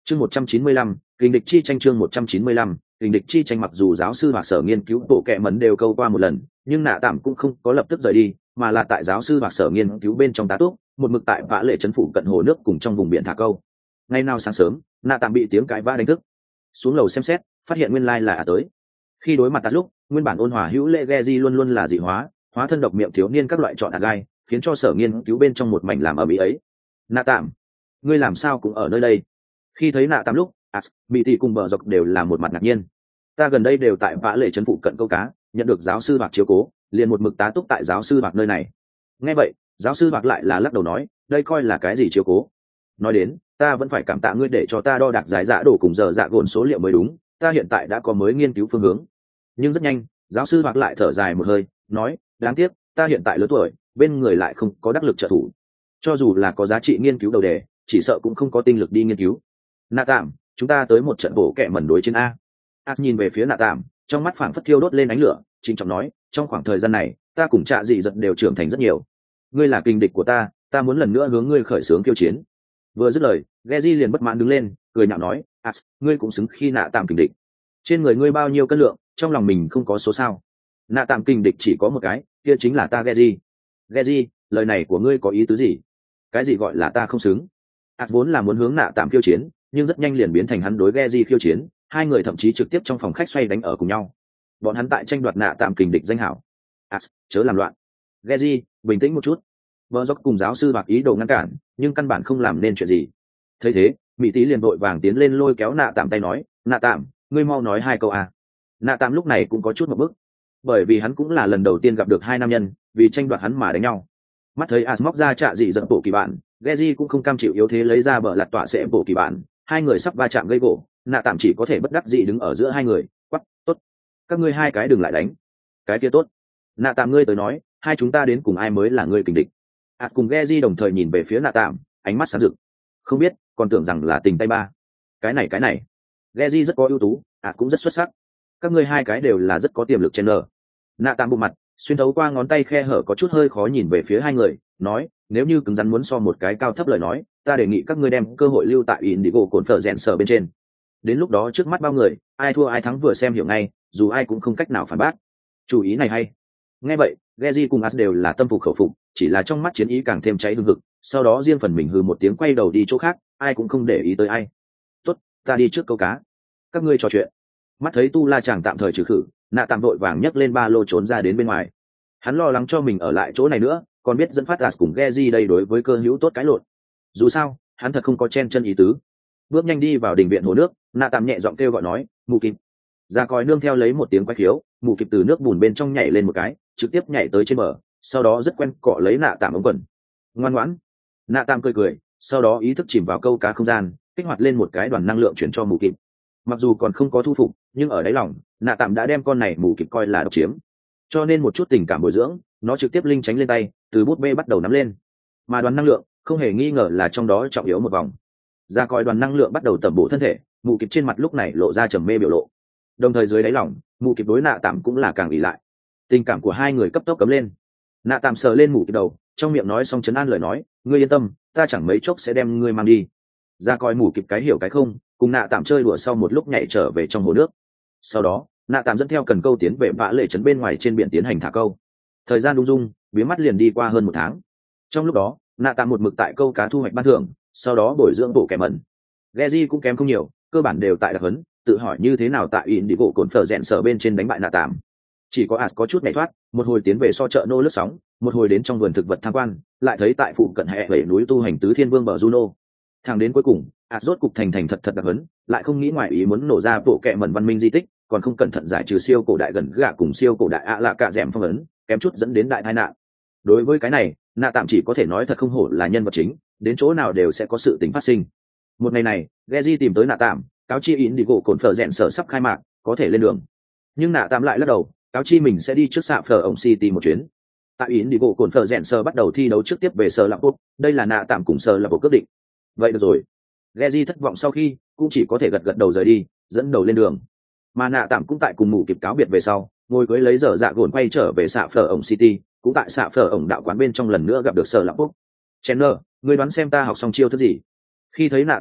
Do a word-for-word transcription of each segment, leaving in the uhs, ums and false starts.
chương một trăm chín mươi lăm kình địch chi tranh chương một trăm chín mươi lăm kình địch chi tranh mặc dù giáo sư hoặc sở nghiên cứu bộ kệ mẩn đều câu qua một lần nhưng nạ tạm cũng không có lập tức rời đi mà là tại giáo sư hoặc sở nghiên cứu bên trong tá túc một mực tại vã lệ trấn phủ cận hồ nước cùng trong vùng biển thả câu. Ngày nào sáng sớm nạ tạm bị tiếng cãi vã đánh thức, xuống lầu xem xét phát hiện nguyên lai là à tới. Khi đối mặt tắt lúc nguyên bản ôn hòa hữu lệ Geji luôn luôn là dị hóa hóa thân độc miệng thiếu niên các loại chọn ạt gai, khiến cho sở nghiên cứu bên trong một mảnh làm ở mỹ ấy. Nạ tạm, ngươi làm sao cũng ở nơi đây? Khi thấy nạ tạm lúc as bị tỷ cùng bờ dọc đều là một mặt ngạc nhiên. Ta gần đây đều tại vã lệ trấn phụ cận câu cá, nhận được giáo sư bạc chiếu cố liền một mực tá túc tại giáo sư bạc nơi này. Nghe vậy giáo sư bạc lại là lắc đầu nói, đây coi là cái gì chiếu cố? Nói đến ta vẫn phải cảm tạ ngươi để cho ta đo đạc giải dạ đổ cùng giờ dạ gồn số liệu mới đúng, ta hiện tại đã có mới nghiên cứu phương hướng. Nhưng rất nhanh giáo sư bạc lại thở dài một hơi nói, đáng tiếc ta hiện tại lớn tuổi, bên người lại không có đắc lực trợ thủ, cho dù là có giá trị nghiên cứu đầu đề chỉ sợ cũng không có tinh lực đi nghiên cứu. Nạ tạm, chúng ta tới một trận bổ kẹ mẩn đối chiến a. As nhìn về phía nạ tạm, trong mắt phảng phất thiêu đốt lên ánh lửa, trịnh trọng nói, trong khoảng thời gian này ta cùng trạ dị giật đều trưởng thành rất nhiều, ngươi là kình địch của ta, ta muốn lần nữa hướng ngươi khởi xướng khiêu chiến. Vừa dứt lời Geji liền bất mãn đứng lên cười nhạo nói, As, ngươi cũng xứng khi nạ tạm kình địch? Trên người ngươi bao nhiêu cân lượng, trong lòng mình không có số sao? Nạ tạm kình địch chỉ có một cái, kia chính là ta Geji. Geji, lời này của ngươi có ý tứ gì? Cái gì gọi là ta không xứng? As vốn là muốn hướng nạ tạm khiêu chiến, nhưng rất nhanh liền biến thành hắn đối Geji khiêu chiến, hai người thậm chí trực tiếp trong phòng khách xoay đánh ở cùng nhau. Bọn hắn tại tranh đoạt nạ tạm kình địch danh hảo. As, chớ làm loạn. Geji, bình tĩnh một chút. Vợ dốc cùng giáo sư bạc ý đồ ngăn cản, nhưng căn bản không làm nên chuyện gì. Thấy thế, mỹ tý liền vội vàng tiến lên lôi kéo nạ tạm tay nói, nạ tạm, ngươi mau nói hai câu à. Nạ tạm lúc này cũng có chút một bức, bởi vì hắn cũng là lần đầu tiên gặp được hai nam nhân vì tranh đoạt hắn mà đánh nhau. Mắt thấy As móc ra trạ dị giận bộ kỳ bản, Geji cũng không cam chịu yếu thế lấy ra bờ lặt tọa sẽ bộ kỳ bản, hai người sắp va chạm gây gỗ, nạ tạm chỉ có thể bất đắc dĩ đứng ở giữa hai người, quắc, tốt, các ngươi hai cái đừng lại đánh. Cái kia tốt. Nạ tạm, ngươi tới nói, hai chúng ta đến cùng ai mới là ngươi kình địch? As cùng Geji đồng thời nhìn về phía nạ tạm, ánh mắt sáng rực. Không biết, còn tưởng rằng là tình tay ba. Cái này cái này. Geji rất có ưu tú, As cũng rất xuất sắc. Các ngươi hai cái đều là rất có tiềm lực trên nở. Nạ tạm bộ mặt xuyên thấu qua ngón tay khe hở có chút hơi khó nhìn về phía hai người, nói, nếu như cứng rắn muốn so một cái cao thấp lời nói, ta đề nghị các ngươi đem cơ hội lưu tại Indigo cồn phở rèn sở bên trên. Đến lúc đó trước mắt bao người, ai thua ai thắng vừa xem hiểu ngay, dù ai cũng không cách nào phản bác. Chủ ý này hay. Nghe vậy Geji cùng As đều là tâm phục khẩu phục, chỉ là trong mắt chiến ý càng thêm cháy hừng hực, sau đó riêng phần mình hừ một tiếng quay đầu đi chỗ khác, ai cũng không để ý tới ai. Tốt, ta đi trước câu cá, các ngươi trò chuyện. Mắt thấy tu la chàng tạm thời trừ khử, nạ tạm vội vàng nhấc lên ba lô trốn ra đến bên ngoài. Hắn lo lắng cho mình ở lại chỗ này nữa, còn biết dẫn phát As cùng Geji đây đối với cơ hữu tốt cái lộn. Dù sao hắn thật không có chen chân ý tứ. Bước nhanh đi vào đình viện hồ nước, nạ tạm nhẹ giọng kêu gọi nói, mù kịp. Ra coi nương theo lấy một tiếng quay khiếu, mù kịp từ nước bùn bên trong nhảy lên một cái, trực tiếp nhảy tới trên bờ, sau đó rất quen cọ lấy nạ tạm ống quần. Ngoan ngoãn. Nạ tạm cười cười, sau đó ý thức chìm vào câu cá không gian, kích hoạt lên một cái đoàn năng lượng chuyển cho mù kịp. Mặc dù còn không có thu phục, nhưng ở đáy lòng nạ tạm đã đem con này mù kịp coi là độc chiếm, cho nên một chút tình cảm bồi dưỡng, nó trực tiếp linh tránh lên tay, từ bút bê bắt đầu nắm lên. Mà đoàn năng lượng không hề nghi ngờ là trong đó trọng yếu một vòng. Ra coi đoàn năng lượng bắt đầu tẩm bổ thân thể, mù kịp trên mặt lúc này lộ ra trầm mê biểu lộ, đồng thời dưới đáy lòng mù kịp đối nạ tạm cũng là càng ỉ lại. Tình cảm của hai người cấp tốc cấm lên. Nạ tạm sờ lên mù kịp đầu, trong miệng nói xong trấn an lời nói, ngươi yên tâm, ta chẳng mấy chốc sẽ đem ngươi mang đi. Ra coi mù kịp cái hiểu cái không, cùng nạ tạm chơi đùa sau một lúc nhảy trở về trong hồ nước. Sau đó nạ tạm dẫn theo cần câu tiến về vã lệ trấn bên ngoài trên biển tiến hành thả câu. Thời gian đung dung biến mắt liền đi qua hơn một tháng. Trong lúc đó nạ tạm một mực tại câu cá thu hoạch ban thưởng, sau đó bồi dưỡng bộ kẻ mẩn. Geji cũng kém không nhiều, cơ bản đều tại đặc huấn, tự hỏi như thế nào tại Indigo cồn phở rèn sở bên trên đánh bại nạ tạm. Chỉ có As có chút nhảy thoát, một hồi tiến về so chợ nô lướt sóng, một hồi đến trong vườn thực vật tham quan, lại thấy tại phụ cận hệ bảy núi tu hành tứ thiên vương bờ Juno. Thẳng đến cuối cùng As rốt cục thành thành thật thật đặc huấn, lại không nghĩ ngoài ý muốn nổ ra bộ kệ mẩn văn minh di tích, còn không cẩn thận giải trừ siêu cổ đại gần gạ cùng siêu cổ đại ạ lạ cả dẻm phong ấn, kém chút dẫn đến đại tai nạn. Đối với cái này nạ tạm chỉ có thể nói thật không hổ là nhân vật chính, đến chỗ nào đều sẽ có sự tình phát sinh. Một ngày này Geji tìm tới nạ tạm, cáo chi Indigo cồn phở rèn sở sắp khai mạc, có thể lên đường. Nhưng nạ tạm lại lắc đầu, cáo chi mình sẽ đi trước xạ phở ổng city một chuyến. Tại Indigo cồn phở rèn sở bắt đầu thi đấu trước tiếp về sở lạp quốc, đây là nạ tạm cùng sở lạp quốc quyết định. Vậy được rồi. Geji thất vọng sau khi cũng chỉ có thể gật gật đầu rời đi, dẫn đầu lên đường. Mà nạ tạm cũng tại cùng mù kịp cáo biệt về sau, ngồi cưới lấy dở dạ gồn quay trở về xạ phở ổng city, cũng tại xạ phở ổng đạo quán bên trong lần nữa gặp được sở lạp quốc. Chandler, ngươi đoán xem ta học xong chiêu thức gì? Khi thấy nạ tạm lúc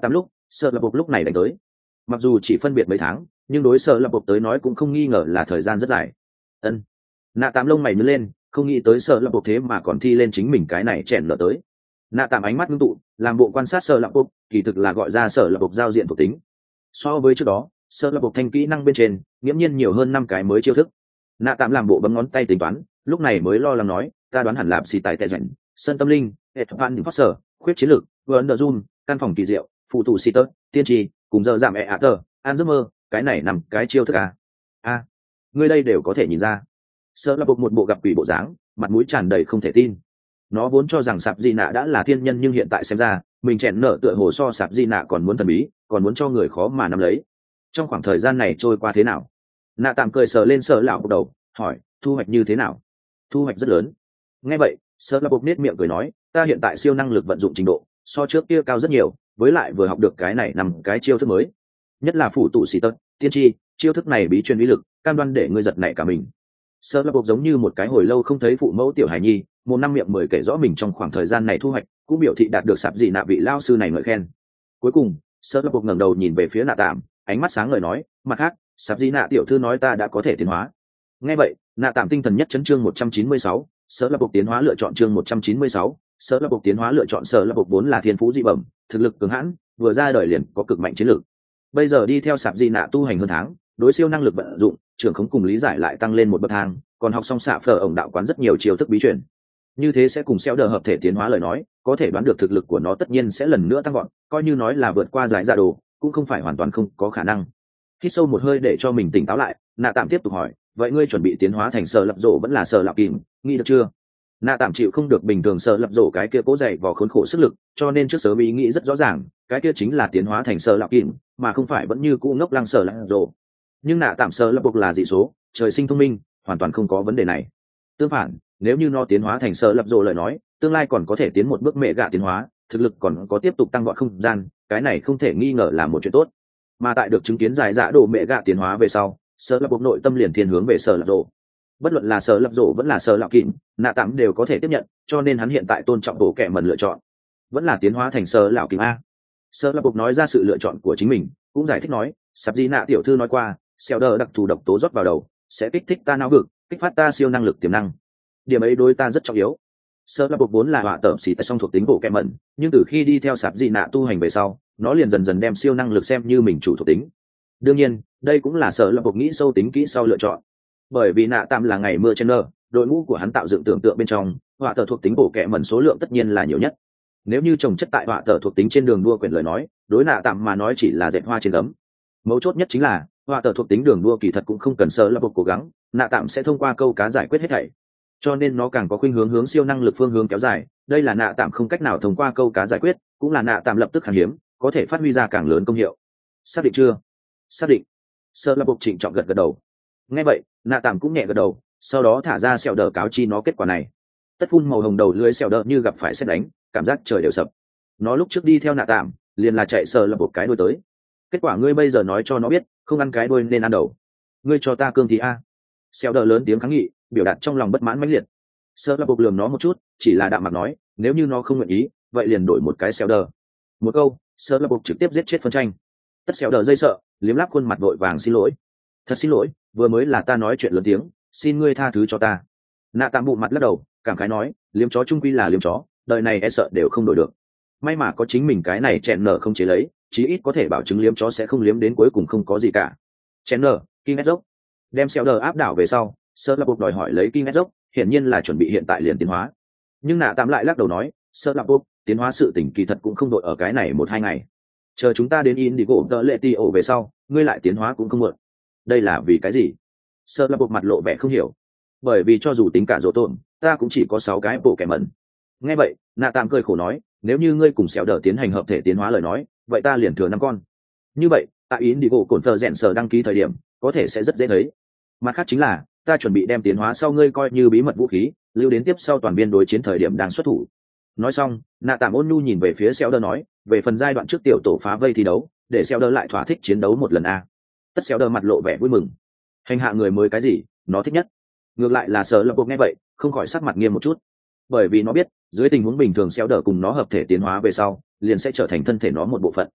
sợ lập buộc lúc này đánh tới. Mặc dù chỉ phân biệt mấy tháng, nhưng đối sợ lập buộc tới nói cũng không nghi ngờ là thời gian rất dài. Ân. Nạ Tạm lông mày nhướng lên, không nghĩ tới sợ lập buộc thế mà còn thi lên chính mình cái này chèn lở tới. Nạ Tạm ánh mắt ngưng tụ, làm bộ quan sát sợ lập buộc, kỳ thực là gọi ra sợ lập buộc giao diện thuộc tính. So với trước đó, sợ lập buộc thanh kỹ năng bên trên nghiễm nhiên nhiều hơn năm cái mới chiêu thức. Nạ Tạm làm bộ bấm ngón tay tính toán, lúc này mới lo lắng nói, ta đoán hẳn là xì tài tệ rảnh, sân tâm linh, hệ thuật văn phát sở, khuyết chiến lược, Wonderzun, căn phòng kỳ diệu, phụ tụ xì tơ, tiên tri, cùng giờ giảm ẹ ạ tờ, an giấc mơ, cái này nằm cái chiêu thức à? A, à, ngươi đây đều có thể nhìn ra. Sợ lập buộc một bộ gặp quỷ bộ dáng, mặt mũi tràn đầy không thể tin. Nó vốn cho rằng sạp di nạ đã là thiên nhân, nhưng hiện tại xem ra mình chèn nở tựa hồ so sạp di nạ còn muốn thần bí, còn muốn cho người khó mà nắm lấy. Trong khoảng thời gian này trôi qua thế nào? Nạ Tạm cười sờ lên sợ lão đầu, hỏi, thu hoạch như thế nào? Thu hoạch rất lớn. Nghe vậy, sợ lập buộc nết miệng cười nói, ta hiện tại siêu năng lực vận dụng trình độ so trước kia cao rất nhiều, với lại vừa học được cái này nằm cái chiêu thức mới, nhất là phủ tụ xì tật tiên tri, chiêu thức này bí truyền uy lực cam đoan để ngươi giật nảy cả mình. Sợ lập buộc giống như một cái hồi lâu không thấy phụ mẫu tiểu hài nhi, một năm miệng mười kể rõ mình trong khoảng thời gian này thu hoạch, cũng biểu thị đạt được sạp dị nạ vị lao sư này ngợi khen. Cuối cùng sợ lập buộc ngẩng đầu nhìn về phía Nạ Tạm, ánh mắt sáng ngời nói, mặt khác sạp dị nạ tiểu thư nói ta đã có thể tiến hóa. Nghe vậy, Nạ Tạm tinh thần nhất chấn chương một trăm chín mươi sáu, sợ lập buộc tiến hóa lựa chọn chương một trăm chín mươi sáu, sợ lập buộc tiến hóa lựa chọn. Sợ lập buộc vốn là thiên phú dị bẩm, thực lực cường hãn, vừa ra đời liền có cực mạnh chiến lược. Bây giờ đi theo sạp dị nạ tu hành hơn tháng, đối siêu năng lực vận dụng, trưởng khống cùng lý giải lại tăng lên một bậc thang, còn học xong xạ phở ổng đạo quán rất nhiều chiêu thức bí truyền. Như thế sẽ cùng xeo đờ hợp thể tiến hóa lời nói, có thể đoán được thực lực của nó tất nhiên sẽ lần nữa tăng gọn, coi như nói là vượt qua giải dạ đồ, cũng không phải hoàn toàn không có khả năng. Hít sâu một hơi để cho mình tỉnh táo lại, Nạ Tạm tiếp tục hỏi, vậy ngươi chuẩn bị tiến hóa thành Sợ lập rổ vẫn là Sợ lạo kìm, nghĩ được chưa? Nạ Tạm chịu không được bình thường Sợ lập rổ cái kia cố dày vò khốn khổ sức lực, cho nên trước sớm ý nghĩ rất rõ ràng, cái kia chính là tiến hóa thành Sợ lạo kìm, mà không phải vẫn như cũ ngốc lăng Sợ lạo rổ. Nhưng Nạ Tạm Sợ lập buộc là dị số, trời sinh thông minh, hoàn toàn không có vấn đề này. Tương phản, nếu như nó tiến hóa thành Sợ lập rổ lời nói, tương lai còn có thể tiến một bước mẹ gạ tiến hóa, thực lực còn có tiếp tục tăng vọt không gian, cái này không thể nghi ngờ là một chuyện tốt. Mà tại được chứng kiến giải dạ đồ mẹ gạ tiến hóa về sau, Sợ lập buộc nội tâm liền thiên hướng về Sợ lập rổ. Bất luận là Sợ lập rổ vẫn là Sợ lạo kìm, Nạ Tạm đều có thể tiếp nhận, cho nên hắn hiện tại tôn trọng bộ kẻ mần lựa chọn, vẫn là tiến hóa thành Sợ lạo kìm a. Sợ lập buộc nói ra sự lựa chọn của chính mình, cũng giải thích nói, sạp di nạ tiểu thư nói qua, xeo đờ đặc thù độc tố rót vào đầu sẽ kích thích ta não vực, kích phát ta siêu năng lực tiềm năng, điểm ấy đối ta rất trọng yếu. Sợ lập buộc vốn là họa tởm xì tại song thuộc tính bộ kẻ mẩn, nhưng từ khi đi theo sạp di nạ tu hành về sau, nó liền dần dần đem siêu năng lực xem như mình chủ thuộc tính. Đương nhiên đây cũng là Sợ lập buộc nghĩ sâu tính kỹ sau lựa chọn, bởi vì Nạ Tạm là ngày mưa chen nơ, đội ngũ của hắn tạo dựng tưởng tượng bên trong họa tờ thuộc tính bộ kẻ mẩn số lượng tất nhiên là nhiều nhất. Nếu như trồng chất tại họa tờ thuộc tính trên đường đua quyền lời nói, đối Nạ Tạm mà nói chỉ là dệt hoa trên gấm. Mấu chốt nhất chính là họa tờ thuộc tính đường đua kỳ thật cũng không cần Sợ lập buộc cố gắng, Nạ Tạm sẽ thông qua câu cá giải quyết hết thảy, cho nên nó càng có khuynh hướng hướng siêu năng lực phương hướng kéo dài. Đây là Nạ Tạm không cách nào thông qua câu cá giải quyết, cũng là Nạ Tạm lập tức khan hiếm, có thể phát huy ra càng lớn công hiệu. Xác định chưa? Xác định. Sợ lập buộc trịnh trọng gật gật đầu. Nghe vậy, Nạ Tạm cũng nhẹ gật đầu, sau đó thả ra sẹo đờ cáo chi nó kết quả này. Tất phun màu hồng đầu lưới sẹo đờ như gặp phải sét đánh, cảm giác trời đều sập. Nó lúc trước đi theo Nạ Tạm liền là chạy Sợ lập buộc cái đuôi tới. Kết quả ngươi bây giờ nói cho nó biết, không ăn cái đuôi nên ăn đầu. Ngươi cho ta cương thì a. Sẹo đờ lớn tiếng kháng nghị, biểu đạt trong lòng bất mãn mãnh liệt. Sợ lập buộc lườm nó một chút, chỉ là đạm mặt nói, nếu như nó không nguyện ý, vậy liền đổi một cái sẹo đờ. Một câu, Sợ lập buộc trực tiếp giết chết phân tranh. Tất sẹo đờ dây sợ, liếm láp khuôn mặt vội vàng xin lỗi. Thật xin lỗi, vừa mới là ta nói chuyện lớn tiếng, xin ngươi tha thứ cho ta. Nạ Tạm bụng mặt lắc đầu, cảm khái nói, liếm chó trung quy là liếm chó, đời này e sợ đều không đổi được. May mà có chính mình cái này chèn nở không chế lấy, chí ít có thể bảo chứng liếm chó sẽ không liếm đến cuối cùng không có gì cả. Chèn nở, King Edge, đem xeo đờ áp đảo về sau, Sợ lập buộc đòi hỏi lấy King Edge, hiển nhiên là chuẩn bị hiện tại liền tiến hóa. Nhưng Nạ Tạm lại lắc đầu nói, Sợ lập buộc, tiến hóa sự tỉnh kỳ thật cũng không đội ở cái này một hai ngày. Chờ chúng ta đến in đi gỗ đỡ lệ ti ổ về sau, ngươi lại tiến hóa cũng không muộn. Đây là vì cái gì? Sợ lập buộc mặt lộ vẻ không hiểu. Bởi vì cho dù tính cả dỗ tổn, ta cũng chỉ có sáu cái bộ kẻ mẩn. Nghe vậy, Nạ Tạm cười khổ nói, nếu như ngươi cùng xẻo đờ tiến hành hợp thể tiến hóa lời nói, vậy ta liền thừa năm con. Như vậy, tại ý đi gỗ cổn thờ rèn sờ đăng ký thời điểm, có thể sẽ rất dễ thấy. Mặt khác chính là, ta chuẩn bị đem tiến hóa sau ngươi coi như bí mật vũ khí, lưu đến tiếp sau toàn biên đối chiến thời điểm đang xuất thủ. Nói xong, Nạ Tạm ôn nhu nhìn về phía xẻo đờ nói, về phần giai đoạn trước tiểu tổ phá vây thi đấu, để xẻo đờ lại thỏa thích chiến đấu một lần a. Tất xẻo đờ mặt lộ vẻ vui mừng. Hành hạ người mới cái gì nó thích nhất. Ngược lại là Sợ lập buộc nghe vậy không khỏi sắc mặt nghiêm một chút, bởi vì nó biết dưới tình huống bình thường xéo đờ cùng nó hợp thể tiến hóa về sau liền sẽ trở thành thân thể nó một bộ phận.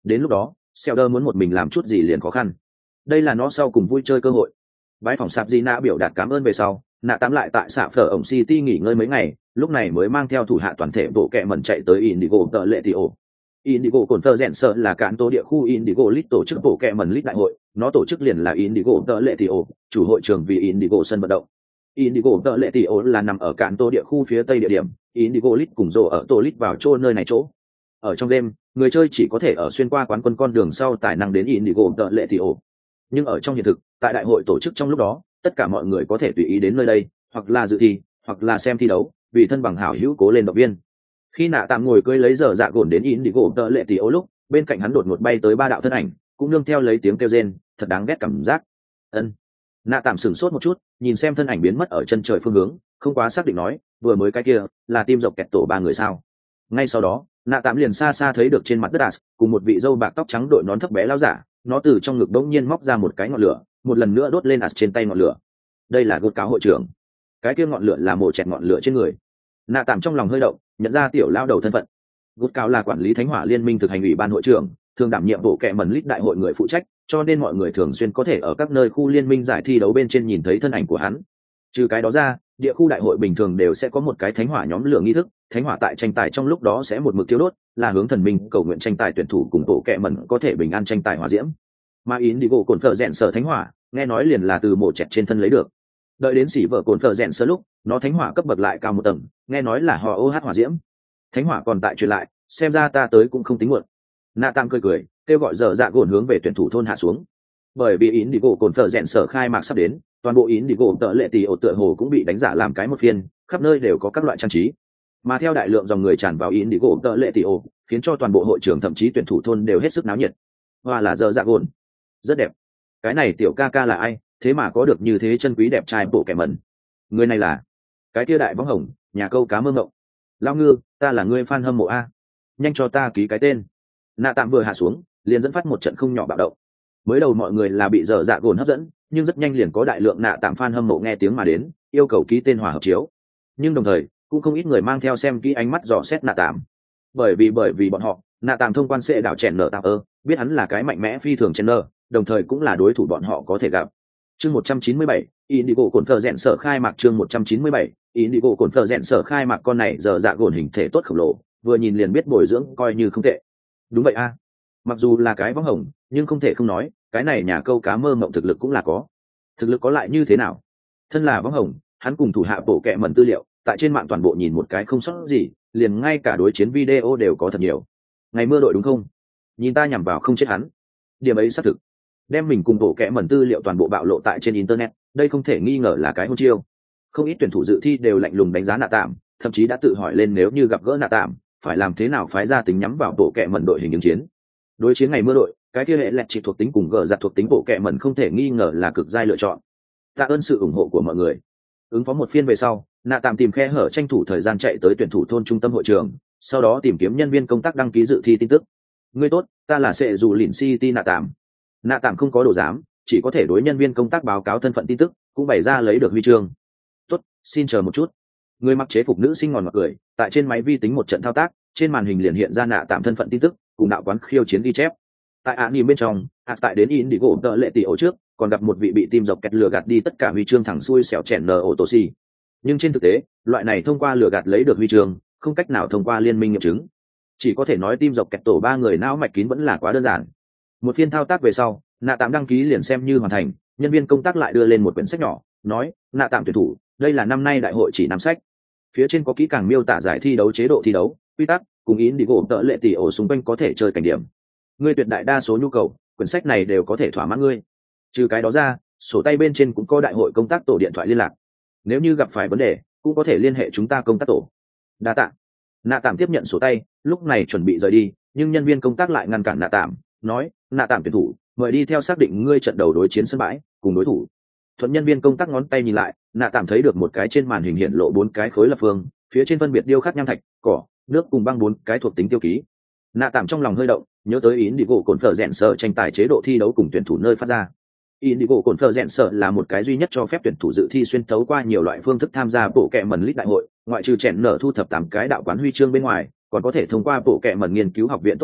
đến lúc đó Selder muốn một mình làm chút gì liền khó khăn. Đây là nó sau cùng vui chơi cơ hội. Bái phòng sạp Gina biểu đạt cảm ơn về sau, nạ tám lại tại xạ phở ổng City nghỉ ngơi mấy ngày, lúc này mới mang theo thủ hạ toàn thể bộ kẹ mẩn chạy tới Indigo tợ lệ tỷ ổ. Indigo cồn phơ rèn sợ là cán tô địa khu Indigo League tổ chức bộ kẹ mẩn League đại hội, nó tổ chức liền là Indigo tợ lệ tỷ ổ, chủ hội trường vì Indigo sân vận động. Indigo tợ lệ tỷ ổ là nằm ở cán tô địa khu phía tây địa điểm, Indigo League cùng rồ ở tô League vào chỗ nơi này chỗ. Ở trong đêm, người chơi chỉ có thể ở xuyên qua quán quân con đường sau tài năng đến Indigo tợ lệ tỷ ổ. Nhưng ở trong hiện thực, tại đại hội tổ chức trong lúc đó, tất cả mọi người có thể tùy ý đến nơi đây, hoặc là dự thi, hoặc là xem thi đấu, vì thân bằng hảo hữu cố lên động viên. Khi nạ tạm ngồi cưỡi lấy giờ dạ gồn đến Indigo tợ lệ tỷ ổ lúc, bên cạnh hắn đột ngột bay tới ba đạo thân ảnh, cũng nương theo lấy tiếng kêu rên, thật đáng ghét cảm giác. Ân. Nạ tạm sửng sốt một chút, nhìn xem thân ảnh biến mất ở chân trời phương hướng, không quá xác định nói, vừa mới cái kia là team dọc kẹt tổ ba người sao? Ngay sau đó, nạ tạm liền xa xa thấy được trên mặt đất As cùng một vị dâu bạc tóc trắng đội nón thấp bé lão giả, nó từ trong ngực bỗng nhiên móc ra một cái ngọn lửa, một lần nữa đốt lên As trên tay ngọn lửa. Đây là gột cáo hội trưởng. Cái kia ngọn lửa là mổ chẹt ngọn lửa trên người. Nạ tạm trong lòng hơi động, nhận ra tiểu lao đầu thân phận. Gột cáo là quản lý thánh hỏa liên minh thực hành ủy ban hội trưởng, thường đảm nhiệm bộ kệ mẩn lít đại hội người phụ trách, cho nên mọi người thường xuyên có thể ở các nơi khu liên minh giải thi đấu bên trên nhìn thấy thân ảnh của hắn. Trừ cái đó ra, địa khu đại hội bình thường đều sẽ có một cái thánh hỏa nhóm lửa nghi thức, thánh hỏa tại tranh tài trong lúc đó sẽ một mực thiêu đốt, là hướng thần minh cầu nguyện tranh tài tuyển thủ cùng bộ kệ mẩn có thể bình an tranh tài hỏa diễm. Mà Indigo cồn phở rèn sở thánh hỏa, nghe nói liền là từ mổ chẹt trên thân lấy được. Đợi đến xỉ vợ cồn phở rèn sở lúc, nó thánh hỏa cấp bậc lại cao một tầng, nghe nói là họ ô hát hỏa diễm. Thánh hỏa còn tại truyền lại, xem ra ta tới cũng không tính muộn. Nạ Tam cười cười, kêu gọi giờ dạ gồn hướng về tuyển thủ thôn hạ xuống. Bởi vì Indigo cồn phở rèn sở khai mạc sắp đến, toàn bộ Indigo tợ lệ tỷ ổ tựa hồ cũng bị đánh giả làm cái một phiên, khắp nơi đều có các loại trang trí. Mà theo đại lượng dòng người tràn vào Indigo tợ lệ tỷ ổ, khiến cho toàn bộ hội trường thậm chí tuyển thủ thôn đều hết sức náo nhiệt. Hoa là giờ dạ gồn, rất đẹp. Cái này tiểu ca ca là ai, thế mà có được như thế chân quý đẹp trai bộ kẻ mẩn. Người này là cái kia đại võng hồng, nhà câu cá mơ ngộng. Lao ngư, ta là người fan hâm mộ a, nhanh cho ta ký cái tên. Nạ Tạm vừa hạ xuống, liền dẫn phát một trận không nhỏ bạo động. Mới đầu mọi người là bị dở dạ gồn hấp dẫn, nhưng rất nhanh liền có đại lượng Nạ Tạm fan hâm mộ nghe tiếng mà đến, yêu cầu ký tên hòa hợp chiếu. Nhưng đồng thời cũng không ít người mang theo xem kỹ ánh mắt dò xét Nạ Tạm, bởi vì bởi vì bọn họ, Nạ Tạm thông quan sẽ đảo chèn nở tạm ơ, biết hắn là cái mạnh mẽ phi thường chèn nở, đồng thời cũng là đối thủ bọn họ có thể gặp. Chương một trăm chín mươi bảy, Indigo cồn phở rèn sở khai mạc chương một trăm chín mươi bảy, Indigo cồn phở rèn sở khai mạc con này giờ dạ gồn hình thể tốt khổng lồ, vừa nhìn liền biết bồi dưỡng coi như không tệ. Đúng vậy a. Mặc dù là cái võng hồng, nhưng không thể không nói, cái này nhà câu cá mơ mộng thực lực cũng là có. Thực lực có lại như thế nào? Thân là võng hồng, hắn cùng thủ hạ bộ kệ mẩn tư liệu, tại trên mạng toàn bộ nhìn một cái không sót gì, liền ngay cả đối chiến video đều có thật nhiều. Ngày mưa đội đúng không? Nhìn ta nhằm vào không chết hắn. Điểm ấy xác thực. Đem mình cùng bộ kệ mẩn tư liệu toàn bộ bạo lộ tại trên internet, đây không thể nghi ngờ là cái hôn chiêu. Không ít tuyển thủ dự thi đều lạnh lùng đánh giá Nạ Tạm, thậm chí đã tự hỏi lên nếu như gặp gỡ Nạ Tạm, phải làm thế nào phái ra tính nhắm vào bộ kệ mẩn đội hình ứng chiến. Đối chiến ngày mưa đội, cái kia hệ lẹt chỉ thuộc tính cùng gờ giặt thuộc tính bộ kệ mẩn không thể nghi ngờ là cực giai lựa chọn. Tạ ơn sự ủng hộ của mọi người. Ứng phó một phiên về sau, Nạ Tạm tìm khe hở tranh thủ thời gian chạy tới tuyển thủ thôn trung tâm hội trường, sau đó tìm kiếm nhân viên công tác đăng ký dự thi tin tức. Ngươi tốt, ta là sệ dù lìn city Nạ Tạm. Nạ Tạm không có đồ giám, chỉ có thể đối nhân viên công tác báo cáo thân phận tin tức, cũng bày ra lấy được huy chương. Tốt, xin chờ một chút. Người mặc chế phục nữ sinh ngòn mặt cười, tại trên máy vi tính một trận thao tác, trên màn hình liền hiện ra Nạ Tạm thân phận tin tức, cùng đạo quán khiêu chiến ghi chép. Tại án nhìn bên trong, hạt tại đến Indigo tợ lệ tỷ ổ trước, còn gặp một vị bị team dọc kẹt lừa gạt đi tất cả huy chương thẳng xuôi xẻo chèn nở ổ tổ xì. Nhưng trên thực tế, loại này thông qua lừa gạt lấy được huy chương, không cách nào thông qua liên minh nghiệm chứng. Chỉ có thể nói team dọc kẹt tổ ba người não mạch kín vẫn là quá đơn giản. Một phiên thao tác về sau, Nạ Tạm đăng ký liền xem như hoàn thành, nhân viên công tác lại đưa lên một quyển sách nhỏ, nói: Nạ Tạm tuyển thủ, đây là năm nay đại hội chỉ năm sách. Phía trên có kỹ càng miêu tả giải thi đấu chế độ thi đấu, quy tắc, cùng Indigo tợ lệ tỷ ổ xung quanh có thể chơi cảnh điểm. Ngươi tuyệt đại đa số nhu cầu, quyển sách này đều có thể thỏa mãn ngươi. Trừ cái đó ra, sổ tay bên trên cũng có đại hội công tác tổ điện thoại liên lạc. Nếu như gặp phải vấn đề, cũng có thể liên hệ chúng ta công tác tổ. Đa tạ. Nạ Tạm tiếp nhận sổ tay, lúc này chuẩn bị rời đi, nhưng nhân viên công tác lại ngăn cản Nạ Tạm, nói: Nạ Tạm tuyển thủ, mời đi theo xác định ngươi trận đầu đối chiến sân bãi cùng đối thủ. Thuận nhân viên công tác ngón tay nhìn lại, Nạ Tạm thấy được một cái trên màn hình hiện lộ bốn cái khối lập phương, phía trên phân biệt điêu khắc nham thạch, cỏ, nước cùng băng bốn cái thuộc tính tiêu ký. Nạ Tạm trong lòng hơi động, nhớ tới Indigo cồn phở rèn sở tranh tài chế độ thi đấu cùng tuyển thủ nơi phát ra. Indigo cồn phở rèn sở là một cái duy nhất cho phép tuyển thủ dự thi xuyên thấu qua nhiều loại phương thức tham gia bộ kệ mẩn lít đại hội, ngoại trừ chèn nở thu thập tám cái đạo quán huy chương bên ngoài, còn có thể thông qua bộ kệ mẩn nghiên cứu học viện tốt nghiệp,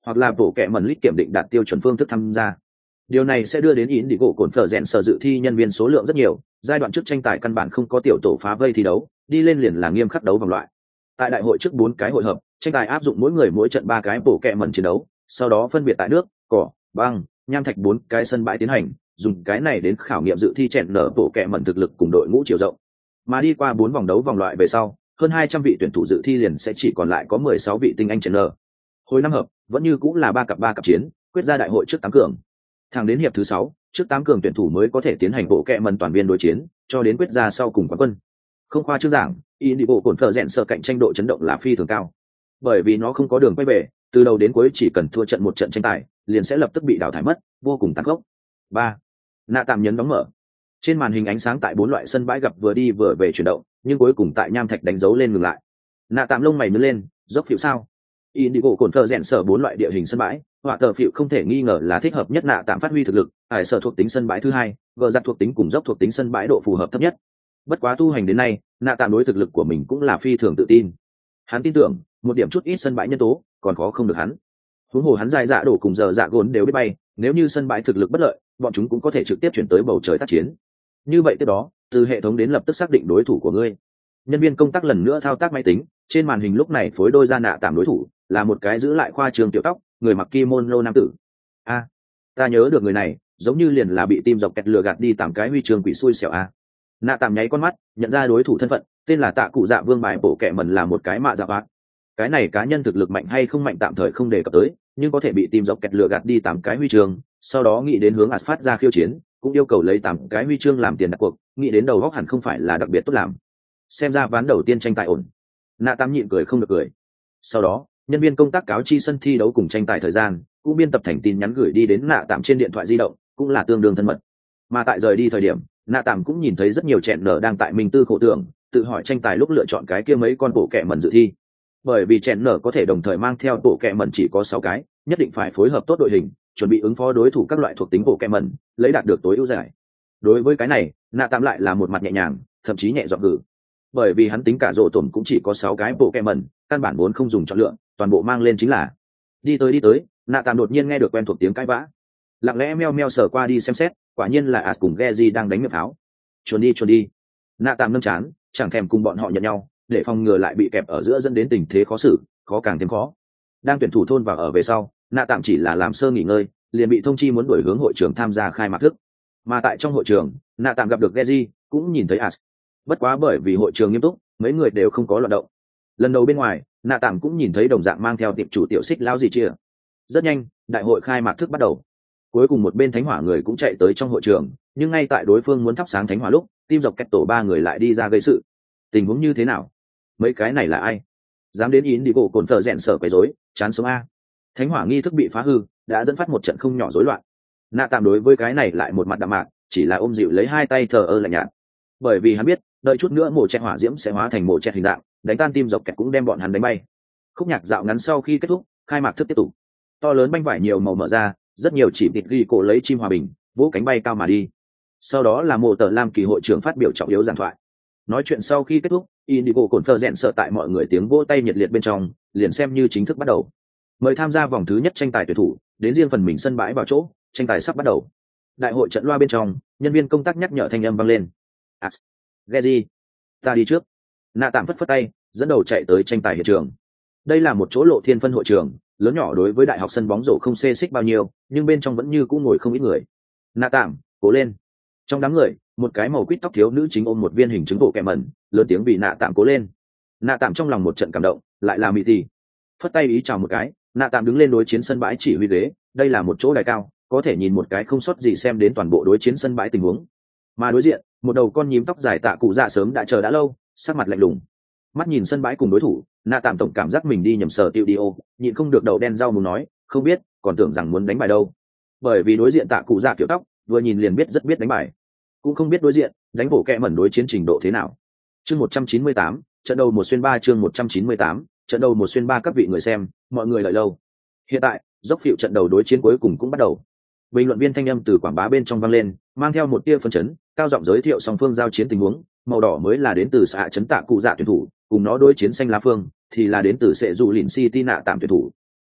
hoặc là bộ kệ mẩn lít kiểm định đạt tiêu chuẩn phương thức tham gia. Điều này sẽ đưa đến ý đi gỗ cồn phở rèn sở dự thi nhân viên số lượng rất nhiều, giai đoạn trước tranh tài căn bản không có tiểu tổ phá vây thi đấu, đi lên liền là nghiêm khắc đấu vòng loại. Tại đại hội trước bốn cái hội hợp, tranh tài áp dụng mỗi người mỗi trận ba cái bộ kệ mẩn chiến đấu, sau đó phân biệt tại nước, cỏ, băng, nham thạch bốn cái sân bãi tiến hành, dùng cái này đến khảo nghiệm dự thi chèn nở bộ kệ mẩn thực lực cùng đội ngũ chiều rộng. Mà đi qua bốn vòng đấu vòng loại về sau, hơn hai trăm vị tuyển thủ dự thi liền sẽ chỉ còn lại có mười sáu vị tinh anh chèn nở. Hồi năm hợp, vẫn như cũng là ba cặp ba cặp chiến, quyết ra đại hội trước tám cường. Thẳng đến hiệp thứ sáu, trước tám cường tuyển thủ mới có thể tiến hành bộ kệ mẩn toàn viên đối chiến, cho đến quyết ra sau cùng quán quân. Không khoa trương giảng, ý đi bộ cồn phở rèn sợ cạnh tranh độ chấn động là phi thường cao, bởi vì nó không có đường quay về, từ đầu đến cuối chỉ cần thua trận một trận tranh tài, liền sẽ lập tức bị đào thải mất, vô cùng tàn khốc. Ba, Nạ tạm nhấn đóng mở. Trên màn hình ánh sáng tại bốn loại sân bãi gặp vừa đi vừa về chuyển động, nhưng cuối cùng tại nham thạch đánh dấu lên ngừng lại. Nạ tạm lông mày nhướng lên, dốc phiệu sao? Indigo cồn phở rèn sở bốn loại địa hình sân bãi, họa tờ phiệu không thể nghi ngờ là thích hợp nhất nạ tạm phát huy thực lực, hải sở thuộc tính sân bãi thứ hai, gờ giặt thuộc tính cùng dốc thuộc tính sân bãi độ phù hợp thấp nhất. Bất quá tu hành đến nay, nạ tạm đối thực lực của mình cũng là phi thường tự tin. Hắn tin tưởng, một điểm chút ít sân bãi nhân tố, còn khó không được hắn. Huống hồ hắn dài dạ đổ cùng giờ dạ gồn đều biết bay, nếu như sân bãi thực lực bất lợi, bọn chúng cũng có thể trực tiếp chuyển tới bầu trời tác chiến. Như vậy tiếp đó, từ hệ thống đến lập tức xác định đối thủ của ngươi. Nhân viên công tác lần nữa thao tác máy tính, trên màn hình lúc này phối đôi ra nạ tạm đối thủ, là một cái giữ lại khoa trường tiểu tóc, người mặc kimono nam tử. A, à, ta nhớ được người này, giống như liền là bị tim dọc kẹt lừa gạt đi tạm cái huy chương quỷ xui xẻo a. À. Nạ tạm nháy con mắt, nhận ra đối thủ thân phận, tên là Tạ Cụ Dạ Vương bài bộ kệ mẩn là một cái mạ dạ bạc. Cái này cá nhân thực lực mạnh hay không mạnh tạm thời không đề cập tới, nhưng có thể bị tim dọc kẹt lừa gạt đi tám cái huy chương, sau đó nghĩ đến hướng ạt phát ra khiêu chiến, cũng yêu cầu lấy tám cái huy chương làm tiền đặt cuộc, nghĩ đến đầu góc hẳn không phải là đặc biệt tốt làm. Xem ra ván đầu tiên tranh tài ổn. Nạ tạm nhịn cười không được cười. Sau đó, nhân viên công tác cáo chi sân thi đấu cùng tranh tài thời gian, cũng biên tập thành tin nhắn gửi đi đến nạ tạm trên điện thoại di động, cũng là tương đương thân mật. Mà tại rời đi thời điểm, nạ tạm cũng nhìn thấy rất nhiều chẹn nở đang tại minh tư khổ tưởng, tự hỏi tranh tài lúc lựa chọn cái kia mấy con bộ kệ mẩn dự thi. Bởi vì chẹn nở có thể đồng thời mang theo bộ kệ mẩn chỉ có sáu cái, nhất định phải phối hợp tốt đội hình, chuẩn bị ứng phó đối thủ các loại thuộc tính bộ kệ mẩn, lấy đạt được tối ưu giải. Đối với cái này, nạ tạm lại là một mặt nhẹ nhàng, thậm chí nhẹ giọng gử. Bởi vì hắn tính cả rổ tổn cũng chỉ có sáu cái bộ kệ mẩn, căn bản vốn không dùng chọn lựa, toàn bộ mang lên chính là. Đi tới đi tới, nạ tạm đột nhiên nghe được quen thuộc tiếng cãi vã, lặng lẽ meo meo sờ qua đi xem xét, quả nhiên là As cùng Geji đang đánh miệng pháo. Chuồn đi chuồn đi. Nạ tạm nâng chán, chẳng thèm cùng bọn họ nhận nhau, để phòng ngừa lại bị kẹp ở giữa dẫn đến tình thế khó xử, khó càng thêm khó. Đang tuyển thủ thôn vào ở về sau, nạ tạm chỉ là làm sơ nghỉ ngơi, liền bị thông chi muốn đuổi hướng hội trường tham gia khai mạc thức. Mà tại trong hội trường, nạ tạm gặp được Geji, cũng nhìn thấy As. Bất quá bởi vì hội trường nghiêm túc, mấy người đều không có loạt động. Lần đầu bên ngoài, nạ tạm cũng nhìn thấy đồng dạng mang theo tiệp chủ tiểu xích lão gì chia. Rất nhanh, đại hội khai mạc thức bắt đầu. Cuối cùng một bên thánh hỏa người cũng chạy tới trong hội trường, nhưng ngay tại đối phương muốn thắp sáng thánh hỏa lúc, tim dọc kẹt tổ ba người lại đi ra gây sự. Tình huống như thế nào? Mấy cái này là ai? Dám đến yến đi cổ cồn phở rèn sở quấy rối, chán sống a. Thánh hỏa nghi thức bị phá hư, đã dẫn phát một trận không nhỏ rối loạn. Nạ tạm đối với cái này lại một mặt đạm mạc, chỉ là ôm dịu lấy hai tay thờ ơ lạnh nhạt. Bởi vì hắn biết, đợi chút nữa mổ chẹt hỏa diễm sẽ hóa thành mổ chẹt hình dạng, đánh tan tim dọc kẹt cũng đem bọn hắn đánh bay. Khúc nhạc dạo ngắn sau khi kết thúc, khai mạc thức tiếp tục. To lớn banh vải nhiều màu mở ra, rất nhiều chỉ thịt ghi cổ lấy chim hòa bình, vỗ cánh bay cao mà đi. Sau đó là mộ tờ lam kỳ hội trưởng phát biểu trọng yếu giảng thoại. Nói chuyện sau khi kết thúc, Indigo cồn phở rèn sợ tại mọi người tiếng vỗ tay nhiệt liệt bên trong, liền xem như chính thức bắt đầu. Mời tham gia vòng thứ nhất tranh tài tuyển thủ, đến riêng phần mình sân bãi vào chỗ, tranh tài sắp bắt đầu. Đại hội trận loa bên trong, nhân viên công tác nhắc nhở thanh âm vang lên. À, Geji, ta đi trước. Nạ tạm phất phất tay, dẫn đầu chạy tới tranh tài hiện trường. Đây là một chỗ lộ thiên phân hội trường, lớn nhỏ đối với đại học sân bóng rổ không xê xích bao nhiêu, nhưng bên trong vẫn như cũ ngồi không ít người. Nạ tạm, cố lên. Trong đám người, một cái màu quýt tóc thiếu nữ chính ôm một viên hình trứng bộ kẹ mẩn, lớn tiếng vì nạ tạm cố lên. Nạ tạm trong lòng một trận cảm động, lại là mỹ tỷ. Phất tay ý chào một cái, nạ tạm đứng lên đối chiến sân bãi chỉ huy ghế, đây là một chỗ đài cao, có thể nhìn một cái không sót gì xem đến toàn bộ đối chiến sân bãi tình huống. Mà đối diện, một đầu con nhím tóc dài tạ cụ dạ sớm đã chờ đã lâu, sắc mặt lạnh lùng. Mắt nhìn sân bãi cùng đối thủ, nạ tạm tổng cảm giác mình đi nhầm sở tiêu đi ô, nhịn không được đầu đen rau muốn nói, không biết, còn tưởng rằng muốn đánh bài đâu. Bởi vì đối diện tạ cụ dạ kiểu tóc, vừa nhìn liền biết rất biết đánh bài. Cũng không biết đối diện đánh bổ kẹ mẩn đối chiến trình độ thế nào. Chương một trăm chín mươi tám, trận đầu một xuyên ba chương một trăm chín mươi tám, trận đầu một xuyên ba các vị người xem, mọi người đợi lâu. Hiện tại, dốc phiệu trận đầu đối chiến cuối cùng cũng bắt đầu. Bình luận viên thanh âm từ quảng bá bên trong vang lên, mang theo một tia phấn chấn, cao giọng giới thiệu song phương giao chiến tình huống, màu đỏ mới là đến từ xã trấn tạ cụ dạ tuyển thủ, cùng nó đối chiến xanh lá phương thì là đến từ sẽ dụ lìn city nạ tạm tuyển thủ.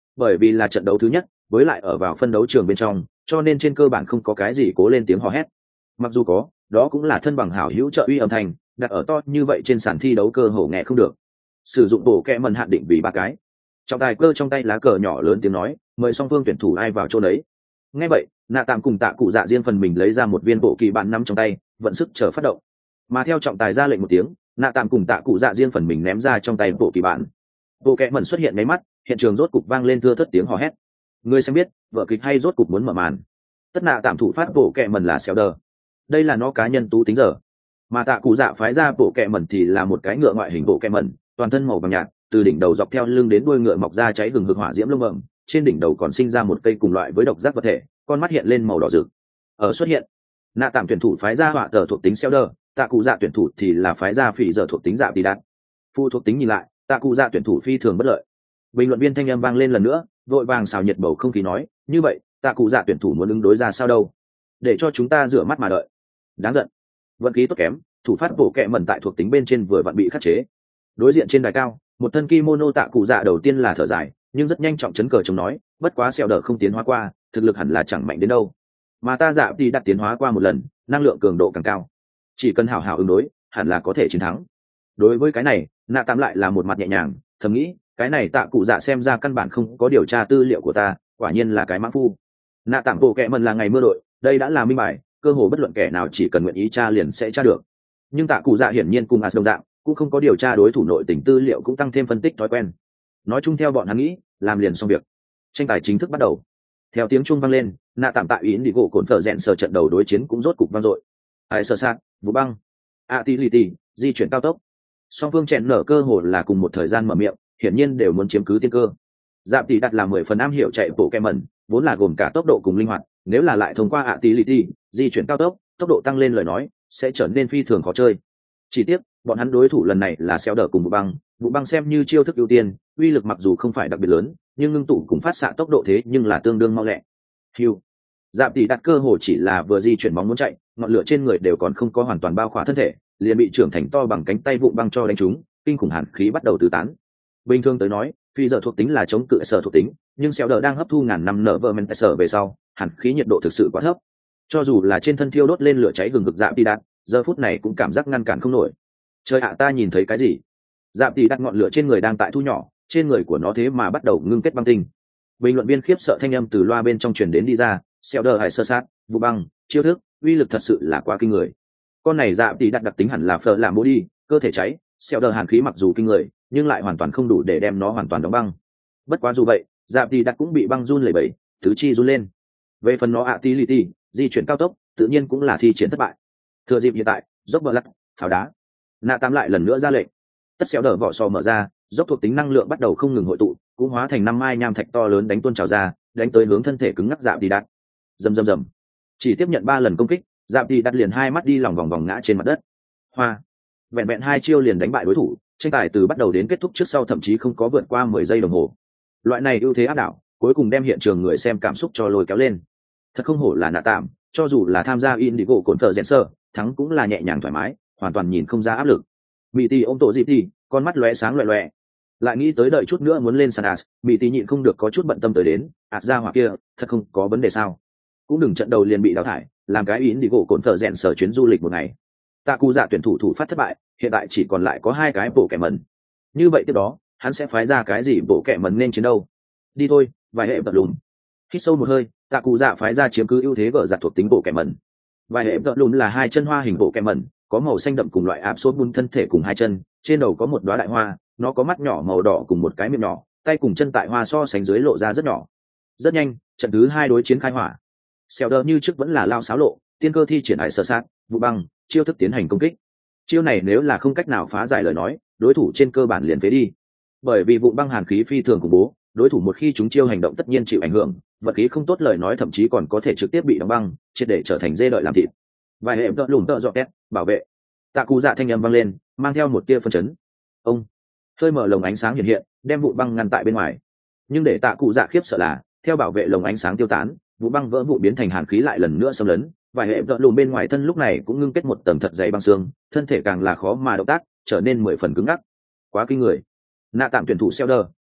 bởi vì là trận đấu thứ nhất, với lại ở vào phân đấu trường bên trong, cho nên trên cơ bản không có cái gì cố lên tiếng hò hét. Mặc dù có, đó cũng là thân bằng hảo hữu trợ uy âm thanh, đặt ở to như vậy trên sàn thi đấu cơ hồ nghe không được. Sử dụng bộ kẹ mần hạn định vì ba cái. Trọng tài cơ trong tay lá cờ nhỏ lớn tiếng nói, mời song phương tuyển thủ ai vào chỗ đấy. Nghe vậy, nạ tạm cùng tạ cụ dạ riêng phần mình lấy ra một viên bộ kỳ bạn nắm trong tay, vận sức chờ phát động. Mà theo trọng tài ra lệnh một tiếng, nạ tạm cùng tạ cụ dạ riêng phần mình ném ra trong tay bộ kỳ bạn. Bộ kẹ mần xuất hiện mấy mắt, hiện trường rốt cục vang lên thưa thất tiếng hò hét. Người xem biết, vở kịch hay rốt cục muốn mở màn. Tất nạ tạm thủ phát bộ kẹ mần là xéo đờ. Đây là nó cá nhân tú tính giờ. Mà tạ cụ dạ phái ra bộ kẹ mần thì là một cái ngựa ngoại hình bộ kẹ mần, toàn thân màu vàng nhạt, từ đỉnh đầu dọc theo lưng đến đuôi ngựa mọc ra cháy hừng hực hỏa diễm lông ẩm, trên đỉnh đầu còn sinh ra một cây cùng loại với độc giác vật thể, con mắt hiện lên màu đỏ rực. Ở xuất hiện, nạ tạm tuyển thủ phái ra họa tờ thuộc tính xeo đờ, tạ cụ dạ tuyển thủ thì là phái ra phỉ giờ thuộc tính dạ đi đạt. Phu thuộc tính nhìn lại, tạ cụ dạ tuyển thủ phi thường bất lợi. Bình luận viên thanh âm vang lên lần nữa, vội vàng xào nhiệt bầu không khí nói, như vậy tạ cụ dạ tuyển thủ muốn ứng đối ra sao đâu, để cho chúng ta rửa mắt mà đợi. Đáng giận, vận khí tốt kém, thủ phát bộ kẹ mẩn tại thuộc tính bên trên vừa vặn bị khắc chế. Đối diện trên đài cao, một thân kimono tạ cụ dạ đầu tiên là thở dài, nhưng rất nhanh trọng chấn cờ chống nói, bất quá xeo đờ không tiến hóa qua, thực lực hẳn là chẳng mạnh đến đâu, mà ta dạ thì đặt tiến hóa qua một lần, năng lượng cường độ càng cao, chỉ cần hảo hảo ứng đối hẳn là có thể chiến thắng. Đối với cái này, nạ tạm lại là một mặt nhẹ nhàng, thầm nghĩ, cái này tạ cụ dạ xem ra căn bản không có điều tra tư liệu của ta, quả nhiên là cái mãng phu. Nạ tạm bộ kẹ mần là ngày mưa đội, đây đã là minh bài, cơ hồ bất luận kẻ nào chỉ cần nguyện ý tra liền sẽ tra được. Nhưng tạ cụ dạ hiển nhiên cùng as đồng dạng, cũng không có điều tra đối thủ nội tình tư liệu, cũng tăng thêm phân tích thói quen. Nói chung theo bọn hắn nghĩ, làm liền xong việc. Tranh tài chính thức bắt đầu. Theo tiếng chuông vang lên, nạ tạm tại ý đi gỗ cồn phở rèn sờ trận đầu đối chiến cũng rốt cục vang dội. Ai sơ sát, vũ băng, atility, di chuyển cao tốc. Song phương chèn nở cơ hồ là cùng một thời gian mở miệng, hiển nhiên đều muốn chiếm cứ tiên cơ. Dạp tỷ đặt là mười phần am hiểu chạy bộ kem mẩn, vốn là gồm cả tốc độ cùng linh hoạt, nếu là lại thông qua atility, di chuyển cao tốc, tốc độ tăng lên lời nói, sẽ trở nên phi thường khó chơi. Chỉ tiếc, bọn hắn đối thủ lần này là xéo đờ cùng vụ băng, vụ băng xem như chiêu thức ưu tiên, uy lực mặc dù không phải đặc biệt lớn, nhưng ngưng tụ cùng phát xạ tốc độ thế nhưng là tương đương mau lẹ. Hưu. Dạp tỷ đặt cơ hồ chỉ là vừa di chuyển bóng muốn chạy, ngọn lửa trên người đều còn không có hoàn toàn bao khỏa thân thể, liền bị trưởng thành to bằng cánh tay vụ băng cho đánh trúng, kinh khủng hàn khí bắt đầu tứ tán. Bình thường tới nói, phi giờ thuộc tính là chống cự sở thuộc tính, nhưng xéo đờ đang hấp thu ngàn năm nở vợ men sở về sau, hàn khí nhiệt độ thực sự quá thấp. Cho dù là trên thân thiêu đốt lên lửa cháy gừng gực dạp tỷ đặt, giờ phút này cũng cảm giác ngăn cản không nổi. Trời ạ, ta nhìn thấy cái gì? Dạp tỷ đặt ngọn lửa trên người đang tại thu nhỏ, trên người của nó thế mà bắt đầu ngưng kết băng tinh. Bình luận viên khiếp sợ thanh âm từ loa bên trong truyền đến đi ra, xéo đờ hải sơ sát, vụ băng, chiêu thức, uy lực thật sự là quá kinh người. Con này dạp tỷ đặt đặc tính hẳn là phở làm bố đi, cơ thể cháy, xéo đờ hàn khí mặc dù kinh người, nhưng lại hoàn toàn không đủ để đem nó hoàn toàn đóng băng. Bất quá dù vậy, dạp tỷ đặt cũng bị băng run lẩy bẩy, tứ chi run lên. Về phần nó atility, di chuyển cao tốc, tự nhiên cũng là thi triển thất bại. Thừa dịp hiện tại, dốc bờ lắc, pháo đá. Nạ tam lại lần nữa ra lệnh. Tất xéo đờ vỏ sò mở ra, dốc thuộc tính năng lượng bắt đầu không ngừng hội tụ, cũng hóa thành năm mai nham thạch to lớn đánh tuôn trào ra, đánh tới hướng thân thể cứng ngắc dạp tỷ đặt. Rầm rầm rầm. Chỉ tiếp nhận ba lần công kích, dạp tỷ đặt liền hai mắt đi lòng vòng vòng ngã trên mặt đất. Hoa. Vẹn vẹn hai chiêu liền đánh bại đối thủ, tranh tài từ bắt đầu đến kết thúc trước sau thậm chí không có vượt qua mười giây đồng hồ. Loại này ưu thế áp đảo, cuối cùng đem hiện trường người xem cảm xúc cho lôi kéo lên. Thật không hổ là nạ tạm, cho dù là tham gia Indigo cồn thờ rèn sơ, thắng cũng là nhẹ nhàng thoải mái, hoàn toàn nhìn không ra áp lực. Mỹ Tỷ ôm tổ dịp đi, con mắt lóe sáng loẹt loẹt. Lại nghĩ tới đợi chút nữa muốn lên sàn as, Mỹ Tỷ nhịn không được có chút bận tâm tới đến, ạt ra hỏa kia, thật không có vấn đề sao? Cũng đừng trận đầu liền bị đào thải, làm cái Indigo cồn thờ rèn sơ chuyến du lịch một ngày. Tạ Cụ Dạ tuyển thủ thủ phát thất bại, hiện tại chỉ còn lại có hai cái bộ kẻ mẩn. Như vậy tiếp đó, hắn sẽ phái ra cái gì bộ kẻ mẩn nên chiến đâu? Đi thôi, vài hệ vật lùn. Hít sâu một hơi, Tạ Cụ Dạ phái ra chiếm cứ ưu thế gỡ giặt thuộc tính bộ kẻ mẩn. Vài hệ vật lùn là hai chân hoa hình bộ kẻ mẩn, có màu xanh đậm cùng loại áp sốt bun thân thể cùng hai chân, trên đầu có một đóa đại hoa, nó có mắt nhỏ màu đỏ cùng một cái miệng nhỏ, tay cùng chân tại hoa so sánh dưới lộ ra rất nhỏ. Rất nhanh, trận thứ hai đối chiến khai hỏa. Xèo đờ như trước vẫn là lao xáo lộ, tiên cơ thi triển hải sở sát, vụ băng, chiêu thức tiến hành công kích. Chiêu này nếu là không cách nào phá giải lời nói, đối thủ trên cơ bản liền phế đi. Bởi vì vụ băng hàn khí phi thường khủng bố, đối thủ một khi chúng chiêu hành động tất nhiên chịu ảnh hưởng, vật khí không tốt lời nói thậm chí còn có thể trực tiếp bị đóng băng, triệt để trở thành dê đợi làm thịt. Vài hệ đợt lùm tợ dọ két, bảo vệ. Tạ Cụ Dạ thanh âm vang lên, mang theo một tia phân chấn. Ông hơi mở lồng ánh sáng hiện hiện, đem vụ băng ngăn tại bên ngoài. Nhưng để Tạ Cụ Dạ khiếp sợ là, theo bảo vệ lồng ánh sáng tiêu tán, vụ băng vỡ vụ biến thành hàn khí lại lần nữa xâm lấn. Vài hệ đợt lùm bên ngoài thân lúc này cũng ngưng kết một tầng thật dày băng xương, thân thể càng là khó mà động tác, trở nên mười phần cứng ngắc. Quá kinh người. Nạ tạm tuyển thủ Selder,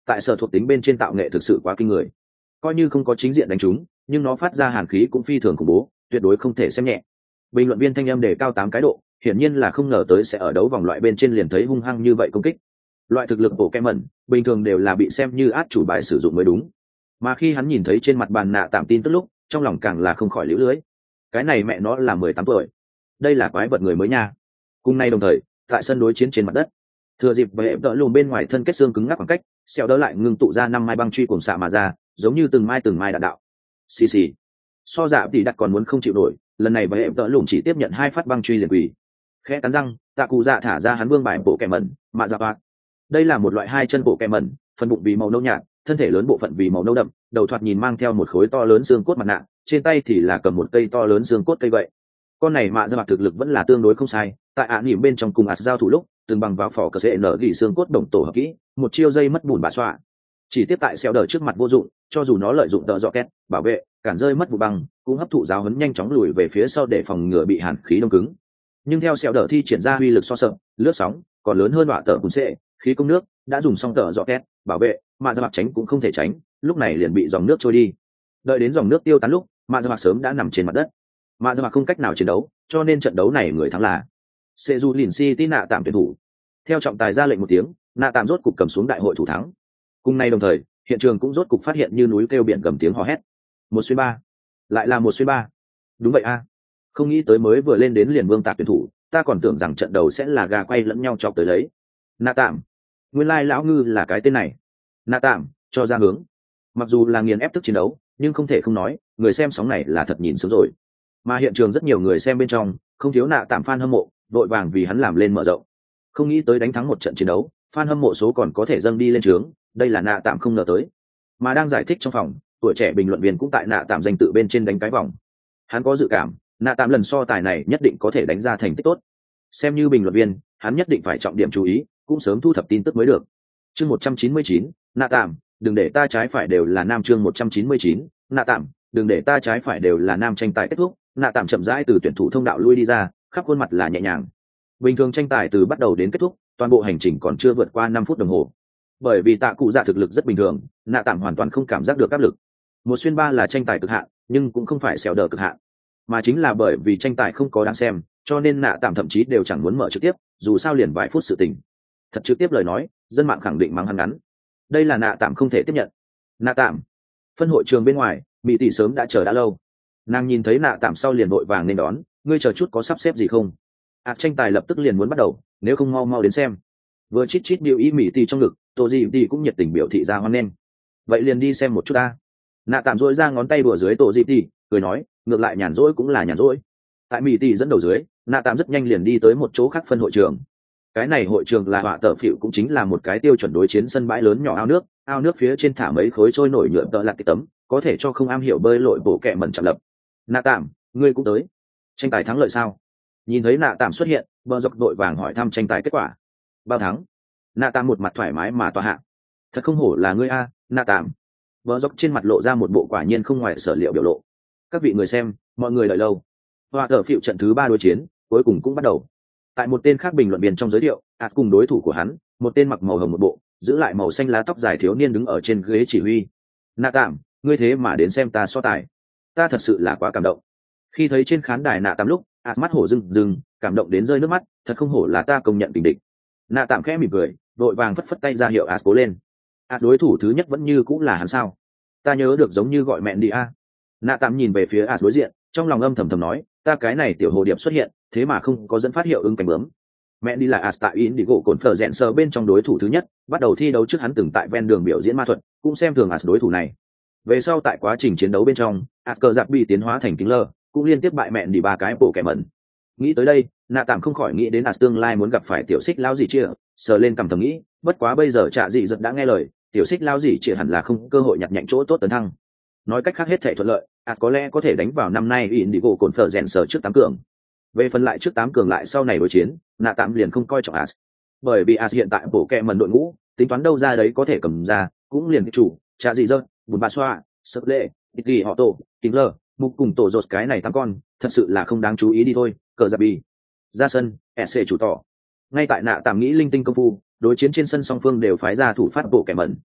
tại sở thuộc tính bên trên tạo nghệ thực sự quá kinh người, coi như không có chính diện đánh trúng nhưng nó phát ra hàn khí cũng phi thường khủng bố, tuyệt đối không thể xem nhẹ. Bình luận viên thanh âm đề cao tám cái độ, hiển nhiên là không ngờ tới sẽ ở đấu vòng loại bên trên liền thấy hung hăng như vậy công kích. Loại thực lực bộ kem mẩn bình thường đều là bị xem như át chủ bài sử dụng mới đúng, mà khi hắn nhìn thấy trên mặt bàn nạ tạm tin tức lúc, trong lòng càng là không khỏi liễu lưới. Cái này mẹ nó là mười tám tuổi, đây là quái vật người mới nha. Cùng nay đồng thời, tại sân đối chiến trên mặt đất, thừa dịp bệ đỡ lùm bên ngoài thân kết xương cứng ngắc khoảng cách, xẹo đỡ lại ngưng tụ ra năm mai băng truy cùng xạ mà ra, giống như từng mai từng mai đạn đạo. Xì xì. So dạ thì đặt còn muốn không chịu nổi, lần này bệ đỡ lùm chỉ tiếp nhận hai phát băng truy liền quỳ. Khẽ cắn răng, tạ cụ dạ thả ra hắn vương bài bộ kẻ mẩn, mạ dạ bạc. Đây là một loại hai chân bộ kẻ mẩn, phần bụng vì màu nâu nhạt, thân thể lớn bộ phận vì màu nâu đậm, đầu thoạt nhìn mang theo một khối to lớn xương cốt mặt nạ, trên tay thì là cầm một cây to lớn xương cốt cây vậy. Con này mạ dạ bạc thực lực vẫn là tương đối không sai, tại ạ nỉm bên trong cùng ạt giao thủ lúc từng bằng vào phỏ cờ sẽ nở gỉ xương cốt đồng tổ hợp kỹ, một chiêu dây mất bùn bả xoa. Chỉ tiếp tại xeo đờ trước mặt vô dụng, cho dù nó lợi dụng tợ dọ két bảo vệ cản rơi mất vụ băng, cũng hấp thụ giáo huấn nhanh chóng lùi về phía sau để phòng ngừa bị hàn khí đông cứng. Nhưng theo xeo đờ thi triển ra uy lực so sợ lướt sóng còn lớn hơn họa tợ bùn xệ khí công nước, đã dùng xong tợ dọ két bảo vệ mạ dạ bạc tránh cũng không thể tránh, lúc này liền bị dòng nước trôi đi. Đợi đến dòng nước tiêu tán lúc, mạ dạ bạc sớm đã nằm trên mặt đất. Mạ dạ bạc không cách nào chiến đấu, cho nên trận đấu này người thắng là sệ dù lìn city nạ tạm tuyển thủ. Theo trọng tài ra lệnh một tiếng, nạ tạm rốt cục cầm xuống đại hội thủ thắng. Cùng nay đồng thời, hiện trường cũng rốt cục phát hiện như núi kêu biển gầm tiếng hò hét. Một xuyên ba, lại là một xuyên ba. Đúng vậy a, không nghĩ tới mới vừa lên đến liền vương tạc tuyển thủ, ta còn tưởng rằng trận đầu sẽ là gà quay lẫn nhau chọc tới lấy. Nạ tạm, nguyên lai lão ngư là cái tên này. Nạ tạm, cho ra hướng. Mặc dù là nghiền ép thức chiến đấu, nhưng không thể không nói, người xem sóng này là thật nhìn sướng rồi. Mà hiện trường rất nhiều người xem bên trong, không thiếu nạ tạm fan hâm mộ, đội vàng vì hắn làm lên mở rộng. Không nghĩ tới đánh thắng một trận chiến đấu, fan hâm mộ số còn có thể dâng đi lên trướng, đây là nạ tạm không ngờ tới. Mà đang giải thích trong phòng, tuổi trẻ bình luận viên cũng tại nạ tạm danh tự bên trên đánh cái vòng. Hắn có dự cảm, nạ tạm lần so tài này nhất định có thể đánh ra thành tích tốt. Xem như bình luận viên, hắn nhất định phải trọng điểm chú ý, cũng sớm thu thập tin tức mới được. Chương một trăm chín mươi chín, nạ tạm, đừng để ta trái phải đều là nam. Chương một trăm chín mươi chín, nạ tạm, đừng để ta trái phải đều là nam. Tranh tài kết thúc, nạ tạm chậm rãi từ tuyển thủ thông đạo lui đi ra, khắp khuôn mặt là nhẹ nhàng. Bình thường tranh tài từ bắt đầu đến kết thúc, toàn bộ hành trình còn chưa vượt qua năm phút đồng hồ. Bởi vì tạ cụ dạ thực lực rất bình thường, nạ tạm hoàn toàn không cảm giác được áp lực. Một xuyên ba là tranh tài cực hạn, nhưng cũng không phải xẻo đờ cực hạn, mà chính là bởi vì tranh tài không có đáng xem, cho nên nạ tạm thậm chí đều chẳng muốn mở trực tiếp, dù sao liền vài phút sự tình. Thật trực tiếp lời nói, dân mạng khẳng định mắng hắn ngắn. Đây là nạ tạm không thể tiếp nhận. Nạ tạm. Phân hội trường bên ngoài, mỹ tỷ sớm đã chờ đã lâu. Nàng nhìn thấy nạ tạm sau liền vội vàng nên đón, ngươi chờ chút có sắp xếp gì không? À, tranh tài lập tức liền muốn bắt đầu, nếu không mau mau đến xem. Vừa chít chít biểu ý mỹ tỷ trong ngực, tô gì tỷ cũng nhiệt tình biểu thị ra hoan nghênh. Vậy liền đi xem một chút ta. Nạ tạm dỗi ra ngón tay đùa dưới tổ gì tỷ, cười nói, ngược lại nhàn rỗi cũng là nhàn rỗi. Tại mỹ tỷ dẫn đầu dưới, nạ tạm rất nhanh liền đi tới một chỗ khác phân hội trường. Cái này hội trường là họa tờ phịu, cũng chính là một cái tiêu chuẩn đối chiến sân bãi lớn nhỏ ao nước, ao nước phía trên thả mấy khối trôi nổi nhựa tợ lạc cái tấm, có thể cho không am hiểu bơi lội bổ kẹ mẩn chạm lập. Nạ tạm, ngươi cũng tới. Tranh tài thắng lợi sao? Nhìn thấy nạ tạm xuất hiện, bờ dọc đội vàng hỏi thăm tranh tài kết quả. Bao thắng? Nạ tạm một mặt thoải mái mà tòa hạ. Thật không hổ là ngươi a, nạ tạm. Bờ dọc trên mặt lộ ra một bộ quả nhiên không ngoài sở liệu biểu lộ. Các vị người xem, mọi người đợi lâu. Họa tờ phịu trận thứ ba đối chiến, cuối cùng cũng bắt đầu. Tại một tên khác bình luận viên trong giới thiệu, ạt cùng đối thủ của hắn, một tên mặc màu hồng một bộ, giữ lại màu xanh lá tóc dài thiếu niên đứng ở trên ghế chỉ huy. Nạ tạm, ngươi thế mà đến xem ta so tài, ta thật sự là quá cảm động. Khi thấy trên khán đài nạ tạm lúc, ạt mắt hổ rừng rừng, cảm động đến rơi nước mắt, thật không hổ là ta công nhận tình địch. Nạ tạm khẽ mỉm cười, vội vàng phất phất tay ra hiệu ạt cố lên. Ạt đối thủ thứ nhất vẫn như cũng là hắn sao? Ta nhớ được giống như gọi mẹn đi a. Nạ tạm nhìn về phía ạt đối diện, trong lòng âm thầm thầm nói, ta cái này tiểu hồ điệp xuất hiện, thế mà không có dẫn phát hiệu ứng cánh bướm. Mẹ đi là ạt tại in đi gỗ cồn phở rẽn sờ bên trong đối thủ thứ nhất, bắt đầu thi đấu trước hắn từng tại ven đường biểu diễn ma thuật, cũng xem thường ạt đối thủ này. Về sau tại quá trình chiến đấu bên trong, ạt cờ giặc bị tiến hóa thành kính lơ, cũng liên tiếp bại mẹn đi ba cái bộ kẻ mẩn. Nghĩ tới đây, nạ tạm không khỏi nghĩ đến ạt tương lai muốn gặp phải tiểu xích lao gì chia, sờ lên cầm thầm nghĩ, bất quá bây giờ trạ dị giật đã nghe lời, tiểu xích lao gì chia hẳn là không cơ hội nhặt nhạnh chỗ tốt tấn thăng. Nói cách khác hết thể thuận lợi, ạt có lẽ có thể đánh vào năm nay in đi gỗ cồn phở rẽn sờ trước tám cường. Về phần lại trước tám cường lại sau này đối chiến, nạ tạm liền không coi trọng as, bởi vì as hiện tại bổ kẹ mần đội ngũ, tính toán đâu ra đấy có thể cầm ra, cũng liền chủ trà gì dơ bùn bà xoa sợ lệ ít ghi họ tổ kính lờ mục cùng tổ rột cái này tám con thật sự là không đáng chú ý đi thôi. Cờ giặc bì ra sân, sc chủ tỏ ngay tại nạ tạm nghĩ linh tinh công phu, đối chiến trên sân song phương đều phái ra thủ phát bộ kẹ mần.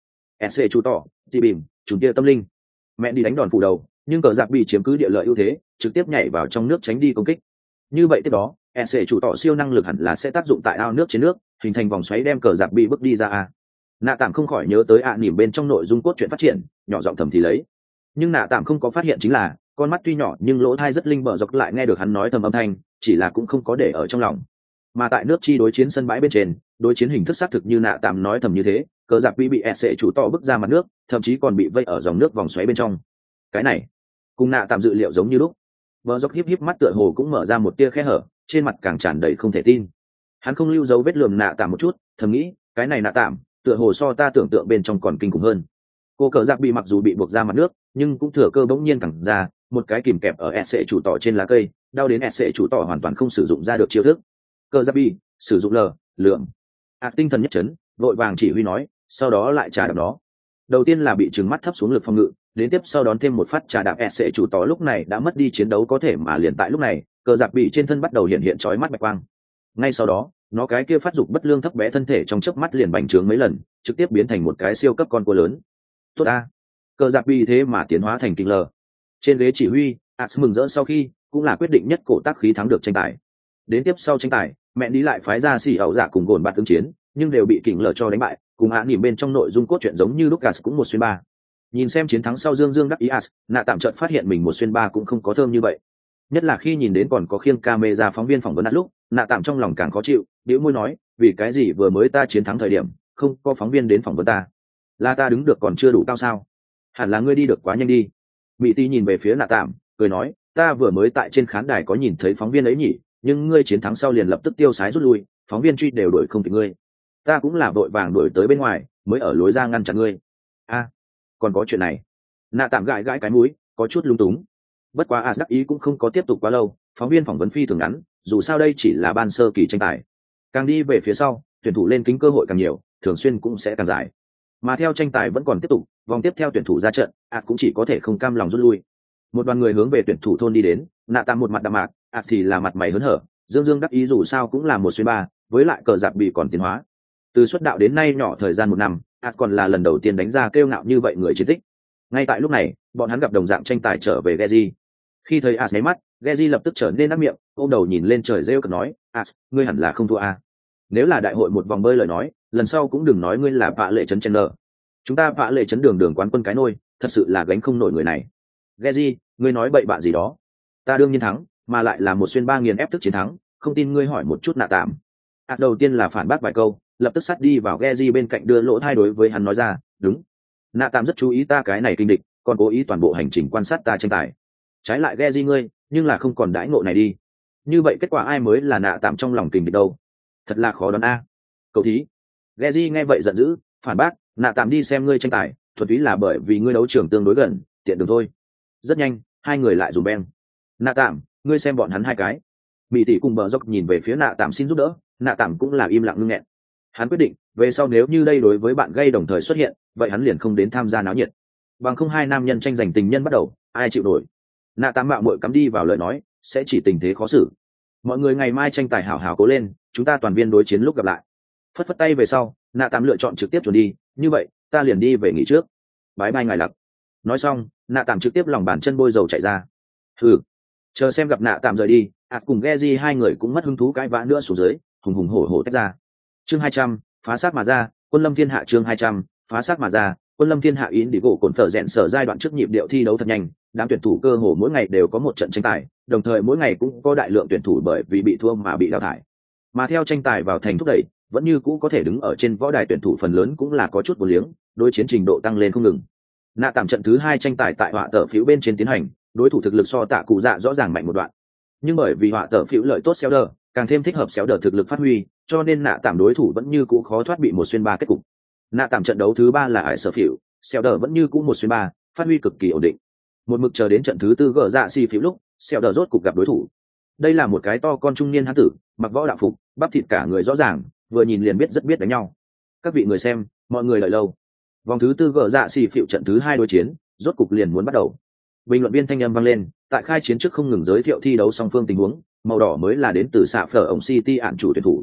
sc chủ tỏ chị bìm chủ tia tâm linh. Mẹ đi đánh đòn phủ đầu, nhưng cờ giặc bị chiếm cứ địa lợi ưu thế, trực tiếp nhảy vào trong nước tránh đi công kích. Như vậy tiếp đó sc chủ tỏ siêu năng lực hẳn là sẽ tác dụng tại ao nước trên nước, hình thành vòng xoáy đem cờ giặc bị bước đi ra a. Nạ tạm không khỏi nhớ tới ạ à nỉm bên trong nội dung cốt truyện phát triển, nhỏ giọng thầm thì lấy. Nhưng nạ tạm không có phát hiện chính là con mắt tuy nhỏ nhưng lỗ thai rất linh bờ dọc lại nghe được hắn nói thầm âm thanh, chỉ là cũng không có để ở trong lòng. Mà tại nước chi đối chiến sân bãi bên trên, đối chiến hình thức xác thực như nạ tạm nói thầm như thế, cờ giặc bị bị sc chủ tỏ bước ra mặt nước, thậm chí còn bị vây ở dòng nước vòng xoáy bên trong. Cái này cùng nạ tạm dự liệu giống như lúc. Bờ dọc híp híp mắt tựa hồ cũng mở ra một tia khe hở, trên mặt càng tràn đầy không thể tin. Hắn không lưu dấu vết lườm nạ tạm một chút, thầm nghĩ cái này nạ tạm tựa hồ so ta tưởng tượng bên trong còn kinh khủng hơn. Cô cờ giặc bị mặc dù bị buộc ra mặt nước, nhưng cũng thừa cơ bỗng nhiên cẳng ra một cái kìm kẹp ở sc chủ tỏ trên lá cây, đau đến sc chủ tỏ hoàn toàn không sử dụng ra được chiêu thức. Cờ giặc bị sử dụng lờ lượng à, tinh thần nhất chấn, vội vàng chỉ huy nói, sau đó lại trà đạp nó. Đầu tiên là bị trừng mắt thấp xuống lực phòng ngự, đến tiếp sau đón thêm một phát trà đạp sc chủ tỏ lúc này đã mất đi chiến đấu có thể mà liền tại lúc này cờ giặc bị trên thân bắt đầu hiện hiện chói mắt bạch quang. Ngay sau đó nó cái kia phát dục bất lương thấp bé thân thể trong chớp mắt liền bành trướng mấy lần, trực tiếp biến thành một cái siêu cấp con cua lớn. Tốt a, cờ giặc bị thế mà tiến hóa thành kinh lờ. Trên ghế chỉ huy Ax mừng rỡ sau khi cũng là quyết định nhất cổ tác khí thắng được tranh tài. Đến tiếp sau tranh tài mẹ đi lại phái ra xì ẩu giả cùng gồn bạt tương chiến, nhưng đều bị kỉnh lờ cho đánh bại, cùng ạ nỉm bên trong nội dung cốt truyện giống như Lucas cũng một xuyên ba. Nhìn xem chiến thắng sau dương dương đắc ý Ax, nạ tạm chợt phát hiện mình một xuyên ba cũng không có thơm như vậy. Nhất là khi nhìn đến còn có khiêng camera phóng viên phỏng vấn lúc, nạ tạm trong lòng càng khó chịu, bĩu môi nói, vì cái gì vừa mới ta chiến thắng thời điểm không có phóng viên đến phỏng vấn ta, là ta đứng được còn chưa đủ cao sao? Hẳn là ngươi đi được quá nhanh đi. Mỹ Ti nhìn về phía nạ tạm, cười nói, ta vừa mới tại trên khán đài có nhìn thấy phóng viên ấy nhỉ, nhưng ngươi chiến thắng sau liền lập tức tiêu sái rút lui, phóng viên truy đều đuổi không kịp ngươi. Ta cũng là vội vàng đuổi tới bên ngoài, mới ở lối ra ngăn chặn ngươi. A, à, còn có chuyện này. Nạ tạm gãi gãi cái mũi, có chút lung túng. Bất quá As đắc ý cũng không có tiếp tục quá lâu, phóng viên phỏng vấn phi thường ngắn, dù sao đây chỉ là ban sơ kỳ tranh tài. Càng đi về phía sau, tuyển thủ lên kính cơ hội càng nhiều, thường xuyên cũng sẽ càng dài. Mà theo tranh tài vẫn còn tiếp tục, vòng tiếp theo tuyển thủ ra trận, As cũng chỉ có thể không cam lòng rút lui. Một đoàn người hướng về tuyển thủ thôn đi đến, nạ tạm một mặt đạm mạc, As thì là mặt mày hớn hở, dương dương đắc ý dù sao cũng là một xuyên ba, với lại cờ giặc bị còn tiến hóa. Từ xuất đạo đến nay nhỏ thời gian một năm, As còn là lần đầu tiên đánh ra kêu ngạo như vậy người chiến tích. Ngay tại lúc này, bọn hắn gặp đồng dạng tranh tài trở về Geji. Khi thấy As nháy mắt, Geji lập tức trở nên nát miệng, ôm đầu nhìn lên trời rêu cực nói, As, ngươi hẳn là không thua a. Nếu là đại hội một vòng bơi lời nói, lần sau cũng đừng nói ngươi là vạ lệ chấn chen nở. Chúng ta vạ lệ chấn đường đường quán quân cái nôi, thật sự là gánh không nổi người này. Geji, ngươi nói bậy bạ gì đó? Ta đương nhiên thắng, mà lại là một xuyên ba nghiền ép thức chiến thắng, không tin ngươi hỏi một chút nạ tạm. As đầu tiên là phản bác vài câu, lập tức sát đi vào Geji bên cạnh đưa lỗ thay đối với hắn nói ra, đúng. Nạ tạm rất chú ý ta cái này kinh địch, còn cố ý toàn bộ hành trình quan sát ta tranh tài. Trái lại Geji ngươi, nhưng là không còn đãi ngộ này đi. Như vậy kết quả ai mới là nạ tạm trong lòng kinh địch đâu? Thật là khó đoán a. À. Cậu thí. Geji nghe vậy giận dữ, phản bác, nạ tạm đi xem ngươi tranh tài, thuật ý là bởi vì ngươi đấu trường tương đối gần, tiện đường thôi. Rất nhanh, hai người lại dùng beng. Nạ tạm, ngươi xem bọn hắn hai cái. Mỹ tỷ cùng bờ dốc nhìn về phía nạ tạm xin giúp đỡ, nạ tạm cũng là im lặng ngưng nghẹn. Hắn quyết định, về sau nếu như đây đối với bạn gây đồng thời xuất hiện, vậy hắn liền không đến tham gia náo nhiệt. Bằng không hai nam nhân tranh giành tình nhân bắt đầu, ai chịu nổi. Nạ tạm mạo muội cắm đi vào lời nói, sẽ chỉ tình thế khó xử. Mọi người ngày mai tranh tài hảo hảo cố lên, chúng ta toàn viên đối chiến lúc gặp lại. Phất phất tay về sau, nạ tạm lựa chọn trực tiếp chuẩn đi, như vậy ta liền đi về nghỉ trước. Bái bai ngài lặc. Nói xong, nạ tạm trực tiếp lòng bàn chân bôi dầu chạy ra. Hừ, chờ xem gặp nạ tạm rời đi, ạt cùng Geji hai người cũng mất hứng thú cãi vã nữa xuống dưới, hùng hùng hổ hổ tách ra. Chương hai trăm, phá xác mà ra, quân lâm thiên hạ chương hai trăm, phá xác mà ra, quân lâm thiên hạ yến đi gỗ cồn phở rèn sở giai đoạn trước nhịp điệu thi đấu thật nhanh, đám tuyển thủ cơ hồ mỗi ngày đều có một trận tranh tài, đồng thời mỗi ngày cũng có đại lượng tuyển thủ bởi vì bị thua mà bị đào thải. Mà theo tranh tài vào thành thúc đẩy, vẫn như cũ có thể đứng ở trên võ đài tuyển thủ phần lớn cũng là có chút vô liếng, đối chiến trình độ tăng lên không ngừng. Nạ tạm trận thứ hai tranh tài tại họa tờ phiếu bên trên tiến hành, đối thủ thực lực so tạ cụ dạ rõ ràng mạnh một đoạn, nhưng bởi vì họa tờ phiếu lợi tốt xéo đờ, càng thêm thích hợp xéo đờ thực lực phát huy, cho nên nạ tạm đối thủ vẫn như cũ khó thoát bị một xuyên ba kết cục. Nạ tạm trận đấu thứ ba là ải sở phiếu, xéo đờ vẫn như cũ một xuyên ba, phát huy cực kỳ ổn định. Một mực chờ đến trận thứ tư gỡ dạ xì phiếu lúc, xéo đờ rốt cục gặp đối thủ. Đây là một cái to con trung niên hán tử, mặc võ đạo phục, bắp thịt cả người rõ ràng, vừa nhìn liền biết rất biết đánh nhau. Các vị người xem, mọi người đợi lâu. Vòng thứ tư gỡ dạ xì phiếu trận thứ hai đối chiến, rốt cục liền muốn bắt đầu. Bình luận viên thanh âm vang lên, tại khai chiến trước không ngừng giới thiệu thi đấu song phương tình huống, màu đỏ mới là đến từ xạ phở ổng City ạn chủ tuyển thủ.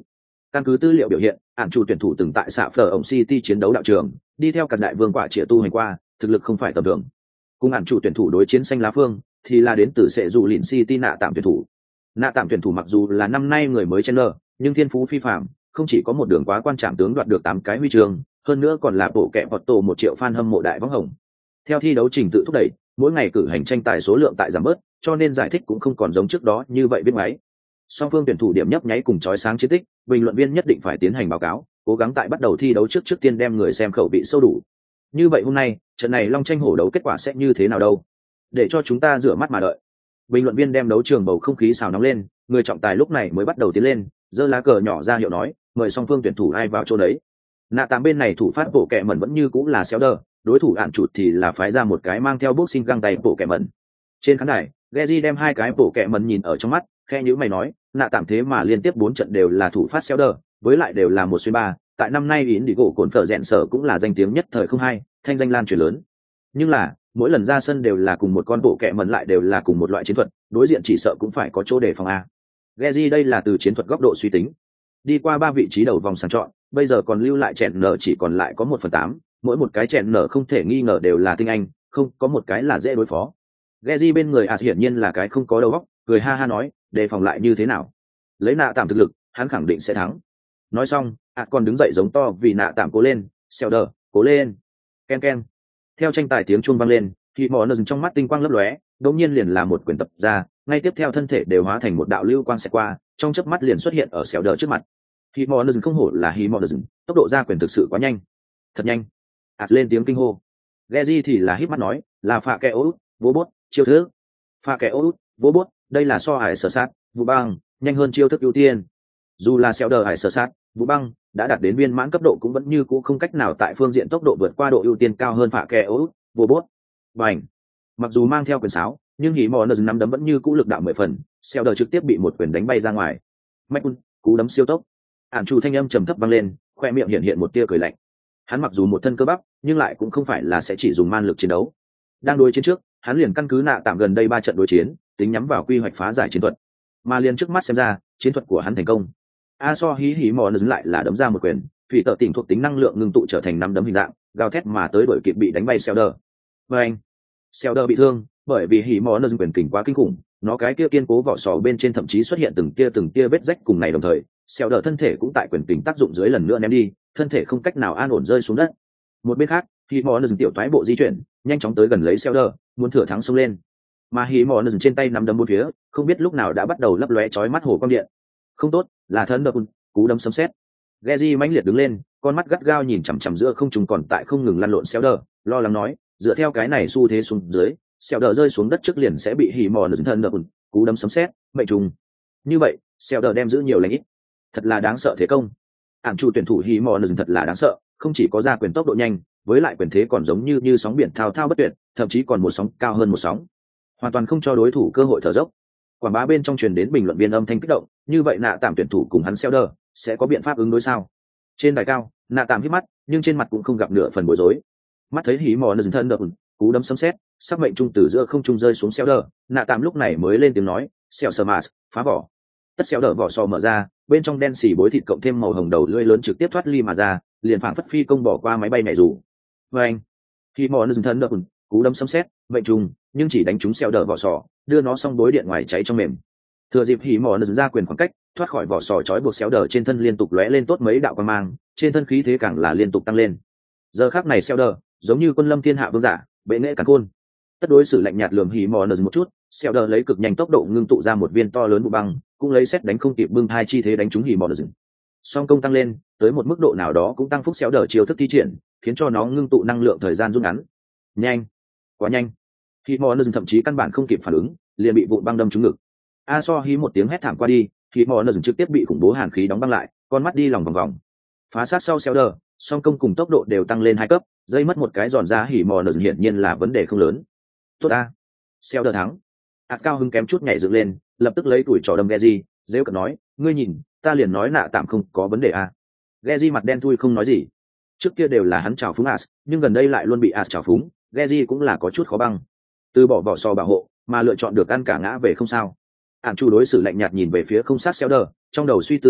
Căn cứ tư liệu biểu hiện, ản chủ tuyển thủ từng tại xạ phở ổng City chiến đấu đạo trường, đi theo cả đại vương quả trịa tu hành qua, thực lực không phải tầm thường. Cùng ản chủ tuyển thủ đối chiến xanh lá phương, thì là đến từ sẽ dù lìn City nạ tạm tuyển thủ. Nạ tạm tuyển thủ mặc dù là năm nay người mới chen lờ, nhưng thiên phú phi phạm, không chỉ có một đường quá quan trọng tướng đoạt được tám cái huy chương, hơn nữa còn là bộ kẹ bọt tổ một triệu fan hâm mộ đại võng hồng. Theo thi đấu trình tự thúc đẩy, mỗi ngày cử hành tranh tài số lượng tại giảm bớt, cho nên giải thích cũng không còn giống trước đó như vậy biết máy. Song phương tuyển thủ điểm nhấp nháy cùng chói sáng chiến tích, bình luận viên nhất định phải tiến hành báo cáo, cố gắng tại bắt đầu thi đấu trước trước tiên đem người xem khẩu vị sâu đủ. Như vậy hôm nay, trận này long tranh hổ đấu kết quả sẽ như thế nào đâu? Để cho chúng ta rửa mắt mà đợi. Bình luận viên đem đấu trường bầu không khí xào nóng lên, người trọng tài lúc này mới bắt đầu tiến lên, giơ lá cờ nhỏ ra hiệu nói, mời song phương tuyển thủ ai vào chỗ đấy. Nạ tám bên này thủ phát bộ kẹ mẩn vẫn như cũng là xéo đờ, đối thủ ạn chụt thì là phái ra một cái mang theo boxing găng tay bộ kẹ mẩn. Trên khán đài, Geji đem hai cái bộ kẹ mẩn nhìn ở trong mắt, khe nhữ mày nói, nạ tạm thế mà liên tiếp bốn trận đều là thủ phát xéo đờ, với lại đều là một xuyên ba, tại năm nay yến đi gỗ cồn phở rèn sở cũng là danh tiếng nhất thời không hai, thanh danh lan truyền lớn. Nhưng là, mỗi lần ra sân đều là cùng một con bộ kẹ mẩn lại đều là cùng một loại chiến thuật, đối diện chỉ sợ cũng phải có chỗ đề phòng a. Geji đây là từ chiến thuật góc độ suy tính. Đi qua ba vị trí đầu vòng sàng chọn, bây giờ còn lưu lại chèn nở chỉ còn lại có một phần tám, mỗi một cái chèn nở không thể nghi ngờ đều là tinh anh, không có một cái là dễ đối phó. Geji bên người As hiển nhiên là cái không có đầu óc, cười ha ha nói, đề phòng lại như thế nào? Lấy nạ tạm thực lực, hắn khẳng định sẽ thắng. Nói xong, As còn đứng dậy giống to vì nạ tạm cố lên, Selder, cố lên. Ken ken. Theo tranh tài tiếng chuông vang lên, thì mỏ nơ trong mắt tinh quang lấp lóe, đột nhiên liền là một quyền tập ra, ngay tiếp theo thân thể đều hóa thành một đạo lưu quang xẹt qua, trong chớp mắt liền xuất hiện ở Selder trước mặt. Thì mỏ nơ không hổ là Thì mỏ nơ, tốc độ ra quyền thực sự quá nhanh. Thật nhanh. As lên tiếng kinh hô. Geji thì là híp mắt nói, là phạ kẻ ố, vô bốt, chiêu thứ. Phạ kẻ ố, vô bốt, đây là so hải sở sát, vụ băng, nhanh hơn chiêu thức ưu tiên. Dù là Selder hải sở sát, vụ băng đã đạt đến viên mãn cấp độ cũng vẫn như cũ không cách nào tại phương diện tốc độ vượt qua độ ưu tiên cao hơn phạ kẻ ố, vô bốt. Bành. Mặc dù mang theo quyền sáo, nhưng Hỉ Mỏ Nơ nắm đấm vẫn như cũ lực đạo mười phần, Selder trực tiếp bị một quyền đánh bay ra ngoài. Mạch cú đấm siêu tốc. Ản chủ thanh âm trầm thấp vang lên, khoe miệng hiện hiện một tia cười lạnh. Hắn mặc dù một thân cơ bắp, nhưng lại cũng không phải là sẽ chỉ dùng man lực chiến đấu. Đang đối chiến trước, hắn liền căn cứ nạ tạm gần đây ba trận đối chiến, tính nhắm vào quy hoạch phá giải chiến thuật. Mà liền trước mắt xem ra, chiến thuật của hắn thành công. A so hí hí mò nứt lại là đấm ra một quyền, thủy tợ tỉnh thuộc tính năng lượng ngưng tụ trở thành năm đấm hình dạng, gào thét mà tới đuổi kịp bị đánh bay Selder. Và anh, Selder bị thương, bởi vì hí mò nứt quyền kình quá kinh khủng, nó cái kia kiên cố vỏ sò bên trên thậm chí xuất hiện từng tia từng tia vết rách cùng này đồng thời, Selder thân thể cũng tại quyền kình tác dụng dưới lần nữa ném đi, thân thể không cách nào an ổn rơi xuống đất. Một bên khác, hí mò nứt tiểu toái bộ di chuyển, nhanh chóng tới gần lấy Selder, muốn thừa thắng xông lên. Mà hí mò nứt trên tay nắm đấm bốn phía, không biết lúc nào đã bắt đầu lấp lóe chói mắt hồ quang điện. Không tốt, là thân đập, cú đấm sấm sét. Geji mãnh liệt đứng lên, con mắt gắt gao nhìn chằm chằm giữa không trung còn tại không ngừng lăn lộn Selder, lo lắng nói, dựa theo cái này xu thế xuống dưới, Selder rơi xuống đất trước liền sẽ bị hỉ mò nứt thân đập, cú đấm sấm sét, mệnh trùng. Như vậy, Selder đem giữ nhiều lãnh ít. Thật là đáng sợ thế công. Ảm chủ tuyển thủ hỉ mò nứt thật là đáng sợ, không chỉ có ra quyền tốc độ nhanh, với lại quyền thế còn giống như như sóng biển thao thao bất tuyệt, thậm chí còn một sóng cao hơn một sóng. Hoàn toàn không cho đối thủ cơ hội thở dốc. Quảng bá bên trong truyền đến bình luận viên âm thanh kích động, như vậy nạ tạm tuyển thủ cùng hắn Selder sẽ có biện pháp ứng đối sao? Trên đài cao, nạ tạm hít mắt, nhưng trên mặt cũng không gặp nửa phần bối rối. Mắt thấy hí mò nứt thân đập, cú đấm sấm sét, sắc mệnh trung từ giữa không trung rơi xuống Selder, nạ tạm lúc này mới lên tiếng nói, Selder phá vỏ. Tất Selder vỏ sò mở ra, bên trong đen xì bối thịt cộng thêm màu hồng đầu lưỡi lớn trực tiếp thoát ly mà ra, liền phảng phất phi công bỏ qua máy bay nhảy dù. Và anh, hí mò nứt thân đập, cú đấm sấm sét, mệnh trung, nhưng chỉ đánh trúng Selder vỏ sò, đưa nó xong bối điện ngoài cháy trong mềm. Thừa dịp hỉ mò nứt ra quyền khoảng cách, thoát khỏi vỏ sò trói buộc Selder trên thân liên tục lóe lên tốt mấy đạo quang mang, trên thân khí thế càng là liên tục tăng lên. Giờ khắc này Selder giống như quân lâm thiên hạ vương giả, bệ nghệ càn khôn. Tất đối xử lạnh nhạt lườm hỉ mò nứt một chút, Selder lấy cực nhanh tốc độ ngưng tụ ra một viên to lớn vụ băng, cũng lấy xét đánh không kịp bưng thai chi thế đánh trúng hỉ mò nứt. Song công tăng lên, tới một mức độ nào đó cũng tăng phúc Selder chiêu thức thi triển, khiến cho nó ngưng tụ năng lượng thời gian rút ngắn. Nhanh, quá nhanh. Hỉ mò nứt thậm chí căn bản không kịp phản ứng, liền bị vụ băng đâm trúng ngực. A so hí một tiếng hét thảm qua đi, thì mò nơ trực tiếp bị khủng bố hàn khí đóng băng lại, con mắt đi lòng vòng vòng. Phá sát sau Selder, song công cùng tốc độ đều tăng lên hai cấp, dây mất một cái giòn ra hỉ mò nơ hiển nhiên là vấn đề không lớn. Tốt a, Selder thắng. Át cao hứng kém chút nhảy dựng lên, lập tức lấy tuổi trò đâm Geji, dễ cận nói, ngươi nhìn, ta liền nói nạ tạm không có vấn đề a. Geji mặt đen thui không nói gì. Trước kia đều là hắn chào phúng As, nhưng gần đây lại luôn bị As chào phúng, Geji cũng là có chút khó băng. Từ bỏ vỏ sò bảo hộ, mà lựa chọn được ăn cả ngã về không sao. Ản chủ đối xử lạnh nhạt nhìn về phía không sát Selder, trong đầu suy tư một lát,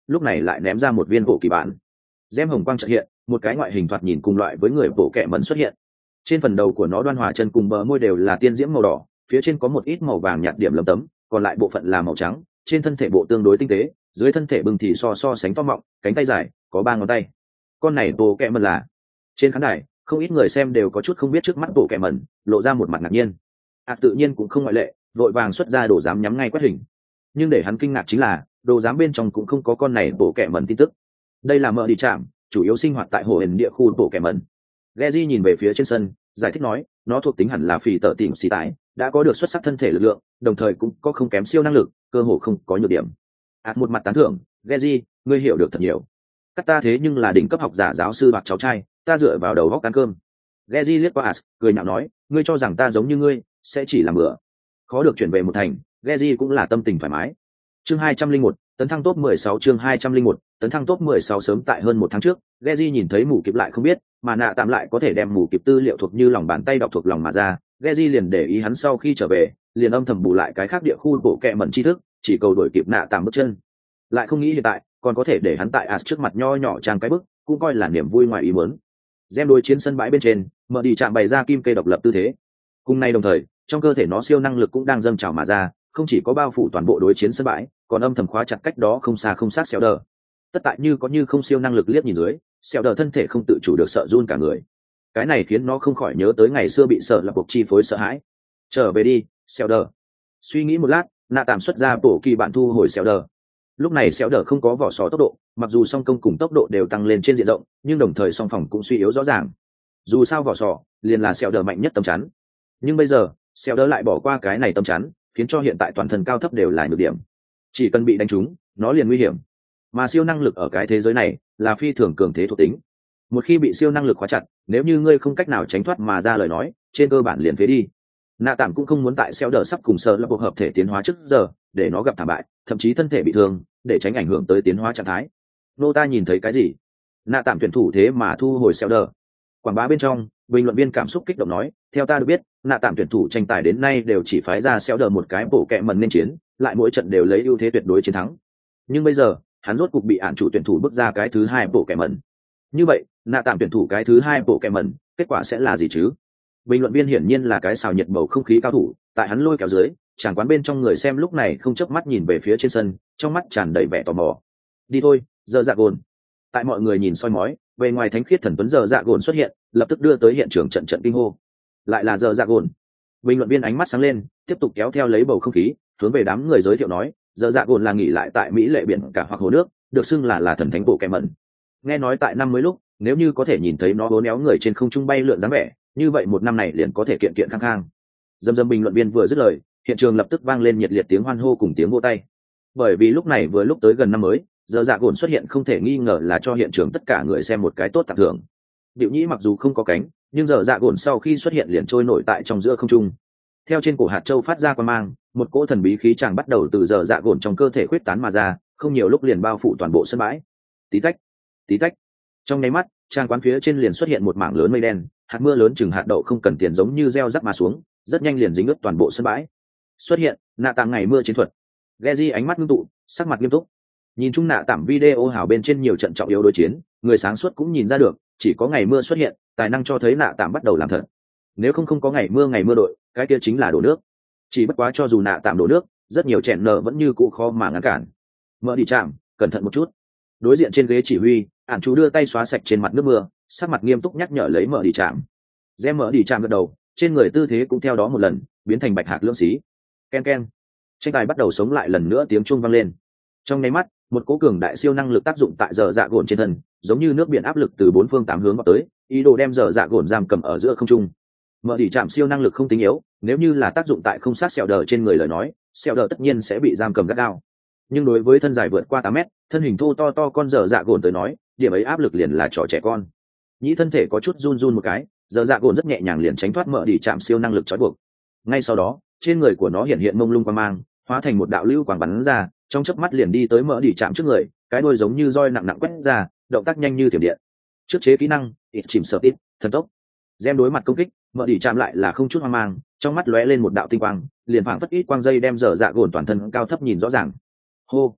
lúc này lại ném ra một viên bộ kỳ bản. Gem hồng quang chợt hiện, một cái ngoại hình thoạt nhìn cùng loại với người bộ kẹ mẩn xuất hiện. Trên phần đầu của nó đoan hòa chân cùng bờ môi đều là tiên diễm màu đỏ, phía trên có một ít màu vàng nhạt điểm lấm tấm, còn lại bộ phận là màu trắng. Trên thân thể bộ tương đối tinh tế, dưới thân thể bừng thì so so sánh to mọng, cánh tay dài, có ba ngón tay. Con này bộ kẹ mẩn là. Trên khán đài, không ít người xem đều có chút không biết trước mắt bộ kẹ mẩn, lộ ra một mặt ngạc nhiên. À tự nhiên cũng không ngoại lệ, vội vàng xuất ra đồ giám nhắm ngay quét hình. Nhưng để hắn kinh ngạc chính là, đồ giám bên trong cũng không có con này bộ kẹ mẩn tin tức. Đây là mợ đi chạm, chủ yếu sinh hoạt tại hồ hển địa khu bộ kẹ mẩn. Geji nhìn về phía trên sân, giải thích nói, nó thuộc tính hẳn là phì tợ tìm xì tái, đã có được xuất sắc thân thể lực lượng, đồng thời cũng có không kém siêu năng lực, cơ hồ không có nhược điểm. À một mặt tán thưởng, Geji, ngươi hiểu được thật nhiều. Các ta thế nhưng là đỉnh cấp học giả giáo sư hoặc cháu trai, ta dựa vào đầu góc ăn cơm. Geji liếc qua As, cười nhạo nói, ngươi cho rằng ta giống như ngươi, sẽ chỉ làm bữa. Khó được chuyển về một thành, Geji cũng là tâm tình thoải mái. Chương hai trăm linh một, tấn thăng top mười sáu chương hai trăm linh một, tấn thăng top mười sáu sớm tại hơn một tháng trước, Geji nhìn thấy mù kịp lại không biết, mà nạ tạm lại có thể đem mù kịp tư liệu thuộc như lòng bàn tay đọc thuộc lòng mà ra. Geji liền để ý hắn sau khi trở về, liền âm thầm bù lại cái khác địa khu bộ kệ mẩn tri thức, chỉ cầu đổi kịp nạ tạm bước chân. Lại không nghĩ hiện tại, còn có thể để hắn tại As trước mặt nho nhỏ trang cái bức, cũng coi là niềm vui ngoài ý muốn. Gem đối chiến sân bãi bên trên, mở đi chạm bày ra kim kê độc lập tư thế. Cùng nay đồng thời, trong cơ thể nó siêu năng lực cũng đang dâng trào mà ra, không chỉ có bao phủ toàn bộ đối chiến sân bãi, còn âm thầm khóa chặt cách đó không xa không sát xéo đờ. Tất tại như có như không siêu năng lực liếc nhìn dưới, xéo đờ thân thể không tự chủ được sợ run cả người. Cái này khiến nó không khỏi nhớ tới ngày xưa bị sợ là cuộc chi phối sợ hãi. Trở về đi, xéo đờ. Suy nghĩ một lát, nạ tạm xuất ra bổ kỳ bạn thu hồi xéo đờ. Lúc này xéo đờ không có vỏ sò tốc độ, mặc dù song công cùng tốc độ đều tăng lên trên diện rộng, nhưng đồng thời song phòng cũng suy yếu rõ ràng. Dù sao vỏ sò liền là xéo đờ mạnh nhất tấm chắn, nhưng bây giờ xéo đờ lại bỏ qua cái này tấm chắn, khiến cho hiện tại toàn thân cao thấp đều là nhược điểm. Chỉ cần bị đánh trúng, nó liền nguy hiểm. Mà siêu năng lực ở cái thế giới này là phi thường cường thế thuộc tính. Một khi bị siêu năng lực khóa chặt, nếu như ngươi không cách nào tránh thoát mà ra lời nói, trên cơ bản liền phế đi. Nạ tạm cũng không muốn tại xéo đờ sắp cùng sợ là cuộc hợp thể tiến hóa trước giờ, để nó gặp thảm bại, thậm chí thân thể bị thương, để tránh ảnh hưởng tới tiến hóa trạng thái. Nô ta nhìn thấy cái gì? Nạ tạm tuyển thủ thế mà thu hồi xéo đờ. Quảng bá bên trong, bình luận viên cảm xúc kích động nói, theo ta được biết, nạ tạm tuyển thủ tranh tài đến nay đều chỉ phái ra xéo đờ một cái bổ kẹ mần nên chiến, lại mỗi trận đều lấy ưu thế tuyệt đối chiến thắng. Nhưng bây giờ, hắn rốt cục bị án chủ tuyển thủ bước ra cái thứ hai bổ kẹ mần. Như vậy, nạ tạm tuyển thủ cái thứ hai bổ kẹ mần, kết quả sẽ là gì chứ? Bình luận viên hiển nhiên là cái xào nhiệt bầu không khí cao thủ, tại hắn lôi kéo dưới, chàng quán bên trong người xem lúc này không chớp mắt nhìn về phía trên sân, trong mắt tràn đầy vẻ tò mò. Đi thôi, giờ dạ gồn. Tại mọi người nhìn soi mói, về ngoài thánh khiết thần tuấn giờ dạ gồn xuất hiện, lập tức đưa tới hiện trường trận trận kinh hô. Lại là giờ dạ gồn. Bình luận viên ánh mắt sáng lên, tiếp tục kéo theo lấy bầu không khí, hướng về đám người giới thiệu nói, giờ dạ gồn là nghỉ lại tại Mỹ lệ biển cả hoặc hồ nước, được xưng là là thần thánh bộ kẻ mẩn. Nghe nói tại năm mới lúc, nếu như có thể nhìn thấy nó bốn éo người trên không trung bay lượn dáng vẻ, như vậy một năm này liền có thể kiện kiện khang khang. Dâm dâm bình luận viên vừa dứt lời, hiện trường lập tức vang lên nhiệt liệt tiếng hoan hô cùng tiếng vỗ tay. Bởi vì lúc này vừa lúc tới gần năm mới, giờ dạ gồn xuất hiện không thể nghi ngờ là cho hiện trường tất cả người xem một cái tốt tặng thưởng. Diệu Nhĩ mặc dù không có cánh, nhưng giờ dạ gồn sau khi xuất hiện liền trôi nổi tại trong giữa không trung. Theo trên cổ hạt châu phát ra quang mang, một cỗ thần bí khí tràng bắt đầu từ giờ dạ gồn trong cơ thể khuyết tán mà ra, không nhiều lúc liền bao phủ toàn bộ sân bãi. Tí tách, tí tách. Trong nháy mắt, trang quán phía trên liền xuất hiện một mảng lớn mây đen, hạt mưa lớn chừng hạt đậu không cần tiền giống như gieo rắc mà xuống, rất nhanh liền dính ướt toàn bộ sân bãi. Xuất hiện, nạ tạm ngày mưa chiến thuật. Geji ánh mắt ngưng tụ, sắc mặt nghiêm túc. Nhìn chung nạ tạm video hảo bên trên nhiều trận trọng yếu đối chiến, người sáng suốt cũng nhìn ra được, chỉ có ngày mưa xuất hiện, tài năng cho thấy nạ tạm bắt đầu làm thật. Nếu không không có ngày mưa ngày mưa đội, cái kia chính là đổ nước. Chỉ bất quá cho dù nạ tạm đổ nước, rất nhiều chèn nở vẫn như cũ khó mà ngăn cản. Mở đi chạm, cẩn thận một chút. Đối diện trên ghế chỉ huy, ản chú đưa tay xóa sạch trên mặt nước mưa, sắc mặt nghiêm túc nhắc nhở lấy mở đi chạm. Gem mở đi chạm gật đầu, trên người tư thế cũng theo đó một lần biến thành bạch hạc lưỡng xí. Ken ken, tranh tài bắt đầu sống lại lần nữa, tiếng chuông vang lên. Trong nháy mắt, một cố cường đại siêu năng lực tác dụng tại giờ dạ gồn trên thân, giống như nước biển áp lực từ bốn phương tám hướng vào tới, ý đồ đem giờ dạ gồn giam cầm ở giữa không trung. Mở đi chạm siêu năng lực không tính yếu, nếu như là tác dụng tại không sát sẹo đờ trên người lời nói, sẹo đờ tất nhiên sẽ bị giam cầm gắt gao. Nhưng đối với thân dài vượt qua tám mét, thân hình thô to to con giờ dạ gồn tới nói, điểm ấy áp lực liền là trò trẻ con. Nhĩ thân thể có chút run run một cái, giờ dạ gồn rất nhẹ nhàng liền tránh thoát mở đi chạm siêu năng lực trói buộc. Ngay sau đó, trên người của nó hiện hiện mông lung quang mang, hóa thành một đạo lưu quang bắn ra, trong chớp mắt liền đi tới mở đi chạm trước người, cái đuôi giống như roi nặng nặng quét ra, động tác nhanh như thiểm điện. Trước chế kỹ năng, ít chìm sợ ít, thần tốc. Gem đối mặt công kích, mở đi chạm lại là không chút hoang mang, trong mắt lóe lên một đạo tinh quang, liền phảng phất ít quang dây đem giờ dạ gồn toàn thân cao thấp nhìn rõ ràng. Hô,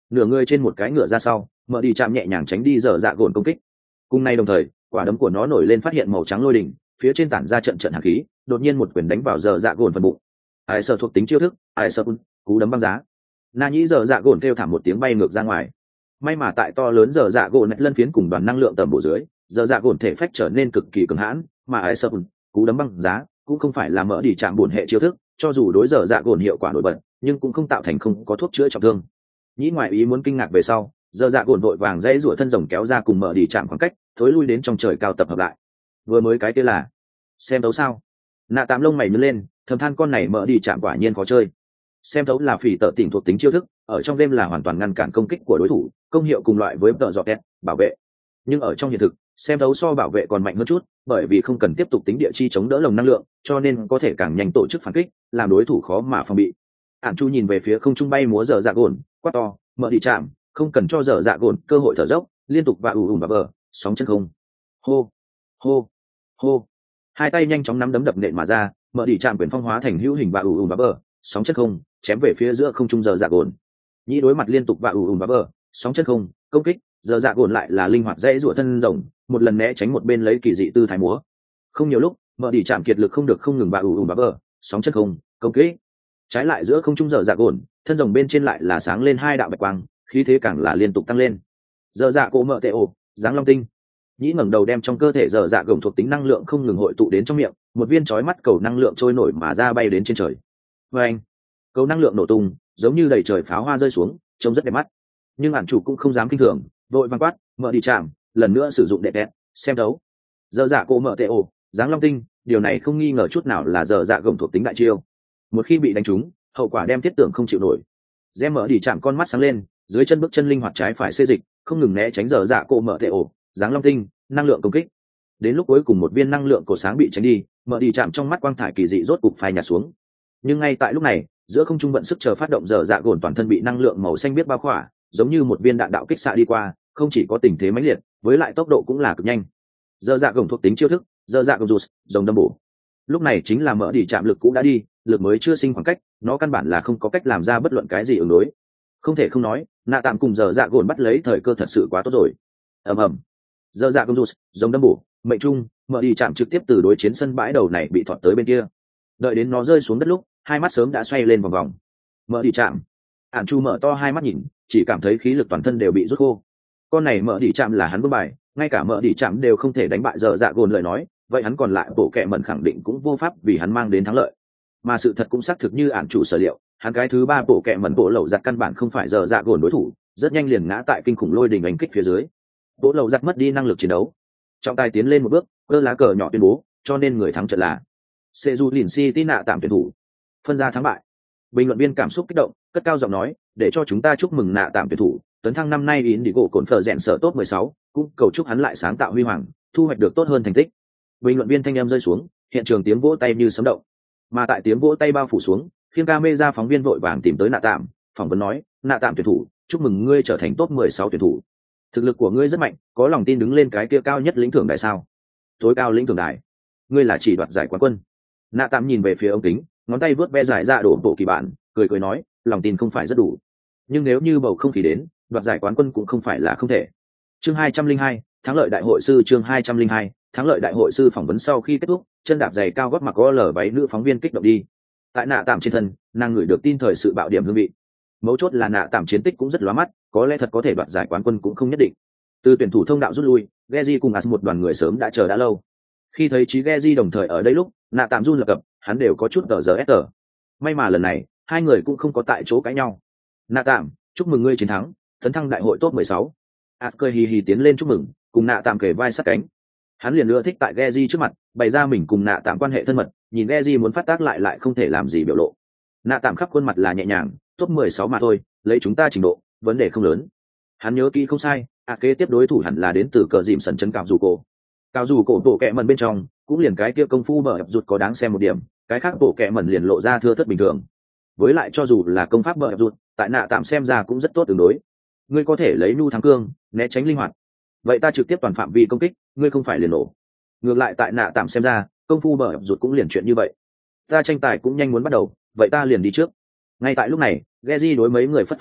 nửa người trên một cái ngựa ra sau, mở đi chạm nhẹ nhàng tránh đi dở dạ gồn công kích. Cùng nay đồng thời, quả đấm của nó nổi lên phát hiện màu trắng lôi đỉnh, phía trên tản ra trận trận hàn khí, đột nhiên một quyền đánh vào dở dạ gồn phần bụng. Ai sợ thuộc tính chiêu thức, ai sợ cú đấm băng giá. Na nhĩ dở dạ gồn kêu thảm một tiếng bay ngược ra ngoài. May mà tại to lớn dở dạ gồn lân phiến cùng đoàn năng lượng tầm bổ dưới, dở dạ gồn thể phách trở nên cực kỳ cứng hãn, mà ai sợ cú đấm băng giá cũng không phải là mở đi chạm buồn hệ chiêu thức, cho dù đối dở dạ gồn hiệu quả nổi bật, nhưng cũng không tạo thành không có thuốc chữa trọng thương. Nhĩ ngoại ý muốn kinh ngạc về sau, dở dạ gồn vội vàng dãy rủa thân rồng kéo ra cùng mở đi chạm khoảng cách, thối lui đến trong trời cao tập hợp lại. Vừa mới cái kia là xem đấu sao? Nạ Tạm lông mày nhướng lên, thầm than con này mở đi chạm quả nhiên khó chơi. Xem đấu là phỉ tợ tỉnh thuộc tính chiêu thức, ở trong đêm là hoàn toàn ngăn cản công kích của đối thủ, công hiệu cùng loại với tợ dọ kẹt, bảo vệ. Nhưng ở trong hiện thực, xem đấu so bảo vệ còn mạnh hơn chút, bởi vì không cần tiếp tục tính địa chi chống đỡ lồng năng lượng, cho nên có thể càng nhanh tổ chức phản kích, làm đối thủ khó mà phòng bị. Ản Chu nhìn về phía không trung bay múa dở dạ gồn, quát to, mở đi chạm, không cần cho dở dạ gồn cơ hội thở dốc, liên tục và ù ùm và bờ, sóng chân không. Hô, hô, hô. Hai tay nhanh chóng nắm đấm đập nện mà ra, mở đi chạm quyền phong hóa thành hữu hình và ù ùm và bờ, sóng chân không, chém về phía giữa không trung dở dạ gồn. Nhĩ đối mặt liên tục và ù ùm và bờ, sóng chân không, công kích, dở dạ gồn lại là linh hoạt dễ rủa thân rồng, một lần né tránh một bên lấy kỳ dị tư thái múa. Không nhiều lúc, mở đi chạm kiệt lực không được không ngừng và ù ùm và bờ, sóng chân không, công kích. Trái lại giữa không trung dở dạ gồn, thân rồng bên trên lại là sáng lên hai đạo bạch quang, khí thế càng là liên tục tăng lên. Dở dạ cổ mở tệ ổ, dáng long tinh. Nhĩ ngẩng đầu đem trong cơ thể dở dạ gồng thuộc tính năng lượng không ngừng hội tụ đến trong miệng, một viên chói mắt cầu năng lượng trôi nổi mà ra bay đến trên trời. Và anh, cầu năng lượng nổ tung, giống như đầy trời pháo hoa rơi xuống, trông rất đẹp mắt. Nhưng Ản Chủ cũng không dám kinh thường, vội vàng quát, mở đi chạm, lần nữa sử dụng đệ đẹp, xem đấu. Dở dạ cổ mở tệ ổ, dáng long tinh, điều này không nghi ngờ chút nào là dở dạ gồng thuộc tính đại chiêu. Một khi bị đánh trúng, hậu quả đem thiết tưởng không chịu nổi. Gem mở đi chạm con mắt sáng lên, dưới chân bước chân linh hoạt trái phải xê dịch, không ngừng né tránh dở dạ cổ mở tệ ổ, dáng long tinh, năng lượng công kích. Đến lúc cuối cùng một viên năng lượng cổ sáng bị tránh đi, mở đi chạm trong mắt quang thải kỳ dị rốt cục phai nhạt xuống. Nhưng ngay tại lúc này, giữa không trung vận sức chờ phát động dở dạ gồn toàn thân bị năng lượng màu xanh biết bao khỏa, giống như một viên đạn đạo kích xạ đi qua, không chỉ có tình thế mãnh liệt, với lại tốc độ cũng là cực nhanh. Dở dạ gồn thuộc tính chiêu thức, dở dạ gồn rụt, rồng đâm bổ. Lúc này chính là mở đi chạm lực cũ đã đi, lực mới chưa sinh khoảng cách, nó căn bản là không có cách làm ra bất luận cái gì ứng đối. Không thể không nói, Nạ Tạm cùng dở dạ gồn bắt lấy thời cơ thật sự quá tốt rồi. ầm ầm, dở dạ gồn rụt, rồng đâm bổ, mệnh trung, mở đi chạm trực tiếp từ đối chiến sân bãi đầu này bị thọt tới bên kia. Đợi đến nó rơi xuống đất lúc, hai mắt sớm đã xoay lên vòng vòng. Mở đi chạm, Ản Chu mở to hai mắt nhìn, chỉ cảm thấy khí lực toàn thân đều bị rút khô. Con này mở đi chạm là hắn vương bài, ngay cả mở đi chạm đều không thể đánh bại dở dạ gồn lời nói, vậy hắn còn lại bộ kệ mẩn khẳng định cũng vô pháp vì hắn mang đến thắng lợi. Mà sự thật cũng xác thực như Ản Chủ sở liệu, hắn cái thứ ba bộ kệ mẩn bộ lậu giặt căn bản không phải dở dạ gồn đối thủ, rất nhanh liền ngã tại kinh khủng lôi đình đánh kích phía dưới. Bộ lậu giặt mất đi năng lực chiến đấu. Trọng tài tiến lên một bước, cơ lá cờ nhỏ tuyên bố, cho nên người thắng trận là Seju Lin City Nạ Tạm tuyển thủ. Phân ra thắng bại. Bình luận viên cảm xúc kích động, cất cao giọng nói, để cho chúng ta chúc mừng Nạ Tạm tuyển thủ, tấn thăng năm nay in đi gỗ cồn phở rèn sở top mười sáu, cũng cầu chúc hắn lại sáng tạo huy hoàng, thu hoạch được tốt hơn thành tích. Bình luận viên thanh em rơi xuống, hiện trường tiếng vỗ tay như sấm động. Mà tại tiếng vỗ tay bao phủ xuống, khiêng camera phóng viên vội vàng tìm tới Nạ Tạm, phỏng vấn nói, Nạ Tạm tuyển thủ, chúc mừng ngươi trở thành top mười sáu tuyển thủ. Thực lực của ngươi rất mạnh, có lòng tin đứng lên cái kia cao nhất lĩnh thưởng đại sao? Tối cao lĩnh thưởng đại. Ngươi là chỉ đoạt giải quán quân. Nạ Tạm nhìn về phía ống kính, ngón tay vớt ve giải ra đổ bộ kỳ bản, cười cười nói, lòng tin không phải rất đủ, nhưng nếu như bầu không khí đến, đoạt giải quán quân cũng không phải là không thể. Chương hai trăm linh hai, thắng lợi đại hội sư. Chương hai trăm linh hai, thắng lợi đại hội sư. Phỏng vấn sau khi kết thúc, chân đạp giày cao gót mặc có lở váy nữ phóng viên kích động đi. Tại Nạ Tạm trên thân, nàng ngửi được tin thời sự bạo điểm hương vị. Mấu chốt là Nạ Tạm chiến tích cũng rất lóa mắt, có lẽ thật có thể đoạt giải quán quân cũng không nhất định. Từ tuyển thủ thông đạo rút lui, Geji cùng As một đoàn người sớm đã chờ đã lâu. Khi thấy chí Geji đồng thời ở đây lúc, Nạ Tạm run lập cập, hắn đều có chút tờ giờ ép tờ. May mà lần này, hai người cũng không có tại chỗ cãi nhau. Nạ Tạm, chúc mừng ngươi chiến thắng, tấn thăng đại hội top mười sáu. As cười hì hì tiến lên chúc mừng, cùng Nạ Tạm kề vai sát cánh. Hắn liền nữa thích tại Geji trước mặt, bày ra mình cùng Nạ Tạm quan hệ thân mật, nhìn Geji muốn phát tác lại lại không thể làm gì biểu lộ. Nạ Tạm khắp khuôn mặt là nhẹ nhàng, top mười sáu mà thôi, lấy chúng ta trình độ, vấn đề không lớn. Hắn nhớ kỹ không sai, à kế tiếp đối thủ hẳn là đến từ cờ dìm sần chân cào dù cổ. Cào dù cổ bộ kẹ mần bên trong, cũng liền cái kia công phu bờ rụt có đáng xem một điểm, cái khác bộ kẹ mần liền lộ ra thưa thớt bình thường. Với lại cho dù là công pháp bờ rụt, tại Nạ Tạm xem ra cũng rất tốt tương đối. Ngươi có thể lấy nhu thắng cương, né tránh linh hoạt. Vậy ta trực tiếp toàn phạm vi công kích, ngươi không phải liền nổ. Ngược lại tại Nạ Tạm xem ra, công phu bờ rụt cũng liền chuyện như vậy. Ta tranh tài cũng nhanh muốn bắt đầu, vậy ta liền đi trước. Ngay tại lúc này, Geji đối mấy người phất phất tay,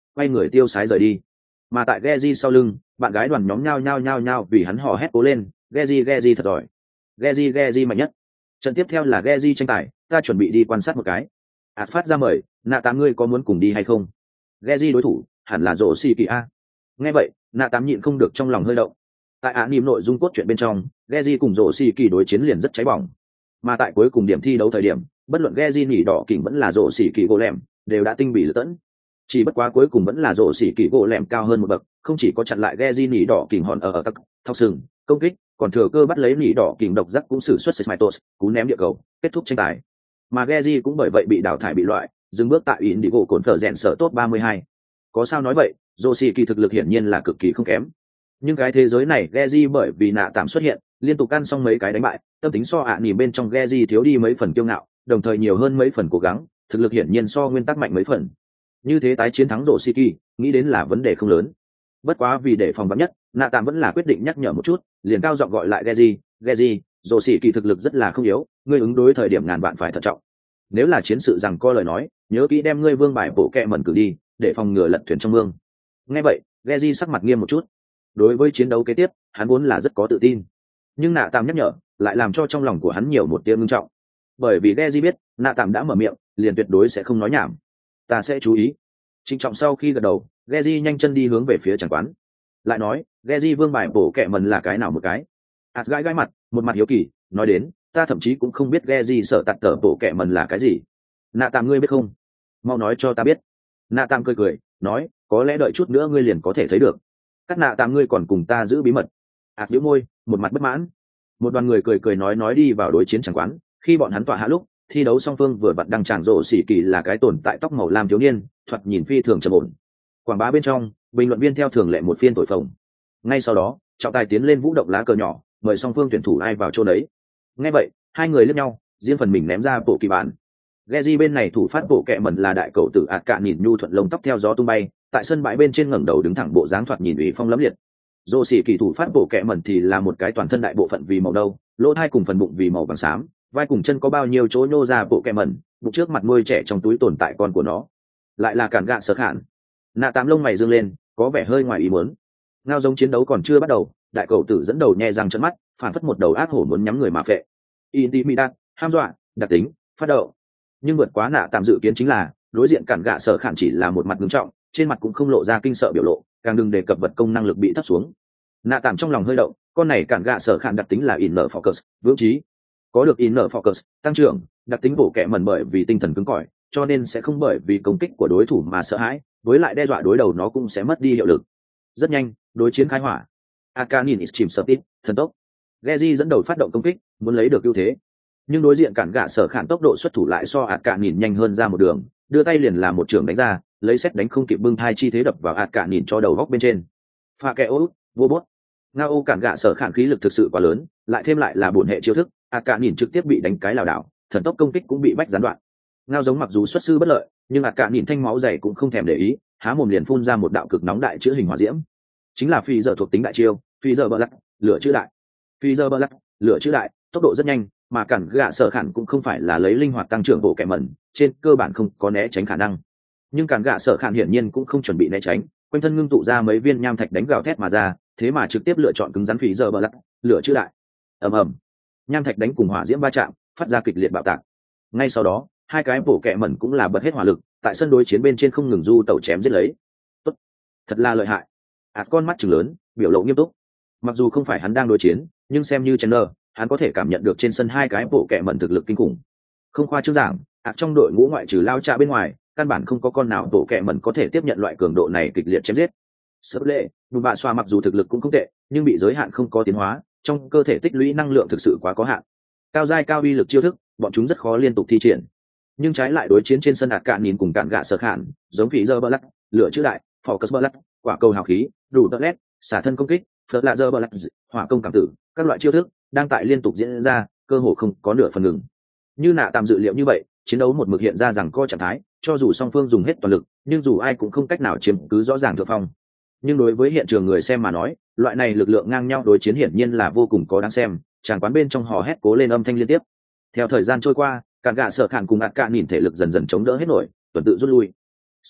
quay người tiêu sái rời đi. Mà tại Geji sau lưng, bạn gái đoàn nhóm nhao nhao nhao nhao vì hắn hò hét cố lên, Geji Geji thật giỏi, Geji Geji mạnh nhất. Trận tiếp theo là Geji tranh tài, ta chuẩn bị đi quan sát một cái. ạt phát ra mời, nạ tám ngươi có muốn cùng đi hay không? Geji đối thủ hẳn là rổ xì kỳ a. Nghe vậy, nạ tám nhịn không được trong lòng hơi động. Tại án niệm nội dung cốt truyện bên trong, Geji cùng rổ xì kỳ đối chiến liền rất cháy bỏng. Mà tại cuối cùng điểm thi đấu thời điểm, bất luận Geji nỉ đỏ kỉnh vẫn là rổ xì kỳ gỗ lẻm, đều đã tinh bị lựa tẫn. Chỉ bất quá cuối cùng vẫn là rổ xì kỳ gỗ lẻm cao hơn một bậc, không chỉ có chặn lại Geji nỉ đỏ kỉnh hòn ở ở các thọc sừng công kích, còn thừa cơ bắt lấy nỉ đỏ kỉnh độc giác cũng sử xuất Smite cú ném địa cầu, kết thúc tranh tài. Mà Geji cũng bởi vậy bị đào thải bị loại, dừng bước tại Indigo cồn phở rèn sở top ba mươi hai. Có sao nói vậy, Roshi kỳ thực lực hiển nhiên là cực kỳ không kém. Nhưng cái thế giới này Geji bởi vì nạ tạm xuất hiện, liên tục ăn xong mấy cái đánh bại, tâm tính so ạ à nỉ bên trong Geji thiếu đi mấy phần kiêu ngạo, đồng thời nhiều hơn mấy phần cố gắng, thực lực hiển nhiên so nguyên tắc mạnh mấy phần. Như thế tái chiến thắng Roshi kỳ, nghĩ đến là vấn đề không lớn. Bất quá vì để phòng vắn nhất, nạ tạm vẫn là quyết định nhắc nhở một chút, liền cao giọng gọi lại Geji, Geji, Roshi kỳ thực lực rất là không yếu, ngươi ứng đối thời điểm ngàn vạn phải thận trọng. Nếu là chiến sự rằng co lời nói, nhớ kỹ đem ngươi vương bài bộ kẹ mẩn cử đi, để phòng ngừa lật thuyền trong mương. Nghe vậy, Geji sắc mặt nghiêm một chút. Đối với chiến đấu kế tiếp, hắn vốn là rất có tự tin, nhưng nạ tạm nhắc nhở lại làm cho trong lòng của hắn nhiều một tia ngưng trọng. Bởi vì Geji biết, nạ tạm đã mở miệng, liền tuyệt đối sẽ không nói nhảm. Ta sẽ chú ý. Trịnh trọng sau khi gật đầu, Geji nhanh chân đi hướng về phía tràng quán. Lại nói, Geji vương bài bổ kẹ mẩn là cái nào một cái? ạt gãi gãi mặt, một mặt hiếu kỳ, nói đến, ta thậm chí cũng không biết Geji sợ tạt tở bổ kẹ mẩn là cái gì. Nạ tạm ngươi biết không? Mau nói cho ta biết. Nạ tạm cười cười, nói, có lẽ đợi chút nữa ngươi liền có thể thấy được. Các nạ tạm ngươi còn cùng ta giữ bí mật. ạt nhíu môi, một mặt bất mãn. Một đoàn người cười cười nói nói đi vào đối chiến tràng quán. Khi bọn hắn tọa hạ lúc, thi đấu song phương vừa vặn đăng tràng rộ xỉ kỳ là cái tồn tại tóc màu lam thiếu niên, thoạt nhìn phi thường trầm ổn. Quảng bá bên trong, bình luận viên theo thường lệ một phiên thổi phồng. Ngay sau đó, trọng tài tiến lên vũ động lá cờ nhỏ, mời song phương tuyển thủ ai vào chỗ đấy. Nghe vậy, hai người liếc nhau, riêng phần mình ném ra bộ kỳ bản. Geji bên này thủ phát bộ kẹ mẩn là đại cầu tử ạt cạn nhìn nhu thuận lông tóc theo gió tung bay, tại sân bãi bên trên ngẩng đầu đứng thẳng bộ dáng thoạt nhìn ủy phong lẫm liệt. Dô xỉ kỳ thủ phát bộ kẹ mẩn thì là một cái toàn thân đại bộ phận vì màu nâu, lỗ hai cùng phần bụng vì màu vàng xám, vai cùng chân có bao nhiêu chỗ nhô ra bộ kẹ mẩn, bụng trước mặt môi trẻ trong túi tồn tại con của nó. Lại là cản gạ sở khản. Nạ tám lông mày dương lên, có vẻ hơi ngoài ý muốn. Ngao giống chiến đấu còn chưa bắt đầu, đại cầu tử dẫn đầu nhe răng trợn mắt, phản phất một đầu ác hổ muốn nhắm người mà phệ. Intimidat, ham dọa, đặc tính, phát động. Nhưng vượt quá nạ tạm dự kiến chính là, đối diện cản gạ sở khản chỉ là một mặt nghiêm trọng, trên mặt cũng không lộ ra kinh sợ biểu lộ, càng đừng đề cập vật công năng lực bị thấp xuống. Nạ tạm trong lòng hơi động, con này cản gạ sở khản đặc tính là inner focus, vững chí. Có được inner focus, tăng trưởng, đặc tính bổ kẹ mẩn bởi vì tinh thần cứng cỏi, cho nên sẽ không bởi vì công kích của đối thủ mà sợ hãi, với lại đe dọa đối đầu nó cũng sẽ mất đi hiệu lực. Rất nhanh, đối chiến khai hỏa. Akanin Extreme Speed, thần tốc. Geji dẫn đầu phát động công kích, muốn lấy được ưu thế. Nhưng đối diện cản gạ sở khản tốc độ xuất thủ lại so Akanin nhanh hơn ra một đường, đưa tay liền làm một trường đánh ra, lấy xét đánh không kịp bưng thai chi thế đập vào Akanin cho đầu góc bên trên. Pha kẹ út, vô bốt. Ngao cản gạ sở khản khí lực thực sự quá lớn, lại thêm lại là bổn hệ chiêu thức, Akanin trực tiếp bị đánh cái lảo đảo, thần tốc công kích cũng bị bách gián đoạn. Ngao giống mặc dù xuất sư bất lợi, nhưng Akanin thanh máu dày cũng không thèm để ý, há mồm liền phun ra một đạo cực nóng đại chữ hình hỏa diễm. Chính là phi giờ thuộc tính đại chiêu, phi giờ bờ lắc, lửa chữ đại. Phi giờ bờ lắc, lửa chữ đại, tốc độ rất nhanh, mà cản gạ sở khản cũng không phải là lấy linh hoạt tăng trưởng bộ kẻ mẩn, trên cơ bản không có né tránh khả năng. Nhưng cản gạ sở khản hiển nhiên cũng không chuẩn bị né tránh, quanh thân ngưng tụ ra mấy viên nham thạch đánh gào thét mà ra, thế mà trực tiếp lựa chọn cứng rắn phi giờ bờ lắc, lửa chữ đại. Ầm ầm, nham thạch đánh cùng hỏa diễm va chạm, phát ra kịch liệt bạo tạc. Ngay sau đó, hai cái bộ kẻ mẩn cũng là bật hết hỏa lực, tại sân đối chiến bên trên không ngừng du tẩu chém giết lấy. Tốt, thật là lợi hại. ạt con mắt trừng lớn, biểu lộ nghiêm túc. Mặc dù không phải hắn đang đối chiến, nhưng xem như Chandler, hắn có thể cảm nhận được trên sân hai cái bộ kệ mẩn thực lực kinh khủng. Không khoa trương giảng, ạt trong đội ngũ ngoại trừ lao trạ bên ngoài, căn bản không có con nào bộ kệ mẩn có thể tiếp nhận loại cường độ này kịch liệt chém giết. Sớp lệ, bùn bạ xoa mặc dù thực lực cũng không tệ, nhưng bị giới hạn không có tiến hóa, trong cơ thể tích lũy năng lượng thực sự quá có hạn. Cao giai cao uy lực chiêu thức, bọn chúng rất khó liên tục thi triển. Nhưng trái lại đối chiến trên sân ạt cạn nhìn cùng cạn gạ sở khản, giống phỉ giờ bờ lắc, lửa chữ đại, focus bờ lắc, quả cầu hào khí, đủ tợ lét, xả thân công kích, phật lạ giờ bờ lắc, hỏa công cảm tử, các loại chiêu thức đang tại liên tục diễn ra, cơ hồ không có nửa phần ngừng. Như nạ tạm dự liệu như vậy, chiến đấu một mực hiện ra rằng co trạng thái, cho dù song phương dùng hết toàn lực, nhưng dù ai cũng không cách nào chiếm cứ rõ ràng thượng phong. Nhưng đối với hiện trường người xem mà nói, loại này lực lượng ngang nhau đối chiến hiển nhiên là vô cùng có đáng xem, tràng quán bên trong hò hét cố lên âm thanh liên tiếp. Theo thời gian trôi qua, cản gạ sở khản cùng ạt cạn nhìn thể lực dần dần chống đỡ hết nổi, tuần tự rút lui. Sau đó,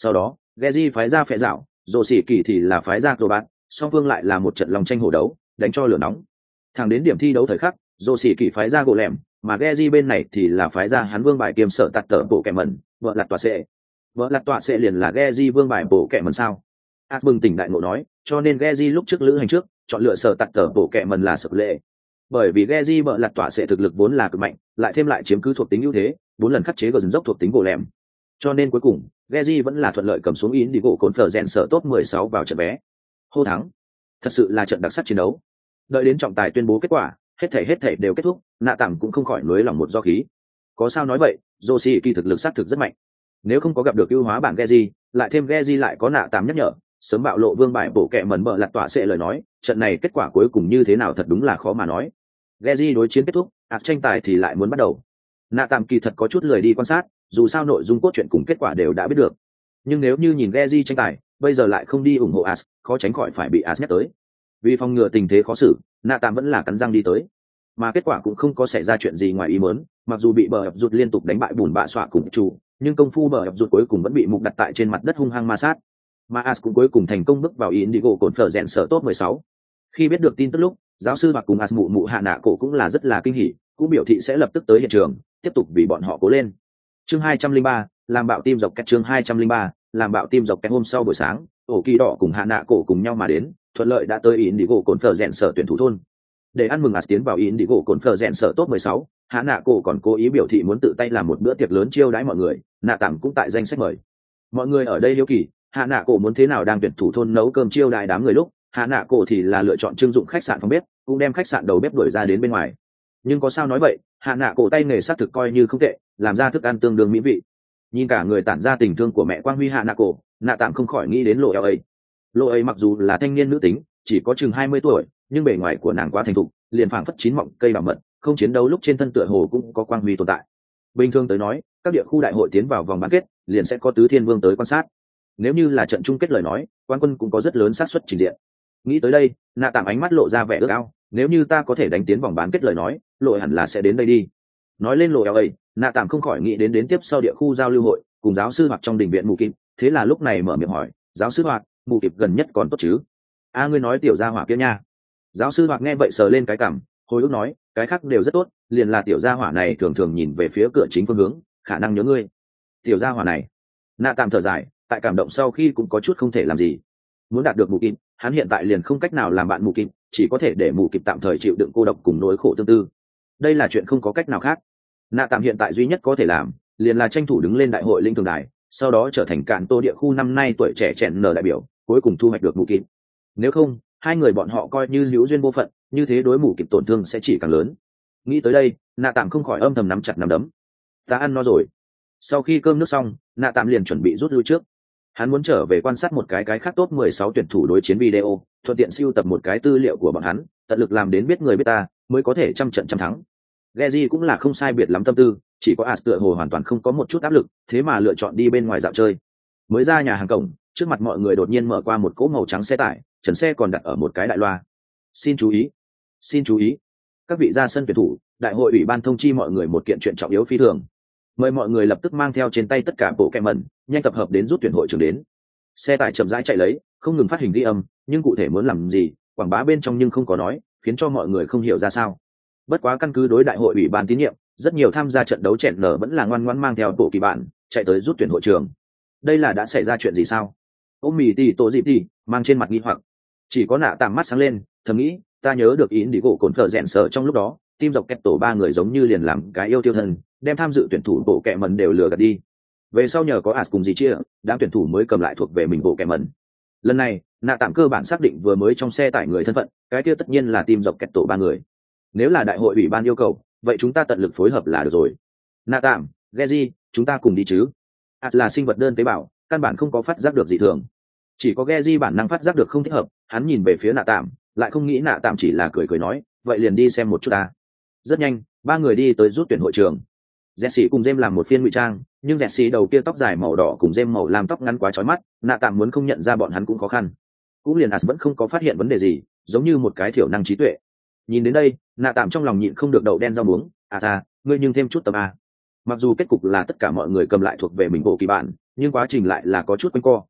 Geji phái ra phệ dạo, rồ xỉ kỳ thì là phái ra Acrobat, song phương lại là một trận lòng tranh hổ đấu, đánh cho lửa nóng. Thẳng đến điểm thi đấu thời khắc, rồ xỉ kỳ phái ra gỗ lẻm, mà Geji bên này thì là phái ra hắn vương bài kiêm sở tạt tở bộ kẻ mẩn, vợ lặt tọa sẽ. Vợ lặt tọa sẽ liền là Geji vương bài bộ kẻ mẩn sao? As bừng tỉnh đại ngộ nói, cho nên Geji lúc trước lữ hành trước, chọn lựa sở tạt tở bộ kẻ mẩn là sập lệ. Bởi vì Geji vợ lặt tọa sẽ thực lực vốn là cực mạnh, lại thêm lại chiếm cứ thuộc tính ưu thế, bốn lần khắc chế gần dốc thuộc tính gỗ lẻm. Cho nên cuối cùng, Geji vẫn là thuận lợi cầm xuống in đi gỗ cồn phở rèn sở top mười sáu vào trận vé. Hô thắng. Thật sự là trận đặc sắc chiến đấu. Đợi đến trọng tài tuyên bố kết quả, hết thảy hết thảy đều kết thúc, nạ tạm cũng không khỏi nuối lòng một do khí. Có sao nói vậy, Yoshi kỳ thực lực sát thực rất mạnh. Nếu không có gặp được ưu hóa bản Geji, lại thêm Geji lại có nạ tạm nhắc nhở, sớm bạo lộ vương bài bổ kẹ mẩn bợ lật tỏa sẽ lời nói, trận này kết quả cuối cùng như thế nào thật đúng là khó mà nói. Geji đối chiến kết thúc, ạt tranh tài thì lại muốn bắt đầu. Nạ tạm kỳ thật có chút lười đi quan sát, dù sao nội dung cốt truyện cùng kết quả đều đã biết được. Nhưng nếu như nhìn Geji tranh tài, bây giờ lại không đi ủng hộ As, khó tránh khỏi phải bị As nhắc tới. Vì phòng ngừa tình thế khó xử, nạ tạm vẫn là cắn răng đi tới. Mà kết quả cũng không có xảy ra chuyện gì ngoài ý muốn, mặc dù bị bờ ập rụt liên tục đánh bại bùn bạ xoa cùng chủ, nhưng công phu bờ ập rụt cuối cùng vẫn bị mục đặt tại trên mặt đất hung hăng ma sát. Mà As cũng cuối cùng thành công bước vào Indigo cồn phở rèn sở top mười sáu. Khi biết được tin tức lúc, giáo sư Bạc cùng As mụ mụ hạ nạ cổ cũng là rất là kinh hỉ, cũng biểu thị sẽ lập tức tới hiện trường, tiếp tục vì bọn họ cố lên. Chương hai trăm linh ba, làm bạo tim dọc kẹt chương hai trăm linh ba, làm bạo tim dọc kẹt hôm sau buổi sáng, ổ kỳ đỏ cùng hạ nạ cổ cùng nhau mà đến, thuận lợi đã tới Indigo cồn phở rèn sở tuyển thủ thôn. Để ăn mừng As tiến vào Indigo cồn phở rèn sở top mười sáu, hạ nạ cổ còn cố ý biểu thị muốn tự tay làm một bữa tiệc lớn chiêu đãi mọi người, nạ tạm cũng tại danh sách mời. Mọi người ở đây hiếu kỳ, hạ nạ cổ muốn thế nào đang tuyển thủ thôn nấu cơm chiêu đãi đám người lúc, hạ nạ cổ thì là lựa chọn trưng dụng khách sạn phòng bếp, cũng đem khách sạn đầu bếp đuổi ra đến bên ngoài. Nhưng có sao nói vậy, hạ nạ cổ tay nghề xác thực coi như không tệ, làm ra thức ăn tương đương mỹ vị. Nhìn cả người tản ra tình thương của mẹ quang huy hạ nạ cổ, nạ tạm không khỏi nghĩ đến lộ eo ấy. Lộ ấy mặc dù là thanh niên nữ tính, chỉ có chừng hai mươi tuổi, nhưng bề ngoài của nàng quá thành thục, liền phảng phất chín mọng cây bảo mật, không chiến đấu lúc trên thân tựa hồ cũng có quang huy tồn tại. Bình thường tới nói, các địa khu đại hội tiến vào vòng bán kết, liền sẽ có tứ thiên vương tới quan sát. Nếu như là trận chung kết lời nói, quan quân cũng có rất lớn xác suất trình diện. Nghĩ tới đây, nạ tạm ánh mắt lộ ra vẻ ước ao, nếu như ta có thể đánh tiến vòng bán kết lời nói, lộ hẳn là sẽ đến đây đi. Nói lên lộ eo ấy, nạ tạm không khỏi nghĩ đến đến tiếp sau địa khu giao lưu hội cùng giáo sư hoặc trong đình viện mù kịp, thế là lúc này mở miệng hỏi, giáo sư hoặc mù kịp gần nhất còn tốt chứ? A ngươi nói tiểu gia hỏa kia nha. Giáo sư hoặc nghe vậy sờ lên cái cằm, hồi ức nói, cái khác đều rất tốt, liền là tiểu gia hỏa này thường thường nhìn về phía cửa chính phương hướng, khả năng nhớ ngươi. Tiểu gia hỏa này. Nạ tạm thở dài, tại cảm động sau khi cũng có chút không thể làm gì. Muốn đạt được mù kịp, hắn hiện tại liền không cách nào làm bạn mù kịp, chỉ có thể để mù kịp tạm thời chịu đựng cô độc cùng nỗi khổ tương tư. Đây là chuyện không có cách nào khác. Nạ tạm hiện tại duy nhất có thể làm liền là tranh thủ đứng lên đại hội linh thường đài, sau đó trở thành cạn tô địa khu năm nay tuổi trẻ chèn nở đại biểu, cuối cùng thu hoạch được mù kịp. Nếu không, hai người bọn họ coi như hữu duyên vô phận, như thế đối mù kịp tổn thương sẽ chỉ càng lớn. Nghĩ tới đây, nạ tạm không khỏi âm thầm nắm chặt nắm đấm. Ta ăn no rồi. Sau khi cơm nước xong, nạ tạm liền chuẩn bị rút lui trước. Hắn muốn trở về quan sát một cái cái khác top mười sáu tuyển thủ đối chiến video, thuận tiện siêu tập một cái tư liệu của bọn hắn, tận lực làm đến biết người biết ta, mới có thể trăm trận trăm thắng. Geji cũng là không sai biệt lắm tâm tư, chỉ có As tựa hồ hoàn toàn không có một chút áp lực, thế mà lựa chọn đi bên ngoài dạo chơi. Mới ra nhà hàng cổng, trước mặt mọi người đột nhiên mở qua một cỗ màu trắng xe tải, trần xe còn đặt ở một cái đại loa. Xin chú ý, xin chú ý, các vị ra sân tuyển thủ, đại hội ủy ban thông chi mọi người một kiện chuyện trọng yếu phi thường. Mời mọi người lập tức mang theo trên tay tất cả bộ kẹ mẩn, nhanh tập hợp đến rút tuyển hội trưởng đến. Xe tải chậm rãi chạy lấy, không ngừng phát hình ghi âm, nhưng cụ thể muốn làm gì, quảng bá bên trong nhưng không có nói, khiến cho mọi người không hiểu ra sao. Bất quá căn cứ đối đại hội ủy ban tín nhiệm, rất nhiều tham gia trận đấu chèn nở vẫn là ngoan ngoãn mang theo bộ kỳ bản, chạy tới rút tuyển hội trưởng. Đây là đã xảy ra chuyện gì sao? Ôm mì tì tổ dịp tì, mang trên mặt nghi hoặc. Chỉ có nạ tạm mắt sáng lên, thầm nghĩ, ta nhớ được ý đi gỗ cồn phở rèn sợ trong lúc đó, tim dọc kẹt tổ ba người giống như liền làm cái yêu tiêu thân, đem tham dự tuyển thủ bộ kẹ mẩn đều lừa gạt đi. Về sau nhờ có As cùng gì chia, đám tuyển thủ mới cầm lại thuộc về mình bộ kẹ mẩn. Lần này, nạ tạm cơ bản xác định vừa mới trong xe tải người thân phận, cái kia tất nhiên là tim dọc kẹt tổ ba người. Nếu là đại hội ủy ban yêu cầu, vậy chúng ta tận lực phối hợp là được rồi. Nạ tạm, Geji, chúng ta cùng đi chứ? As là sinh vật đơn tế bào, căn bản không có phát giác được dị thường. Chỉ có Geji bản năng phát giác được không thích hợp, hắn nhìn về phía nạ tạm, lại không nghĩ nạ tạm chỉ là cười cười nói, vậy liền đi xem một chút ta. Rất nhanh, ba người đi tới rút tuyển hội trường. Jesse cùng James làm một phiên ngụy trang, nhưng Jesse đầu kia tóc dài màu đỏ cùng James màu làm tóc ngắn quá chói mắt, nạ tạm muốn không nhận ra bọn hắn cũng khó khăn. Cũng liền As vẫn không có phát hiện vấn đề gì, giống như một cái thiểu năng trí tuệ. Nhìn đến đây, nạ tạm trong lòng nhịn không được đậu đen rau muống, à ta, ngươi nhưng thêm chút tâm a. Mặc dù kết cục là tất cả mọi người cầm lại thuộc về mình bộ kỳ bản, nhưng quá trình lại là có chút quanh co,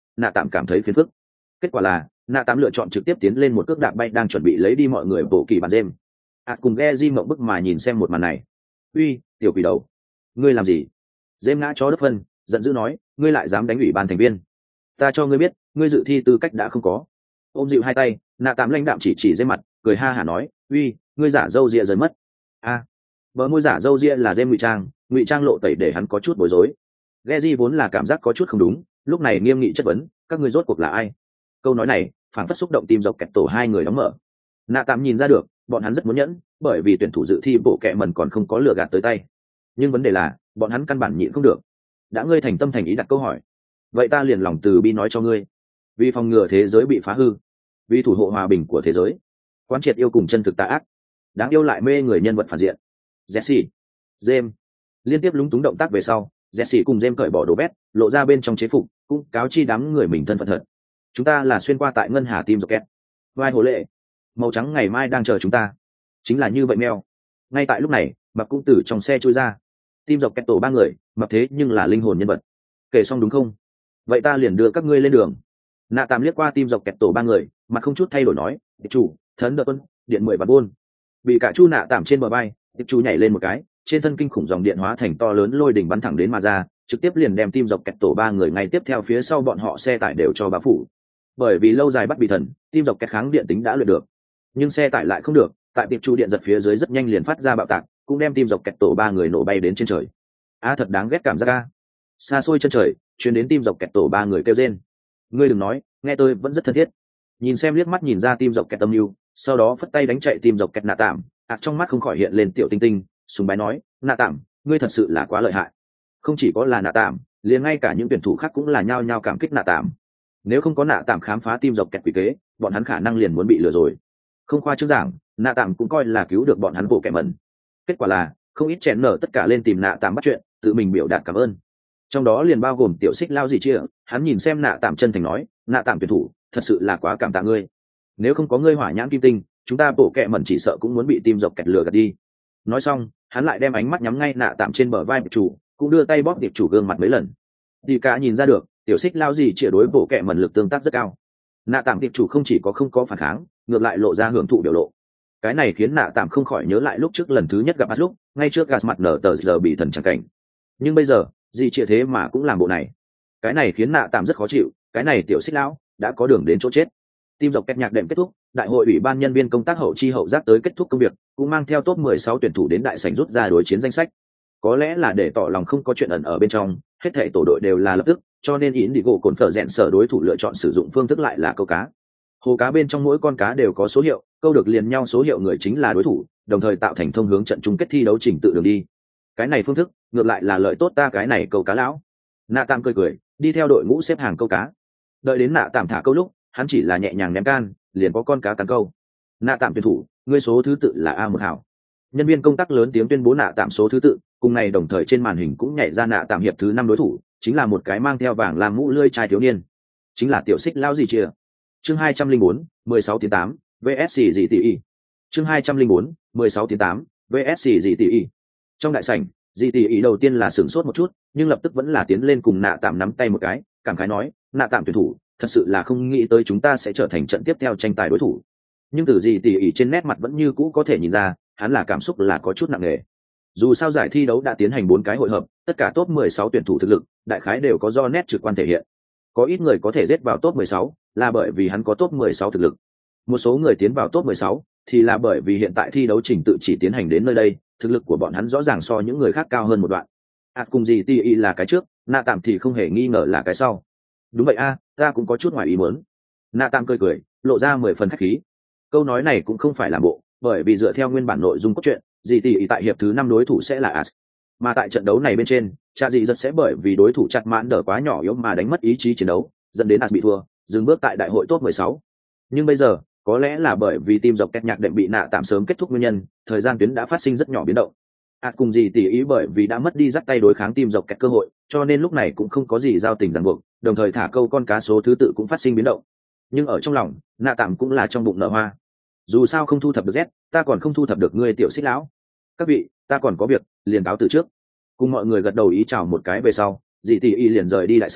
nạ tạm cảm thấy phiền phức. Kết quả là nạ tạm lựa chọn trực tiếp tiến lên một cước đạp bay đang chuẩn bị lấy đi mọi người bộ kỳ bản đêm. ạt cùng ghe di mộng bức mà nhìn xem một màn này. Uy, tiểu quỷ đầu, ngươi làm gì? Dêm ngã chó đất phân, giận dữ nói, ngươi lại dám đánh ủy ban thành viên? Ta cho ngươi biết, ngươi dự thi tư cách đã không có. Ôm dịu hai tay, nạ tạm lãnh đạm chỉ chỉ dêm mặt, cười ha hả nói, uy, ngươi giả dâu ria rời mất. A, à, bờ môi giả dâu ria là dêm ngụy trang, ngụy trang lộ tẩy để hắn có chút bối rối. Geji vốn là cảm giác có chút không đúng, lúc này nghiêm nghị chất vấn, các ngươi rốt cuộc là ai? Câu nói này phản phất xúc động tim dọc kẹt tổ hai người đóng mở. Nạ tạm nhìn ra được bọn hắn rất muốn nhẫn, bởi vì tuyển thủ dự thi bộ kẹ mần còn không có lừa gạt tới tay. Nhưng vấn đề là bọn hắn căn bản nhịn không được. Đã ngươi thành tâm thành ý đặt câu hỏi, vậy ta liền lòng từ bi nói cho ngươi, vì phòng ngừa thế giới bị phá hư, vì thủ hộ hòa bình của thế giới, quán triệt yêu cùng chân thực tà ác, đáng yêu lại mê người nhân vật phản diện, Jesse, James liên tiếp lúng túng động tác về sau, Jesse cùng James cởi bỏ đồ vét, lộ ra bên trong chế phục, cũng cáo chi đám người mình thân phận thật. Chúng ta là xuyên qua tại ngân hà tim rocket. Vai hồ lệ, màu trắng ngày mai đang chờ chúng ta. Chính là như vậy meo. Ngay tại lúc này, Mập cũng từ trong xe trôi ra. Tim rocket tổ ba người, Mập thế nhưng là linh hồn nhân vật. Kể xong đúng không? Vậy ta liền đưa các ngươi lên đường. Nạ tạm liếc qua tim rocket tổ ba người, mặt không chút thay đổi nói, chủ, thấn đợt tuân, điện mười và buôn. Bị cả chu nạ tạm trên bờ bay, chủ nhảy lên một cái, trên thân kinh khủng dòng điện hóa thành to lớn lôi đỉnh bắn thẳng đến mà ra, trực tiếp liền đem tim dọc kẹt tổ ba người ngay tiếp theo phía sau bọn họ xe tải đều cho bá phủ. Bởi vì lâu dài bắt bị thần, tim dọc kẹt kháng điện tính đã luyện được, nhưng xe tải lại không được, tại tiệp chu điện giật phía dưới rất nhanh liền phát ra bạo tạc, cũng đem tim dọc kẹt tổ ba người nổ bay đến trên trời. A thật đáng ghét cảm giác a. Xa xôi chân trời, truyền đến tim dọc kẹt tổ ba người kêu rên. Ngươi đừng nói, nghe tôi vẫn rất thân thiết. Nhìn xem liếc mắt nhìn ra tim dọc kẹt âm mưu, sau đó phất tay đánh chạy tim dọc kẹt nạ tạm, ạt trong mắt không khỏi hiện lên tiểu tinh tinh, sùng bái nói, nạ tạm, ngươi thật sự là quá lợi hại. Không chỉ có là nạ tạm, liền ngay cả những tuyển thủ khác cũng là nhao nhao cảm kích nạ tạm. Nếu không có nạ tạm khám phá tim dọc kẹt quỷ kế, bọn hắn khả năng liền muốn bị lừa rồi. Không khoa trương giảng, nạ tạm cũng coi là cứu được bọn hắn bộ kẻ mẩn. Kết quả là không ít chèn nở tất cả lên tìm nạ tạm bắt chuyện, tự mình biểu đạt cảm ơn. Trong đó liền bao gồm tiểu xích lao gì chia, hắn nhìn xem nạ tạm chân thành nói, nạ tạm tuyển thủ, thật sự là quá cảm tạ ngươi. Nếu không có ngươi hỏa nhãn kim tinh, chúng ta bộ kẻ mẩn chỉ sợ cũng muốn bị tim dọc kẹt lừa gạt đi. Nói xong, hắn lại đem ánh mắt nhắm ngay nạ tạm trên bờ vai tiệp chủ, cũng đưa tay bóp tiệp chủ gương mặt mấy lần. Đi cả nhìn ra được, tiểu xích lao gì chia đối bộ kẻ mẩn lực tương tác rất cao. Nạ tạm tiệp chủ không chỉ có không có phản kháng, ngược lại lộ ra hưởng thụ biểu lộ. Cái này khiến nạ tạm không khỏi nhớ lại lúc trước lần thứ nhất gặp lúc, ngay trước gạt mặt nở tờ giờ bị thần chẳng cảnh. Nhưng bây giờ, gì chia thế mà cũng làm bộ này. Cái này khiến nạ tạm rất khó chịu, cái này tiểu xích lão đã có đường đến chỗ chết. Tim dọc kẹt nhạc đệm kết thúc, đại hội ủy ban nhân viên công tác hậu chi hậu giác tới kết thúc công việc, cũng mang theo top mười sáu tuyển thủ đến đại sảnh rút ra đối chiến danh sách. Có lẽ là để tỏ lòng không có chuyện ẩn ở bên trong, hết thảy tổ đội đều là lập tức, cho nên ý đi gỗ cồn phở rèn sở đối thủ lựa chọn sử dụng phương thức lại là câu cá. Hồ cá bên trong mỗi con cá đều có số hiệu, câu được liền nhau số hiệu người chính là đối thủ, đồng thời tạo thành thông hướng trận chung kết thi đấu trình tự đường đi. Cái này phương thức, ngược lại là lợi tốt ta cái này câu cá lão. Nạ Tạm cười cười, đi theo đội ngũ xếp hàng câu cá. Đợi đến Nạ Tạm thả câu lúc, hắn chỉ là nhẹ nhàng ném can, liền có con cá cắn câu. Nạ Tạm tuyển thủ, ngươi số thứ tự là a một hảo. Nhân viên công tác lớn tiếng tuyên bố Nạ Tạm số thứ tự, cùng ngày đồng thời trên màn hình cũng nhảy ra Nạ Tạm hiệp thứ năm đối thủ, chính là một cái mang theo vàng làm mũ lưỡi trai thiếu niên, chính là tiểu xích lão gì chia. Chương hai trăm linh bốn, mười sáu tiếng tám, vê ét xê gì tỷ y. Chương hai trăm linh bốn, mười sáu tiếng tám, vê ét xê gì tỷ y. Trong đại sảnh, dị tỷ ý đầu tiên là sửng sốt một chút, nhưng lập tức vẫn là tiến lên cùng Nạ Tạm nắm tay một cái, cảm khái nói, Nạ Tạm tuyển thủ, thật sự là không nghĩ tới chúng ta sẽ trở thành trận tiếp theo tranh tài đối thủ. Nhưng từ dị tỷ ý trên nét mặt vẫn như cũ có thể nhìn ra, hắn là cảm xúc là có chút nặng nề. Dù sao giải thi đấu đã tiến hành bốn cái hội hợp, tất cả top mười sáu tuyển thủ thực lực, đại khái đều có do nét trực quan thể hiện. Có ít người có thể giết vào top mười sáu, là bởi vì hắn có top mười sáu thực lực. Một số người tiến vào top mười sáu, thì là bởi vì hiện tại thi đấu trình tự chỉ tiến hành đến nơi đây, thực lực của bọn hắn rõ ràng so những người khác cao hơn một đoạn. À cùng gì ti y là cái trước, Nạ Tạm thì không hề nghi ngờ là cái sau. Đúng vậy a, ta cũng có chút ngoài ý muốn. Nạ Tạm cười cười, lộ ra mười phần khách khí. Câu nói này cũng không phải là bộ, bởi vì dựa theo nguyên bản nội dung cốt truyện, gì ti y tại hiệp thứ năm đối thủ sẽ là As. Mà tại trận đấu này bên trên, cha dị rất sẽ bởi vì đối thủ chặt mãn đỡ quá nhỏ yếu mà đánh mất ý chí chiến đấu, dẫn đến As bị thua, dừng bước tại đại hội top mười sáu. Nhưng bây giờ, có lẽ là bởi vì team dọc kẹt nhạc đệm bị Nạ Tạm sớm kết thúc nguyên nhân, thời gian tuyến đã phát sinh rất nhỏ biến động. À cùng gì tỉ ý bởi vì đã mất đi dắt tay đối kháng team dọc kẹt cơ hội, cho nên lúc này cũng không có gì giao tình ràng buộc, đồng thời thả câu con cá số thứ tự cũng phát sinh biến động. Nhưng ở trong lòng, Nạ Tạm cũng là trong bụng nở hoa. Dù sao không thu thập được Z, ta còn không thu thập được ngươi tiểu xích lão. Các vị, ta còn có việc, liền cáo từ trước. Cùng mọi người gật đầu ý chào một cái về sau, dị tỷ y liền rời đi đại sảnh,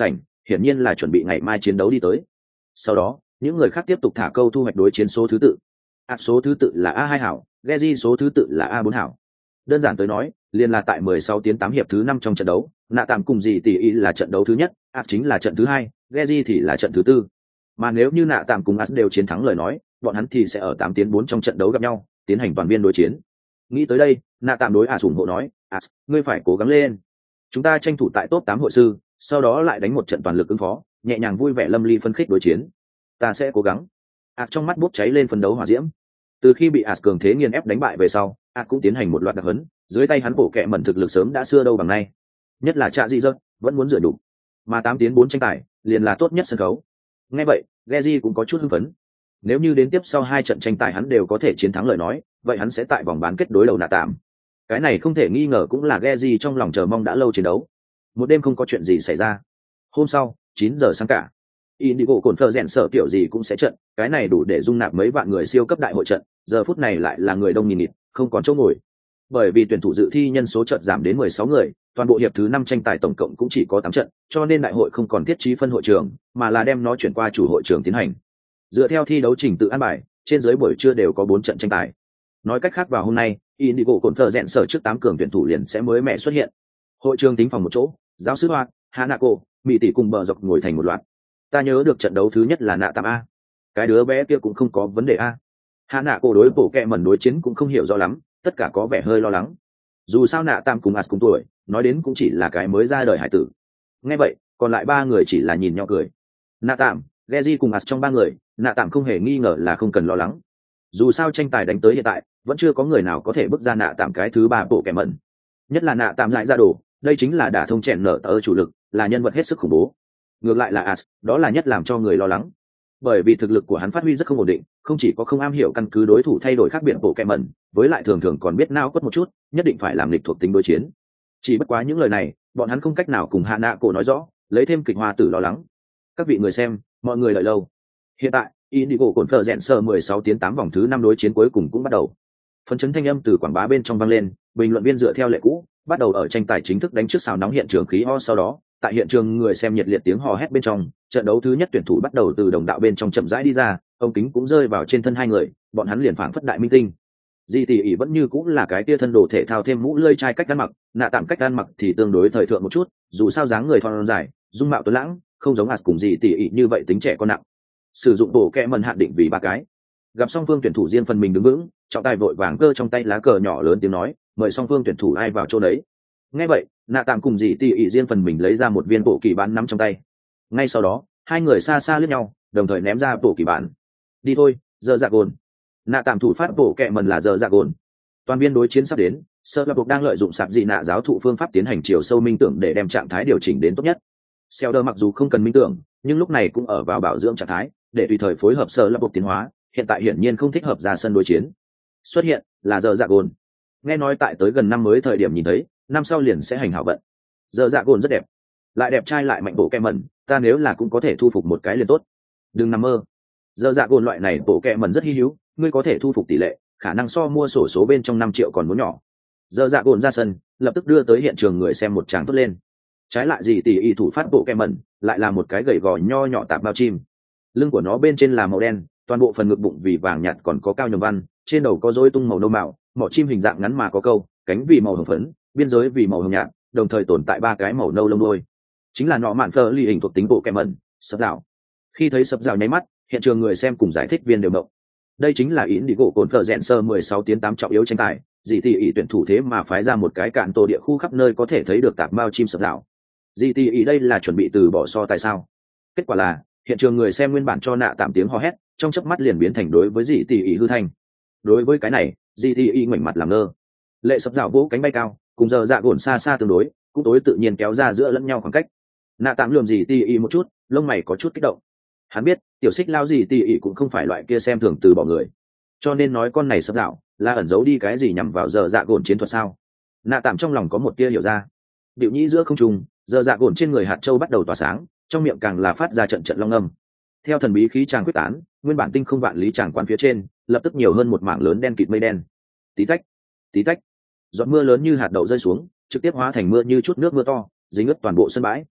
hiển nhiên là chuẩn bị ngày mai chiến đấu đi tới. Sau đó những người khác tiếp tục thả câu thu hoạch đối chiến số thứ tự. A số thứ tự là A hai hảo, Geji số thứ tự là A bốn hảo. Đơn giản tới nói, liền là tại mười sáu tiến tám hiệp thứ năm trong trận đấu, nạ tạm cùng gì tỷ ý là trận đấu thứ nhất, A chính là trận thứ hai, Geji thì là trận thứ tư. Mà nếu như nạ tạm cùng A đều chiến thắng lời nói, bọn hắn thì sẽ ở tám tiến bốn trong trận đấu gặp nhau, tiến hành toàn viên đối chiến. Nghĩ tới đây, nạ tạm đối A ủng hộ nói, A, ngươi phải cố gắng lên. Chúng ta tranh thủ tại top tám hội sư, sau đó lại đánh một trận toàn lực ứng phó, nhẹ nhàng vui vẻ lâm ly phân khích đối chiến. Ta sẽ cố gắng. A trong mắt bốc cháy lên phấn đấu hỏa diễm. Từ khi bị A cường thế nghiền ép đánh bại về sau, A cũng tiến hành một loạt đặc huấn, dưới tay hắn bổ kẹ mẩn thực lực sớm đã xưa đâu bằng nay. Nhất là Trạ Dị Dật vẫn muốn rửa đủ. Mà tám tiến bốn tranh tài, liền là tốt nhất sân khấu. Nghe vậy, Geji cũng có chút hưng phấn. Nếu như đến tiếp sau hai trận tranh tài hắn đều có thể chiến thắng lời nói, vậy hắn sẽ tại vòng bán kết đối đầu nạ tạm. Cái này không thể nghi ngờ cũng là Geji trong lòng chờ mong đã lâu chiến đấu. Một đêm không có chuyện gì xảy ra. Hôm sau, chín giờ sáng cả. Indigo cồn phở rèn sợ kiểu gì cũng sẽ trận, cái này đủ để dung nạp mấy vạn người siêu cấp đại hội trận, giờ phút này lại là người đông nghìn nghịt, không còn chỗ ngồi. Bởi vì tuyển thủ dự thi nhân số trận giảm đến mười sáu người, toàn bộ hiệp thứ năm tranh tài tổng cộng cũng chỉ có tám trận, cho nên đại hội không còn thiết trí phân hội trường, mà là đem nó chuyển qua chủ hội trường tiến hành. Dựa theo thi đấu trình tự an bài, trên dưới buổi trưa đều có bốn trận tranh tài. Nói cách khác vào hôm nay, Indigo cồn phở rèn sở trước tám cường tuyển thủ liền sẽ mới mẹ xuất hiện. Hội trường tính phòng một chỗ, giáo sư Hoa, Hanako, Mỹ tỷ cùng bờ dọc ngồi thành một loạt. Ta nhớ được trận đấu thứ nhất là nạ tạm a. Cái đứa bé kia cũng không có vấn đề a. Hanako đối bộ kẹ mẩn đối chiến cũng không hiểu rõ lắm, tất cả có vẻ hơi lo lắng. Dù sao nạ tạm cùng As cùng tuổi, nói đến cũng chỉ là cái mới ra đời hải tử. Nghe vậy, còn lại ba người chỉ là nhìn nhau cười. Nạ tạm, Geji cùng As trong ba người, nạ tạm không hề nghi ngờ là không cần lo lắng. Dù sao tranh tài đánh tới hiện tại, vẫn chưa có người nào có thể bước ra nạ tạm cái thứ ba bộ kẹ mẩn. Nhất là nạ tạm lại ra đồ, đây chính là đả thông chèn nở tờ chủ lực, là nhân vật hết sức khủng bố. Ngược lại là As, đó là nhất làm cho người lo lắng. Bởi vì thực lực của hắn phát huy rất không ổn định, không chỉ có không am hiểu căn cứ đối thủ thay đổi khác biệt bộ kẹ mẩn, với lại thường thường còn biết nao quất một chút, nhất định phải làm lịch thuộc tính đối chiến. Chỉ bất quá những lời này, bọn hắn không cách nào cùng Hạ Nạ cổ nói rõ, lấy thêm kịch hoa tử lo lắng. Các vị người xem, mọi người đợi lâu. Hiện tại, Indigo cồn phở rèn sơ mười sáu tiến tám vòng thứ năm đối chiến cuối cùng cũng bắt đầu. Phấn chấn thanh âm từ quảng bá bên trong vang lên, bình luận viên dựa theo lệ cũ, bắt đầu ở tranh tài chính thức đánh trước xào nóng hiện trường khí ho, sau đó, tại hiện trường người xem nhiệt liệt tiếng hò hét bên trong, trận đấu thứ nhất tuyển thủ bắt đầu từ đồng đạo bên trong chậm rãi đi ra, ông kính cũng rơi vào trên thân hai người, bọn hắn liền phảng phất đại minh tinh. Di tỷ ỷ vẫn như cũng là cái tia thân đồ thể thao thêm mũ lơi chai cách ăn mặc, nạ tạm cách ăn mặc thì tương đối thời thượng một chút, dù sao dáng người thon dài, dung mạo tuấn lãng, không giống As cùng Di tỷ ỷ như vậy tính trẻ con nặng. Sử dụng bộ kẹ mần hạn định vì ba cái. Gặp song phương tuyển thủ riêng phần mình đứng vững, trọng tài vội vàng cơ trong tay lá cờ nhỏ lớn tiếng nói, mời song phương tuyển thủ ai vào chỗ đấy. Nghe vậy, nạ tạm cùng Di tỷ ỷ riêng phần mình lấy ra một viên bộ kỳ bản nắm trong tay. Ngay sau đó, hai người xa xa liếc nhau, đồng thời ném ra bộ kỳ bản. Đi thôi, giờ dạ gồn. Nạ tạm thủ phát bộ kẹ mần là giờ dạ gồn. Toàn viên đối chiến sắp đến, sơ lập buộc đang lợi dụng sạp dị nạ giáo thụ phương pháp tiến hành chiều sâu minh tưởng để đem trạng thái điều chỉnh đến tốt nhất. Xeo đơ mặc dù không cần minh tưởng, nhưng lúc này cũng ở vào bảo dưỡng trạng thái để tùy thời phối hợp sơ lập buộc tiến hóa, hiện tại hiển nhiên không thích hợp ra sân đối chiến. Xuất hiện là giờ dạ gồn. Nghe nói tại tới gần năm mới thời điểm nhìn thấy, năm sau liền sẽ hành hảo vận. Giờ dạ gồn rất đẹp, lại đẹp trai lại mạnh bộ kẹ mần, ta nếu là cũng có thể thu phục một cái liền tốt. Đừng nằm mơ. Giờ dạ gồn loại này bộ kẹ mần rất hi hữu, ngươi có thể thu phục tỷ lệ khả năng so mua sổ số bên trong năm triệu còn muốn nhỏ. Giờ dạ gồn ra sân, lập tức đưa tới hiện trường người xem một tràng tốt lên. Trái lại gì tỷ y thủ phát bộ kẹ mần, lại là một cái gầy gò nho nhỏ tạp bao chim. Lưng của nó bên trên là màu đen, toàn bộ phần ngực bụng vì vàng nhạt còn có cao nhầm văn, trên đầu có rối tung màu nâu mạo, mỏ chim hình dạng ngắn mà có câu, cánh vì màu hồng phấn, biên giới vì màu hồng nhạt, đồng thời tồn tại ba cái màu nâu lông đuôi. Chính là nọ mạn phơ ly hình thuộc tính bộ kẹ mần, sập rào. Khi thấy sập rào nháy mắt, hiện trường người xem cùng giải thích viên đều động. Đây chính là ý đi gỗ cồn phở rèn sơ mười sáu tiến tám trọng yếu tranh tài, gì thì ý tuyển thủ thế mà phái ra một cái cạn tổ địa khu khắp nơi có thể thấy được tạp mao chim sập rào. Gì thì ý đây là chuẩn bị từ bỏ so tại sao? Kết quả là, hiện trường người xem nguyên bản cho nạ tạm tiếng hò hét, trong chớp mắt liền biến thành đối với gì thì ý hư thanh. Đối với cái này, gì thì ý ngoảnh mặt làm ngơ. Lệ sập rào vỗ cánh bay cao, cùng giờ dạ gồn xa xa tương đối, cũng tối tự nhiên kéo ra giữa lẫn nhau khoảng cách. Nạ tạm lườm gì thì ý một chút, lông mày có chút kích động. Hắn biết tiểu xích lao gì tỉ ỉ cũng không phải loại kia xem thường từ bỏ người, cho nên nói con này sập dạo là ẩn giấu đi cái gì nhằm vào giờ dạ gồn chiến thuật sao. Nạ tạm trong lòng có một tia hiểu ra. Điệu nhĩ giữa không trung, giờ dạ gồn trên người hạt châu bắt đầu tỏa sáng, trong miệng càng là phát ra trận trận long âm. Theo thần bí khí tràng quyết tán, nguyên bản tinh không vạn lý tràng quán phía trên lập tức nhiều hơn một mảng lớn đen kịt mây đen. Tí tách, tí tách, giọt mưa lớn như hạt đậu rơi xuống, trực tiếp hóa thành mưa như chút nước mưa to, dính ướt toàn bộ sân bãi.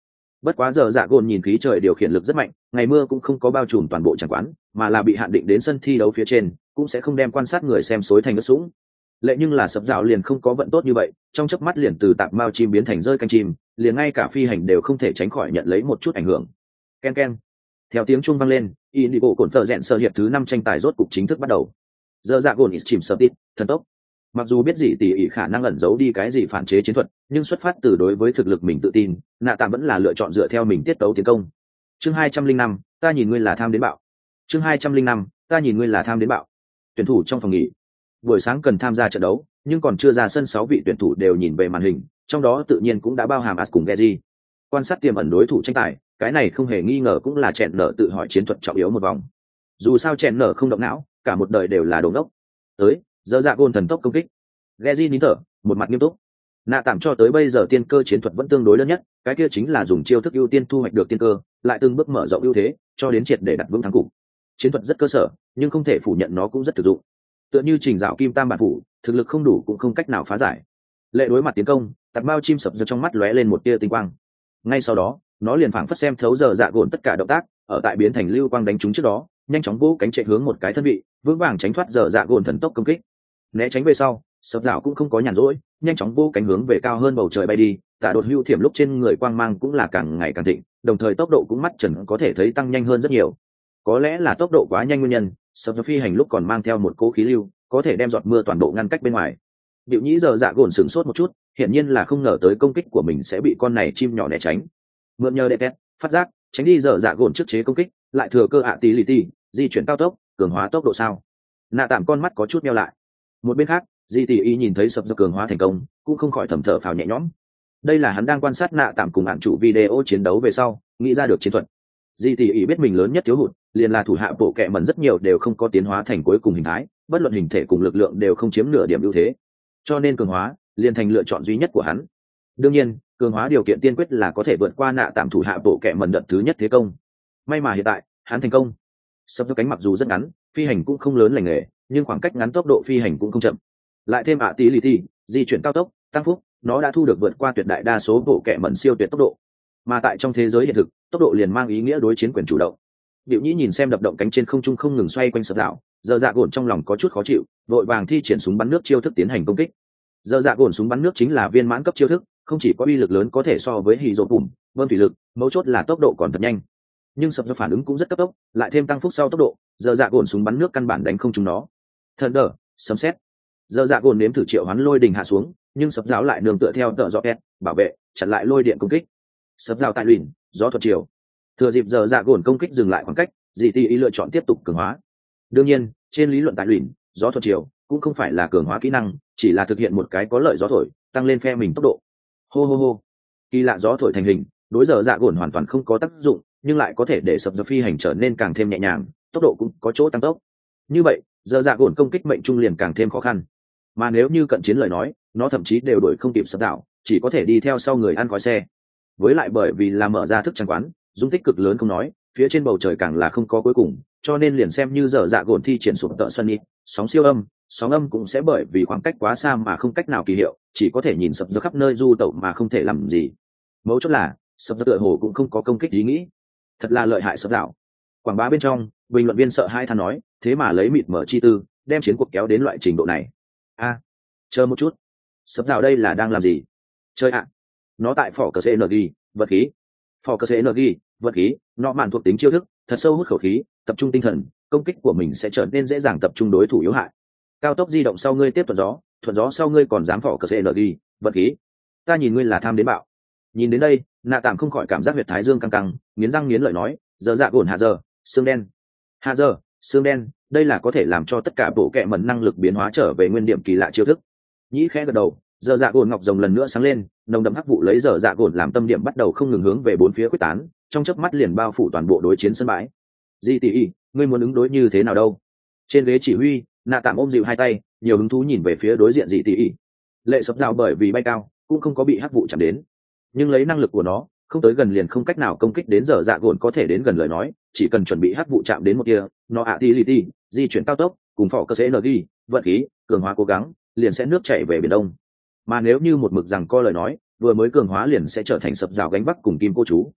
Bất quá giờ dạ gồn nhìn khí trời điều khiển lực rất mạnh, ngày mưa cũng không có bao trùm toàn bộ tràng quán, mà là bị hạn định đến sân thi đấu phía trên, cũng sẽ không đem quan sát người xem xối thành ướt sũng. Lệ nhưng là sập dạo liền không có vận tốt như vậy, trong chớp mắt liền từ tạp mao chim biến thành rơi canh chim, liền ngay cả phi hành đều không thể tránh khỏi nhận lấy một chút ảnh hưởng. Ken ken. Theo tiếng chuông vang lên, Indigo cồn phở rèn sơ hiệp thứ năm tranh tài rốt cục chính thức bắt đầu. Giờ dạ gồn chìm sập tít, thần tốc. Mặc dù biết gì tỉ ỉ khả năng ẩn giấu đi cái gì phản chế chiến thuật, nhưng xuất phát từ đối với thực lực mình tự tin, nạ tạm vẫn là lựa chọn dựa theo mình tiết tấu tiến công. Chương hai trăm linh năm, ta nhìn ngươi là tham đến bạo. Chương hai trăm linh năm, ta nhìn ngươi là tham đến bạo. Tuyển thủ trong phòng nghỉ. Buổi sáng cần tham gia trận đấu, nhưng còn chưa ra sân sáu vị tuyển thủ đều nhìn về màn hình, trong đó tự nhiên cũng đã bao hàm As cùng Geji. Quan sát tiềm ẩn đối thủ tranh tài, cái này không hề nghi ngờ cũng là chèn nở tự hỏi chiến thuật trọng yếu một vòng. Dù sao chèn nở không động não, cả một đời đều là đồ ngốc. Tới, giờ dạ gôn thần tốc công kích. Geji nín thở, một mặt nghiêm túc. Nạ tạm cho tới bây giờ tiên cơ chiến thuật vẫn tương đối lớn nhất, cái kia chính là dùng chiêu thức ưu tiên thu hoạch được tiên cơ, lại từng bước mở rộng ưu thế, cho đến triệt để đặt vững thắng cục. Chiến thuật rất cơ sở, nhưng không thể phủ nhận nó cũng rất thực dụng. Tựa như trình dạo kim tam bản phủ, thực lực không đủ cũng không cách nào phá giải. Lệ đối mặt tiến công, tạt bao chim sập giật trong mắt lóe lên một tia tinh quang. Ngay sau đó, nó liền phảng phất xem thấu giờ dạ gồn tất cả động tác, ở tại biến thành lưu quang đánh trúng trước đó, nhanh chóng vỗ cánh chạy hướng một cái thân vị, vững vàng tránh thoát giờ dạ gồn thần tốc công kích. Né tránh về sau, sập dạo cũng không có nhàn rỗi, nhanh chóng vỗ cánh hướng về cao hơn bầu trời bay đi, tả đột hưu thiểm lúc trên người quang mang cũng là càng ngày càng thịnh, đồng thời tốc độ cũng mắt trần có thể thấy tăng nhanh hơn rất nhiều. Có lẽ là tốc độ quá nhanh nguyên nhân, sập phi hành lúc còn mang theo một cỗ khí lưu, có thể đem giọt mưa toàn bộ ngăn cách bên ngoài. Diệu Nhĩ giờ dạ gồn sửng sốt một chút, hiển nhiên là không ngờ tới công kích của mình sẽ bị con này chim nhỏ né tránh. Mượn nhờ đệ tét, phát giác, tránh đi giờ dạ gồn trước chế công kích, lại thừa cơ ạ tí lì tì, di chuyển cao tốc, cường hóa tốc độ sao? Nạ tạm con mắt có chút meo lại. Một bên khác, di tỷ y nhìn thấy sập do cường hóa thành công, cũng không khỏi thầm thở phào nhẹ nhõm. Đây là hắn đang quan sát nạ tạm cùng hạn chủ video chiến đấu về sau, nghĩ ra được chiến thuật. Di tỷ y biết mình lớn nhất thiếu hụt, liền là thủ hạ bộ kệ mẩn rất nhiều đều không có tiến hóa thành cuối cùng hình thái, bất luận hình thể cùng lực lượng đều không chiếm nửa điểm ưu thế, cho nên cường hóa liền thành lựa chọn duy nhất của hắn. Đương nhiên, cường hóa điều kiện tiên quyết là có thể vượt qua nạ tạm thủ hạ bộ kệ mẩn đợt thứ nhất thế công. May mà hiện tại hắn thành công. Sập do cánh mặc dù rất ngắn, phi hành cũng không lớn lành nghề, nhưng khoảng cách ngắn tốc độ phi hành cũng không chậm. Lại thêm ạ tí lì thi, di chuyển cao tốc, tăng phúc, nó đã thu được vượt qua tuyệt đại đa số bộ kệ mẩn siêu tuyệt tốc độ. Mà tại trong thế giới hiện thực, tốc độ liền mang ý nghĩa đối chiến quyền chủ động. Diệu Nhĩ nhìn xem đập động cánh trên không trung không ngừng xoay quanh sập dạo, giờ dạ gồn trong lòng có chút khó chịu, vội vàng thi triển súng bắn nước chiêu thức tiến hành công kích. Giờ dạ gồn súng bắn nước chính là viên mãn cấp chiêu thức, không chỉ có uy lực lớn có thể so với hì rột bùm, bơm thủy lực, mấu chốt là tốc độ còn thật nhanh. Nhưng sập do phản ứng cũng rất cấp tốc, lại thêm tăng phúc sau tốc độ, giờ dạ gồn súng bắn nước căn bản đánh không trúng nó. Thunder, sấm sét. Giờ dạ gồn nếm thử triệu hoán lôi đình hạ xuống, nhưng sập giáo lại nương tựa theo tợ gió kẹt, bảo vệ, chặn lại lôi điện công kích. Sập giáo tại luyện, gió thuật chiều. Thừa dịp giờ dạ gồn công kích dừng lại khoảng cách, dì tì ý lựa chọn tiếp tục cường hóa. Đương nhiên, trên lý luận tại luyện, gió thuật chiều cũng không phải là cường hóa kỹ năng, chỉ là thực hiện một cái có lợi gió thổi, tăng lên phe mình tốc độ. Hô hô hô. Kỳ lạ gió thổi thành hình, đối giờ dạ gồn hoàn toàn không có tác dụng, nhưng lại có thể để sập gió phi hành trở nên càng thêm nhẹ nhàng, tốc độ cũng có chỗ tăng tốc. Như vậy, giờ dạ gồn công kích mệnh trung liền càng thêm khó khăn. Mà nếu như cận chiến lời nói, nó thậm chí đều đuổi không kịp sập đảo, chỉ có thể đi theo sau người ăn khói xe. Với lại bởi vì là mở ra thức trang quán, dung tích cực lớn không nói, phía trên bầu trời càng là không có cuối cùng, cho nên liền xem như giờ dạ gồn thi triển sụp tợ sân nhị, sóng siêu âm, sóng âm cũng sẽ bởi vì khoảng cách quá xa mà không cách nào kỳ hiệu, chỉ có thể nhìn sập gió khắp nơi du tẩu mà không thể làm gì. Mấu chốt là sập gió tựa hồ cũng không có công kích ý nghĩ, thật là lợi hại sập đảo. Quảng bá bên trong, bình luận viên sợ hai than nói, thế mà lấy mịt mở chi tư, đem chiến cuộc kéo đến loại trình độ này. A, chờ một chút, sập đảo đây là đang làm gì? Chơi ạ, nó tại phỏ cờ cng, vật khí, phỏ cờ cng, vật khí, nó mạn thuộc tính chiêu thức, thật sâu hút khẩu khí, tập trung tinh thần, công kích của mình sẽ trở nên dễ dàng tập trung đối thủ yếu hại. Cao tốc di động sau ngươi tiếp thuận gió, thuận gió sau ngươi còn dám phỏ cờ cng, vật khí. Ta nhìn ngươi là tham đến bạo. Nhìn đến đây, nạ tạm không khỏi cảm giác huyệt thái dương căng căng, nghiến răng nghiến lợi nói, giờ dạ gồn hạ giờ, xương đen, hạ giờ, xương đen, đây là có thể làm cho tất cả bộ kệ mẩn năng lực biến hóa trở về nguyên điểm kỳ lạ chiêu thức. Nhĩ khẽ gật đầu, giờ dạ gồn ngọc rồng lần nữa sáng lên, nồng đậm hắc vụ lấy giờ dạ gồn làm tâm điểm bắt đầu không ngừng hướng về bốn phía quyết tán, trong chớp mắt liền bao phủ toàn bộ đối chiến sân bãi. Di tỷ y, ngươi muốn ứng đối như thế nào đâu? Trên ghế chỉ huy, nạ tạm ôm dịu hai tay, nhiều hứng thú nhìn về phía đối diện Di tỷ y. Lệ sập rào bởi vì bay cao, cũng không có bị hắc vụ chạm đến, nhưng lấy năng lực của nó, không tới gần liền không cách nào công kích đến giờ dạ gồn có thể đến gần lời nói, chỉ cần chuẩn bị hắc vụ chạm đến một kia, nó ạ tí lì ti, di chuyển cao tốc, cùng phỏ cơ sẽ nở đi, vận khí, cường hóa cố gắng, liền sẽ nước chảy về biển đông. Mà nếu như một mực rằng co lời nói, vừa mới cường hóa liền sẽ trở thành sập rào gánh bắc cùng kim cô chú.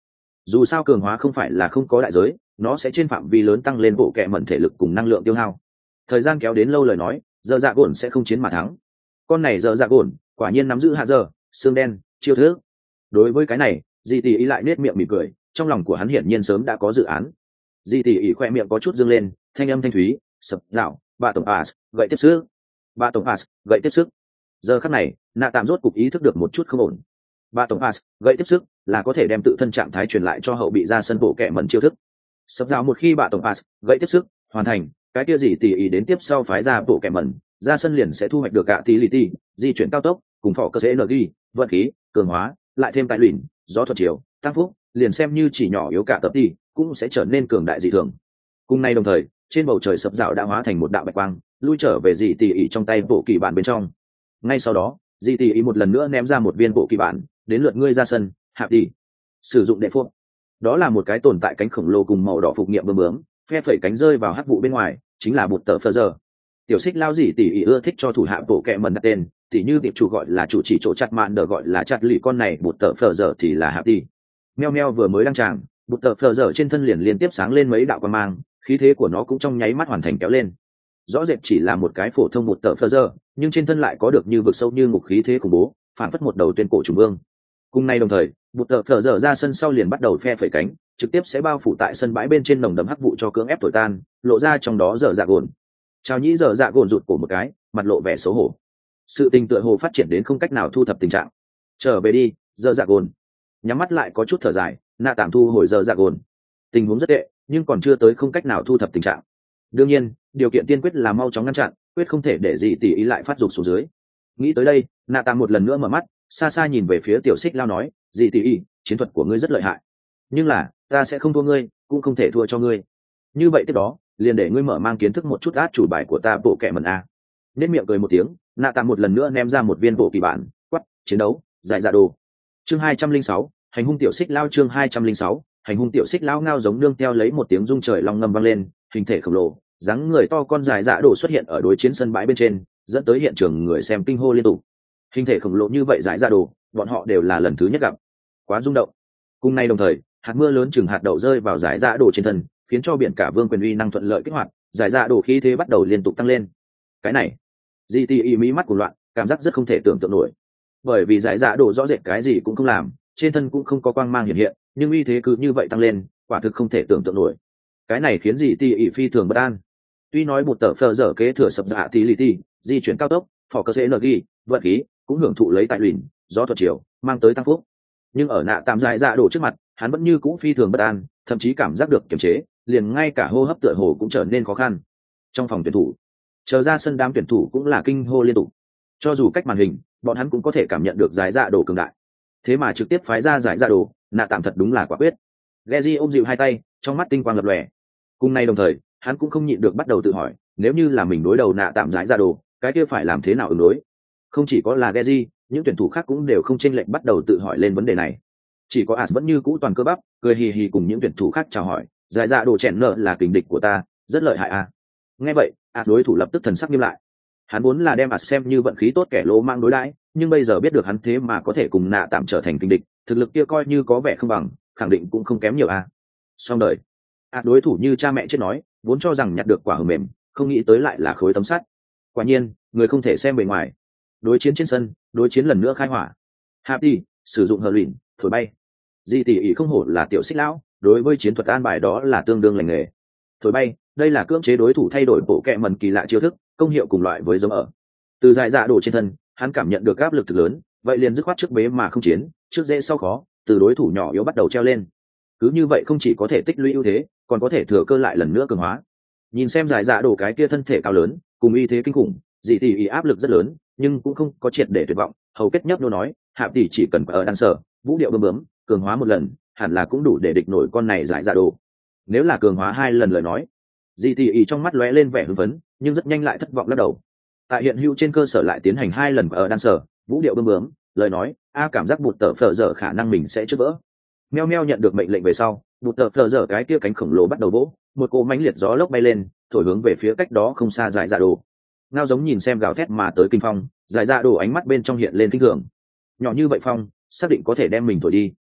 Dù sao cường hóa không phải là không có đại giới, nó sẽ trên phạm vi lớn tăng lên bộ kệ mẩn thể lực cùng năng lượng tiêu hao. Thời gian kéo đến lâu lời nói, giờ dạ gồn sẽ không chiến mà thắng. Con này giờ dạ gồn quả nhiên nắm giữ hạ giờ xương đen chiêu thức. Đối với cái này, Di Tỷ ý lại nết miệng mỉm cười, trong lòng của hắn hiển nhiên sớm đã có dự án. Di Tỷ ý khoe miệng có chút dương lên, thanh âm thanh thúy, sập dạo, bạ tổng pass, gậy tiếp sức. Bạ tổng pass, gậy tiếp sức. Giờ khắc này, nạ tạm rốt cục ý thức được một chút không ổn. Bạ tổng pass, gậy tiếp sức là có thể đem tự thân trạng thái truyền lại cho hậu bị ra sân bộ kệ mẩn chiêu thức. Sập dạo một khi bạ tổng pass, gậy tiếp sức hoàn thành, cái kia Di Tỷ ý đến tiếp sau phái ra bộ kệ mẩn, ra sân liền sẽ thu hoạch được cả tí lì ti, di chuyển cao tốc, cùng phỏ cơ thể energy, vận khí, cường hóa, lại thêm tài luyện, gió thuật chiều, tăng phúc, liền xem như chỉ nhỏ yếu cả tập đi, cũng sẽ trở nên cường đại dị thường. Cùng nay đồng thời, trên bầu trời sập dạo đã hóa thành một đạo bạch quang, lui trở về Dị Tỷ ý trong tay bộ kỳ bản bên trong. Ngay sau đó, Dị Tỷ ý một lần nữa ném ra một viên bộ kỳ bản, đến lượt ngươi ra sân, hạp đi. Sử dụng đệ phốt. Đó là một cái tồn tại cánh khổng lồ cùng màu đỏ phục nghiệm bướm bướm, phe phẩy cánh rơi vào hắc vụ bên ngoài, chính là bụt tờ phơ giờ. Tiểu xích lao Dị Tỷ ý ưa thích cho thủ hạ bộ kệ mẩn đặt tên, tỉ như tiệp chủ gọi là chủ chỉ chỗ chặt mạn đờ gọi là chặt lì, con này bụt tờ phơ giờ thì là hạp đi. Meo meo vừa mới đăng tràng, bụt tờ phờ giờ trên thân liền liên tiếp sáng lên mấy đạo quang mang, khí thế của nó cũng trong nháy mắt hoàn thành kéo lên. Rõ rệt chỉ là một cái phổ thông bụt tờ phờ giờ, nhưng trên thân lại có được như vực sâu như ngục khí thế khủng bố, phản phất một đầu tuyên cổ trùng vương. Cùng nay đồng thời, bụt tờ phờ giờ ra sân sau liền bắt đầu phe phẩy cánh, trực tiếp sẽ bao phủ tại sân bãi bên trên nồng đậm hắc vụ cho cưỡng ép thổi tan, lộ ra trong đó dở dạ gồn. Chào nhĩ dở dạ gồn rụt cổ một cái, mặt lộ vẻ xấu hổ. Sự tình tựa hồ phát triển đến không cách nào thu thập tình trạng. Trở về đi, dở dạ gồn. Nhắm mắt lại có chút thở dài, nạ tạm thu hồi giờ dạ gồn. Tình huống rất tệ, nhưng còn chưa tới không cách nào thu thập tình trạng. Đương nhiên, điều kiện tiên quyết là mau chóng ngăn chặn, quyết không thể để Dị Tỷ ý lại phát dục xuống dưới. Nghĩ tới đây, nạ tạm một lần nữa mở mắt, xa xa nhìn về phía tiểu xích lao nói, Dị Tỷ ý, chiến thuật của ngươi rất lợi hại, nhưng là ta sẽ không thua ngươi, cũng không thể thua cho ngươi. Như vậy tiếp đó, liền để ngươi mở mang kiến thức một chút át chủ bài của ta bộ kệ mẩn a. Nét miệng cười một tiếng, nạ tạm một lần nữa ném ra một viên bộ kỳ bản, quắc, chiến đấu, giải dạ đồ. Chương hai trăm linh sáu, hành hung tiểu xích lao. Chương hai trăm linh sáu, hành hung tiểu xích lao. Ngao giống nương theo lấy một tiếng rung trời long ngâm vang lên, hình thể khổng lồ, dáng người to con dài dạ đồ xuất hiện ở đối chiến sân bãi bên trên, dẫn tới hiện trường người xem kinh hô liên tục. Hình thể khổng lồ như vậy dài dạ đồ, bọn họ đều là lần thứ nhất gặp, quá rung động. Cùng nay đồng thời, hạt mưa lớn chừng hạt đậu rơi vào dài dạ đồ trên thân, khiến cho biển cả vương quyền uy năng thuận lợi kích hoạt, dài dạ đồ khí thế bắt đầu liên tục tăng lên. Cái này, Di Ti ý mỹ mắt của loạn, cảm giác rất không thể tưởng tượng nổi. Bởi vì giải dạ đồ rõ rệt cái gì cũng không làm, trên thân cũng không có quang mang hiện hiện, nhưng uy thế cứ như vậy tăng lên, quả thực không thể tưởng tượng nổi. Cái này khiến Dị Tỷ ý phi thường bất an. Tuy nói một tờ phờ dở kế thừa sập dạ tí lì ti, di chuyển cao tốc, phò cơ sẽ energy, vận khí, cũng hưởng thụ lấy tại luyện, gió thuật chiều, mang tới tăng phúc. Nhưng ở nạ tạm giải dạ đồ trước mặt, hắn vẫn như cũ phi thường bất an, thậm chí cảm giác được kiềm chế, liền ngay cả hô hấp tựa hồ cũng trở nên khó khăn. Trong phòng tuyển thủ, chờ ra sân đám tuyển thủ cũng là kinh hô liên tục. Cho dù cách màn hình, bọn hắn cũng có thể cảm nhận được giải dạ đồ cường đại. Thế mà trực tiếp phái ra giải dạ đồ, nạ tạm thật đúng là quả quyết. Geji ôm dịu hai tay, trong mắt tinh quang lập lòe. Cùng nay đồng thời, hắn cũng không nhịn được bắt đầu tự hỏi, nếu như là mình đối đầu nạ tạm giải dạ đồ, cái kia phải làm thế nào ứng đối? Không chỉ có là Geji, những tuyển thủ khác cũng đều không chênh lệch bắt đầu tự hỏi lên vấn đề này. Chỉ có As vẫn như cũ toàn cơ bắp, cười hì hì cùng những tuyển thủ khác chào hỏi, giải dạ đồ chèn nợ là kình địch của ta, rất lợi hại à? Nghe vậy, As đối thủ lập tức thần sắc nghiêm lại. Hắn muốn là đem As xem như vận khí tốt kẻ lỗ mang đối đãi, nhưng bây giờ biết được hắn thế mà có thể cùng nạ tạm trở thành kình địch, thực lực kia coi như có vẻ không bằng, khẳng định cũng không kém nhiều à. Xong đời. As đối thủ như cha mẹ chết nói, vốn cho rằng nhặt được quả hờ mềm, không nghĩ tới lại là khối tấm sắt. Quả nhiên, người không thể xem bề ngoài. Đối chiến trên sân, đối chiến lần nữa khai hỏa. Happy, sử dụng hờ luyện, thổi bay. Di Tỷ ý không hổ là tiểu xích lão, đối với chiến thuật an bài đó là tương đương lành nghề. Thổi bay, đây là cưỡng chế đối thủ thay đổi bộ kệ mẩn kỳ lạ chiêu thức, công hiệu cùng loại với giống ở. Từ dài dạ đổ trên thân, hắn cảm nhận được áp lực thực lớn, vậy liền dứt khoát trước bế mà không chiến, trước dễ sau khó, từ đối thủ nhỏ yếu bắt đầu treo lên. Cứ như vậy không chỉ có thể tích lũy ưu thế, còn có thể thừa cơ lại lần nữa cường hóa. Nhìn xem dài dạ đổ cái kia thân thể cao lớn, cùng uy thế kinh khủng, Dị Tỷ ý áp lực rất lớn, nhưng cũng không có triệt để tuyệt vọng. Hầu kết nhấp nô nói, Hạp tỷ chỉ cần ở đan sở, vũ điệu bướm bướm, cường hóa một lần, hẳn là cũng đủ để địch nổi con này dài dạ đồ. Nếu là cường hóa hai lần lời nói, Dị Tỷ ý trong mắt lóe lên vẻ hưng phấn, nhưng rất nhanh lại thất vọng lắc đầu. Tại hiện hữu trên cơ sở lại tiến hành hai lần ở đan sở, vũ điệu bướm bướm, lời nói, a cảm giác bụt tờ phở dở khả năng mình sẽ trước vỡ. Meo meo nhận được mệnh lệnh về sau, bụt tờ phở dở cái kia cánh khổng lồ bắt đầu vỗ, một cỗ mãnh liệt gió lốc bay lên, thổi hướng về phía cách đó không xa dài dạ đồ. Ngao giống nhìn xem gào thét mà tới kinh phong, dài dạ đồ ánh mắt bên trong hiện lên kinh thường. Nhỏ như vậy phong, xác định có thể đem mình thổi đi.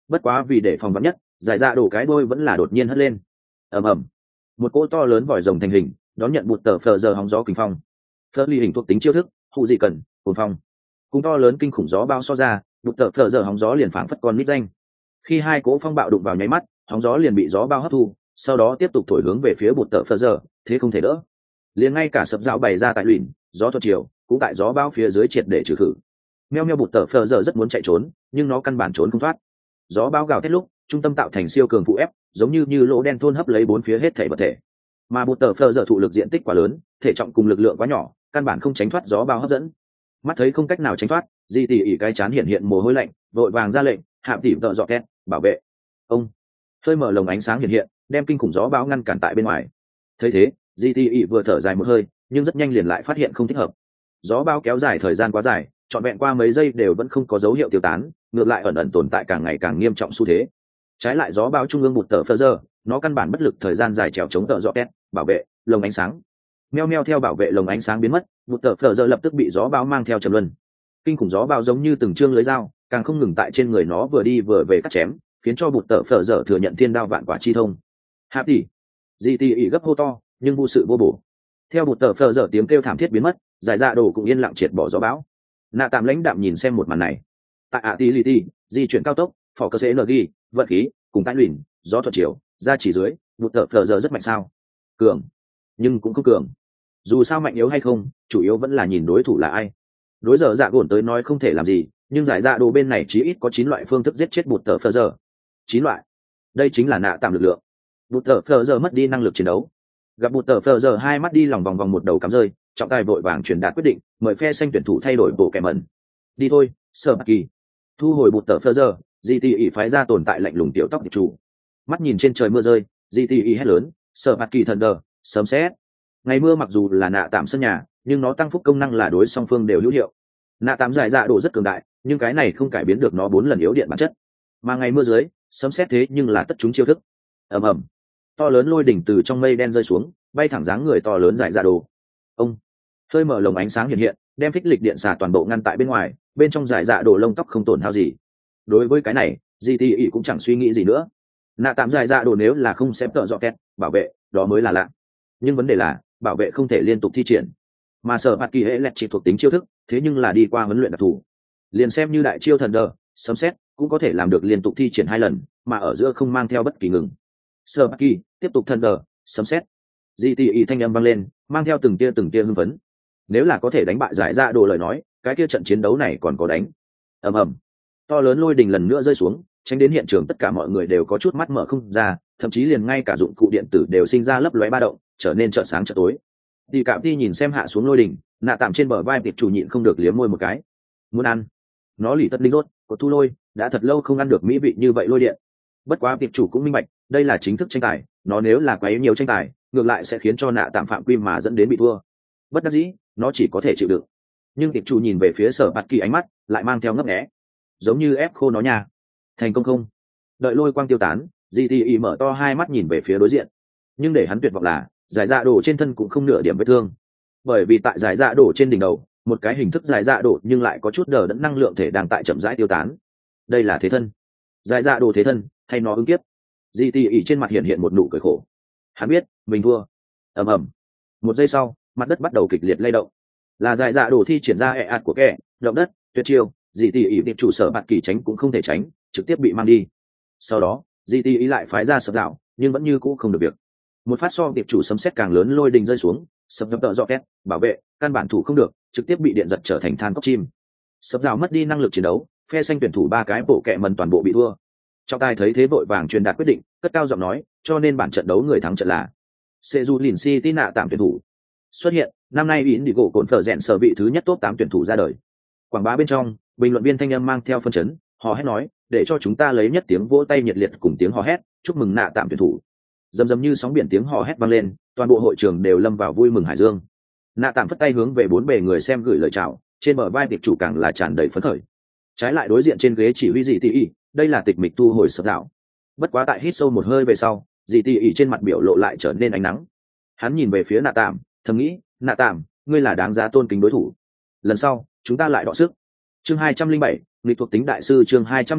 bất quá vì để phòng vắn nhất, giải dạ đổ cái đôi vẫn là đột nhiên hất lên. Ầm ầm, một cỗ to lớn vòi rồng thành hình, đón nhận một tờ phờ giờ hóng gió kinh phong. Phớt ly hình thuộc tính chiêu thức, hụ gì cần, cuồng phong. Cùng to lớn kinh khủng gió bao so ra, một tờ phờ giờ hóng gió liền phảng phất con nít danh. Khi hai cỗ phong bạo đụng vào nháy mắt, hóng gió liền bị gió bao hấp thu, sau đó tiếp tục thổi hướng về phía một tờ phờ giờ, thế không thể đỡ. Liền ngay cả sập dạo bày ra tại luyện, gió thuận chiều, cũng tại gió bao phía dưới triệt để trừ khử. Meo meo bụt tờ phờ giờ rất muốn chạy trốn, nhưng nó căn bản trốn không thoát. Gió bao gào thét lúc, trung tâm tạo thành siêu cường phụ ép, giống như như lỗ đen thôn hấp lấy bốn phía hết thể vật thể. Mà bụt tờ phờ giờ thụ lực diện tích quá lớn, thể trọng cùng lực lượng quá nhỏ, căn bản không tránh thoát gió bao hấp dẫn. Mắt thấy không cách nào tránh thoát, di tỉ ỉ cái chán hiện hiện mồ hôi lạnh, vội vàng ra lệnh, hạ tỉ vợ dọ két, bảo vệ. Ông hơi mở lồng ánh sáng hiện hiện, đem kinh khủng gió bao ngăn cản tại bên ngoài. Thấy thế, di tỉ ỉ vừa thở dài một hơi, nhưng rất nhanh liền lại phát hiện không thích hợp. Gió bao kéo dài thời gian quá dài, trọn vẹn qua mấy giây đều vẫn không có dấu hiệu tiêu tán, ngược lại ẩn ẩn tồn tại càng ngày càng nghiêm trọng xu thế. Trái lại gió bao trung ương một tờ phơ giờ, nó căn bản bất lực thời gian dài trèo chống tờ dọ két, bảo vệ lồng ánh sáng. Meo meo theo bảo vệ lồng ánh sáng biến mất, một tờ phở giờ lập tức bị gió bao mang theo trầm luân. Kinh khủng gió bao giống như từng chương lưới dao, càng không ngừng tại trên người nó vừa đi vừa về cắt chém, khiến cho một tờ phở giờ thừa nhận thiên đao vạn quả chi thông. Hạp tỷ, di tỉ ỉ gấp hô to, nhưng vô sự vô bổ. Theo một tờ phở giờ tiếng kêu thảm thiết biến mất, giải dạ đồ cũng yên lặng triệt bỏ gió bão. Nạ tạm lãnh đạm nhìn xem một màn này. Tại ạ tỷ lì tỷ, di chuyển cao tốc, phỏ cơ sẽ energy, vận khí, cùng tái luyện, gió thuận chiều, ra chỉ dưới, một tờ phở giờ rất mạnh sao? Cường, nhưng cũng không cường. Dù sao mạnh yếu hay không, chủ yếu vẫn là nhìn đối thủ là ai. Đối giờ dạ gồn tới nói không thể làm gì, nhưng giải dạ đồ bên này chí ít có chín loại phương thức giết chết bụt tờ phờ giờ. Chín loại, đây chính là nạ tạm lực lượng. Bụt tờ phờ giờ mất đi năng lực chiến đấu, gặp bụt tờ phờ giờ hai mắt đi lòng vòng vòng một đầu cắm rơi, trọng tài vội vàng truyền đạt quyết định, mời phe xanh tuyển thủ thay đổi bộ kẻ mẩn. Đi thôi, sơ bạc kỳ. Thu hồi bụt tờ phờ giờ, gi tê e phái ra tồn tại lạnh lùng tiểu tóc điệp chủ. Mắt nhìn trên trời mưa rơi, gi tê e hét lớn, sơ bạc kỳ thần đờ, sớm xét. Ngày mưa mặc dù là nạ tạm sân nhà, nhưng nó tăng phúc công năng là đối song phương đều hữu hiệu. Nạ tạm giải dạ độ rất cường đại, nhưng cái này không cải biến được nó bốn lần yếu điện bản chất. Mà ngày mưa dưới, sấm xét thế nhưng là tất chúng chiêu thức. Ầm ầm, to lớn lôi đỉnh từ trong mây đen rơi xuống, bay thẳng dáng người to lớn giải dạ độ. Ông hơi mở lồng ánh sáng hiện hiện, đem phích lịch điện xả toàn bộ ngăn tại bên ngoài, bên trong giải dạ độ lông tóc không tổn hao gì. Đối với cái này, gi tê e cũng chẳng suy nghĩ gì nữa. Nạ tạm giải dạ độ nếu là không xếp tợ dọ két bảo vệ, đó mới là lạ. Nhưng vấn đề là bảo vệ không thể liên tục thi triển, mà sở bạt kỳ hệ lẹt chỉ thuộc tính chiêu thức, thế nhưng là đi qua huấn luyện đặc thù. Liền xem như đại chiêu thần đờ, sấm xét cũng có thể làm được liên tục thi triển hai lần, mà ở giữa không mang theo bất kỳ ngừng. Sở bạt kỳ tiếp tục thần đờ, sấm xét, gi tê e thanh âm vang lên, mang theo từng tia từng tia hưng phấn. Nếu là có thể đánh bại giải dạ đồ lời nói, cái kia trận chiến đấu này còn có đánh. Ầm ầm, to lớn lôi đình lần nữa rơi xuống, tránh đến hiện trường tất cả mọi người đều có chút mắt mở không ra, thậm chí liền ngay cả dụng cụ điện tử đều sinh ra lấp lóe ba động, trở nên trợn sáng trợn tối. Đi Cạm Ti nhìn xem hạ xuống lôi đỉnh, nạ tạm trên bờ vai tiệp chủ nhịn không được liếm môi một cái. Muốn ăn. Nó lì tất linh rốt, của thu lôi, đã thật lâu không ăn được mỹ vị như vậy lôi điện. Bất quá tiệp chủ cũng minh bạch, đây là chính thức tranh tài, nó nếu là quá nhiều tranh tài, ngược lại sẽ khiến cho nạ tạm phạm quy mà dẫn đến bị thua. Bất đắc dĩ, nó chỉ có thể chịu đựng. Nhưng tiệp chủ nhìn về phía Sở Bạt Kỳ ánh mắt lại mang theo ngấp nghé, giống như ép khô nó nha. Thành công không? Đợi lôi quang tiêu tán, gi tê e mở to hai mắt nhìn về phía đối diện. Nhưng để hắn tuyệt vọng là, giải dạ đổ trên thân cũng không nửa điểm vết thương, bởi vì tại giải dạ đổ trên đỉnh đầu, một cái hình thức giải dạ đổ nhưng lại có chút đờ đẫn năng lượng thể đang tại chậm rãi tiêu tán. Đây là thế thân. Giải dạ đổ thế thân, thay nó ứng kiếp. gi tê e trên mặt hiện hiện một nụ cười khổ. Hắn biết mình thua. Ầm ầm, một giây sau, mặt đất bắt đầu kịch liệt lay động. Là giải dạ đổ thi triển ra ẹ ạt của kẻ động đất tuyệt chiêu, gi tê e tiệp chủ Sở Bạt Kỳ tránh cũng không thể tránh, trực tiếp bị mang đi. Sau đó gi tê e lại phái ra sập dạo, nhưng vẫn như cũ không được việc. Một phát so tiệp chủ sấm sét càng lớn lôi đình rơi xuống, sập dập tợ dọ két bảo vệ căn bản thủ không được, trực tiếp bị điện giật trở thành than cốc chim. Sập dạo mất đi năng lực chiến đấu, phe xanh tuyển thủ ba cái bộ kẹ mần toàn bộ bị thua. Trọng tài thấy thế vội vàng truyền đạt quyết định, cất cao giọng nói, cho nên bản trận đấu người thắng trận là Sejulin City nạ tạm tuyển thủ. Xuất hiện, năm nay Yến đi gỗ cồn phở rèn sở vị thứ nhất top tám tuyển thủ ra đời. Quảng bá bên trong, bình luận viên thanh âm mang theo phân chấn, họ hét nói, để cho chúng ta lấy nhất tiếng vỗ tay nhiệt liệt cùng tiếng hò hét, chúc mừng nạ tạm tuyển thủ. Dầm dầm như sóng biển tiếng hò hét vang lên, toàn bộ hội trường đều lâm vào vui mừng hải dương. Nạ tạm phất tay hướng về bốn bề người xem gửi lời chào, trên bờ vai tiệp chủ càng là tràn đầy phấn khởi. Trái lại đối diện trên ghế chỉ huy dị tỉ ỉ, đây là tịch mịch thu hồi sập dạo. Bất quá tại hít sâu một hơi về sau, dị tỉ ỉ trên mặt biểu lộ lại trở nên ánh nắng. Hắn nhìn về phía nạ tạm, thầm nghĩ, nạ tạm, ngươi là đáng giá tôn kính đối thủ. Lần sau, chúng ta lại đọ sức. Chương hai trăm linh bảy, nghịch thuộc tính đại sư chương hai trăm linh bảy,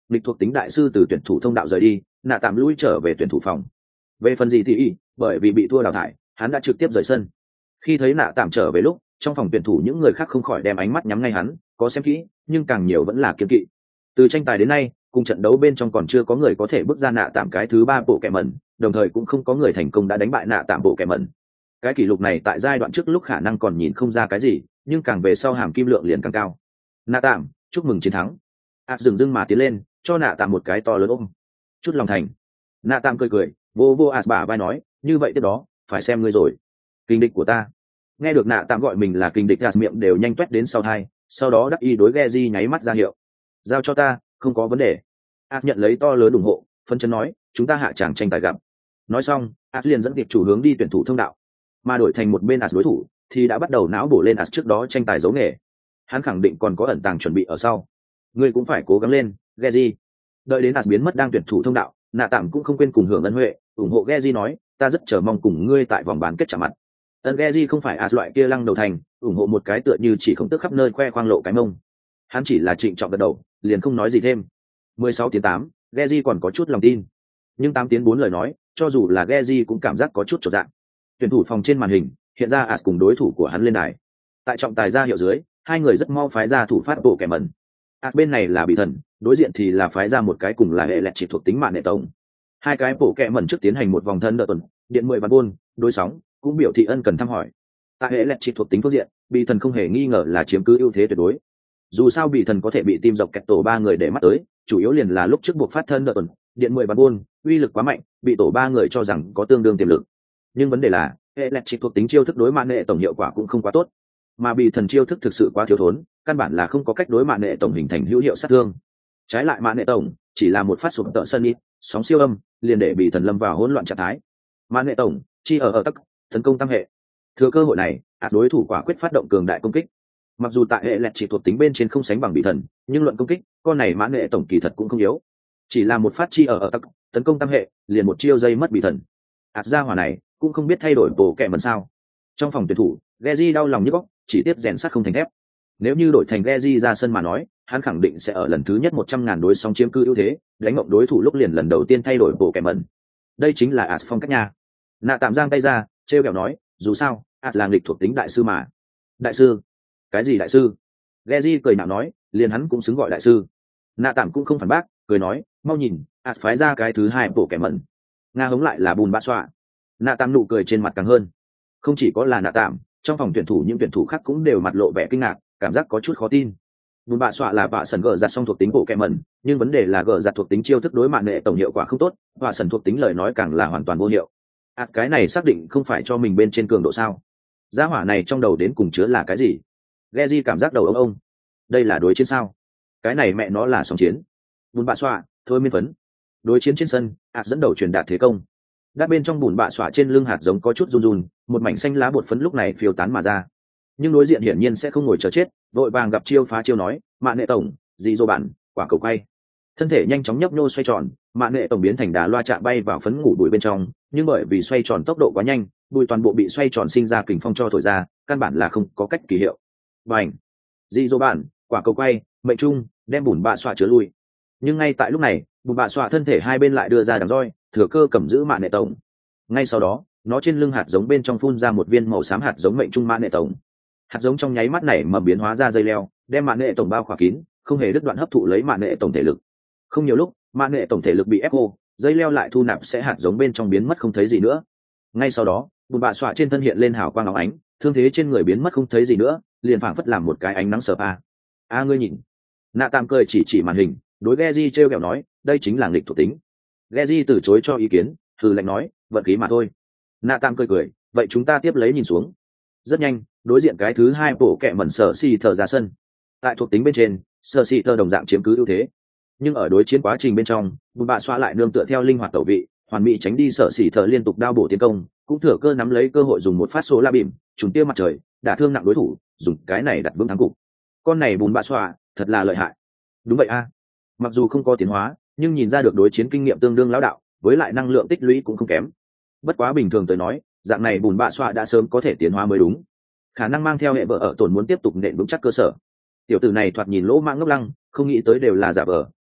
nghịch thuộc tính đại sư từ tuyển thủ thông đạo rời đi, nạ tạm lui trở về tuyển thủ phòng. Về phần gì thì y, bởi vì bị thua đào thải, hắn đã trực tiếp rời sân. Khi thấy nạ tạm trở về lúc, trong phòng tuyển thủ những người khác không khỏi đem ánh mắt nhắm ngay hắn, có xem kỹ, nhưng càng nhiều vẫn là kiêng kỵ. Từ tranh tài đến nay, cùng trận đấu bên trong còn chưa có người có thể bước ra nạ tạm cái thứ ba bộ kẹ mẩn, đồng thời cũng không có người thành công đã đánh bại nạ tạm bộ kẹ mẩn. Cái kỷ lục này tại giai đoạn trước lúc khả năng còn nhìn không ra cái gì, nhưng càng về sau hàm kim lượng liền càng cao. Nạ tạm, chúc mừng chiến thắng. ạt dừng dưng mà tiến lên, cho nạ tạm một cái to lớn ôm. Chút lòng thành. Nạ tạm cười cười, vô vô ạt bả vai nói, như vậy tiếp đó phải xem ngươi rồi. Kinh địch của ta. Nghe được nạ tạm gọi mình là kinh địch, ạt miệng đều nhanh toét đến sau thai, sau đó đắc y đối Geji nháy mắt ra hiệu. Giao cho ta, không có vấn đề. ạt nhận lấy to lớn ủng hộ, phân chân nói, chúng ta hạ tràng tranh tài gặp. Nói xong, ạt liền dẫn kịp chủ hướng đi tuyển thủ thông đạo, mà đổi thành một bên ạt đối thủ thì đã bắt đầu não bổ lên ạt trước đó tranh tài giấu nghề. Hắn khẳng định còn có ẩn tàng chuẩn bị ở sau. Ngươi cũng phải cố gắng lên, Geji. Đợi đến ạt biến mất đang tuyển thủ thông đạo, nạ tạm cũng không quên cùng hưởng ân huệ, ủng hộ Geji nói, ta rất chờ mong cùng ngươi tại vòng bán kết chạm mặt. Ân Geji không phải ạt loại kia lăng đầu thành, ủng hộ một cái tựa như chỉ không tức khắp nơi khoe khoang lộ cái mông. Hắn chỉ là trịnh trọng gật đầu, liền không nói gì thêm. mười sáu tiếng tám, Geji còn có chút lòng tin, nhưng tám tiếng bốn lời nói, cho dù là Geji cũng cảm giác có chút chột dạ. Tuyển thủ phòng trên màn hình hiện ra ạt cùng đối thủ của hắn lên đài. Tại trọng tài ra hiệu dưới, hai người rất mau phái ra thủ phát bộ kẻ mẩn. ạt bên này là bị thần, đối diện thì là phái ra một cái cùng là hệ lẹt chỉ thuộc tính mạng hệ tổng. Hai cái bộ kẻ mẩn trước tiến hành một vòng thân đợt tuần, điện mười vạn buôn, đối sóng cũng biểu thị ân cần thăm hỏi. Tại hệ lẹt chỉ thuộc tính phương diện, bị thần không hề nghi ngờ là chiếm cứ ưu thế tuyệt đối. Dù sao bị thần có thể bị tim dọc kẹt tổ ba người để mắt tới, chủ yếu liền là lúc trước buộc phát thân đợt tuần, điện mười vạn buôn, uy lực quá mạnh, bị tổ ba người cho rằng có tương đương tiềm lực. Nhưng vấn đề là hệ lẹt chỉ thuộc tính chiêu thức đối mạng hệ tổng hiệu quả cũng không quá tốt, mà bị thần chiêu thức thực sự quá thiếu thốn, căn bản là không có cách đối mạng hệ tổng hình thành hữu hiệu sát thương. Trái lại mạng hệ tổng chỉ là một phát sụp tợ sân ít sóng siêu âm liền để bị thần lâm vào hỗn loạn trạng thái. Mạng hệ tổng chi ở ở tắc tấn công tăng hệ, thừa cơ hội này ạt đối thủ quả quyết phát động cường đại công kích. Mặc dù tại hệ lẹt chỉ thuộc tính bên trên không sánh bằng bị thần, nhưng luận công kích con này mãn hệ tổng kỳ thật cũng không yếu, chỉ là một phát chi ở ở tắc tấn công tăng hệ liền một chiêu dây mất bị thần. ạt ra hỏa này cũng không biết thay đổi bộ kẹ mần sao. Trong phòng tuyển thủ Geji đau lòng như góc, chỉ tiếp rèn sắt không thành thép. Nếu như đổi thành Geji ra sân mà nói, hắn khẳng định sẽ ở lần thứ nhất một trăm ngàn đối sóng chiếm cư ưu thế, đánh ngộng đối thủ lúc liền lần đầu tiên thay đổi bộ kẹ mần. Đây chính là ạt phong cách nha. Nạ tạm giang tay ra, trêu kẹo nói, dù sao ạt là nghịch thuộc tính đại sư mà. Đại sư? Cái gì đại sư? Geji cười nhạo nói, liền hắn cũng xứng gọi đại sư. Nạ tạm cũng không phản bác, cười nói, mau nhìn, ạt phái ra cái thứ hai bộ kẹ mần. Nga hống lại là bùn bã xoa. Nạ tạm nụ cười trên mặt càng hơn. Không chỉ có là nạ tạm, trong phòng tuyển thủ những tuyển thủ khác cũng đều mặt lộ vẻ kinh ngạc, cảm giác có chút khó tin. Bùn bạ xoa là bạ sần gờ giặt xong thuộc tính bộ kẹ mẩn, nhưng vấn đề là gờ giặt thuộc tính chiêu thức đối mạng nệ tổng hiệu quả không tốt, bạ sần thuộc tính lời nói càng là hoàn toàn vô hiệu. À, cái này xác định không phải cho mình bên trên cường độ sao? Gia hỏa này trong đầu đến cùng chứa là cái gì? Geji cảm giác đầu ông ông. Đây là đối chiến sao? Cái này mẹ nó là sóng chiến. Bùn bạ xoa, thôi miên phấn. Đối chiến trên sân, ạt à dẫn đầu truyền đạt thế công. Đáp bên trong bùn bạ xỏa trên lưng hạt giống có chút run run, một mảnh xanh lá bột phấn lúc này phiêu tán mà ra. Nhưng đối diện hiển nhiên sẽ không ngồi chờ chết, vội vàng gặp chiêu phá chiêu nói, mạng nệ tổng, dị dô bản, quả cầu quay. Thân thể nhanh chóng nhấp nhô xoay tròn, mạng nệ tổng biến thành đà loa chạm bay vào phấn ngủ bụi bên trong, nhưng bởi vì xoay tròn tốc độ quá nhanh, bụi toàn bộ bị xoay tròn sinh ra kình phong cho thổi ra, căn bản là không có cách kỳ hiệu. Bành, dị dô bản, quả cầu quay, mệnh trung, đem bùn bạ xỏa chứa lui. Nhưng ngay tại lúc này, bùn bạ xỏa thân thể hai bên lại đưa ra đằng roi, thừa cơ cầm giữ mạng nệ tổng. Ngay sau đó, nó trên lưng hạt giống bên trong phun ra một viên màu xám hạt giống mệnh trung mạng nệ tổng. Hạt giống trong nháy mắt này mầm biến hóa ra dây leo, đem mạng nệ tổng bao khỏa kín, không hề đứt đoạn hấp thụ lấy mạng nệ tổng thể lực. Không nhiều lúc, mạng nệ tổng thể lực bị ép khô, dây leo lại thu nạp sẽ hạt giống bên trong biến mất không thấy gì nữa. Ngay sau đó, bùn bạ xỏa trên thân hiện lên hào quang óng ánh, thương thế trên người biến mất không thấy gì nữa, liền phảng phất làm một cái ánh nắng sờ a. A ngươi nhìn. Nạ tạm cười chỉ chỉ màn hình, đối Geji trêu ghẹo nói, đây chính là nghịch thuộc tính. Geji từ chối cho ý kiến, thử lạnh nói, vận khí mà thôi. Nạ tạm cười cười, vậy chúng ta tiếp lấy nhìn xuống. Rất nhanh, đối diện cái thứ hai bộ kẹ mẩn sở xì thờ ra sân. Tại thuộc tính bên trên, sở xì thờ đồng dạng chiếm cứ ưu thế, nhưng ở đối chiến quá trình bên trong, bùn bạ xoa lại nương tựa theo linh hoạt tẩu vị, hoàn mỹ tránh đi sở xì thờ liên tục đao bổ tiến công, cũng thừa cơ nắm lấy cơ hội dùng một phát số la bìm trùng tia mặt trời đả thương nặng đối thủ, dùng cái này đặt vững thắng cục. Con này bùn bạ xoa thật là lợi hại. Đúng vậy a, mặc dù không có tiến hóa, nhưng nhìn ra được đối chiến kinh nghiệm tương đương lão đạo, với lại năng lượng tích lũy cũng không kém. Bất quá bình thường tới nói, dạng này bùn bạ xoa đã sớm có thể tiến hóa mới đúng, khả năng mang theo hệ vợ ở tổn muốn tiếp tục nện vững chắc cơ sở. Tiểu tử này thoạt nhìn lỗ mãng ngốc lăng, không nghĩ tới đều là giả vờ,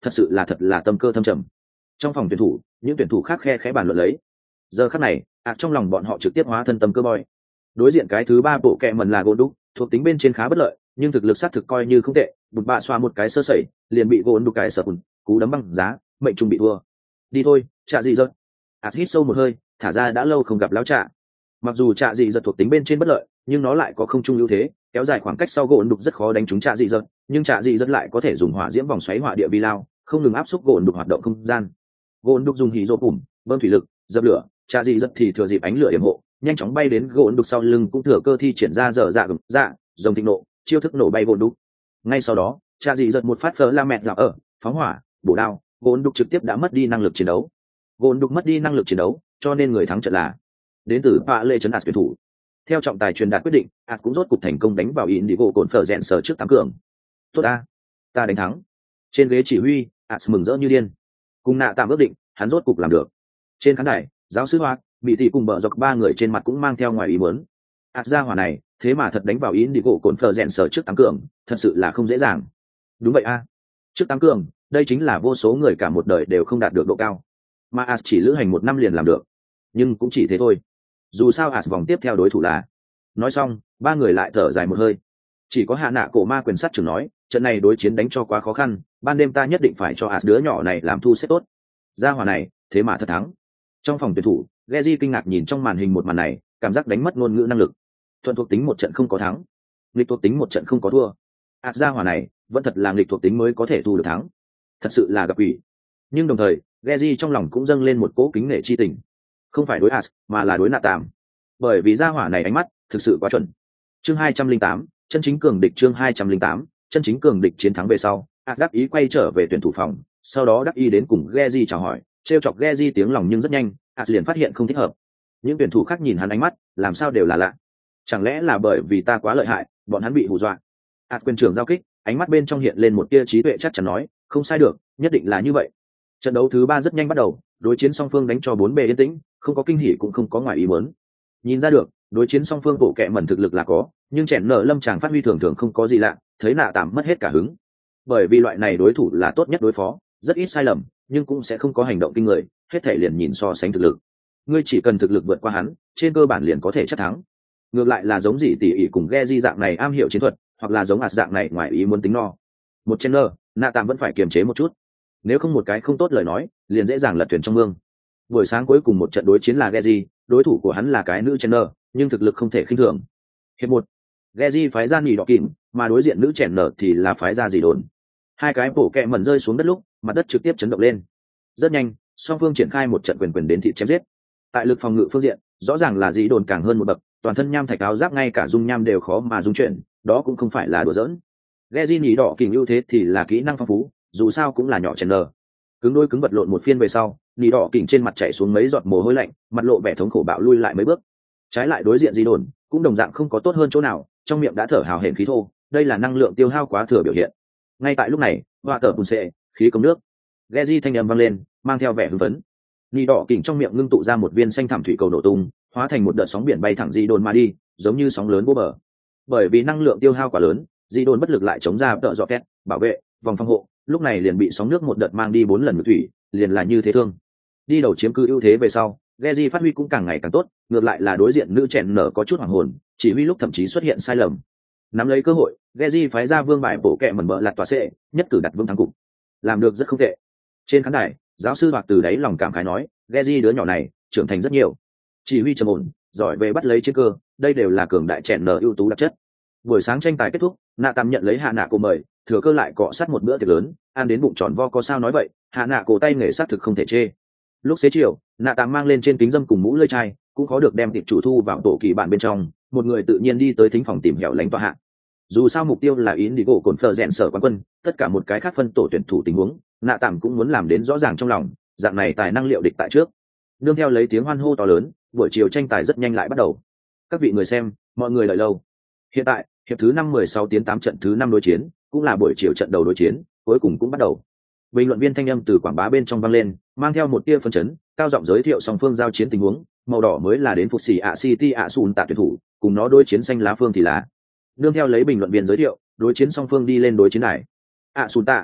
thật sự là thật là tâm cơ thâm trầm. Trong phòng tuyển thủ, những tuyển thủ khác khe khẽ bàn luận lấy. Giờ khắc này, ạt trong lòng bọn họ trực tiếp hóa thân tâm cơ boy. Đối diện cái thứ ba bộ kẹ mần là gỗ đúc, thuộc tính bên trên khá bất lợi, nhưng thực lực sát thực coi như không tệ. Bụt bạ xoa một cái sơ sẩy, liền bị gỗ đúc cài sập ùn, cú đấm băng giá, mệnh trung bị thua. Đi thôi, Trạ Dị Dật. ạt hít sâu một hơi, thả ra đã lâu không gặp lão Trạ. Mặc dù Trạ Dị Dật thuộc tính bên trên bất lợi, nhưng nó lại có không trung ưu thế, kéo dài khoảng cách sau gỗ đục rất khó đánh trúng Trạ Dị Dật, nhưng Trạ Dị Dật lại có thể dùng hỏa diễm vòng xoáy hỏa địa vi lao, không ngừng áp xúc gỗ đục hoạt động không gian. Gỗ đục dùng hỉ rô bùm, bơm thủy lực, dập lửa, Trạ Dị Dật thì thừa dịp ánh lửa yểm hộ, nhanh chóng bay đến gỗ đục sau lưng cũng thừa cơ thi triển ra dở dạ gầm dạ, dòng thịnh nộ, chiêu thức nổ bay gỗ đục. Ngay sau đó, Trạ Dị Dật một phát phở la mẹt dạo ở, phóng hỏa, bổ đao, gỗ đục trực tiếp đã mất đi năng lực chiến đấu. Gỗ đục mất đi năng lực chiến đấu, cho nên người thắng trận là đến từ Pạ Lệ trấn ạt tuyển thủ. Theo trọng tài truyền đạt quyết định, ạt cũng rốt cục thành công đánh vào in đi gỗ cồn phở rèn sở trước tám cường. Tốt ta, ta đánh thắng. Trên ghế chỉ huy, ạt mừng rỡ như điên. Cùng nạ tạm ước định, hắn rốt cục làm được. Trên khán đài, giáo sư Hoạt, bị tỷ cùng bờ dọc ba người trên mặt cũng mang theo ngoài ý muốn. ạt ra hỏa này, thế mà thật đánh vào in đi gỗ cồn phở rèn sở trước tám cường, thật sự là không dễ dàng. Đúng vậy a, trước tám cường, đây chính là vô số người cả một đời đều không đạt được độ cao, mà ạt chỉ lữ hành một năm liền làm được. Nhưng cũng chỉ thế thôi, dù sao ạt vòng tiếp theo đối thủ là. Nói xong, ba người lại thở dài một hơi. Chỉ có hạ nạ cổ ma quyền sát trưởng nói, trận này đối chiến đánh cho quá khó khăn, ban đêm ta nhất định phải cho ạt đứa nhỏ này làm thu xếp tốt. Gia hỏa này, thế mà thật thắng. Trong phòng tuyển thủ, Geji kinh ngạc nhìn trong màn hình một màn này, cảm giác đánh mất ngôn ngữ năng lực. Thuận thuộc tính một trận không có thắng, nghịch thuộc tính một trận không có thua. ạt gia hỏa này, vẫn thật là nghịch thuộc tính mới có thể thu được thắng. Thật sự là gặp ủy. Nhưng đồng thời, Geji trong lòng cũng dâng lên một cỗ kính nể chi tình. Không phải đối ạt, mà là đối nạ tạm. Bởi vì gia hỏa này ánh mắt thực sự quá chuẩn. Chương hai trăm linh tám, chân chính cường địch. Chương hai trăm linh tám, chân chính cường địch. Chiến thắng về sau, ạt đắc ý quay trở về tuyển thủ phòng, sau đó đắc ý đến cùng Geji chào hỏi, trêu chọc Geji tiếng lòng, nhưng rất nhanh, ạt liền phát hiện không thích hợp. Những tuyển thủ khác nhìn hắn ánh mắt, làm sao đều là lạ. Chẳng lẽ là bởi vì ta quá lợi hại, bọn hắn bị hù dọa? ạt quyền trưởng giao kích, ánh mắt bên trong hiện lên một tia trí tuệ, chắc chắn nói, không sai được, nhất định là như vậy. Trận đấu thứ ba rất nhanh bắt đầu, đối chiến song phương đánh cho bốn bề yên tĩnh, không có kinh hỉ cũng không có ngoài ý muốn. Nhìn ra được, đối chiến song phương bộ kệ mẩn thực lực là có, nhưng chèn nở lâm tràng phát huy thường thường không có gì lạ, thấy nạ tạm mất hết cả hứng. Bởi vì loại này đối thủ là tốt nhất đối phó, rất ít sai lầm, nhưng cũng sẽ không có hành động kinh người, hết thể liền nhìn so sánh thực lực. Ngươi chỉ cần thực lực vượt qua hắn, trên cơ bản liền có thể chắc thắng. Ngược lại là giống gì tỉ ỉ cùng Geji dạng này am hiểu chiến thuật, hoặc là giống ạt dạng này ngoài ý muốn tính no. Một chèn nở, nạ tạm vẫn phải kiềm chế một chút. Nếu không một cái không tốt lời nói, liền dễ dàng lật thuyền trong mương. Buổi sáng cuối cùng một trận đối chiến là Geji, đối thủ của hắn là cái nữ chèn nở, nhưng thực lực không thể khinh thường. Hiệp một, Geji phái ra nhì đỏ kìm, mà đối diện nữ chèn nở thì là phái ra gì đồn. Hai cái bổ kẹ mẩn rơi xuống đất lúc, mặt đất trực tiếp chấn động lên. Rất nhanh, song phương triển khai một trận quyền quyền đến thịt chém giết. Tại lực phòng ngự phương diện, rõ ràng là dĩ đồn càng hơn một bậc, toàn thân nham thạch áo giáp ngay cả dung nham đều khó mà dung chuyển, đó cũng không phải là đùa giỡn. Geji nhì đỏ kìm ưu thế thì là kỹ năng phong phú, dù sao cũng là nhỏ chèn nở. Cứng đôi cứng vật lộn một phiên về sau, nhì đỏ kìm trên mặt chảy xuống mấy giọt mồ hôi lạnh, mặt lộ vẻ thống khổ bạo lui lại mấy bước. Trái lại đối diện dĩ đồn cũng đồng dạng không có tốt hơn chỗ nào, trong miệng đã thở hào hển khí thô, đây là năng lượng tiêu hao quá thừa biểu hiện. Ngay tại lúc này, họa tờ bùn xệ, khí công nước. Geji thanh âm vang lên, mang theo vẻ hưng phấn. Nhì đỏ kìm trong miệng ngưng tụ ra một viên xanh thảm thủy cầu nổ tung, hóa thành một đợt sóng biển bay thẳng dĩ đồn mà đi, giống như sóng lớn vô bờ. Bởi vì năng lượng tiêu hao quá lớn, dĩ đồn bất lực lại chống ra tợ dọ két, bảo vệ vòng phòng hộ, lúc này liền bị sóng nước một đợt mang đi bốn lần ngược thủy, liền là như thế thương. Đi đầu chiếm cứ ưu thế về sau, Geji phát huy cũng càng ngày càng tốt, ngược lại là đối diện nữ chèn nở có chút hoảng hồn, chỉ huy lúc thậm chí xuất hiện sai lầm. Nắm lấy cơ hội, Geji phái ra vương bài bổ kẹ mẩn bợ lạt tòa xệ, nhất cử đặt vương thắng cục. Làm được rất không tệ. Trên khán đài, giáo sư Hoạt từ đáy lòng cảm khái nói, Geji đứa nhỏ này trưởng thành rất nhiều, chỉ huy trầm ổn, giỏi về bắt lấy chiến cơ, đây đều là cường đại chèn nở ưu tú đặc chất. Buổi sáng tranh tài kết thúc, nạ tạm nhận lấy hạ nạ cổ mời, thừa cơ lại cọ sát một bữa tiệc lớn, ăn đến bụng tròn vo có sao nói vậy, hạ nạ cổ tay nghề sát thực không thể chê. Lúc xế chiều, nạ tạm mang lên trên kính dâm cùng mũ lưỡi chai, cũng khó được đem tiệp chủ thu vào tổ kỳ bản bên trong, một người tự nhiên đi tới thính phòng tìm hẻo lánh tọa hạ. Dù sao mục tiêu là yến đi gỗ cồn phờ rèn sở quán quân, tất cả một cái khác phân tổ tuyển thủ tình huống, nạ tạm cũng muốn làm đến rõ ràng trong lòng, dạng này tài năng liệu địch tại trước. Nương theo lấy tiếng hoan hô to lớn, buổi chiều tranh tài rất nhanh lại bắt đầu. Các vị người xem, mọi người đợi lâu. Hiện tại, hiệp thứ năm mười sáu tiến tám trận thứ năm đối chiến, cũng là buổi chiều trận đầu đối chiến, cuối cùng cũng bắt đầu. Bình luận viên thanh âm từ quảng bá bên trong vang lên, mang theo một tia phấn chấn, cao giọng giới thiệu song phương giao chiến tình huống. Màu đỏ mới là đến phục xì ạ City ạ Sun tạ tuyển thủ, cùng nó đối chiến xanh lá phương thì là. Nương theo lấy bình luận viên giới thiệu, đối chiến song phương đi lên đối chiến này. ạ Sun tạ,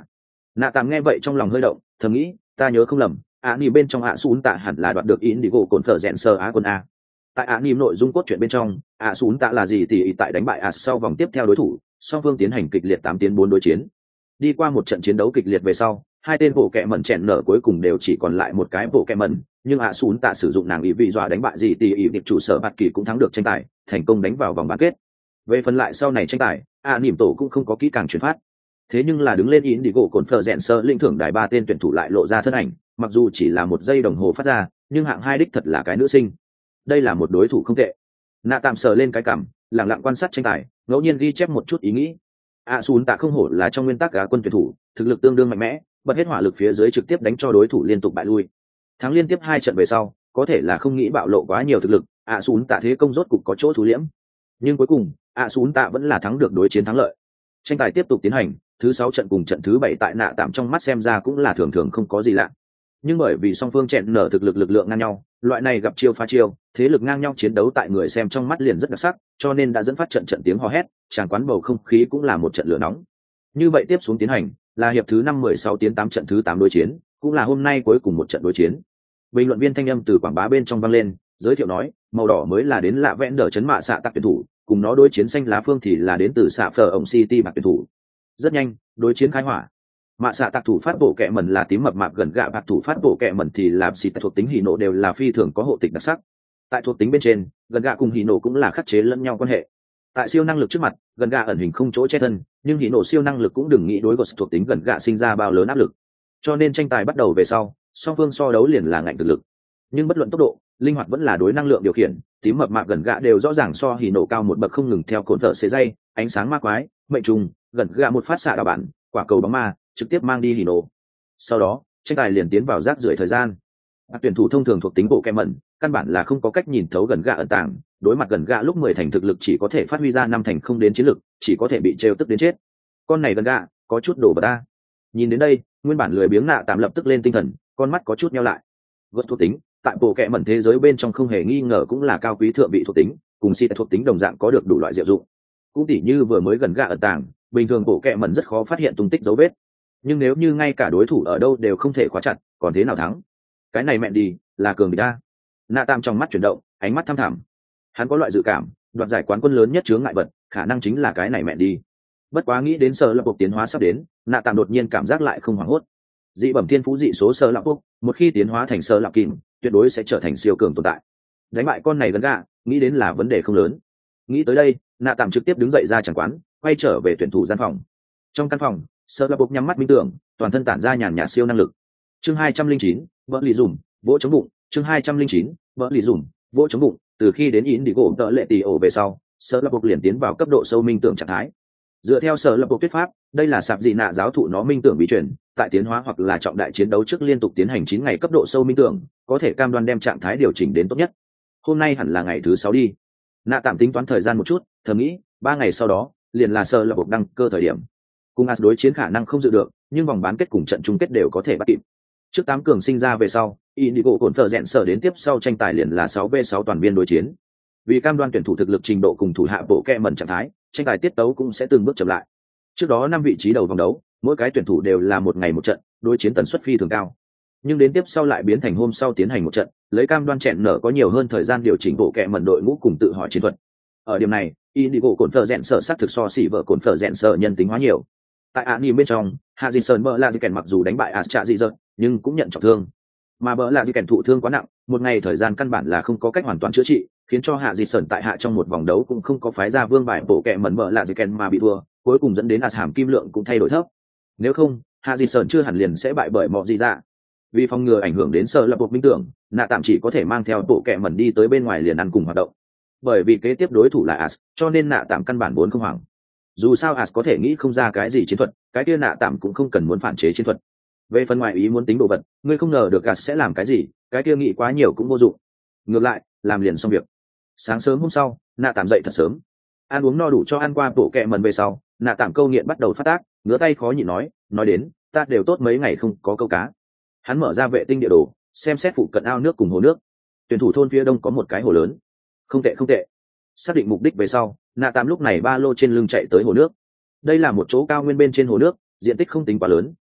Nạ tạm nghe vậy trong lòng hơi động, thầm nghĩ ta nhớ không lầm, ạ nỉ bên trong ạ sún tạ hẳn là đoạt được in đi gỗ cồn phở rẽn sơ á quân a. Tại ạ nỉ nội dung cốt truyện bên trong, ạ sún tạ là gì thì tại đánh bại ạ sau vòng tiếp theo đối thủ, song phương tiến hành kịch liệt tám tiến bốn đối chiến. Đi qua một trận chiến đấu kịch liệt về sau, hai tên bộ kẹ mẩn chèn nở cuối cùng đều chỉ còn lại một cái bộ kẹ mẩn, nhưng ạ sún tạ sử dụng nàng ý vị dọa đánh bại gì thì ý điệp chủ sở bạt kỳ cũng thắng được tranh tài, thành công đánh vào vòng bán kết. Về phần lại sau này tranh tài, ạ nỉm tổ cũng không có kỹ càng chuyển phát. Thế nhưng là đứng lên in đi gỗ cồn phở rẽn sơ linh thưởng đài ba tên tuyển thủ lại lộ ra thân ảnh, mặc dù chỉ là một giây đồng hồ phát ra, nhưng hạng hai đích thật là cái nữ sinh. Đây là một đối thủ không tệ. Nạ tạm sờ lên cái cằm, lặng lặng quan sát tranh tài, ngẫu nhiên ghi chép một chút ý nghĩ. ạ sún tạ không hổ là trong nguyên tắc á quân tuyển thủ, thực lực tương đương mạnh mẽ, bật hết hỏa lực phía dưới trực tiếp đánh cho đối thủ liên tục bại lui. Thắng liên tiếp hai trận về sau, có thể là không nghĩ bạo lộ quá nhiều thực lực, ạ sún tạ thế công rốt cục có chỗ thủ liễm. Nhưng cuối cùng, ạ sún tạ vẫn là thắng được đối chiến thắng lợi. Tranh tài tiếp tục tiến hành, thứ sáu trận cùng trận thứ bảy tại nạ tạm trong mắt xem ra cũng là thường thường không có gì lạ. Nhưng bởi vì song phương chẹn nở thực lực lực lượng ngang nhau, loại này gặp chiêu phá chiêu, thế lực ngang nhau chiến đấu tại người xem trong mắt liền rất đặc sắc, cho nên đã dẫn phát trận trận tiếng hò hét, tràn quán bầu không khí cũng là một trận lửa nóng. Như vậy tiếp xuống tiến hành, là hiệp thứ năm mười sáu tiến tám trận thứ tám đối chiến, cũng là hôm nay cuối cùng một trận đối chiến. Bình luận viên thanh âm từ quảng bá bên trong vang lên, giới thiệu nói, màu đỏ mới là đến lạ vẽn đỡ chấn mạ xạ tạc tuyển thủ, cùng nó đối chiến xanh lá phương thì là đến từ xạ phở ổng City bạc tuyển thủ. Rất nhanh, đối chiến khai hỏa. Mạ xạ tạc thủ phát bộ kẹ mẩn là tím mập mạp gần gạ bạc thủ phát bộ kẹ mẩn thì là xì thuộc tính hỉ nộ đều là phi thường có hộ tịch đặc sắc. Tại thuộc tính bên trên, gần gạ cùng hỉ nộ cũng là khắc chế lẫn nhau quan hệ. Tại siêu năng lực trước mặt, gần gạ ẩn hình không chỗ che thân, nhưng hỉ nộ siêu năng lực cũng đừng nghĩ đối gột thuộc tính gần gạ sinh ra bao lớn áp lực. Cho nên tranh tài bắt đầu về sau, song phương so đấu liền là ngạnh thực lực. Nhưng bất luận tốc độ, linh hoạt vẫn là đối năng lượng điều khiển, tím mập mạp gần gạ đều rõ ràng so hỉ nộ cao một bậc không ngừng theo cồn thợ xế dây, ánh sáng ma quái, mệnh trùng, gần gạ một phát xạ đào bản, quả cầu bóng ma, trực tiếp mang đi hỉ nộ. Sau đó, tranh tài liền tiến vào rác rưởi thời gian. Các tuyển thủ thông thường thuộc tính bộ kẹ mẩn, căn bản là không có cách nhìn thấu gần gạ ẩn tàng, đối mặt gần gạ lúc mười thành thực lực chỉ có thể phát huy ra năm thành không đến chiến lực, chỉ có thể bị trêu tức đến chết. Con này gần gạ, có chút đổ bật ta. Nhìn đến đây, nguyên bản lười biếng nạ tạm lập tức lên tinh thần, con mắt có chút nheo lại. Gớt thuộc tính, tại bộ kẹ mẩn thế giới bên trong không hề nghi ngờ cũng là cao quý thượng vị thuộc tính, cùng si thuộc tính đồng dạng có được đủ loại diệu dụng. Cũng tỉ như vừa mới gần gạ ẩn tàng, bình thường bộ kẹ mẩn rất khó phát hiện tung tích dấu vết. Nhưng nếu như ngay cả đối thủ ở đâu đều không thể khóa chặt, còn thế nào thắng? Cái này mẹ đi, là cường địch ta. Nạ tạm trong mắt chuyển động, ánh mắt thăm thẳm. Hắn có loại dự cảm, đoạt giải quán quân lớn nhất chướng ngại vật, khả năng chính là cái này mẹ đi. Bất quá nghĩ đến sở lập cuộc tiến hóa sắp đến, nạ tạm đột nhiên cảm giác lại không hoảng hốt. Dị bẩm thiên phú dị số sở lập quốc, một khi tiến hóa thành sở lập kim, tuyệt đối sẽ trở thành siêu cường tồn tại. Đánh bại con này gần gạ, nghĩ đến là vấn đề không lớn. Nghĩ tới đây, nạ tạm trực tiếp đứng dậy ra chẳng quán, quay trở về tuyển thủ gian phòng. Trong căn phòng, sở lập quốc nhắm mắt minh tưởng, toàn thân tản ra nhàn nhạt siêu năng lực. Chương hai trăm linh chín, vỡ lì dùm, vỗ chống bụng. Chương hai trăm linh chín, vỡ lì dùm, vỗ chống bụng. Từ khi đến in đi gỗ tợ lệ tỷ ổ về sau, sở lập quốc liền tiến vào cấp độ sâu minh tưởng trạng thái. Dựa theo sở lập bộ thuyết pháp, đây là sạp dị nạ giáo thụ nó minh tưởng bí truyền, tại tiến hóa hoặc là trọng đại chiến đấu trước liên tục tiến hành chín ngày cấp độ sâu minh tưởng, có thể cam đoan đem trạng thái điều chỉnh đến tốt nhất. Hôm nay hẳn là ngày thứ sáu đi. Nạ tạm tính toán thời gian một chút, thầm nghĩ, ba ngày sau đó, liền là sở lập bộ đăng cơ thời điểm. Cùng As đối chiến khả năng không dự được, nhưng vòng bán kết cùng trận chung kết đều có thể bắt kịp. Trước tám cường sinh ra về sau, Indigo cồn phở rèn sở đến tiếp sau tranh tài liền là sáu v sáu toàn viên đối chiến. Vì cam đoan tuyển thủ thực lực trình độ cùng thủ hạ bộ kẹ mẩn trạng thái, tranh tài tiết tấu cũng sẽ từng bước chậm lại. Trước đó năm vị trí đầu vòng đấu, mỗi cái tuyển thủ đều là một ngày một trận, đối chiến tần suất phi thường cao. Nhưng đến tiếp sau lại biến thành hôm sau tiến hành một trận, lấy cam đoan chẹn nở có nhiều hơn thời gian điều chỉnh bộ kẹ mẩn đội ngũ cùng tự hỏi chiến thuật. Ở điểm này, Indigo cồn phở rèn sở sát thực so xỉ vợ cồn phở rèn sở nhân tính hóa nhiều. Tại anime bên trong, Hajinson bờ là gì kèn mặc dù đánh bại Astra dị dật, nhưng cũng nhận trọng thương. Mà bờ là gì kèn thụ thương quá nặng, một ngày thời gian căn bản là không có cách hoàn toàn chữa trị, khiến cho hạ dị sởn tại hạ trong một vòng đấu cũng không có phái ra vương bài bộ kẹ mẩn bờ là gì kèn mà bị thua, cuối cùng dẫn đến As hàm kim lượng cũng thay đổi thấp. Nếu không, hạ dị sởn chưa hẳn liền sẽ bại bởi mọi gì ra. Vì phòng ngừa ảnh hưởng đến sở lập bộ minh tưởng, nạ tạm chỉ có thể mang theo bộ kẹ mẩn đi tới bên ngoài liền ăn cùng hoạt động. Bởi vì kế tiếp đối thủ là As, cho nên nạ tạm căn bản vốn không hoảng. Dù sao As có thể nghĩ không ra cái gì chiến thuật, cái kia nạ tạm cũng không cần muốn phản chế chiến thuật. Về phần ngoại ý muốn tính đồ vật, ngươi không ngờ được As sẽ làm cái gì, cái kia nghĩ quá nhiều cũng vô dụng. Ngược lại, làm liền xong việc. Sáng sớm hôm sau, nạ tạm dậy thật sớm, ăn uống no đủ cho ăn qua bộ kẹ mần về sau, nạ tạm câu nghiện bắt đầu phát tác, ngứa tay khó nhịn nói, nói đến, ta đều tốt mấy ngày không có câu cá. Hắn mở ra vệ tinh địa đồ, xem xét phụ cận ao nước cùng hồ nước. Tuyển thủ thôn phía đông có một cái hồ lớn. Không tệ không tệ. Xác định mục đích về sau, nạ tạm lúc này ba lô trên lưng chạy tới hồ nước. Đây là một chỗ cao nguyên bên trên hồ nước, diện tích không tính quá lớn,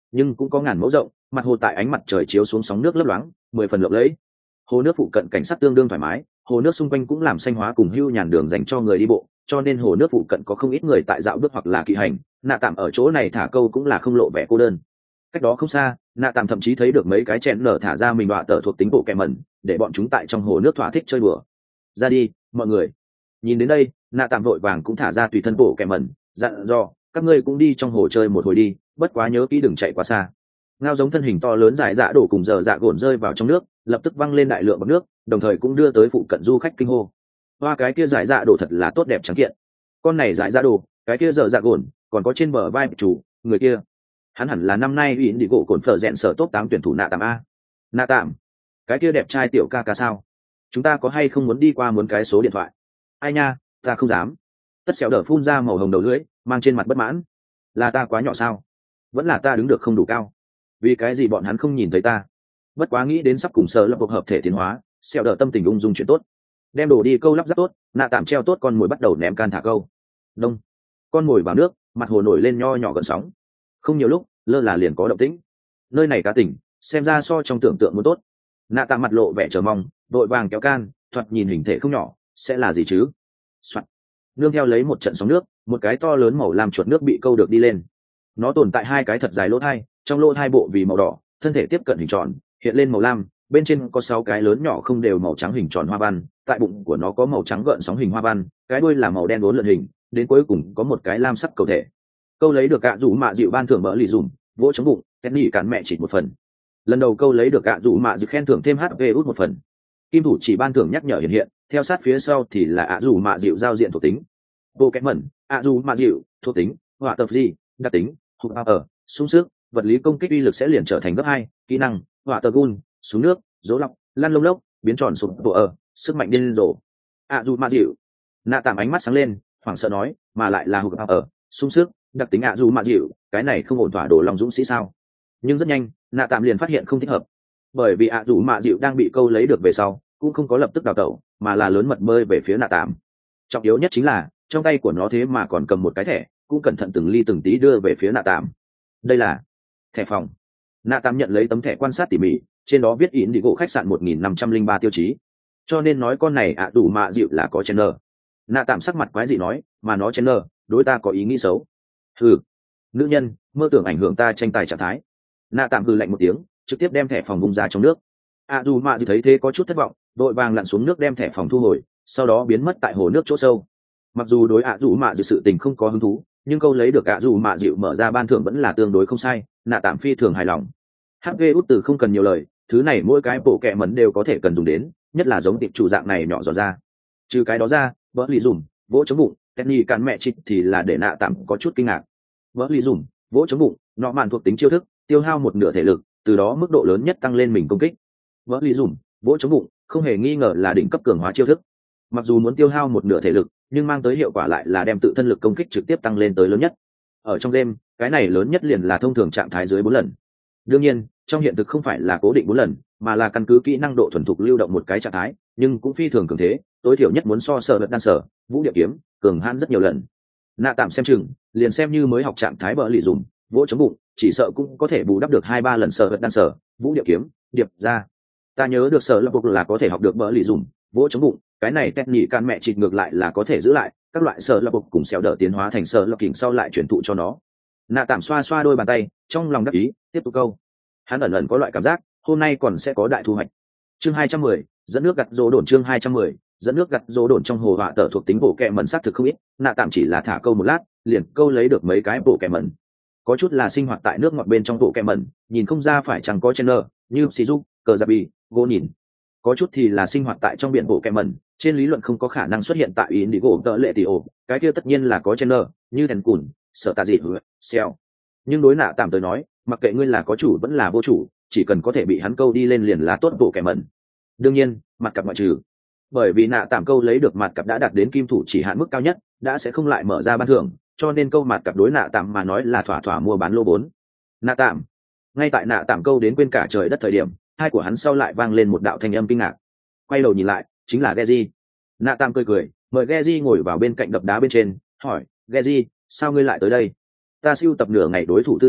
nhưng cũng có ngàn mẫu rộng, mặt hồ tại ánh mặt trời chiếu xuống sóng nước lấp loáng, mười phần lộng lẫy. Hồ nước phụ cận cảnh sát tương đương thoải mái, hồ nước xung quanh cũng làm xanh hóa cùng hưu nhàn đường dành cho người đi bộ, cho nên hồ nước phụ cận có không ít người tại dạo bước hoặc là kỵ hành. Nạ tạm ở chỗ này thả câu cũng là không lộ vẻ cô đơn. Cách đó không xa, nạ tạm thậm chí thấy được mấy cái chén nở thả ra mình đọa tờ thuộc tính bộ kẹ mẩn, để bọn chúng tại trong hồ nước thỏa thích chơi bừa. Ra đi mọi người. Nhìn đến đây, nạ tạm vội vàng cũng thả ra tùy thân bộ kẹ mẩn, dặn dò các ngươi cũng đi trong hồ chơi một hồi đi, bất quá nhớ kỹ đừng chạy quá xa. Ngao giống thân hình to lớn dài dạ đổ cùng giờ dạ gồn rơi vào trong nước, lập tức văng lên đại lượng bọt nước, đồng thời cũng đưa tới phụ cận du khách kinh hô. Hoa cái kia dài dạ đổ thật là tốt đẹp trắng kiện. Con này dài dạ đổ, cái kia giờ dạ gồn, còn có trên bờ vai chủ, người kia. Hắn hẳn là năm nay ủy đi gỗ cồn phở rèn sở top tám tuyển thủ nạ tạm a. Nạ tạm, cái kia đẹp trai tiểu ca ca sao? Chúng ta có hay không muốn đi qua muốn cái số điện thoại? Ai nha, ta không dám. Tất xẻo đờ phun ra màu hồng đầu lưỡi, mang trên mặt bất mãn. Là ta quá nhỏ sao? Vẫn là ta đứng được không đủ cao? Vì cái gì bọn hắn không nhìn thấy ta? Bất quá nghĩ đến sắp cùng sở lập cuộc hợp thể tiến hóa, xẻo đờ tâm tình ung dung chuyện tốt. Đem đồ đi câu lắp ráp tốt, nạ tạm treo tốt con mồi bắt đầu ném can thả câu. Đông, con mồi vào nước, mặt hồ nổi lên nho nhỏ gần sóng. Không nhiều lúc, lơ là liền có động tĩnh. Nơi này cá tỉnh, xem ra so trong tưởng tượng muốn tốt. Nạ tạm mặt lộ vẻ chờ mong, đội vàng kéo can, thoạt nhìn hình thể không nhỏ, sẽ là gì chứ? Soạn. Nương theo lấy một trận sóng nước, một cái to lớn màu lam chuột nước bị câu được đi lên. Nó tồn tại hai cái thật dài lỗ thai, trong lỗ thai bộ vì màu đỏ, thân thể tiếp cận hình tròn, hiện lên màu lam, bên trên có sáu cái lớn nhỏ không đều màu trắng hình tròn hoa văn, tại bụng của nó có màu trắng gợn sóng hình hoa văn, cái đuôi là màu đen uốn lượn hình, đến cuối cùng có một cái lam sắc cầu thể. Câu lấy được gạ rủ mạ dịu ban thưởng bỡ lì dùm, vỗ chống bụng, kết nhị cản mẹ chỉ một phần. Lần đầu câu lấy được gạ rủ mạ dịu khen thưởng thêm hát pê út một phần. Kim thủ chỉ ban thưởng nhắc nhở hiện hiện, theo sát phía sau thì là ạ rủ mạ dịu giao diện thuộc tính. Bộ kẽ mẩn, ạ rủ mạ dịu, thuộc tính, hỏa tập gì, đặc tính, hụt ở, sung sức, vật lý công kích uy lực sẽ liền trở thành gấp hai, kỹ năng, hỏa tờ gun, xuống nước, dỗ lọc, lăn lông lốc, biến tròn sụp bộ ở, sức mạnh điên rồ. ạ rủ mạ dịu. Nạ tạm ánh mắt sáng lên, hoảng sợ nói, mà lại là hụt ở, sung sức, đặc tính ạ rủ mạ dịu, cái này không ổn thỏa đồ lòng dũng sĩ sao? Nhưng rất nhanh, nạ tạm liền phát hiện không thích hợp, bởi vì ạ rủ mạ dịu đang bị câu lấy được về sau, cũng không có lập tức đào tẩu, mà là lớn mật bơi về phía nạ tạm. Trọng yếu nhất chính là trong tay của nó thế mà còn cầm một cái thẻ, cũng cẩn thận từng ly từng tí đưa về phía nạ tạm. Đây là thẻ phòng. Nạ tạm nhận lấy tấm thẻ quan sát tỉ mỉ, trên đó viết in đi gỗ khách sạn một nghìn năm trăm linh ba tiêu chí, cho nên nói con này ạ rủ mạ dịu là có chen nơ. Nạ tạm sắc mặt quái dị nói, mà nó chen nơ, đối ta có ý nghĩ xấu. Hừ, nữ nhân mơ tưởng ảnh hưởng ta tranh tài trạng thái. Nạ tạm hừ lạnh một tiếng, trực tiếp đem thẻ phòng bung ra trong nước. ạ dù mạ dịu thấy thế có chút thất vọng, đội vàng lặn xuống nước đem thẻ phòng thu hồi, sau đó biến mất tại hồ nước chỗ sâu. Mặc dù đối ạ dù mạ dịu sự tình không có hứng thú, nhưng câu lấy được ạ dù mạ dịu mở ra ban thưởng vẫn là tương đối không sai. Nạ tạm phi thường hài lòng. hp út từ không cần nhiều lời, thứ này mỗi cái bộ kẹ mẩn đều có thể cần dùng đến, nhất là giống tiệp chủ dạng này nhỏ giọt ra. Trừ cái đó ra, vỡ lì dùm, vỗ chống bụng, Kenny cắn mẹ chích thì là để nạ tạm có chút kinh ngạc. Vỡ lì dùm, vỗ chống bụng, nọ màn thuộc tính chiêu thức, tiêu hao một nửa thể lực, từ đó mức độ lớn nhất tăng lên mình công kích. Vỡ lì dùm, vỗ chống bụng, không hề nghi ngờ là đỉnh cấp cường hóa chiêu thức. Mặc dù muốn tiêu hao một nửa thể lực, nhưng mang tới hiệu quả lại là đem tự thân lực công kích trực tiếp tăng lên tới lớn nhất. Ở trong game, cái này lớn nhất liền là thông thường trạng thái dưới bốn lần. Đương nhiên, trong hiện thực không phải là cố định bốn lần, mà là căn cứ kỹ năng độ thuần thục lưu động một cái trạng thái, nhưng cũng phi thường cường thế, tối thiểu nhất muốn so sở vật đan sở, vũ địa kiếm, cường hãn rất nhiều lần. Nạ tạm xem chừng, liền xem như mới học trạng thái bờ lì dùng, vỗ chống bụng, chỉ sợ cũng có thể bù đắp được hai ba lần sở vật đan sở, vũ địa kiếm, điệp ra. Ta nhớ được sở lập cuộc là có thể học được bờ lì dùng, vỗ chống bụng, cái này tét nhị can mẹ chịt ngược lại là có thể giữ lại, các loại sở lập cuộc cùng xẻo đỡ tiến hóa thành sở lập kình sau lại chuyển thụ cho nó. Nạ tạm xoa xoa đôi bàn tay, trong lòng đắc ý, tiếp tục câu. Hắn ẩn ẩn có loại cảm giác, hôm nay còn sẽ có đại thu hoạch. Chương hai trăm mười, dẫn nước gặt rỗ đồn chương hai trăm mười, dẫn nước gặt rỗ đồn trong hồ họa tở thuộc tính bộ kẹ mẩn sắc thực không ít, nạ tạm chỉ là thả câu một lát, liền câu lấy được mấy cái bộ kẹ mẩn. Có chút là sinh hoạt tại nước ngọt bên trong bộ kẹ mẩn, nhìn không ra phải chẳng có channel, như Shizu, cờ giáp bì, gỗ nhìn. Có chút thì là sinh hoạt tại trong biển bộ kẹ mẩn, trên lý luận không có khả năng xuất hiện tại ý đi gỗ tợ lệ tỷ ổ, cái kia tất nhiên là có channel, như thèn cùn, sợ tà dị, xeo. Nhưng đối nạ tạm tới nói, mặc kệ ngươi là có chủ vẫn là vô chủ, chỉ cần có thể bị hắn câu đi lên liền là tốt bộ kẻ mẩn. Đương nhiên, mặt cặp ngoại trừ, bởi vì nạ tạm câu lấy được mặt cặp đã đạt đến kim thủ chỉ hạn mức cao nhất, đã sẽ không lại mở ra ban thưởng, cho nên câu mặt cặp đối nạ tạm mà nói là thỏa thỏa mua bán lô bốn. Nạ tạm, ngay tại nạ tạm câu đến quên cả trời đất thời điểm, hai của hắn sau lại vang lên một đạo thanh âm kinh ngạc. Quay đầu nhìn lại, chính là Geji. Nạ tạm cười cười, mời Geji ngồi vào bên cạnh đập đá bên trên, hỏi: Geji, sao ngươi lại tới đây? Ta siêu tập nửa ngày đối thủ tư liệu,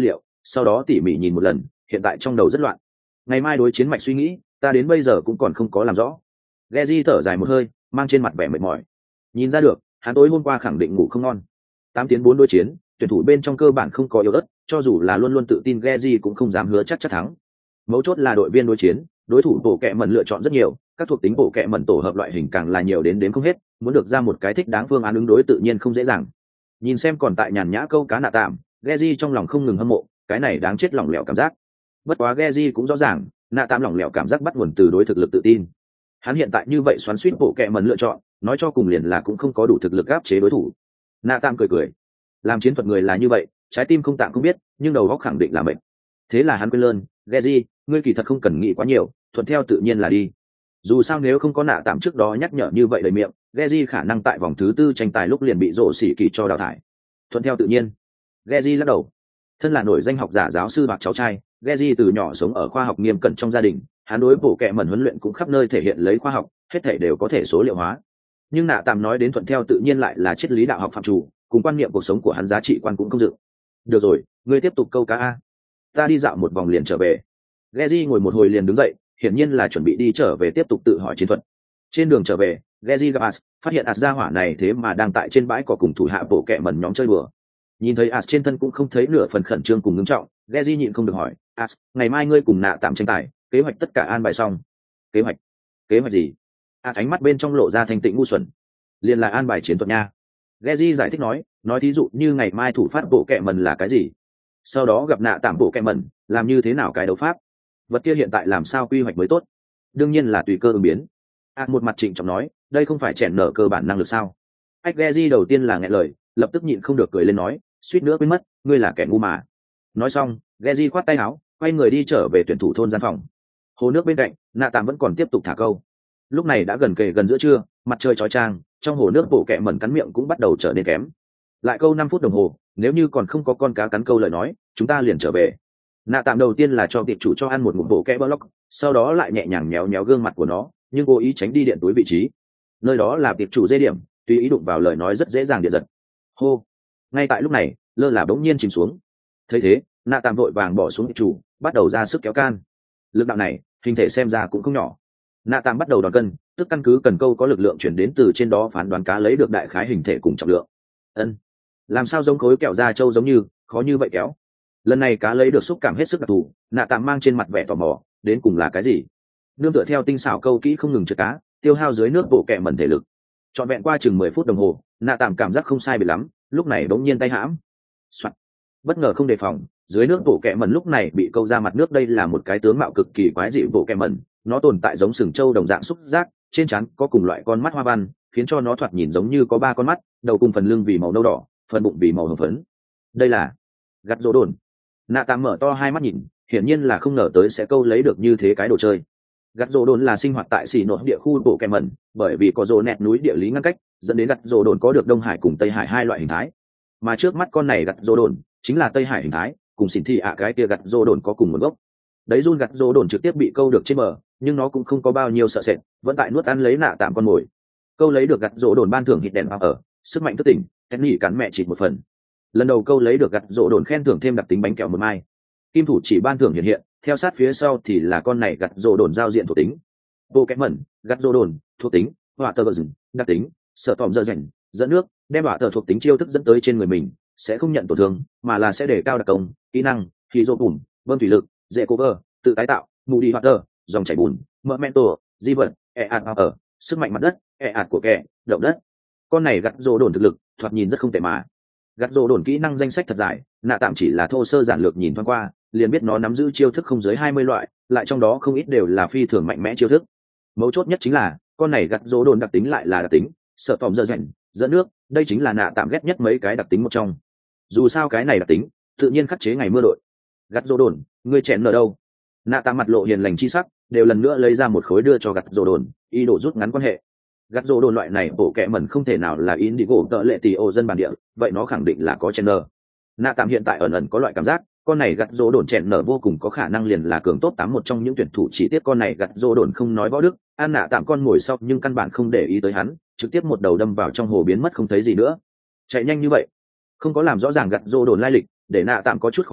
sau đó tỉ mỉ nhìn một lần, hiện tại trong đầu rất loạn. Ngày mai đối chiến mạch suy nghĩ, ta đến bây giờ cũng còn không có làm rõ. Geji thở dài một hơi, mang trên mặt vẻ mệt mỏi. Nhìn ra được, hắn tối hôm qua khẳng định ngủ không ngon. Tám tiến bốn đối chiến, tuyển thủ bên trong cơ bản không có yếu ớt, cho dù là luôn luôn tự tin Geji cũng không dám hứa chắc chắc thắng. Mấu chốt là đội viên đối chiến, đối thủ bộ kệ mẩn lựa chọn rất nhiều, các thuộc tính bộ kệ mẩn tổ hợp loại hình càng là nhiều đến đến không hết, muốn được ra một cái thích đáng phương án ứng đối tự nhiên không dễ dàng. Nhìn xem còn tại nhàn nhã câu cá nạ tạm, Geji trong lòng không ngừng hâm mộ, cái này đáng chết lỏng lẻo cảm giác. Bất quá Geji cũng rõ ràng, nạ tạm lỏng lẻo cảm giác bắt nguồn từ đối thực lực tự tin. Hắn hiện tại như vậy xoắn xuýt bộ kệ mẩn lựa chọn, nói cho cùng liền là cũng không có đủ thực lực áp chế đối thủ. Nạ tạm cười cười, làm chiến thuật người là như vậy, trái tim không tạm không biết, nhưng đầu óc khẳng định là mệnh. Thế là hắn quên lơn, Geji, ngươi kỳ thật không cần nghĩ quá nhiều, thuận theo tự nhiên là đi. Dù sao nếu không có nạ tạm trước đó nhắc nhở như vậy đầy miệng, Geji khả năng tại vòng thứ tư tranh tài lúc liền bị rổ xỉ kỳ cho đào thải. Thuận theo tự nhiên. Geji lắc đầu. Thân là nổi danh học giả giáo sư bạc cháu trai, Geji từ nhỏ sống ở khoa học nghiêm cẩn trong gia đình, hắn đối bộ kệ mẩn huấn luyện cũng khắp nơi thể hiện lấy khoa học, hết thảy đều có thể số liệu hóa. Nhưng nạ tạm nói đến thuận theo tự nhiên lại là triết lý đạo học phạm chủ, cùng quan niệm cuộc sống của hắn giá trị quan cũng không dự. Được rồi, ngươi tiếp tục câu cá a. Ta đi dạo một vòng liền trở về. Geji ngồi một hồi liền đứng dậy, hiển nhiên là chuẩn bị đi trở về tiếp tục tự hỏi chiến thuật. Trên đường trở về, Geji gặp As, phát hiện As gia hỏa này thế mà đang tại trên bãi cỏ cùng thủ hạ bộ kệ mẩn nhóm chơi đùa. Nhìn thấy As trên thân cũng không thấy nửa phần khẩn trương cùng ngưng trọng, Geji nhịn không được hỏi, As, ngày mai ngươi cùng nạ tạm tranh tài, kế hoạch tất cả an bài xong. Kế hoạch? Kế hoạch gì? As ánh mắt bên trong lộ ra thanh tịnh ngu xuẩn. Liên là an bài chiến thuật nha. Geji giải thích nói, nói thí dụ như ngày mai thủ phát bộ kệ mẩn là cái gì, sau đó gặp nạ tạm bộ kệ mẩn, làm như thế nào cái đấu pháp, vật kia hiện tại làm sao quy hoạch mới tốt. Đương nhiên là tùy cơ ứng biến. As một mặt trịnh trọng nói, đây không phải chèn nở cơ bản năng lực sao? Ách Geji đầu tiên là nghẹn lời, lập tức nhịn không được cười lên nói, suýt nữa quên mất, ngươi là kẻ ngu mà. Nói xong, Geji khoát tay áo, quay người đi trở về tuyển thủ thôn gian phòng. Hồ nước bên cạnh, nạ tạm vẫn còn tiếp tục thả câu. Lúc này đã gần kề gần giữa trưa, mặt trời chói chang, trong hồ nước bộ kệ mẩn cắn miệng cũng bắt đầu trở nên kém. Lại câu năm phút đồng hồ, nếu như còn không có con cá cắn câu lời nói, chúng ta liền trở về. Nạ tạm đầu tiên là cho tiệp chủ cho ăn một một bộ kẽ block, sau đó lại nhẹ nhàng méo méo gương mặt của nó, nhưng cố ý tránh đi điện túi vị trí. Nơi đó là tiệp chủ dây điểm, tùy ý đụng vào lời nói rất dễ dàng điện giật. Hô! Ngay tại lúc này, lơ là bỗng nhiên chìm xuống. Thấy thế, nạ tạm vội vàng bỏ xuống tiệp chủ, bắt đầu ra sức kéo can. Lực đạo này, hình thể xem ra cũng không nhỏ. Nạ tạm bắt đầu đòn cân, tức căn cứ cần câu có lực lượng chuyển đến từ trên đó phán đoán cá lấy được đại khái hình thể cùng trọng lượng. Ân, làm sao giống khối kẹo da trâu giống như khó như vậy kéo. Lần này cá lấy được xúc cảm hết sức đặc thù, nạ tạm mang trên mặt vẻ tò mò, đến cùng là cái gì. Nương tựa theo tinh xảo câu kỹ không ngừng trượt cá, tiêu hao dưới nước bộ kẹ mẩn thể lực. Trọn vẹn qua chừng mười phút đồng hồ, nạ tạm cảm giác không sai biệt lắm, lúc này đống nhiên tay hãm. Soạn. Bất ngờ không đề phòng, dưới nước bộ kẹ mẩn lúc này bị câu ra mặt nước. Đây là một cái tướng mạo cực kỳ quái dị bộ kẹ mẩn, nó tồn tại giống sừng trâu đồng dạng xúc giác, trên trán có cùng loại con mắt hoa văn, khiến cho nó thoạt nhìn giống như có ba con mắt, đầu cùng phần lưng vì màu nâu đỏ, phần bụng vì màu hồng phấn. Đây là gặt rỗ đồn. Nạ tạm mở to hai mắt nhìn, hiển nhiên là không ngờ tới sẽ câu lấy được như thế cái đồ chơi. Gặt rỗ đồn là sinh hoạt tại xỉ nội địa khu bộ kẹ mẩn, bởi vì có rồ nẹt núi địa lý ngăn cách, dẫn đến gặt rỗ đồn có được Đông Hải cùng Tây Hải hai loại hình thái. Mà trước mắt con này gặt rỗ đồn chính là Tây Hải hình thái, cùng xỉn thị ạ cái kia gặt rỗ đồn có cùng nguồn gốc. Đấy run gặt rỗ đồn trực tiếp bị câu được trên bờ, nhưng nó cũng không có bao nhiêu sợ sệt, vẫn tại nuốt ăn lấy nạ tạm con mồi. Câu lấy được gặt rỗ đồn ban thưởng hít đèn vào ở, sức mạnh thức tỉnh, kén nhỉ cắn mẹ chỉ một phần. Lần đầu câu lấy được gặt rỗ đồn khen thưởng thêm đặc tính bánh kẹo một mai. Kim thủ chỉ ban thưởng hiện hiện, theo sát phía sau thì là con này gặt rỗ đồn giao diện thuộc tính. Bộ kẽ mẩn, gặt rỗ đồn, thuộc tính, hỏa tờ rừng, đặc tính, sợ tòm dơ rảnh, dẫn nước, đem hỏa tờ thuộc tính chiêu thức dẫn tới trên người mình, sẽ không nhận tổn thương, mà là sẽ đề cao đặc công, kỹ năng, khí dỗ bùn, bơm thủy lực, dễ cover, tự tái tạo, mù đi hỏa tờ, dòng chảy bùn, mỡ mento, di vật, e ạt ở, sức mạnh mặt đất, e ạt của kẻ, động đất. Con này gặt rỗ đồn thực lực, thoạt nhìn rất không tệ mà. Gặt rỗ đồn kỹ năng danh sách thật dài, nạ tạm chỉ là thô sơ giản lược nhìn thoáng qua, liền biết nó nắm giữ chiêu thức không dưới hai mươi loại, lại trong đó không ít đều là phi thường mạnh mẽ chiêu thức. Mấu chốt nhất chính là con này gặt rỗ đồn đặc tính lại là đặc tính sợ tòm dơ rảnh, dẫn nước, đây chính là nạ tạm ghét nhất mấy cái đặc tính một trong. Dù sao cái này đặc tính tự nhiên khắc chế ngày mưa đội. Gặt rỗ đồn, ngươi chèn ở đâu? Nạ tạm mặt lộ hiền lành chi sắc, đều lần nữa lấy ra một khối đưa cho gặt rỗ đồn, ý đồ rút ngắn quan hệ. Gặt rỗ đồn loại này bộ kẹ mẩn không thể nào là Indigo tợ lệ tỷ ô dân bản địa, vậy nó khẳng định là có chèn nở. Nạ tạm hiện tại ẩn ẩn có loại cảm giác, con này gặt rỗ đồn chèn nở vô cùng có khả năng liền là cường top tám một trong những tuyển thủ. Chỉ tiếc con này gặt rỗ đồn không nói võ đức, an nạ tạm con ngồi sau nhưng căn bản không để ý tới hắn, trực tiếp một đầu đâm vào trong hồ biến mất không thấy gì nữa. Chạy nhanh như vậy, không có làm rõ ràng gặt rỗ đồn lai lịch, để nạ tạm có chút khó chịu,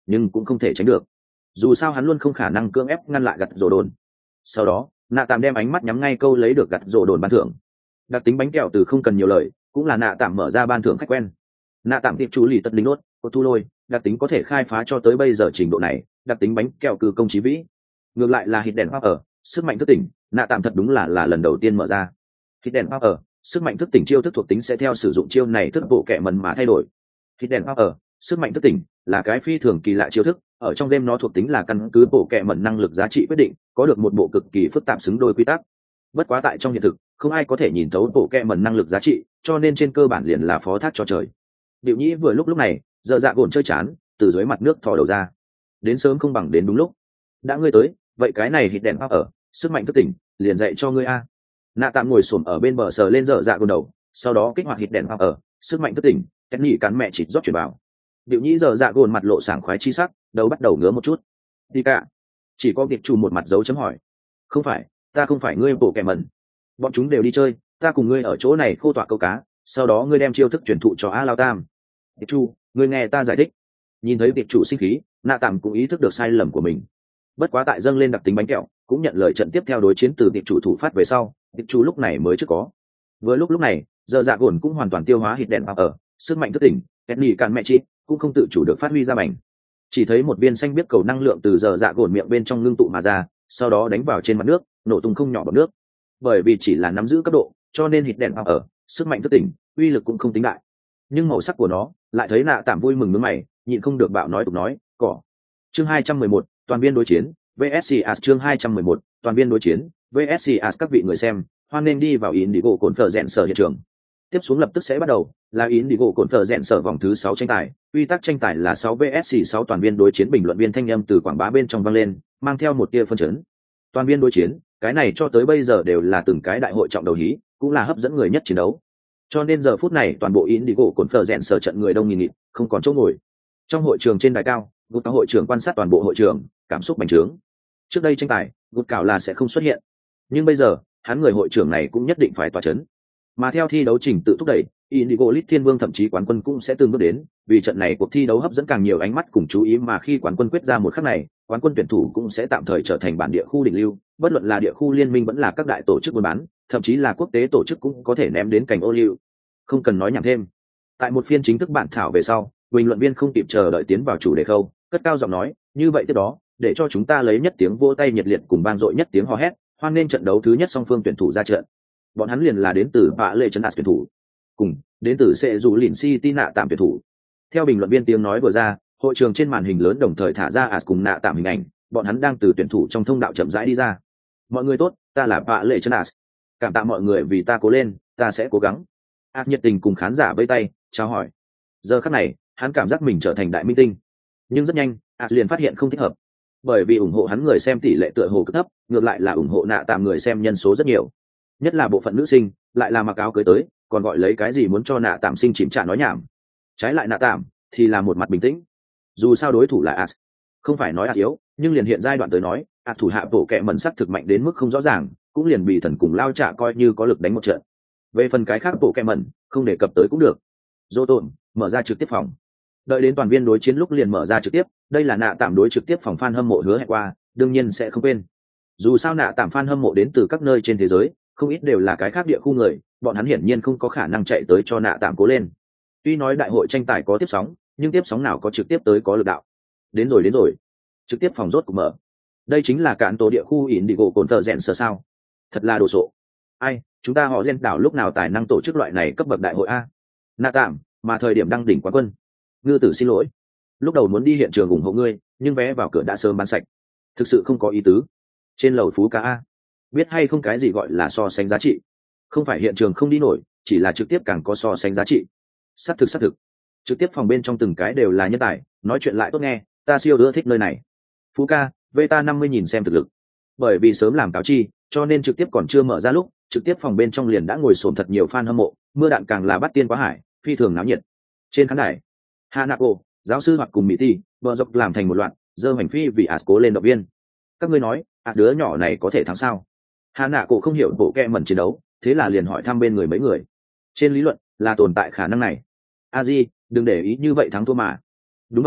nhưng cũng không thể tránh được. Dù sao hắn luôn không khả năng cưỡng ép ngăn lại gặt rổ đồn. Sau đó nạ tạm đem ánh mắt nhắm ngay câu lấy được gặt rổ đồn ban thưởng. Đặc tính bánh kẹo từ không cần nhiều lời, cũng là nạ tạm mở ra ban thưởng khách quen. Nạ tạm tiệp chú lì tất lính nốt của thu lôi, đặc tính có thể khai phá cho tới bây giờ trình độ này, đặc tính bánh kẹo cử công chí vĩ. Ngược lại là hít đèn hoa ở sức mạnh thức tỉnh, nạ tạm thật đúng là là lần đầu tiên mở ra. Hít đèn hoa ở sức mạnh thức tỉnh chiêu thức thuộc tính sẽ theo sử dụng chiêu này thức bộ kẹ mần mà thay đổi. Hít đèn hoa ở sức mạnh thức tỉnh là cái phi thường kỳ lạ chiêu thức, ở trong game nó thuộc tính là căn cứ bộ kẹ mần năng lực giá trị quyết định, có được một bộ cực kỳ phức tạp xứng đôi quy tắc. Bất quá tại trong hiện thực không ai có thể nhìn thấu bộ kẹ mần năng lực giá trị, cho nên trên cơ bản liền là phó thác cho trời. Diệu Nhĩ vừa lúc lúc này giờ dạ gồn chơi chán, từ dưới mặt nước thò đầu ra. Đến sớm không bằng đến đúng lúc. Đã ngươi tới, vậy cái này hít đèn hoa ở sức mạnh thức tỉnh liền dạy cho ngươi a. Nạ tạm ngồi xổm ở bên bờ sờ lên giờ dạ gồn đầu, sau đó kích hoạt hít đèn hoa ở sức mạnh thức tỉnh, cách nhỉ cắn mẹ chịt rót chuyển vào. Diệu Nhĩ giờ dạ gồn mặt lộ sảng khoái chi sắc, đầu bắt đầu ngứa một chút. Đi cả. Chỉ có việc chủ một mặt dấu chấm hỏi. Không phải, ta không phải ngươi bộ kẻ mẩn. Bọn chúng đều đi chơi, ta cùng ngươi ở chỗ này khô tọa câu cá, sau đó ngươi đem chiêu thức truyền thụ cho A Lao Tam. Tiệp chủ, ngươi nghe ta giải thích. Nhìn thấy tiệp chủ sinh khí, nạ tạm cũng ý thức được sai lầm của mình. Bất quá tại dâng lên đặc tính bánh kẹo, cũng nhận lời trận tiếp theo đối chiến từ tiệp chủ thủ phát về sau, tiệp chủ lúc này mới chưa có. Vừa lúc lúc này, giờ dạ gồn cũng hoàn toàn tiêu hóa hít đèn ở sức mạnh thức tỉnh, kẹt nhỉ càn mẹ chị cũng không tự chủ được phát huy ra mảnh. Chỉ thấy một viên xanh biết cầu năng lượng từ giờ dạ gồn miệng bên trong ngưng tụ mà ra, sau đó đánh vào trên mặt nước, nổ tung không nhỏ bọt nước. Bởi vì chỉ là nắm giữ cấp độ, cho nên hít đèn ở sức mạnh thức tỉnh, uy lực cũng không tính đại. Nhưng màu sắc của nó lại thấy nạ tạm vui mừng nước mày, nhịn không được bạo nói tục nói cỏ. Chương hai trăm mười một, toàn viên đối chiến vê ét xê as. Chương hai trăm mười một, toàn viên đối chiến vê ét xê as. Các vị người xem hoan nên đi vào Indigo cồn phở rèn sở hiện trường. Tiếp xuống lập tức sẽ bắt đầu là Indigo cồn phở rèn sở vòng thứ sáu tranh tài. Quy tắc tranh tài là sáu vê ét xê sáu. Toàn viên đối chiến. Bình luận viên thanh âm từ quảng bá bên trong vang lên, mang theo một tia phân chấn. Toàn viên đối chiến, cái này cho tới bây giờ đều là từng cái đại hội trọng đầu hí, cũng là hấp dẫn người nhất chiến đấu. Cho nên giờ phút này toàn bộ Indigo cồn phở rèn sở trận người đông nghìn nghịt, không còn chỗ ngồi. Trong hội trường trên đài cao, Gút Cáo hội trưởng quan sát toàn bộ hội trường, cảm xúc bành trướng. Trước đây tranh tài, Gút Cáo là sẽ không xuất hiện, nhưng bây giờ, hắn người hội trưởng này cũng nhất định phải tỏa chấn. Mà theo thi đấu trình tự thúc đẩy, Indigo League Thiên Vương thậm chí quán quân cũng sẽ từng bước đến, vì trận này cuộc thi đấu hấp dẫn càng nhiều ánh mắt cùng chú ý, mà khi quán quân quyết ra một khắc này, quán quân tuyển thủ cũng sẽ tạm thời trở thành bản địa khu đỉnh lưu, bất luận là địa khu liên minh vẫn là các đại tổ chức buôn bán, thậm chí là quốc tế tổ chức cũng có thể ném đến cảnh ô liu. Không cần nói nhảm thêm. Tại một phiên chính thức bản thảo về sau, bình luận viên không kịp chờ đợi tiến vào chủ đề khâu, cất cao giọng nói, như vậy tiếp đó, để cho chúng ta lấy nhất tiếng vỗ tay nhiệt liệt cùng vang dội nhất tiếng hò hét, hoan nghênh trận đấu thứ nhất song phương tuyển thủ ra trận. Bọn hắn liền là đến từ Bạ Lệ Trấn As tuyển thủ, cùng đến từ Sệ Dù Lìn City nạ tạm tuyển thủ. Theo bình luận viên tiếng nói vừa ra, hội trường trên màn hình lớn đồng thời thả ra As cùng nạ tạm hình ảnh, bọn hắn đang từ tuyển thủ trong thông đạo chậm rãi đi ra. Mọi người tốt, ta là Bạ Lệ Trấn As. Cảm tạ mọi người vì ta cố lên, ta sẽ cố gắng. As nhiệt tình cùng khán giả vẫy tay, chào hỏi. Giờ khắc này, hắn cảm giác mình trở thành đại minh tinh. Nhưng rất nhanh, As liền phát hiện không thích hợp, bởi vì ủng hộ hắn người xem tỷ lệ tựa hồ cực thấp, ngược lại là ủng hộ nạ tạm người xem nhân số rất nhiều. Nhất là bộ phận nữ sinh, lại là mặc áo cưới tới, còn gọi lấy cái gì muốn cho nạ tạm sinh chìm trả nói nhảm. Trái lại nạ tạm thì là một mặt bình tĩnh. Dù sao đối thủ là As, không phải nói As yếu, nhưng liền hiện giai đoạn tới nói, As thủ hạ bộ kệ mẩn sắc thực mạnh đến mức không rõ ràng, cũng liền bị thần cùng lao trả coi như có lực đánh một trận. Về phần cái khác bộ kệ mẩn, không đề cập tới cũng được. Dô tồn mở ra trực tiếp phòng. Đợi đến toàn viên đối chiến lúc liền mở ra trực tiếp, đây là nạ tạm đối trực tiếp phòng fan hâm mộ hứa hẹn qua, đương nhiên sẽ không quên. Dù sao nạ tạm fan hâm mộ đến từ các nơi trên thế giới, không ít đều là cái khác địa khu người, bọn hắn hiển nhiên không có khả năng chạy tới cho nạ tạm cố lên. Tuy nói đại hội tranh tài có tiếp sóng, nhưng tiếp sóng nào có trực tiếp tới có lực đạo. Đến rồi đến rồi, trực tiếp phòng rốt cục mở. Đây chính là cạn tổ địa khu Indigo cồn phở rèn sở sao? Thật là đồ sộ. Ai, chúng ta họ Gen đảo lúc nào tài năng tổ chức loại này cấp bậc đại hội a? Nạ tạm, mà thời điểm đăng đỉnh quán quân. Ngư tử xin lỗi, lúc đầu muốn đi hiện trường ủng hộ ngươi, nhưng vé vào cửa đã sớm bán sạch, thực sự không có ý tứ. Trên lầu phú cá a, biết hay không cái gì gọi là so sánh giá trị? Không phải hiện trường không đi nổi, chỉ là trực tiếp càng có so sánh giá trị. Xác thực xác thực, trực tiếp phòng bên trong từng cái đều là nhân tài, nói chuyện lại tốt nghe, ta siêu ưa thích nơi này. Phú ca, Veta năm mươi nghìn xem thực lực. Bởi vì sớm làm cáo chi, cho nên trực tiếp còn chưa mở ra lúc, trực tiếp phòng bên trong liền đã ngồi xổm thật nhiều fan hâm mộ, mưa đạn càng là bắt tiên quá hải, phi thường náo nhiệt. Trên khán đài, Hanako, giáo sư hoặc cùng Mỹ Ti, bờ dọc làm thành một loạt, dơ hành phi vì As cố lên động viên. Các ngươi nói, à đứa nhỏ này có thể thắng sao? Hanako không hiểu bộ kẹ mẩn chiến đấu, thế là liền hỏi thăm bên người mấy người. Trên lý luận, là tồn tại khả năng này. A Di, đừng để ý như vậy thắng thua mà. Đúng vậy a,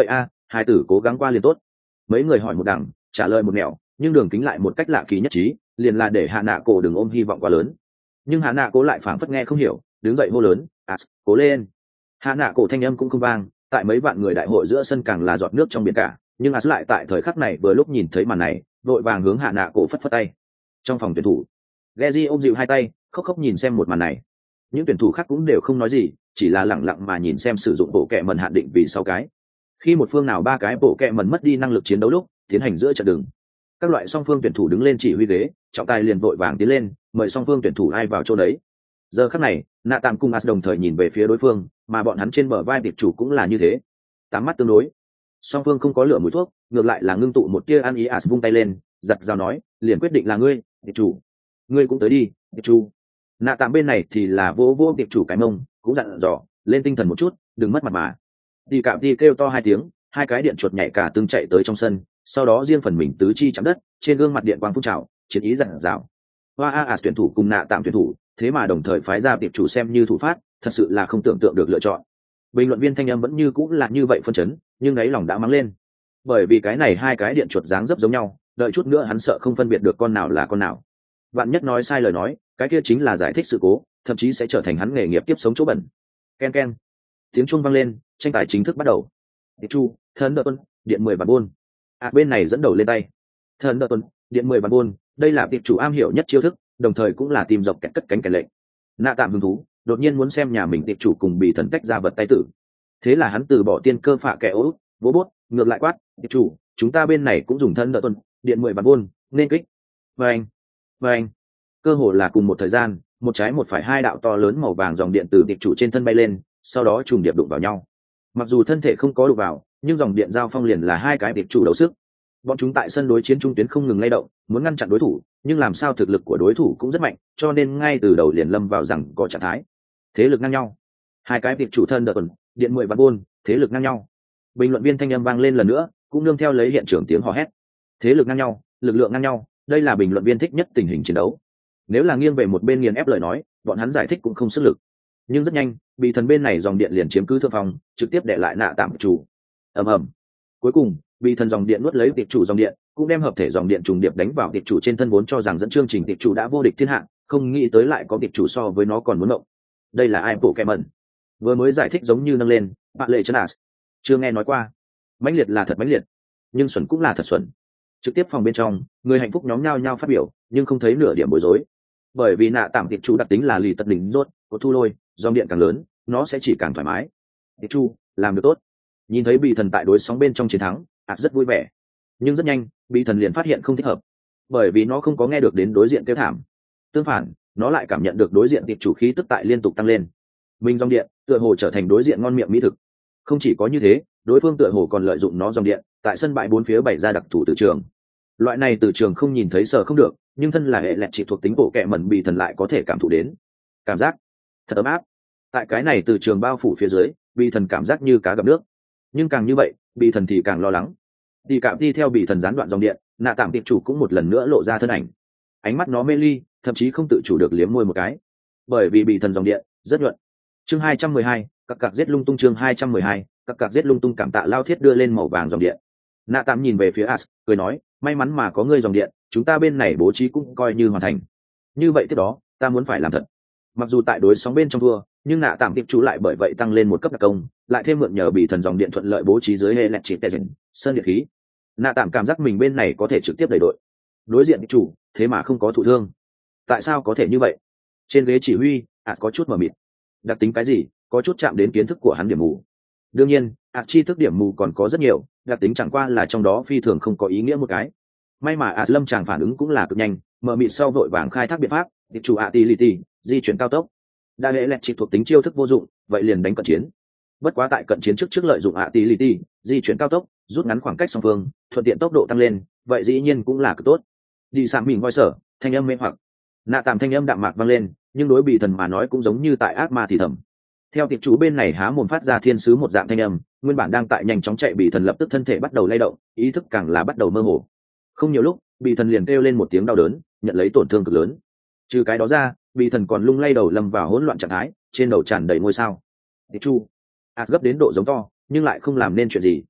hai tử cố gắng qua liền tốt. Mấy người hỏi một đằng trả lời một nẻo, nhưng đường kính lại một cách lạ kỳ nhất trí, liền là để hạ nạ cổ đừng ôm hy vọng quá lớn. Nhưng hạ nạ cổ lại phảng phất nghe không hiểu, đứng dậy hô lớn, as cố lên. Hạ nạ cổ thanh âm cũng không vang, tại mấy vạn người đại hội giữa sân càng là giọt nước trong biển cả, nhưng as lại tại thời khắc này vừa lúc nhìn thấy màn này, vội vàng hướng hạ nạ cổ phất phất tay. Trong phòng tuyển thủ, Geji ôm dịu hai tay, khóc khóc nhìn xem một màn này. Những tuyển thủ khác cũng đều không nói gì, chỉ là lẳng lặng mà nhìn xem sử dụng bộ kệ mẩn hạn định vì sáu cái. Khi một phương nào ba cái bộ kệ mẩn mất đi năng lực chiến đấu lúc, tiến hành giữa trận đường. Các loại song phương tuyển thủ đứng lên chỉ huy ghế, trọng tài liền vội vàng tiến lên, mời song phương tuyển thủ ai vào chỗ đấy. Giờ khắc này, nạ tạm cùng as đồng thời nhìn về phía đối phương, mà bọn hắn trên bờ vai tiệp chủ cũng là như thế. Tám mắt tương đối. Song phương không có lửa mũi thuốc, ngược lại là ngưng tụ một tia ăn ý. As vung tay lên, giật dao nói, liền quyết định là ngươi, tiệp chủ. Ngươi cũng tới đi, tiệp chủ. Nạ tạm bên này thì là vô vô tiệp chủ cái mông, cũng dặn dò, lên tinh thần một chút, đừng mất mặt mà. Đi cạm đi kêu to hai tiếng, hai cái điện chuột nhảy cả tương chạy tới trong sân, sau đó riêng phần mình tứ chi chạm đất, trên gương mặt điện quang phun trào, chiến ý dặn dào. Hoa a as tuyển thủ cùng nạ tạm tuyển thủ, thế mà đồng thời phái ra tiệp chủ xem như thủ phát, thật sự là không tưởng tượng được lựa chọn. Bình luận viên thanh âm vẫn như cũng là như vậy phân chấn, nhưng đáy lòng đã mắng lên, bởi vì cái này hai cái điện chuột dáng dấp giống nhau, đợi chút nữa hắn sợ không phân biệt được con nào là con nào. Vạn nhất nói sai lời nói, cái kia chính là giải thích sự cố, thậm chí sẽ trở thành hắn nghề nghiệp tiếp sống chỗ bẩn. Ken ken, tiếng chuông vang lên, tranh tài chính thức bắt đầu. Tiệp chu, thần đợt tuần, điện mười bản buôn. À bên này dẫn đầu lên tay. Thần đợt tuần, điện mười bản buôn, đây là tiệp chủ am hiểu nhất chiêu thức, đồng thời cũng là tìm dọc kẹt cất cánh kèn lệnh. Nạ tạm hứng thú, đột nhiên muốn xem nhà mình tiệp chủ cùng bị thần tách ra vật tay tử. Thế là hắn từ bỏ tiên cơ phạ kẻ ố, vỗ bốt, ngược lại quát, tiệp chủ, chúng ta bên này cũng dùng thân đợt tuần, điện mười bản buôn, nên kích. Vâng, vâng. Cơ hồ là cùng một thời gian, một trái một phải hai đạo to lớn màu vàng dòng điện từ tiệp chủ trên thân bay lên, sau đó trùng điệp đụng vào nhau. Mặc dù thân thể không có đụng vào, nhưng dòng điện giao phong liền là hai cái tiệp chủ đấu sức. Bọn chúng tại sân đối chiến trung tuyến không ngừng lay động, muốn ngăn chặn đối thủ, nhưng làm sao thực lực của đối thủ cũng rất mạnh, cho nên ngay từ đầu liền lâm vào rằng có trạng thái thế lực ngang nhau. Hai cái tiệp chủ thân đợt tuần, điện mười bản buôn, thế lực ngang nhau. Bình luận viên thanh âm vang lên lần nữa, cũng nương theo lấy hiện trường tiếng hò hét. Thế lực ngang nhau, lực lượng ngang nhau, đây là bình luận viên thích nhất tình hình chiến đấu. Nếu là nghiêng về một bên nghiền ép lời nói, bọn hắn giải thích cũng không sức lực. Nhưng rất nhanh, bị thần bên này dòng điện liền chiếm cứ thượng phòng, trực tiếp để lại nạ tạm chủ. Ầm ầm. Cuối cùng, bị thần dòng điện nuốt lấy tiệp chủ dòng điện, cũng đem hợp thể dòng điện trùng điệp đánh vào tiệp chủ trên thân, vốn cho rằng dẫn chương trình tiệp chủ đã vô địch thiên hạ, không nghĩ tới lại có tiệp chủ so với nó còn muốn động. Đây là ai bộ kẻ mẩn? Vừa mới giải thích giống như nâng lên, bạn lệ chân à? Chưa nghe nói qua. Mãnh liệt là thật mãnh liệt, nhưng xuẩn cũng là thật xuẩn. Trực tiếp phòng bên trong, người hạnh phúc nhóm nhao nhao phát biểu, nhưng không thấy nửa điểm bối rối. Bởi vì nạ tạm tiệp chủ đặc tính là lì tật đỉnh rốt, có thu lôi, dòng điện càng lớn, nó sẽ chỉ càng thoải mái. Tiệp chủ làm được tốt. Nhìn thấy bị thần tại đối sóng bên trong chiến thắng, ạt rất vui vẻ. Nhưng rất nhanh, bị thần liền phát hiện không thích hợp, bởi vì nó không có nghe được đến đối diện kêu thảm. Tương phản, nó lại cảm nhận được đối diện tiệp chủ khí tức tại liên tục tăng lên. Mình dòng điện, tựa hồ trở thành đối diện ngon miệng mỹ thực. Không chỉ có như thế, đối phương tựa hồ còn lợi dụng nó dòng điện, tại sân bãi bốn phía bày ra đặc thủ từ trường. Loại này từ trường không nhìn thấy sợ không được, nhưng thân là hệ lẹt chỉ thuộc tính bộ kệ mẩn bị thần lại có thể cảm thụ đến. Cảm giác thật ấm áp. Tại cái này từ trường bao phủ phía dưới, bị thần cảm giác như cá gặp nước. Nhưng càng như vậy, bị thần thì càng lo lắng. Đi cạm đi theo bị thần gián đoạn dòng điện, nạ tạm tiệp chủ cũng một lần nữa lộ ra thân ảnh. Ánh mắt nó mê ly, thậm chí không tự chủ được liếm môi một cái. Bởi vì bị thần dòng điện rất nhuận. Chương hai trăm mười hai, các cạc giết lung tung. Chương hai trăm mười hai, các cạc giết lung tung. Cảm tạ lao thiết đưa lên màu vàng dòng điện. Nạ tạm nhìn về phía As, cười nói, may mắn mà có ngươi dòng điện, chúng ta bên này bố trí cũng coi như hoàn thành. Như vậy tiếp đó, ta muốn phải làm thật. Mặc dù tại đối sóng bên trong thua, nhưng nạ tạm tiệp chủ lại bởi vậy tăng lên một cấp đặc công, lại thêm mượn nhờ bị thần dòng điện thuận lợi bố trí dưới hệ lẹt chỉ tệ dần sơn điện khí. Nạ tạm cảm giác mình bên này có thể trực tiếp đẩy đội. Đối diện chủ, thế mà không có thụ thương. Tại sao có thể như vậy? Trên ghế chỉ huy, As có chút mờ mịt. Đặc tính cái gì, có chút chạm đến kiến thức của hắn điểm mù. Đương nhiên, As chi thức điểm mù còn có rất nhiều, đặc tính chẳng qua là trong đó phi thường không có ý nghĩa một cái. May mà As lâm chàng phản ứng cũng là cực nhanh, mờ mịt sau vội vàng khai thác biện pháp, tiệp chủ Atility, di chuyển cao tốc. Đa hệ lẹt chỉ thuộc tính chiêu thức vô dụng, vậy liền đánh cận chiến. Bất quá tại cận chiến trước trước lợi dụng Atility, di chuyển cao tốc, rút ngắn khoảng cách song phương, thuận tiện tốc độ tăng lên, vậy dĩ nhiên cũng là cực tốt. Đi sạm mình voi sở, thanh âm mê hoặc. Nạ tạm thanh âm đạm mạc vang lên, nhưng đối bị thần mà nói cũng giống như tại ác ma thì thầm. Theo tiệp chủ bên này há mồm phát ra thiên sứ một dạng thanh âm, nguyên bản đang tại nhanh chóng chạy bị thần lập tức thân thể bắt đầu lay động, ý thức càng là bắt đầu mơ hồ. Không nhiều lúc, bị thần liền kêu lên một tiếng đau đớn, nhận lấy tổn thương cực lớn. Trừ cái đó ra, bị thần còn lung lay đầu lâm vào hỗn loạn trạng thái, trên đầu tràn đầy ngôi sao. Tiệp chủ As gấp đến độ giống to, nhưng lại không làm nên chuyện gì.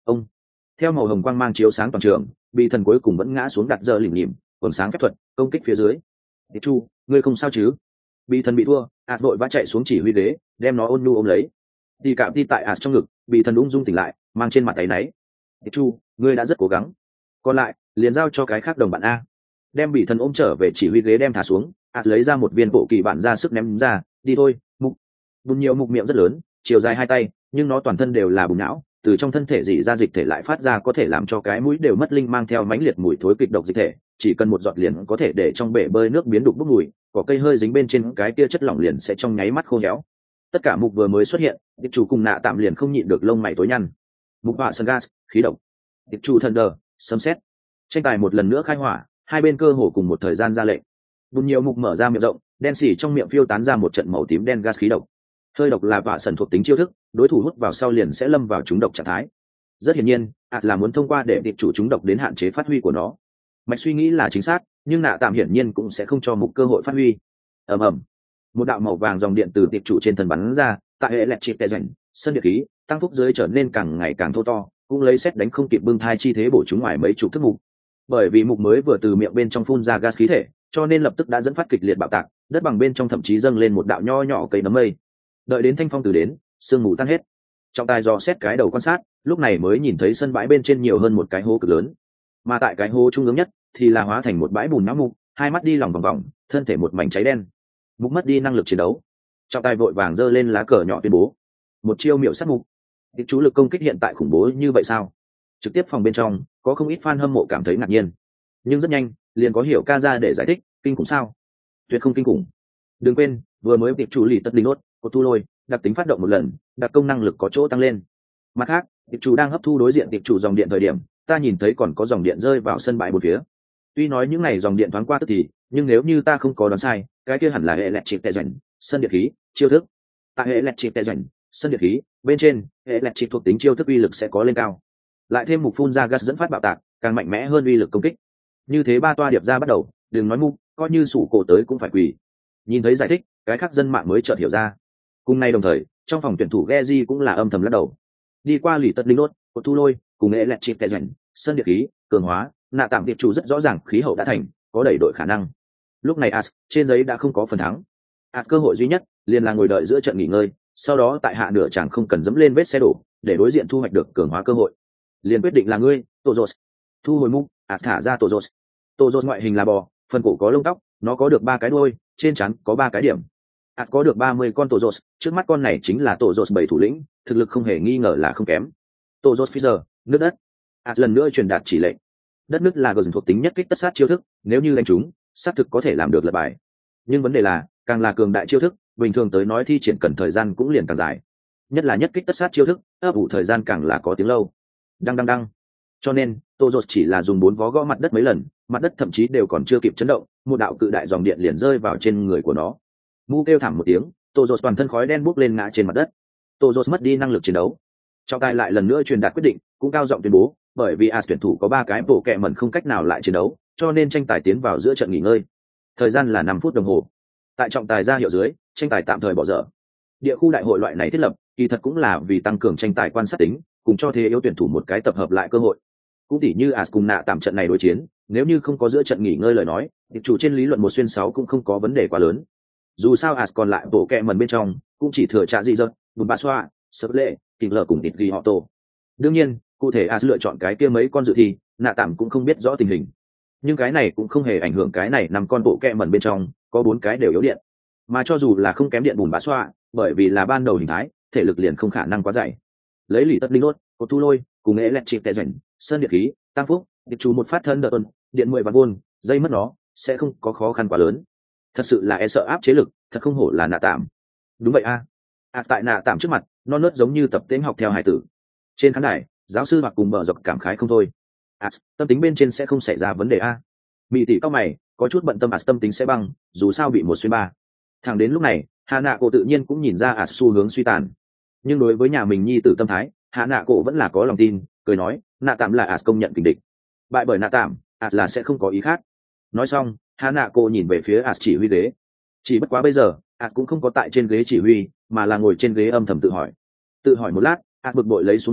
ông theo màu hồng quang mang chiếu sáng toàn trường, bị thần cuối cùng vẫn ngã xuống đặt giờ lìm nhìm quần sáng phép thuật công kích phía dưới. Tiệp chu, ngươi không sao chứ? Bị thần bị thua, ạt vội vã chạy xuống chỉ huy ghế, đem nó ôn nhu ôm lấy. Đi cạm đi tại ạt trong ngực, bị thần ung dung tỉnh lại, mang trên mặt tay náy. Tiệp chu, ngươi đã rất cố gắng, còn lại liền giao cho cái khác đồng bạn a. Đem bị thần ôm trở về chỉ huy ghế, đem thả xuống, ạt lấy ra một viên bộ kỳ bản ra sức ném ra. Đi thôi, mục. Bùn nhiều mục miệng rất lớn, chiều dài hai tay, nhưng nó toàn thân đều là bùn não, từ trong thân thể dị ra dịch thể lại phát ra có thể làm cho cái mũi đều mất linh mang theo mãnh liệt mùi thối kịch độc dịch thể, chỉ cần một giọt liền có thể để trong bể bơi nước biến đục bốc mùi, cỏ cây hơi dính bên trên cái kia chất lỏng liền sẽ trong nháy mắt khô héo. Tất cả mục vừa mới xuất hiện, tiệp chủ cùng nạ tạm liền không nhịn được lông mày tối nhăn. Mục họa sơn gas, khí độc. Tiệp chủ thần đờ, sấm sét. Tranh tài một lần nữa khai hỏa, hai bên cơ hồ cùng một thời gian ra lệnh. Bùn nhiều mục mở ra miệng rộng, đen xỉ trong miệng phiêu tán ra một trận màu tím đen gas khí độc. Hơi độc là vạ sần thuộc tính chiêu thức, đối thủ hút vào sau liền sẽ lâm vào trúng độc trạng thái. Rất hiển nhiên, ạt là muốn thông qua để tiệp chủ trúng độc đến hạn chế phát huy của nó. Mạch suy nghĩ là chính xác, nhưng nạ tạm hiển nhiên cũng sẽ không cho mục cơ hội phát huy. Ầm ầm, một đạo màu vàng dòng điện từ tiệp chủ trên thân bắn ra, tại hệ lẹt chịp tệ rảnh, sân điện khí tăng phúc dưới trở nên càng ngày càng thô to, cũng lấy xét đánh không kịp bưng thai chi thế bổ chúng ngoài mấy chục thước mục. Bởi vì mục mới vừa từ miệng bên trong phun ra gas khí thể, cho nên lập tức đã dẫn phát kịch liệt bạo tạc, đất bằng bên trong thậm chí dâng lên một đạo nho nhỏ cây nấm mây. Đợi đến thanh phong từ đến, sương mù tan hết, trọng tài dò xét cái đầu quan sát, lúc này mới nhìn thấy sân bãi bên trên nhiều hơn một cái hố cực lớn, mà tại cái hố trung ương nhất thì là hóa thành một bãi bùn não mục, hai mắt đi lòng vòng vòng, thân thể một mảnh cháy đen. Mục mất đi năng lực chiến đấu, trọng tài vội vàng giơ lên lá cờ nhỏ tuyên bố một chiêu miểu sát mục. Tiệp chú lực công kích hiện tại khủng bố như vậy sao? Trực tiếp phòng bên trong có không ít fan hâm mộ cảm thấy ngạc nhiên, nhưng rất nhanh liền có hiểu ca ra để giải thích. Kinh khủng sao? Tuyệt không kinh khủng. Đừng quên vừa mới tiệp chủ lì tất linh nốt của thu lôi đặc tính phát động một lần, đặc công năng lực có chỗ tăng lên. Mặt khác, tiệp chủ đang hấp thu đối diện tiệp chủ dòng điện thời điểm, ta nhìn thấy còn có dòng điện rơi vào sân bãi một phía. Tuy nói những này dòng điện thoáng qua tức thì, nhưng nếu như ta không có đoán sai, cái kia hẳn là hệ lẹt chịp tệ dần sân điện khí chiêu thức. Tại hệ lẹt chịp tệ dần sân điện khí bên trên, hệ lẹt chịp thuộc tính chiêu thức uy lực sẽ có lên cao, lại thêm mục phun ra gas dẫn phát bạo tạc, càng mạnh mẽ hơn uy lực công kích. Như thế ba toa điệp ra bắt đầu, đừng nói mục, coi như sủ cổ tới cũng phải quỳ. Nhìn thấy giải thích, cái khác dân mạng mới chợt hiểu ra. Cùng nay đồng thời, trong phòng tuyển thủ Geji cũng là âm thầm lắc đầu. Đi qua lì tất linh lốt của thu lôi cùng hệ lẹt chịp tệ dần sân điện khí cường hóa, nạ tạm tiệp chủ rất rõ ràng khí hậu đã thành, có đẩy đội khả năng. Lúc này as trên giấy đã không có phần thắng, as cơ hội duy nhất liền là ngồi đợi giữa trận nghỉ ngơi, sau đó tại hạ nửa chẳng không cần dẫm lên vết xe đổ để đối diện thu hoạch được cường hóa cơ hội. Liền quyết định là ngươi, Tozos. Thu hồi mũ, as thả ra Tozos. Tozos ngoại hình là bò, phần cổ có lông tóc, nó có được ba cái đuôi, trên trán có ba cái điểm. as có được ba mươi con Tozos, trước mắt con này chính là Tozos bảy thủ lĩnh, thực lực không hề nghi ngờ là không kém. Tozos Freezer, nước đất. as lần nữa truyền đạt chỉ lệnh. Đất nước là gần thuộc tính nhất kích tất sát chiêu thức, nếu như đánh chúng xác thực có thể làm được lật bài, nhưng vấn đề là càng là cường đại chiêu thức, bình thường tới nói thi triển cần thời gian cũng liền càng dài, nhất là nhất kích tất sát chiêu thức ấp ủ thời gian càng là có tiếng lâu. Đăng đăng đăng. Cho nên Tozos chỉ là dùng bốn vó gõ mặt đất mấy lần, mặt đất thậm chí đều còn chưa kịp chấn động, một đạo cự đại dòng điện liền rơi vào trên người của nó. Mu kêu thảm một tiếng, Tozos toàn thân khói đen bốc lên ngã trên mặt đất. Tozos mất đi năng lực chiến đấu. Trọng tài lại lần nữa truyền đạt quyết định, cũng cao giọng tuyên bố, bởi vì as tuyển thủ có ba cái bộ kẹ mẩn không cách nào lại chiến đấu, cho nên tranh tài tiến vào giữa trận nghỉ ngơi. Thời gian là năm phút đồng hồ. Tại trọng tài ra hiệu dưới, tranh tài tạm thời bỏ dở. Địa khu đại hội loại này thiết lập, kỳ thật cũng là vì tăng cường tranh tài quan sát tính, cùng cho thế yếu tuyển thủ một cái tập hợp lại cơ hội. Cũng tỉ như as cùng nạ tạm trận này đối chiến, nếu như không có giữa trận nghỉ ngơi lời nói, thì chủ trên lý luận một xuyên sáu cũng không có vấn đề quá lớn. Dù sao as còn lại bộ kẹ mẩn bên trong, cũng chỉ thừa trả gì dật, bùn bà xoa, sập lệ, kình lờ cùng tịt ghi họ tổ. Đương nhiên, cụ thể as lựa chọn cái kia mấy con dự thi, nạ tạm cũng không biết rõ tình hình, nhưng cái này cũng không hề ảnh hưởng cái này nằm con bộ kẹ mẩn bên trong có bốn cái đều yếu điện, mà cho dù là không kém điện bùn bã xoa, bởi vì là ban đầu hình thái thể lực liền không khả năng quá dày. Lấy lì tất linh lốt của thu lôi cùng nghệ lẹt chịp tệ rảnh sơn điện khí tăng phúc điệp chú một phát thân đợt ơn điện mười vạn vôn dây mất nó sẽ không có khó khăn quá lớn. Thật sự là e sợ áp chế lực, thật không hổ là nạ tạm. Đúng vậy a à. à, tại nạ tạm trước mặt non nớt giống như tập tễnh học theo hải tử. Trên khán đài giáo sư mặc cùng bờ dọc cảm khái không thôi. à, tâm tính bên trên sẽ không xảy ra vấn đề a. Mỹ tỷ cao mày có chút bận tâm, à, tâm tính sẽ băng, dù sao bị một xuyên ba. Thẳng đến lúc này hạ nạ cổ tự nhiên cũng nhìn ra à xu hướng suy tàn, nhưng đối với nhà mình nhi tử tâm thái, hạ nạ cổ vẫn là có lòng tin, cười nói nạ tạm là à công nhận kình địch, bại bởi nạ tạm à là sẽ không có ý khác. Nói xong hạ nạ cổ nhìn về phía à chỉ huy ghế, chỉ bất quá bây giờ à cũng không có tại trên ghế chỉ huy, mà là ngồi trên ghế âm thầm tự hỏi. Tự hỏi một lát, à bực bội lấy xuống mũ,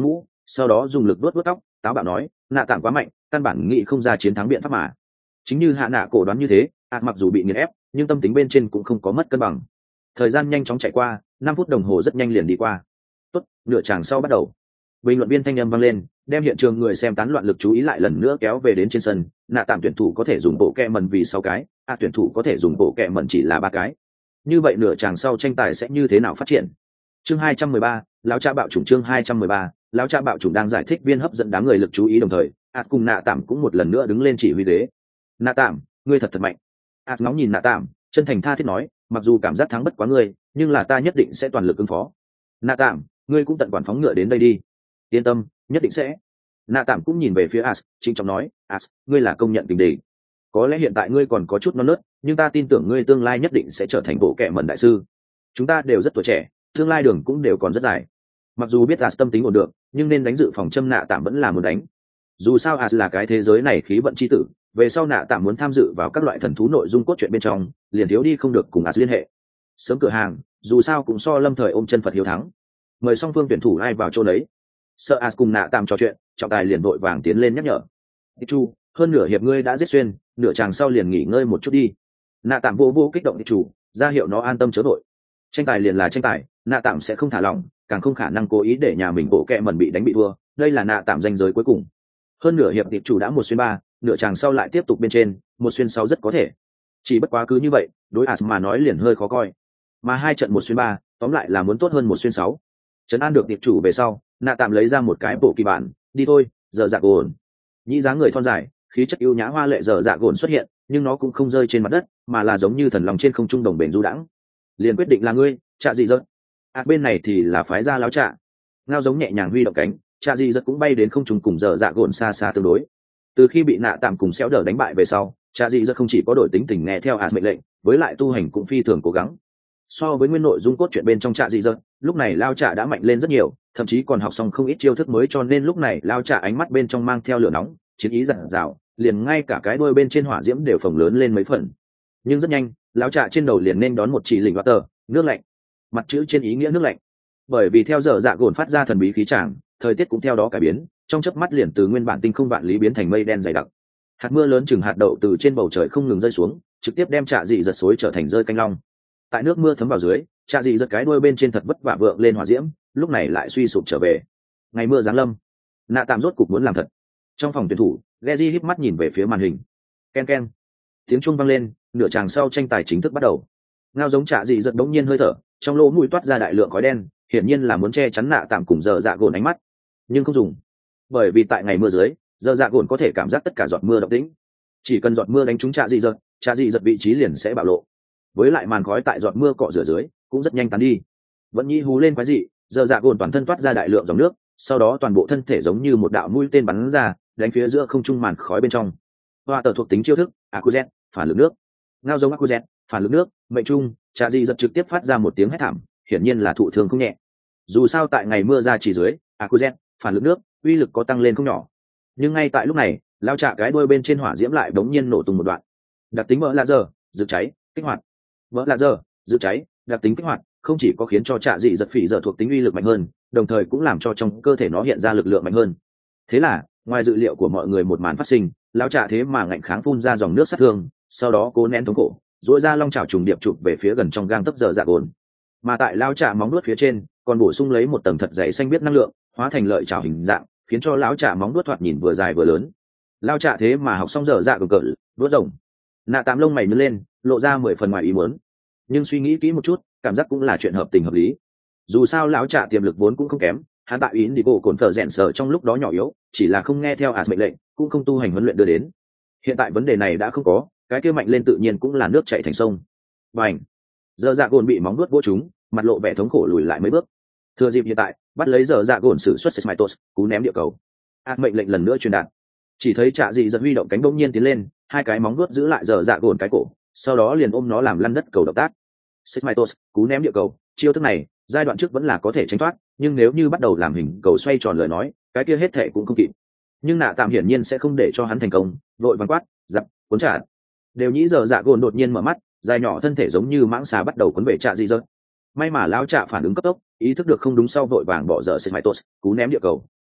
sau đó dùng lực vuốt vuốt tóc, táo bạo nói, nạ tạm quá mạnh, căn bản nghĩ không ra chiến thắng biện pháp mà. Chính như hạ nạ cổ đoán như thế, ạt mặc dù bị nghiền ép nhưng tâm tính bên trên cũng không có mất cân bằng. Thời gian nhanh chóng chạy qua, năm phút đồng hồ rất nhanh liền đi qua. Tốt, nửa chàng sau bắt đầu. Bình luận viên thanh âm vang lên, đem hiện trường người xem tán loạn lực chú ý lại lần nữa kéo về đến trên sân. Nạ tạm tuyển thủ có thể dùng bộ kẹ mẩn vì sáu cái, a tuyển thủ có thể dùng bộ kẹ mẩn chỉ là ba cái. Như vậy nửa chàng sau tranh tài sẽ như thế nào phát triển? Chương hai trăm mười ba, lão cha bạo chủng. Chương hai trăm mười ba, lão cha bạo chủng đang giải thích viên hấp dẫn đám người lực chú ý đồng thời, ạt cùng nạ tạm cũng một lần nữa đứng lên chỉ huy ghế. Nạ tạm, ngươi thật thật mạnh. ạt ngóng nhìn nạ tạm, chân thành tha thiết nói, mặc dù cảm giác thắng bất quá ngươi, nhưng là ta nhất định sẽ toàn lực ứng phó. Nạ tạm, ngươi cũng tận quản phóng ngựa đến đây đi. Yên tâm, nhất định sẽ. Nạ tạm cũng nhìn về phía as, trịnh trọng nói, as, ngươi là công nhận tình đề. Có lẽ hiện tại ngươi còn có chút non nớt, nhưng ta tin tưởng ngươi tương lai nhất định sẽ trở thành bộ kệ mẩn đại sư. Chúng ta đều rất tuổi trẻ, tương lai đường cũng đều còn rất dài. Mặc dù biết as tâm tính ổn được, nhưng nên đánh dự phòng châm nạ tạm vẫn là muốn đánh. Dù sao as là cái thế giới này khí vận chi tử, về sau nạ tạm muốn tham dự vào các loại thần thú nội dung cốt truyện bên trong, liền thiếu đi không được cùng as liên hệ. Sớm cửa hàng, dù sao cũng so lâm thời ôm chân Phật hiếu thắng. Mời song phương tuyển thủ ai vào chỗ đấy. Sợ as cùng nạ tạm trò chuyện, trọng tài liền vội vàng tiến lên nhắc nhở. Chu, hơn nửa hiệp ngươi đã giết xuyên, nửa chàng sau liền nghỉ ngơi một chút đi. Nạ tạm vô vô kích động chủ, ra hiệu nó an tâm chớ vội. Tranh tài liền là tranh tài, nạ tạm sẽ không thả lỏng, càng không khả năng cố ý để nhà mình bộ kẹ mẩn bị đánh bị thua. Đây là nạ tạm danh giới cuối cùng. Hơn nửa hiệp tiệp chủ đã một xuyên ba, nửa chàng sau lại tiếp tục bên trên, một xuyên sáu rất có thể. Chỉ bất quá cứ như vậy, đối as mà nói liền hơi khó coi. Mà hai trận một xuyên ba, tóm lại là muốn tốt hơn một xuyên sáu. Trấn an được tiệp chủ về sau, nạ tạm lấy ra một cái bộ kỳ bản, đi thôi, giờ dạ gồn. Nhĩ dáng người thon dài, khí chất ưu nhã hoa lệ giờ dạ gồn xuất hiện, nhưng nó cũng không rơi trên mặt đất, mà là giống như thần lòng trên không trung đồng bền du đãng. Liền quyết định là ngươi, Trạ Dị Dật. À bên này thì là phái gia láo Trạ. Ngao giống nhẹ nhàng huy động cánh, Trạ Dị Dật cũng bay đến không trung cùng giờ dạ gồn xa xa tương đối. Từ khi bị nạ tạm cùng xéo đờ đánh bại về sau, Trạ Dị Dật không chỉ có đổi tính tình nghe theo as mệnh lệnh, với lại tu hành cũng phi thường cố gắng. So với nguyên nội dung cốt truyện bên trong Trạ Dị Dật, lúc này lao Trạ đã mạnh lên rất nhiều, thậm chí còn học xong không ít chiêu thức mới, cho nên lúc này lao Trạ ánh mắt bên trong mang theo lửa nóng, chiến ý dạt dào, liền ngay cả cái đuôi bên trên hỏa diễm đều phồng lớn lên mấy phần. Nhưng rất nhanh, lão Trạ trên đầu liền nên đón một chỉ lình hoa tờ, nước lạnh. Mặt chữ trên ý nghĩa nước lạnh, bởi vì theo giờ dạ gồn phát ra thần bí khí tràng, thời tiết cũng theo đó cải biến, trong chớp mắt liền từ nguyên bản tinh không vạn lý biến thành mây đen dày đặc. Hạt mưa lớn chừng hạt đậu từ trên bầu trời không ngừng rơi xuống, trực tiếp đem Trạ Dị Dật xối trở thành rơi canh long. Tại nước mưa thấm vào dưới, Trạ Dị Dật cái đuôi bên trên thật vất vả vượng lên hỏa diễm, lúc này lại suy sụp trở về. Ngày mưa giáng lâm, nạ tạm rốt cục muốn làm thật. Trong phòng tuyển thủ, Geji híp mắt nhìn về phía màn hình. Ken ken, tiếng chuông vang lên, nửa chàng sau tranh tài chính thức bắt đầu. Ngao giống Trạ Dị Dật đống nhiên hơi thở, trong lỗ mũi toát ra đại lượng khói đen, hiển nhiên là muốn che chắn nạ tạm cùng giờ dạ gồn ánh mắt, nhưng không dùng, bởi vì tại ngày mưa dưới, giờ dạ gồn có thể cảm giác tất cả giọt mưa động tĩnh, chỉ cần giọt mưa đánh trúng Trạ Dị Dật, Trạ Dị Dật vị trí liền sẽ bạo lộ. Với lại màn khói tại giọt mưa cọ rửa dưới cũng rất nhanh tán đi. Vẫn nhĩ hú lên quái dị, giờ dạ gồn toàn thân toát ra đại lượng dòng nước, sau đó toàn bộ thân thể giống như một đạo mũi tên bắn ra, đánh phía giữa không trung màn khói bên trong. Hoa tờ thuộc tính chiêu thức Akuzet, phản lực nước. Ngao giống Akuzet, phản lực nước, mệnh trung, Trạ Dị Dật trực tiếp phát ra một tiếng hét thảm, hiển nhiên là thụ thương không nhẹ. Dù sao tại ngày mưa ra chỉ dưới, Akuzet, phản lực nước, uy lực có tăng lên không nhỏ. Nhưng ngay tại lúc này, lao Trạ cái đuôi bên trên hỏa diễm lại đống nhiên nổ tung một đoạn. Đặc tính vỡ laser, rực cháy, kích hoạt. Vỡ laser, rực cháy, đặc tính kích hoạt, không chỉ có khiến cho Trạ Dị Dật phỉ giờ thuộc tính uy lực mạnh hơn, đồng thời cũng làm cho trong cơ thể nó hiện ra lực lượng mạnh hơn. Thế là, ngoài dự liệu của mọi người một màn phát sinh, lão Trạ thế mà ngạnh kháng phun ra dòng nước sát thương, sau đó cố nén thống khổ, duỗi ra long chảo trùng điệp chụp về phía gần trong gang tấc giờ dạ gồn. Mà tại lão Trạ móng đuốt phía trên, còn bổ sung lấy một tầng thật dày xanh biết năng lượng, hóa thành lợi chảo hình dạng, khiến cho lão Trạ móng đuốt thoạt nhìn vừa dài vừa lớn. Lão Trạ thế mà học xong giờ dạ gồn cỡ, đuốt rồng. Nạ tạm lông mày nhướng lên, lộ ra mười phần ngoài ý muốn. Nhưng suy nghĩ kỹ một chút, cảm giác cũng là chuyện hợp tình hợp lý. Dù sao lão Trạ tiềm lực vốn cũng không kém, hắn tại ý đi bộ cồn phở rèn sở trong lúc đó nhỏ yếu, chỉ là không nghe theo as mệnh lệnh, cũng không tu hành huấn luyện đưa đến. Hiện tại vấn đề này đã không có, cái kia mạnh lên tự nhiên cũng là nước chảy thành sông. Bành! Giờ dạ gồn bị móng vuốt vỗ trúng, mặt lộ vẻ thống khổ lùi lại mấy bước. Thừa dịp hiện tại, bắt lấy giờ dạ gồn sử xuất Smitos, cú ném địa cầu. As mệnh lệnh lần nữa truyền đạt. Chỉ thấy Trạ Dị Dật huy động cánh bỗng nhiên tiến lên, hai cái móng vuốt giữ lại giờ dạ gồn cái cổ, sau đó liền ôm nó làm lăn đất cầu động tác. Smitos, cú ném địa cầu, chiêu thức này, giai đoạn trước vẫn là có thể tránh thoát, nhưng nếu như bắt đầu làm hình cầu xoay tròn lời nói, cái kia hết thể cũng không kịp. Nhưng nạ tạm hiển nhiên sẽ không để cho hắn thành công, vội vàng quát, giặc, cuốn trả. Đều nhĩ giờ dạ gồn đột nhiên mở mắt, dài nhỏ thân thể giống như mãng xà bắt đầu cuốn về Trạ Dị Dật. May mà lão Trạ phản ứng cấp tốc, ý thức được không đúng sau vội vàng bỏ dở Smitos, cú ném địa cầu,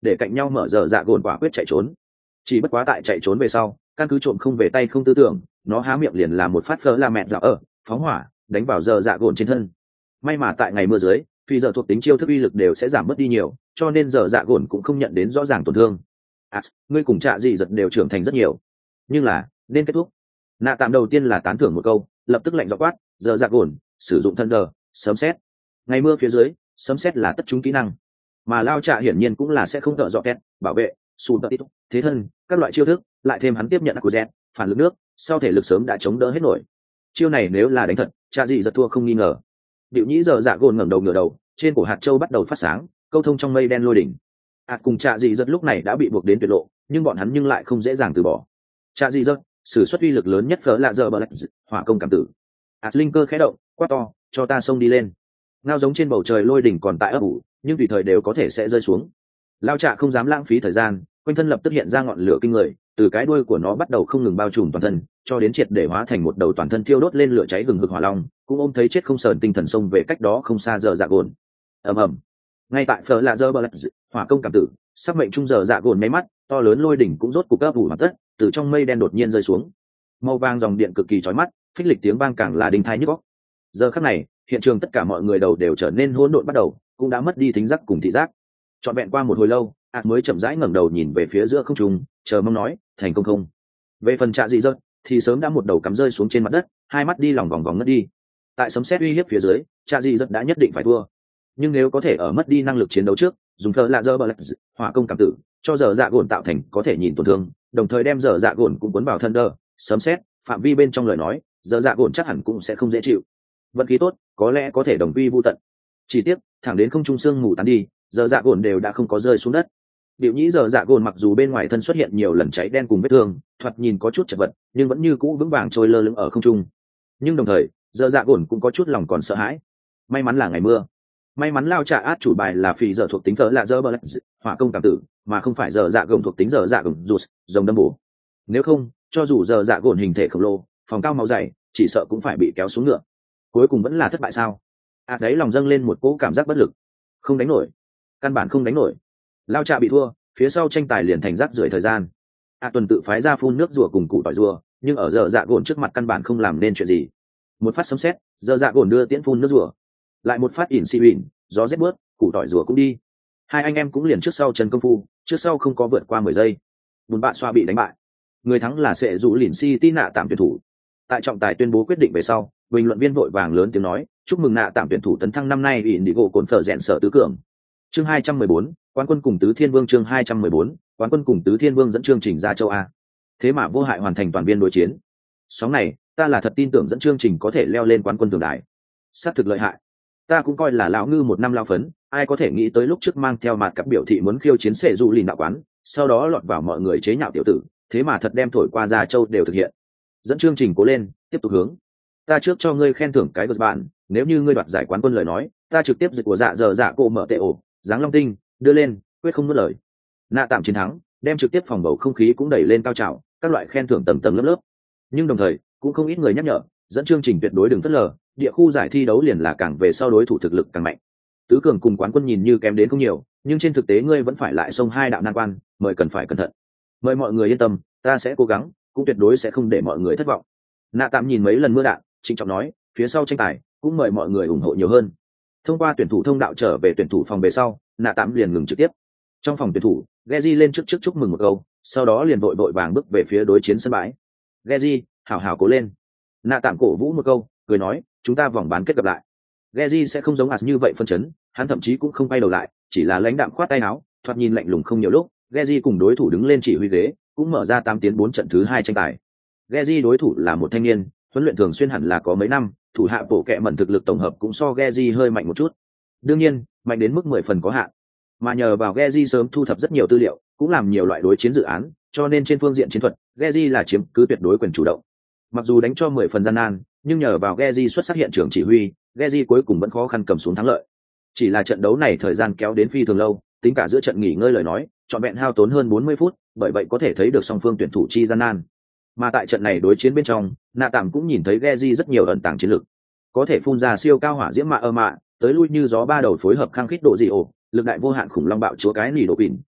để cạnh nhau mở giờ dạ gồn quả quyết chạy trốn. Chỉ bất quá tại chạy trốn về sau, căn cứ trộm không về tay không tư tưởng, nó há miệng liền là một phát phở là mẹ dạo ở phóng hỏa đánh vào giờ dạ gồn trên thân. May mà tại ngày mưa dưới, phi giờ thuộc tính chiêu thức uy lực đều sẽ giảm mất đi nhiều, cho nên giờ dạ gồn cũng không nhận đến rõ ràng tổn thương. À, ngươi cùng Trạ Dị Giật đều trưởng thành rất nhiều, nhưng là nên kết thúc. Nạ tạm đầu tiên là tán thưởng một câu, lập tức lạnh giọng quát, giờ dạ gồn sử dụng thân đờ sấm sét. Ngày mưa phía dưới, sấm sét là tất chúng kỹ năng, mà Lao Trạ hiển nhiên cũng là sẽ không tợ dọ kẹt bảo vệ sùn tợ tít thế thân các loại chiêu thức, lại thêm hắn tiếp nhận của dẹt phản lực nước, sau thể lực sớm đã chống đỡ hết nổi. Chiêu này nếu là đánh thật, Trạ Dị Giật thua không nghi ngờ. Điệu nhĩ giờ dạ gồn ngẩng đầu ngửa đầu, trên cổ hạt châu bắt đầu phát sáng, câu thông trong mây đen lôi đỉnh. Hạt cùng Trạ Dị Giật lúc này đã bị buộc đến tuyệt lộ, nhưng bọn hắn nhưng lại không dễ dàng từ bỏ. Trạ Dị Giật sử xuất uy lực lớn nhất phở là giờ bờ lạch hỏa công cảm tử. Hạt linh cơ khẽ động, quát to, cho ta xông đi lên. Ngao giống trên bầu trời lôi đỉnh còn tại ấp ủ, nhưng tùy thời đều có thể sẽ rơi xuống. Lao Trạ không dám lãng phí thời gian, quanh thân lập tức hiện ra ngọn lửa kinh người, từ cái đuôi của nó bắt đầu không ngừng bao trùm toàn thân, cho đến triệt để hóa thành một đầu toàn thân thiêu đốt lên lửa cháy hừng hực hỏa long, cũng ôm thấy chết không sờn tinh thần xông về cách đó không xa giờ dạ gồn. Ầm ầm. Ngay tại phở là giờ bờ lạch hỏa công cảm tử, sắc mệnh trung giờ dạ gồn mấy mắt, to lớn lôi đỉnh cũng rốt cục ấp ủ hoàn tất, từ trong mây đen đột nhiên rơi xuống. Màu vàng dòng điện cực kỳ chói mắt, phích lịch tiếng vang càng là đinh tai nhức óc. Giờ khắc này, hiện trường tất cả mọi người đầu đều trở nên hỗn độn bắt đầu, cũng đã mất đi thính giác cùng thị giác. Trọn vẹn qua một hồi lâu, Ảt mới chậm rãi ngẩng đầu nhìn về phía giữa không trung, chờ mong nói, thành công không? Về phần Trạ Dị Giật, thì sớm đã một đầu cắm rơi xuống trên mặt đất, hai mắt đi lòng vòng vòng ngất đi. Tại sấm sét uy hiếp phía dưới, Trạ Dị Giật đã nhất định phải thua. Nhưng nếu có thể ở mất đi năng lực chiến đấu trước, dùng thờ lạ dơ bờ lạch hỏa công cảm tử, cho giờ dạ gồn tạo thành có thể nhìn tổn thương, đồng thời đem giờ dạ gồn cũng cuốn vào thân đơ, sấm sét phạm vi bên trong lời nói, giờ dạ gồn chắc hẳn cũng sẽ không dễ chịu. Vận khí tốt, có lẽ có thể đồng quy vu tận. Chỉ tiếc, thẳng đến không trung sương mù tán đi, giờ dạ gồn đều đã không có rơi xuống đất. Điệu nhĩ giờ dạ gồn mặc dù bên ngoài thân xuất hiện nhiều lần cháy đen cùng vết thương, thoạt nhìn có chút chật vật, nhưng vẫn như cũ vững vàng trôi lơ lửng ở không trung. Nhưng đồng thời, giờ dạ gồn cũng có chút lòng còn sợ hãi. May mắn là ngày mưa, may mắn Lao Trạ át chủ bài là phì giờ thuộc tính thờ là giờ bờ lạch hỏa công cảm tử, mà không phải giờ dạ gồn thuộc tính giờ dạ gồn rụt rồng đâm bổ. Nếu không, cho dù giờ dạ gồn hình thể khổng lồ, phòng cao máu dày, chỉ sợ cũng phải bị kéo xuống ngựa. Cuối cùng vẫn là thất bại sao? À đấy, lòng dâng lên một cỗ cảm giác bất lực, không đánh nổi, căn bản không đánh nổi. Lao Trạ bị thua, phía sau tranh tài liền thành rác rưởi thời gian. À tuần tự phái ra phun nước rùa cùng củ tỏi rùa, nhưng ở giờ dạ gồn trước mặt căn bản không làm nên chuyện gì. Một phát sấm sét, giờ dạ gồn đưa tiễn phun nước rùa, lại một phát ỉn xì ỉn, gió rét bớt, củ tỏi rùa cũng đi. Hai anh em cũng liền trước sau chân công phu, trước sau không có vượt qua mười giây. Bùn bạ xoa bị đánh bại, người thắng là sẽ dụ lìn si tí nạ tạm tuyển thủ. Tại trọng tài tuyên bố quyết định về sau, bình luận viên vội vàng lớn tiếng nói, chúc mừng nạ tạm tuyển thủ tấn thăng năm nay ỉn đi gỗ cồn phở rèn sở tứ cường. Chương hai trăm mười bốn, quán quân cùng tứ thiên vương. Chương hai trăm mười bốn, quán quân cùng tứ thiên vương dẫn chương trình ra châu A. Thế mà vô hại hoàn thành toàn viên đối chiến. Sóng này, ta là thật tin tưởng dẫn chương trình có thể leo lên quán quân tường đài. Sát thực lợi hại. Ta cũng coi là lão ngư một năm lao phấn, ai có thể nghĩ tới lúc trước mang theo mặt cặp biểu thị muốn khiêu chiến sệ du lìn đạo quán, sau đó lọt vào mọi người chế nhạo tiểu tử, thế mà thật đem thổi qua ra châu đều thực hiện. Dẫn chương trình cố lên, tiếp tục hướng. Ta trước cho ngươi khen thưởng cái gật bạn, nếu như ngươi đoạt giải quán quân lời nói, ta trực tiếp dịch của dạ giờ dạ cô mở tệ ổ, dáng long tinh, đưa lên, quyết không nuốt lời. Nạ tạm chiến thắng, đem trực tiếp phòng bầu không khí cũng đẩy lên cao trào, các loại khen thưởng tầng tầng lớp lớp. Nhưng đồng thời, cũng không ít người nhắc nhở, dẫn chương trình tuyệt đối đừng phớt lờ, địa khu giải thi đấu liền là càng về sau đối thủ thực lực càng mạnh. Tứ cường cùng quán quân nhìn như kém đến không nhiều, nhưng trên thực tế ngươi vẫn phải lại xông hai đạo nan quan, mời cần phải cẩn thận. Mời mọi người yên tâm, ta sẽ cố gắng, cũng tuyệt đối sẽ không để mọi người thất vọng. Nạ tạm nhìn mấy lần mưa đạn, trịnh trọng nói, phía sau tranh tài cũng mời mọi người ủng hộ nhiều hơn. Thông qua tuyển thủ thông đạo trở về tuyển thủ phòng về sau, nạ tạm liền ngừng trực tiếp. Trong phòng tuyển thủ, Geji lên trước trước chúc mừng một câu, sau đó liền vội vội vàng bước về phía đối chiến sân bãi. Geji, hảo hảo cố lên. Nạ tạm cổ vũ một câu, cười nói, chúng ta vòng bán kết gặp lại. Geji sẽ không giống As như vậy phân chấn, hắn thậm chí cũng không quay đầu lại, chỉ là lãnh đạm khoát tay áo, thoạt nhìn lạnh lùng không nhiều lúc. Geji cùng đối thủ đứng lên chỉ huy ghế, cũng mở ra tám tiến bốn trận thứ hai tranh tài. Geji đối thủ là một thanh niên, huấn luyện thường xuyên hẳn là có mấy năm, thủ hạ bộ kệ mẩn thực lực tổng hợp cũng so Geji hơi mạnh một chút. Đương nhiên, mạnh đến mức mười phần có hạn. Mà nhờ vào Geji sớm thu thập rất nhiều tư liệu, cũng làm nhiều loại đối chiến dự án, cho nên trên phương diện chiến thuật, Geji là chiếm cứ tuyệt đối quyền chủ động. Mặc dù đánh cho mười phần gian nan, nhưng nhờ vào Geji xuất sắc hiện trường chỉ huy, Geji cuối cùng vẫn khó khăn cầm xuống thắng lợi. Chỉ là trận đấu này thời gian kéo đến phi thường lâu, tính cả giữa trận nghỉ ngơi lời nói, trọn vẹn hao tốn hơn bốn mươi phút, bởi vậy có thể thấy được song phương tuyển thủ chi gian nan. Mà tại trận này đối chiến bên trong, nạ tạm cũng nhìn thấy Geji rất nhiều ẩn tàng chiến lược, có thể phun ra siêu cao hỏa diễm mạ ơ mạ, tới lui như gió ba đầu phối hợp khăng khít độ dị ổ, lực đại vô hạn khủng long bạo chúa cái nỉ độ pin,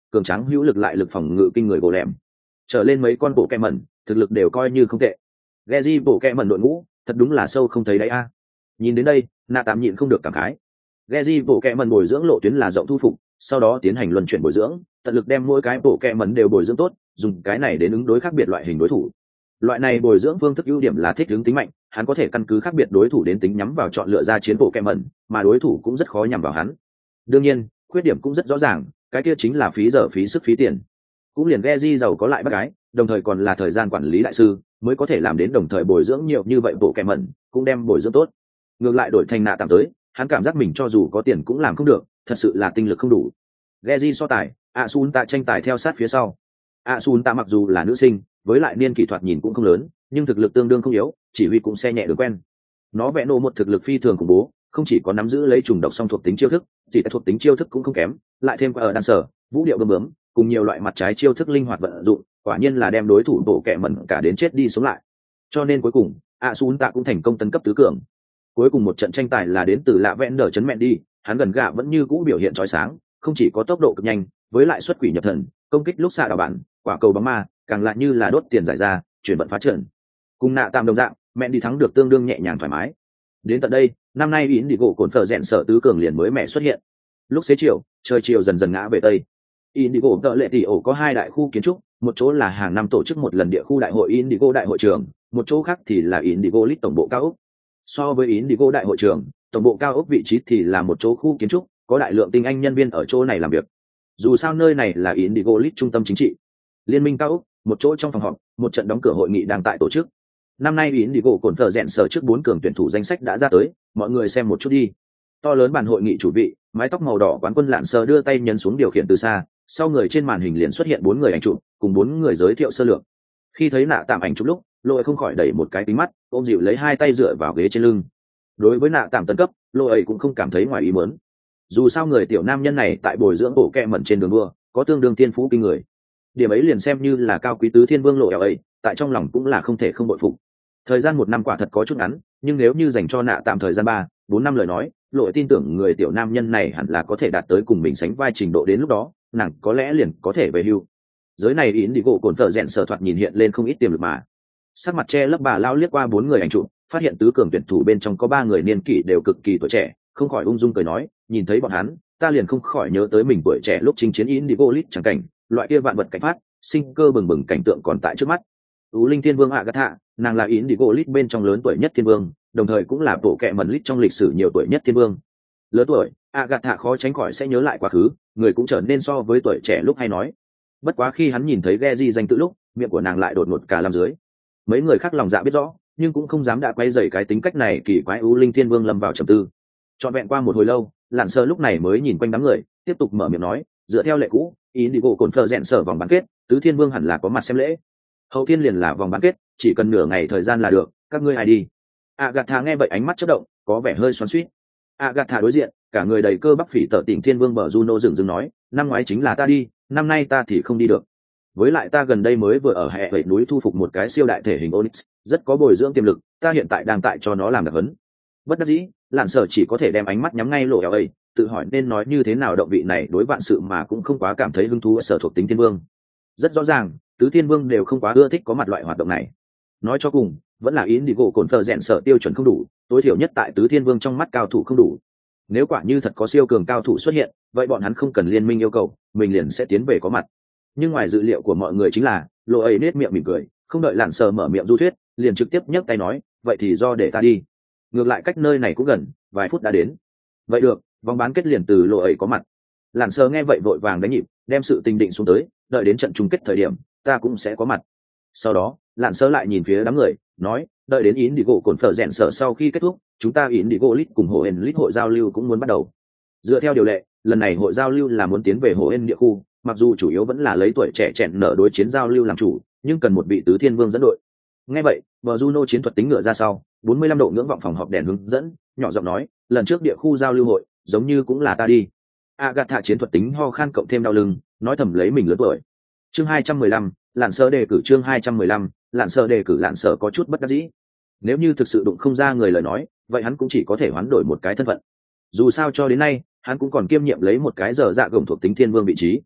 cường tráng hữu lực lại lực phòng ngự kinh người gỗ lẻm trở lên mấy con bộ kẹ mẩn thực lực đều coi như không tệ. Geji bộ kẹ mẩn đội ngũ thật đúng là sâu không thấy đáy a. Nhìn đến đây nạ tạm nhịn không được cảm khái. Geji bộ kẹ mẩn bồi dưỡng lộ tuyến là rộng thu phục, sau đó tiến hành luân chuyển bồi dưỡng, tận lực đem mỗi cái bộ kẹ mẩn đều bồi dưỡng tốt, dùng cái này đến ứng đối khác biệt loại hình đối thủ. Loại này bồi dưỡng phương thức ưu điểm là thích ứng tính mạnh, hắn có thể căn cứ khác biệt đối thủ đến tính nhắm vào chọn lựa ra chiến bộ kẹ mẩn, mà đối thủ cũng rất khó nhắm vào hắn. Đương nhiên khuyết điểm cũng rất rõ ràng, cái kia chính là phí giờ phí sức phí tiền. Cũng liền Geji giàu có lại bác gái, đồng thời còn là thời gian quản lý đại sư, mới có thể làm đến đồng thời bồi dưỡng nhiều như vậy bộ kẹ mẩn, cũng đem bồi dưỡng tốt. Ngược lại đổi thành nạ tạm tới, hắn cảm giác mình cho dù có tiền cũng làm không được, thật sự là tinh lực không đủ. Geji so tài, Asun tạ tranh tài theo sát phía sau. Asun tạ mặc dù là nữ sinh, với lại niên kỹ thuật nhìn cũng không lớn, nhưng thực lực tương đương không yếu, chỉ huy cũng xe nhẹ được quen. Nó vẽ nổ một thực lực phi thường khủng bố, không chỉ có nắm giữ lấy trùng độc song thuộc tính chiêu thức, chỉ cả thuộc tính chiêu thức cũng không kém, lại thêm qua ở đan sở, vũ điệu bướm bướm, cùng nhiều loại mặt trái chiêu thức linh hoạt vận dụng, quả nhiên là đem đối thủ bộ kẹ mẩn cả đến chết đi sống lại. Cho nên cuối cùng, Asun tạ cũng thành công tấn cấp tứ cường. Cuối cùng một trận tranh tài là đến từ lạ vẹn đờ chấn mẹn đi, hắn gần gạ vẫn như cũ biểu hiện chói sáng, không chỉ có tốc độ cực nhanh, với lại xuất quỷ nhập thần, công kích lúc xạ đảo bản, quả cầu bóng ma, càng lại như là đốt tiền giải ra, chuyển vận phá trận. Cùng nạ tạm đồng dạng, mẹn đi thắng được tương đương nhẹ nhàng thoải mái. Đến tận đây, năm nay Yến đi gỗ cồn phở rèn sở tứ cường liền mới mẹ xuất hiện. Lúc xế chiều, trời chiều dần dần ngã về tây. Indigo tợ lệ tỷ ổ có hai đại khu kiến trúc, một chỗ là hàng năm tổ chức một lần địa khu đại hội Indigo đại hội trường, một chỗ khác thì là Indigo Lit tổng bộ cao ốc. So với Indigo đại hội trường, tổng bộ cao ốc vị trí thì là một chỗ khu kiến trúc, có đại lượng tinh anh nhân viên ở chỗ này làm việc. Dù sao nơi này là Indigo Lit trung tâm chính trị. Liên minh cao ốc, một chỗ trong phòng họp, một trận đóng cửa hội nghị đang tại tổ chức. Năm nay Indigo cồn phở rèn sở trước bốn cường tuyển thủ danh sách đã ra tới, mọi người xem một chút đi. To lớn bàn hội nghị chủ vị, mái tóc màu đỏ quán quân lạn sờ đưa tay nhấn xuống điều khiển từ xa, sau người trên màn hình liền xuất hiện bốn người ảnh chụp, cùng bốn người giới thiệu sơ lược. Khi thấy nạ tạm ảnh chụp lúc, lôi không khỏi đẩy một cái kính mắt, ôm dịu lấy hai tay dựa vào ghế trên lưng. Đối với nạ tạm tấn cấp, lôi ấy cũng không cảm thấy ngoài ý muốn. Dù sao người tiểu nam nhân này tại bồi dưỡng bộ kẹ mẩn trên đường đua, có tương đương tiên phú kinh người. Điểm ấy liền xem như là cao quý tứ thiên vương lộ ấy, tại trong lòng cũng là không thể không bội phục. Thời gian một năm quả thật có chút ngắn, nhưng nếu như dành cho nạ tạm thời gian ba, bốn năm lời nói, lội tin tưởng người tiểu nam nhân này hẳn là có thể đạt tới cùng mình sánh vai trình độ, đến lúc đó nàng có lẽ liền có thể về hưu. Giới này Yến đi gỗ cồn phở rèn sở thoạt nhìn hiện lên không ít tiềm lực mà. Sắc mặt che lấp bà lao liếc qua bốn người ảnh chụp, phát hiện tứ cường tuyển thủ bên trong có ba người niên kỷ đều cực kỳ tuổi trẻ, không khỏi ung dung cười nói, nhìn thấy bọn hắn, ta liền không khỏi nhớ tới mình tuổi trẻ lúc chinh chiến Yến đi gỗ lít chẳng cảnh, loại kia vạn vật cảnh phát, sinh cơ bừng bừng cảnh tượng còn tại trước mắt. Ú Linh Thiên Vương Agatha, nàng là Yến đi gỗ lít bên trong lớn tuổi nhất thiên vương, đồng thời cũng là bộ kệ mẩn lít trong lịch sử nhiều tuổi nhất thiên vương. Lớn tuổi, Agatha khó tránh khỏi sẽ nhớ lại quá khứ, người cũng trở nên so với tuổi trẻ lúc hay nói. Bất quá khi hắn nhìn thấy Geji danh tự lúc, miệng của nàng lại đột ngột cả làm dưới. Mấy người khác lòng dạ biết rõ, nhưng cũng không dám đã quay dày cái tính cách này kỳ quái. Ú Linh Thiên Vương lâm vào trầm tư. Trọn vẹn qua một hồi lâu, Lạn Sơ lúc này mới nhìn quanh đám người, tiếp tục mở miệng nói, dựa theo lệ cũ, Yến đi gỗ cồn phở rèn sở vòng bán kết, tứ thiên vương hẳn là có mặt xem lễ. Hậu thiên liền là vòng bán kết, chỉ cần nửa ngày thời gian là được, các ngươi ai đi. Agatha nghe vậy ánh mắt chớp động, có vẻ hơi xoắn xuýt. Agatha đối diện, cả người đầy cơ bắp phỉ tở tỉnh thiên vương bờ Juno dừng dừng nói, năm ngoái chính là ta đi, năm nay ta thì không đi được. Với lại ta gần đây mới vừa ở hệ bảy núi thu phục một cái siêu đại thể hình Onyx, rất có bồi dưỡng tiềm lực, ta hiện tại đang tại cho nó làm đặc huấn. Bất đắc dĩ, Lạn Sở chỉ có thể đem ánh mắt nhắm ngay lộ eo ấy, tự hỏi nên nói như thế nào động vị này đối vạn sự mà cũng không quá cảm thấy hứng thú ở sở thuộc tính thiên vương. Rất rõ ràng, tứ thiên vương đều không quá ưa thích có mặt loại hoạt động này. Nói cho cùng, vẫn là Yến đi gỗ cồn phở rèn sở tiêu chuẩn không đủ, tối thiểu nhất tại tứ thiên vương trong mắt cao thủ không đủ. Nếu quả như thật có siêu cường cao thủ xuất hiện, vậy bọn hắn không cần liên minh yêu cầu, mình liền sẽ tiến về có mặt. Nhưng ngoài dự liệu của mọi người chính là, lộ ấy nết miệng mỉm cười, không đợi Lạn Sở mở miệng du thuyết, liền trực tiếp nhấc tay nói, vậy thì do để ta đi. Ngược lại cách nơi này cũng gần, vài phút đã đến. Vậy được, vòng bán kết liền từ lộ ấy có mặt. Lạn Sở nghe vậy vội vàng đánh nhịp, đem sự tình định xuống tới, đợi đến trận chung kết thời điểm, ta cũng sẽ có mặt. Sau đó, Lạn Sở lại nhìn phía đám người, nói, đợi đến Yến đi gỗ cồn phở rèn sở sau khi kết thúc, chúng ta Yến đi gỗ lít cùng hồ hên lít hội giao lưu cũng muốn bắt đầu. Dựa theo điều lệ, lần này hội giao lưu là muốn tiến về hồ hên địa khu, mặc dù chủ yếu vẫn là lấy tuổi trẻ chẹn nở đối chiến giao lưu làm chủ, nhưng cần một vị tứ thiên vương dẫn đội. Nghe vậy, bờ Juno chiến thuật tính ngựa ra sau, bốn mươi lăm độ ngưỡng vọng phòng họp đèn hướng dẫn, nhỏ giọng nói, lần trước địa khu giao lưu hội, giống như cũng là ta đi. Agatha chiến thuật tính ho khan cộng thêm đau lưng, nói thầm lấy mình lớn tuổi. Chương hai trăm mười lăm, Lạn Sở đề cử chương hai trăm mười lăm, Lạn Sở đề cử Lạn Sở có chút bất đắc dĩ. Nếu như thực sự đụng không ra người lời nói, vậy hắn cũng chỉ có thể hoán đổi một cái thân phận. Dù sao cho đến nay, hắn cũng còn kiêm nhiệm lấy một cái giờ dạ gồng thuộc tính thiên vương vị trí.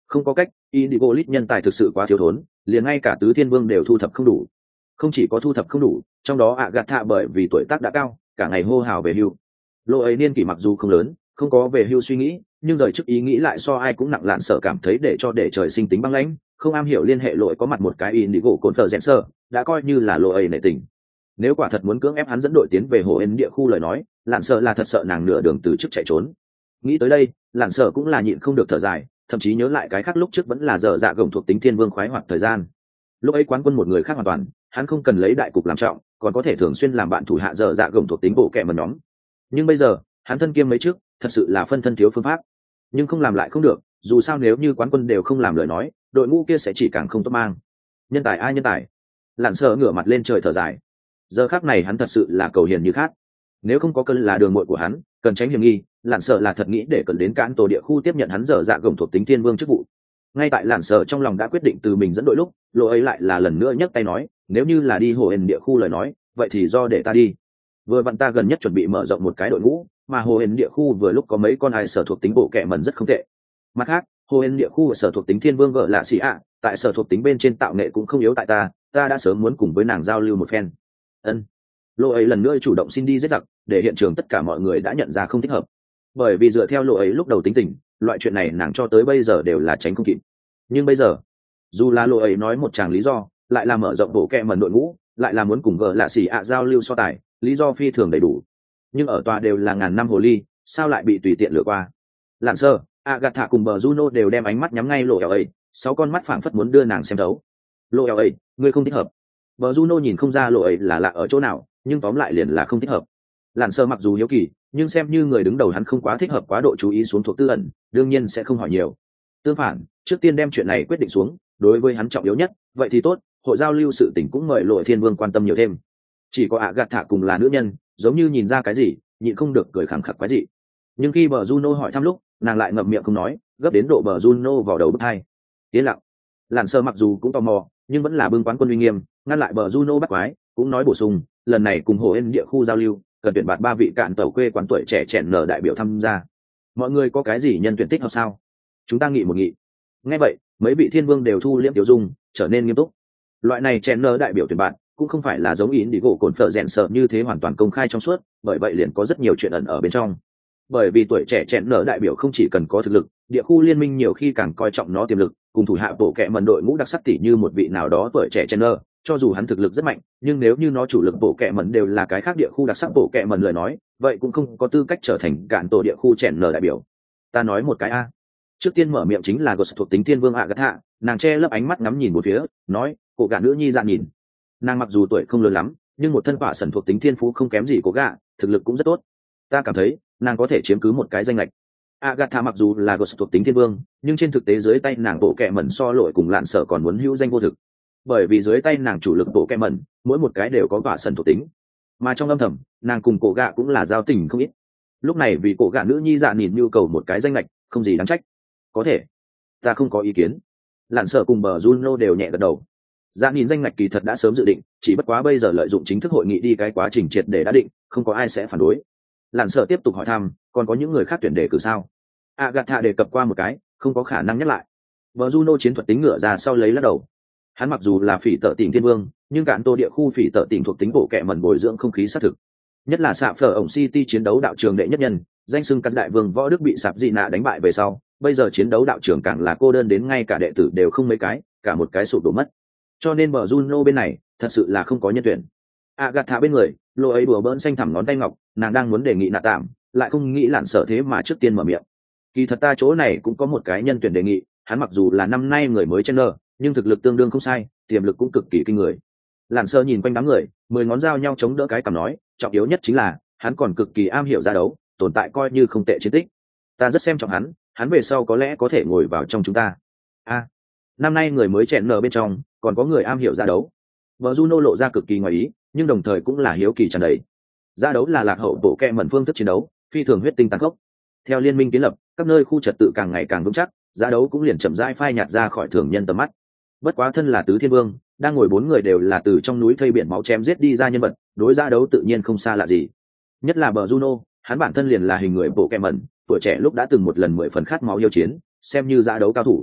Không có cách, Indigo League nhân tài thực sự quá thiếu thốn, liền ngay cả tứ thiên vương đều thu thập không đủ. Không chỉ có thu thập không đủ, trong đó Agatha bởi vì tuổi tác đã cao, cả ngày hô hào về hưu. Lô ấy niên kỷ mặc dù không lớn, không có về hưu suy nghĩ, nhưng rời chức ý nghĩ lại so ai cũng nặng lạn sợ cảm thấy để cho để trời sinh tính băng lãnh, không am hiểu liên hệ lội có mặt một cái Indigo cồn phở rèn sơ, đã coi như là lô ấy nể tình. Nếu quả thật muốn cưỡng ép hắn dẫn đội tiến về hồ ên địa khu lời nói, lạn sợ là thật sợ nàng nửa đường từ chức chạy trốn. Nghĩ tới đây, lạn sợ cũng là nhịn không được thở dài, thậm chí nhớ lại cái khác lúc trước vẫn là dở dạ gồng thuộc tính thiên vương khoái hoạt thời gian. Lúc ấy quán quân một người khác hoàn toàn, hắn không cần lấy đại cục làm trọng, còn có thể thường xuyên làm bạn thủ hạ dở dạ gồng thuộc tính bộ kệ mần nhóm. Nhưng bây giờ, hắn thân kiêm mấy trước, thật sự là phân thân thiếu phương pháp. Nhưng không làm lại không được, dù sao nếu như quán quân đều không làm lời nói, đội ngũ kia sẽ chỉ càng không tốt mang. Nhân tài ai nhân tài? Lạn sợ ngửa mặt lên trời thở dài. Giờ khắc này hắn thật sự là cầu hiền như khác. Nếu không có cơn là đường muội của hắn, cần tránh hiểm nghi, lạn sợ là thật nghĩ để cận đến cản tổ địa khu tiếp nhận hắn dở dạ gồng thuộc tính thiên vương chức vụ. Ngay tại lạn sợ trong lòng đã quyết định từ mình dẫn đội lúc, lộ ấy lại là lần nữa nhấc tay nói, nếu như là đi hồ hền địa khu lời nói, vậy thì do để ta đi. Vừa vặn ta gần nhất chuẩn bị mở rộng một cái đội ngũ, mà hồ hền địa khu vừa lúc có mấy con ai sở thuộc tính bộ kệ mần rất không tệ. Mặt khác, hồ hền địa khu sở thuộc tính thiên vương vợ lạ xì ạ, tại sở thuộc tính bên trên tạo nghệ cũng không yếu tại ta, ta đã sớm muốn cùng với nàng giao lưu một phen. Ân. Lộ ấy lần nữa chủ động xin đi giết giặc, để hiện trường tất cả mọi người đã nhận ra không thích hợp. Bởi vì dựa theo lộ ấy lúc đầu tính tình, loại chuyện này nàng cho tới bây giờ đều là tránh không kịp. Nhưng bây giờ, dù là lộ ấy nói một tràng lý do, lại là mở rộng bộ kệ mần đội ngũ, lại là muốn cùng vợ lạ xì ạ giao lưu so tài, lý do phi thường đầy đủ. Nhưng ở tòa đều là ngàn năm hồ ly, sao lại bị tùy tiện lừa qua? Lạn sơ, Agatha cùng bờ Juno đều đem ánh mắt nhắm ngay lộ ấy, sáu con mắt phảng phất muốn đưa nàng xem thấu. Lộ ấy, ngươi không thích hợp. Bờ Juno nhìn không ra lộ ấy là lạ ở chỗ nào, nhưng tóm lại liền là không thích hợp. Lạn sơ mặc dù hiếu kỳ, nhưng xem như người đứng đầu hắn không quá thích hợp quá độ chú ý xuống thuộc tư ẩn, đương nhiên sẽ không hỏi nhiều. Tương phản, trước tiên đem chuyện này quyết định xuống, đối với hắn trọng yếu nhất, vậy thì tốt, hội giao lưu sự tình cũng mời Lộ Thiên Vương quan tâm nhiều thêm. Chỉ có Agatha cùng là nữ nhân, giống như nhìn ra cái gì, nhịn không được cười khẳng khặc quái gì. Nhưng khi bờ Juno hỏi thăm lúc, nàng lại ngậm miệng không nói, gấp đến độ bờ Juno vào đầu bứt hai. Yên lặng. Lạn sơ mặc dù cũng tò mò, nhưng vẫn là bưng quán quân uy nghiêm, ngăn lại bờ Juno bắt quái, cũng nói bổ sung, lần này cùng hồ ên địa khu giao lưu, cần tuyển bạt ba vị cạn tàu quê quán tuổi trẻ chèn nở đại biểu tham gia. Mọi người có cái gì nhân tuyển tích hợp sao? Chúng ta nghị một nghị. Nghe vậy, mấy vị thiên vương đều thu liễm tiểu dung, trở nên nghiêm túc. Loại này chèn nở đại biểu tuyển bạn, cũng không phải là giống ý đi gỗ cồn phở rèn sợ như thế hoàn toàn công khai trong suốt, bởi vậy liền có rất nhiều chuyện ẩn ở bên trong. Bởi vì tuổi trẻ chèn nở đại biểu không chỉ cần có thực lực, địa khu liên minh nhiều khi càng coi trọng nó tiềm lực, cùng thủ hạ bộ kệ mần đội ngũ đặc sắc tỉ như một vị nào đó tuổi trẻ chèn nở, cho dù hắn thực lực rất mạnh, nhưng nếu như nó chủ lực bộ kệ mần đều là cái khác địa khu đặc sắc bộ kệ mần lời nói, vậy cũng không có tư cách trở thành cản tổ địa khu chèn nở đại biểu. Ta nói một cái a. Trước tiên mở miệng chính là Ghost thuộc tính thiên vương Agatha, nàng che lấp ánh mắt ngắm nhìn một phía, nói, cổ gã nữ nhi dạ nhìn. Nàng mặc dù tuổi không lớn lắm, nhưng một thân quả sần thuộc tính thiên phú không kém gì cổ gã, thực lực cũng rất tốt. Ta cảm thấy, nàng có thể chiếm cứ một cái danh lệch. Agatha mặc dù là Ghost thuộc tính thiên vương, nhưng trên thực tế dưới tay nàng bộ kệ mẩn so lội cùng lạn sở còn muốn hữu danh vô thực. Bởi vì dưới tay nàng chủ lực bộ kệ mẩn, mỗi một cái đều có quả sần thuộc tính. Mà trong âm thầm, nàng cùng cổ gã cũng là giao tình không ít. Lúc này vì cổ gã nữ nhi dạ nhìn nhu cầu một cái danh lệch, không gì đáng trách. Có thể, ta không có ý kiến. Lạn sở cùng bờ Juno đều nhẹ gật đầu. Dạ nhìn danh ngạch kỳ thật đã sớm dự định, chỉ bất quá bây giờ lợi dụng chính thức hội nghị đi cái quá trình triệt để đã định, không có ai sẽ phản đối. Lạn sở tiếp tục hỏi thăm, còn có những người khác tuyển đề cử sao? Agatha đề cập qua một cái, không có khả năng nhắc lại. Bờ Juno chiến thuật tính ngựa ra sau lấy lắc đầu. Hắn mặc dù là phỉ tợ tỉnh thiên vương, nhưng cản tô địa khu phỉ tợ tỉnh thuộc tính bộ kệ mẩn bồi dưỡng không khí xác thực. Nhất là sạp phở ổng City chiến đấu đạo trường đệ nhất nhân, danh xưng các đại vương võ đức bị sạp dị nạ đánh bại về sau, bây giờ chiến đấu đạo trường càng là cô đơn đến ngay cả đệ tử đều không mấy cái, cả một cái sụp đổ mất. Cho nên bờ Juno bên này thật sự là không có nhân tuyển. Agatha bên người, lô ấy bừa bỡn xanh thẳm ngón tay ngọc, nàng đang muốn đề nghị nạ tạm, lại không nghĩ lạn sở thế mà trước tiên mở miệng. Kỳ thật ta chỗ này cũng có một cái nhân tuyển đề nghị, hắn mặc dù là năm nay người mới chen nơ, nhưng thực lực tương đương không sai, tiềm lực cũng cực kỳ kinh người. Lạn sơ nhìn quanh đám người, mười ngón dao nhau chống đỡ cái cằm nói, trọng yếu nhất chính là hắn còn cực kỳ am hiểu ra đấu, tồn tại coi như không tệ chiến tích. Ta rất xem trọng hắn, hắn về sau có lẽ có thể ngồi vào trong chúng ta. A, à, năm nay người mới chèn nở bên trong, còn có người am hiểu ra đấu. Vợ Juno lộ ra cực kỳ ngoài ý, nhưng đồng thời cũng là hiếu kỳ tràn đầy. Ra đấu là lạc hậu bộ kệ mẩn phương thức chiến đấu, phi thường huyết tinh tăng khốc. Theo liên minh kiến lập, các nơi khu trật tự càng ngày càng vững chắc, ra đấu cũng liền chậm rãi phai nhạt ra khỏi thường nhân tầm mắt. Bất quá thân là tứ thiên vương, đang ngồi bốn người đều là từ trong núi thây biển máu chém giết đi ra nhân vật, đối ra đấu tự nhiên không xa lạ gì. Nhất là bờ Juno, hắn bản thân liền là hình người bộ kệ mẩn, tuổi trẻ lúc đã từng một lần mười phần khát máu yêu chiến, xem như ra đấu cao thủ.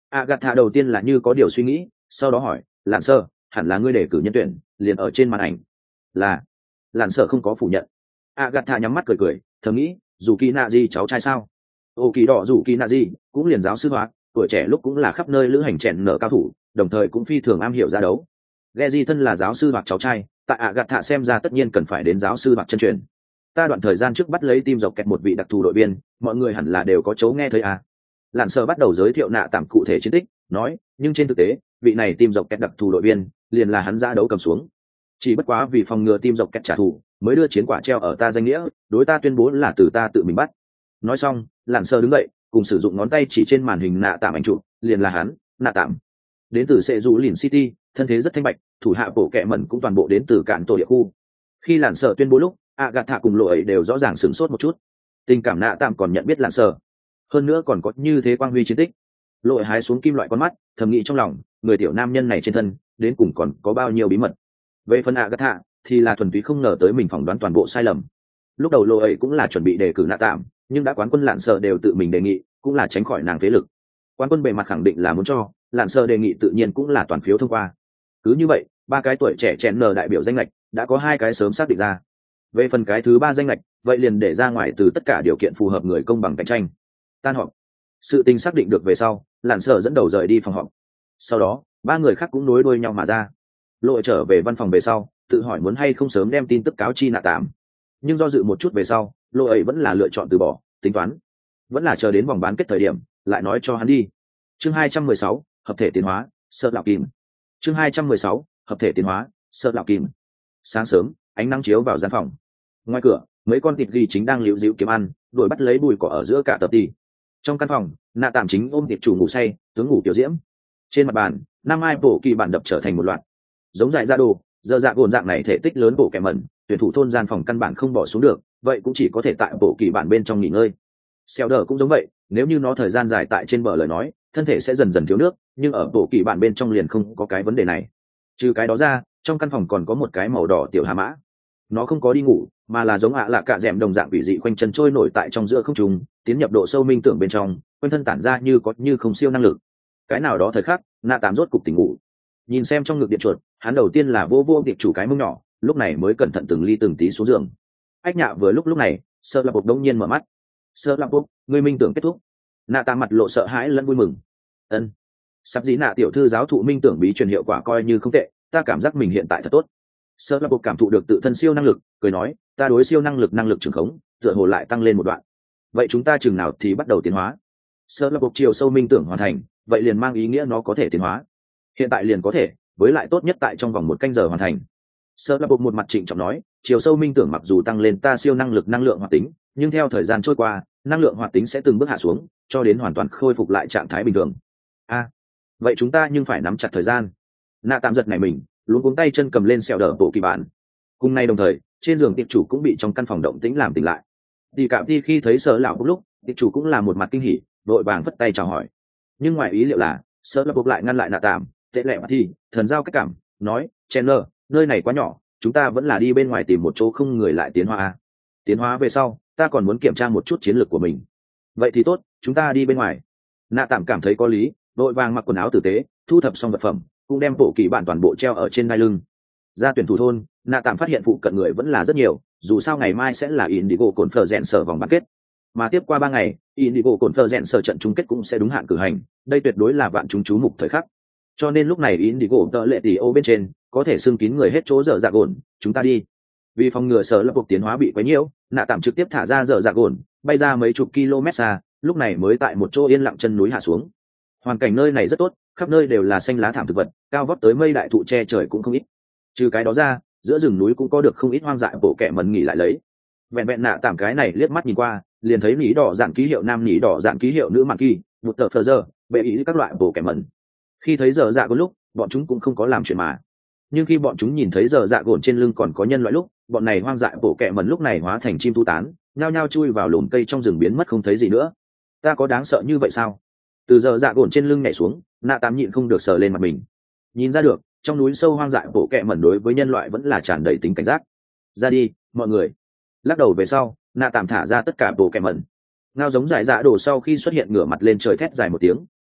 Agatha đầu tiên là như có điều suy nghĩ, sau đó hỏi, lạn sơ, hẳn là ngươi đề cử nhân tuyển, liền ở trên màn ảnh. Là. Lạn sơ không có phủ nhận. Agatha nhắm mắt cười cười, thầm nghĩ, dù kỳ nạ gì cháu trai sao? Ô kỳ đỏ dù kỳ nạ gì, cũng liền giáo sư hóa, tuổi trẻ lúc cũng là khắp nơi lữ hành chèn nở cao thủ, đồng thời cũng phi thường am hiểu ra đấu. Geji thân là giáo sư hoặc cháu trai, tại Agatha xem ra tất nhiên cần phải đến giáo sư hoặc chân truyền. Ta đoạn thời gian trước bắt lấy tim dọc kẹt một vị đặc thù đội viên, mọi người hẳn là đều có chấu nghe thấy à. Lạn sơ bắt đầu giới thiệu nạ tạm cụ thể chiến tích, nói, nhưng trên thực tế, vị này tim dọc kẹt đặc thù đội viên, liền là hắn ra đấu cầm xuống. Chỉ bất quá vì phòng ngừa tim dọc kẹt trả thù, mới đưa chiến quả treo ở ta danh nghĩa, đối ta tuyên bố là từ ta tự mình bắt. Nói xong, Lạn sơ đứng dậy, cùng sử dụng ngón tay chỉ trên màn hình nạ tạm ảnh chụp, liền là hắn, nạ tạm. Đến từ Sệ Dụ Lìn City, thân thế rất thanh bạch, thủ hạ bộ kệ mẩn cũng toàn bộ đến từ cạn tổ địa khu. Khi Lạn sơ tuyên bố lúc, Agatha cùng lộ ấy đều rõ ràng sửng sốt một chút. Tình cảm nạ tạm còn nhận biết Lạn sơ, hơn nữa còn có như thế quang huy chiến tích. Lộ ấy hái xuống kim loại con mắt, thầm nghĩ trong lòng, người tiểu nam nhân này trên thân, đến cùng còn có bao nhiêu bí mật. Về phần Agatha, thì là thuần túy không ngờ tới mình phỏng đoán toàn bộ sai lầm. Lúc đầu lộ ấy cũng là chuẩn bị đề cử nạ tạm, nhưng đã quán quân Lạn sơ đều tự mình đề nghị, cũng là tránh khỏi nàng phế lực. Quán quân bề mặt khẳng định là muốn cho, Lạn sơ đề nghị tự nhiên cũng là toàn phiếu thông qua. Cứ như vậy, ba cái tuổi trẻ chèn nở đại biểu danh lệch đã có hai cái sớm xác định ra. Về phần cái thứ ba danh lệch, vậy liền để ra ngoài từ tất cả điều kiện phù hợp người công bằng cạnh tranh. Tan họp. Sự tình xác định được về sau, Lạn sơ dẫn đầu rời đi phòng họp. Sau đó, ba người khác cũng nối đuôi nhau mà ra. Lộ trở về văn phòng về sau, tự hỏi muốn hay không sớm đem tin tức cáo chi nạ tạm. Nhưng do dự một chút về sau, Lộ ấy vẫn là lựa chọn từ bỏ, tính toán, vẫn là chờ đến vòng bán kết thời điểm, lại nói cho hắn đi. Chương hai trăm mười sáu, hợp thể tiến hóa, sợ lạo kim. Chương hai trăm mười sáu, hợp thể tiến hóa, sợ lạo kim. Sáng sớm, ánh nắng chiếu vào gian phòng. Ngoài cửa, mấy con thịt ghi chính đang liễu díu kiếm ăn, đuổi bắt lấy bùi cỏ ở giữa cả tập đi. Trong căn phòng, nạ tạm chính ôm tiệp chủ ngủ say, tướng ngủ tiểu diễm. Trên mặt bàn, năm ai bổ kỳ bản đập trở thành một loạt. Giống dại ra đồ, giờ dạ gồn dạng này thể tích lớn bổ kẻ mẩn, tuyển thủ thôn gian phòng căn bản không bỏ xuống được, vậy cũng chỉ có thể tại bổ kỳ bản bên trong nghỉ ngơi. Xeo đờ cũng giống vậy, nếu như nó thời gian dài tại trên bờ lời nói, thân thể sẽ dần dần thiếu nước, nhưng ở bổ kỳ bản bên trong liền không có cái vấn đề này. Trừ cái đó ra, trong căn phòng còn có một cái màu đỏ tiểu hà mã. Nó không có đi ngủ, mà là giống ạ lạ cạ dẻm đồng dạng quỷ dị quanh chân trôi nổi tại trong giữa không trung, tiến nhập độ sâu minh tưởng bên trong, quanh thân tản ra như có như không siêu năng lực. Cái nào đó thời khắc, nạ tạm rốt cục tỉnh ngủ. Nhìn xem trong ngực điện chuột, hắn đầu tiên là vô vô tiệp chủ cái mông nhỏ, lúc này mới cẩn thận từng ly từng tí xuống giường. Ách nhạ vừa lúc lúc này, sợ là bộc đông nhiên mở mắt. Sợ là bộc, người minh tưởng kết thúc. Nạ tạm mặt lộ sợ hãi lẫn vui mừng. Ân, sắp dĩ nạ tiểu thư giáo thụ minh tưởng bí truyền hiệu quả coi như không tệ, ta cảm giác mình hiện tại thật tốt. Sợ là bộc cảm thụ được tự thân siêu năng lực, cười nói, ta đối siêu năng lực năng lực trường khống, tựa hồ lại tăng lên một đoạn. Vậy chúng ta chừng nào thì bắt đầu tiến hóa? Sợ là bộc chiều sâu minh tưởng hoàn thành, vậy liền mang ý nghĩa nó có thể tiến hóa. Hiện tại liền có thể, với lại tốt nhất tại trong vòng một canh giờ hoàn thành. Sợ là bộc một mặt trịnh trọng nói, chiều sâu minh tưởng mặc dù tăng lên ta siêu năng lực năng lượng hoạt tính, nhưng theo thời gian trôi qua, năng lượng hoạt tính sẽ từng bước hạ xuống, cho đến hoàn toàn khôi phục lại trạng thái bình thường. A, à, vậy chúng ta nhưng phải nắm chặt thời gian. Nạ tạm giật này mình, luống cuống tay chân cầm lên xẻo đỡ bộ kỳ bản. Cùng nay đồng thời, trên giường tiệp chủ cũng bị trong căn phòng động tĩnh làm tỉnh lại. Thì cảm đi khi thấy sợ lão lúc, tiệp chủ cũng là một mặt kinh hỉ, vội vàng vất tay chào hỏi. Nhưng ngoài ý liệu là, sợ là buộc lại ngăn lại nạ tạm, tệ lẹ mà thì thần giao cách cảm, nói, Chandler, nơi này quá nhỏ, chúng ta vẫn là đi bên ngoài tìm một chỗ không người lại tiến hóa. Tiến hóa về sau, ta còn muốn kiểm tra một chút chiến lược của mình. Vậy thì tốt, chúng ta đi bên ngoài. Nạ tạm cảm thấy có lý, vội vàng mặc quần áo tử tế, thu thập xong vật phẩm, cũng đem bộ kỳ bản toàn bộ treo ở trên đai lưng. Ra tuyển thủ thôn, nạ tạm phát hiện phụ cận người vẫn là rất nhiều, dù sao ngày mai sẽ là Indigo cồn phở rèn sở vòng bán kết. Mà tiếp qua ba ngày, Indigo cồn phở rèn sở trận chung kết cũng sẽ đúng hạn cử hành, đây tuyệt đối là vạn chúng chú mục thời khắc. Cho nên lúc này Indigo tợ lệ tỷ ô bên trên, có thể xưng kín người hết chỗ dở dạ gồn, chúng ta đi. Vì phòng ngừa sở lập cuộc tiến hóa bị quấy nhiễu, nạ tạm trực tiếp thả ra dở dạ gồn, bay ra mấy chục km xa, lúc này mới tại một chỗ yên lặng chân núi hạ xuống. Hoàn cảnh nơi này rất tốt, khắp nơi đều là xanh lá thảm thực vật, cao vót tới mây đại thụ che trời cũng không ít. Trừ cái đó ra, giữa rừng núi cũng có được không ít hoang dại bộ kẻ mần nghỉ lại lấy. Vẹn vẹn nạ tạm cái này liếc mắt nhìn qua, liền thấy nỉ đỏ dạng ký hiệu nam nỉ đỏ dạng ký hiệu nữ mạn kỳ, một tờ phờ giờ, bệ ý các loại bộ kẻ mần. Khi thấy giờ dạ có lúc, bọn chúng cũng không có làm chuyện mà. Nhưng khi bọn chúng nhìn thấy giờ dạ gồn trên lưng còn có nhân loại lúc, bọn này hoang dại bộ kẻ mần lúc này hóa thành chim tu tán, nhao nhao chui vào lùm cây trong rừng biến mất không thấy gì nữa. Ta có đáng sợ như vậy sao? Từ giờ dạ gồn trên lưng nhảy xuống, nạ tạm nhịn không được sờ lên mặt mình. Nhìn ra được, trong núi sâu hoang dại bộ kẹ mẩn đối với nhân loại vẫn là tràn đầy tính cảnh giác. Ra đi, mọi người. Lắc đầu về sau, nạ tạm thả ra tất cả bộ kẹ mẩn. Ngao giống giải dạ đổ sau khi xuất hiện ngửa mặt lên trời thét dài một tiếng,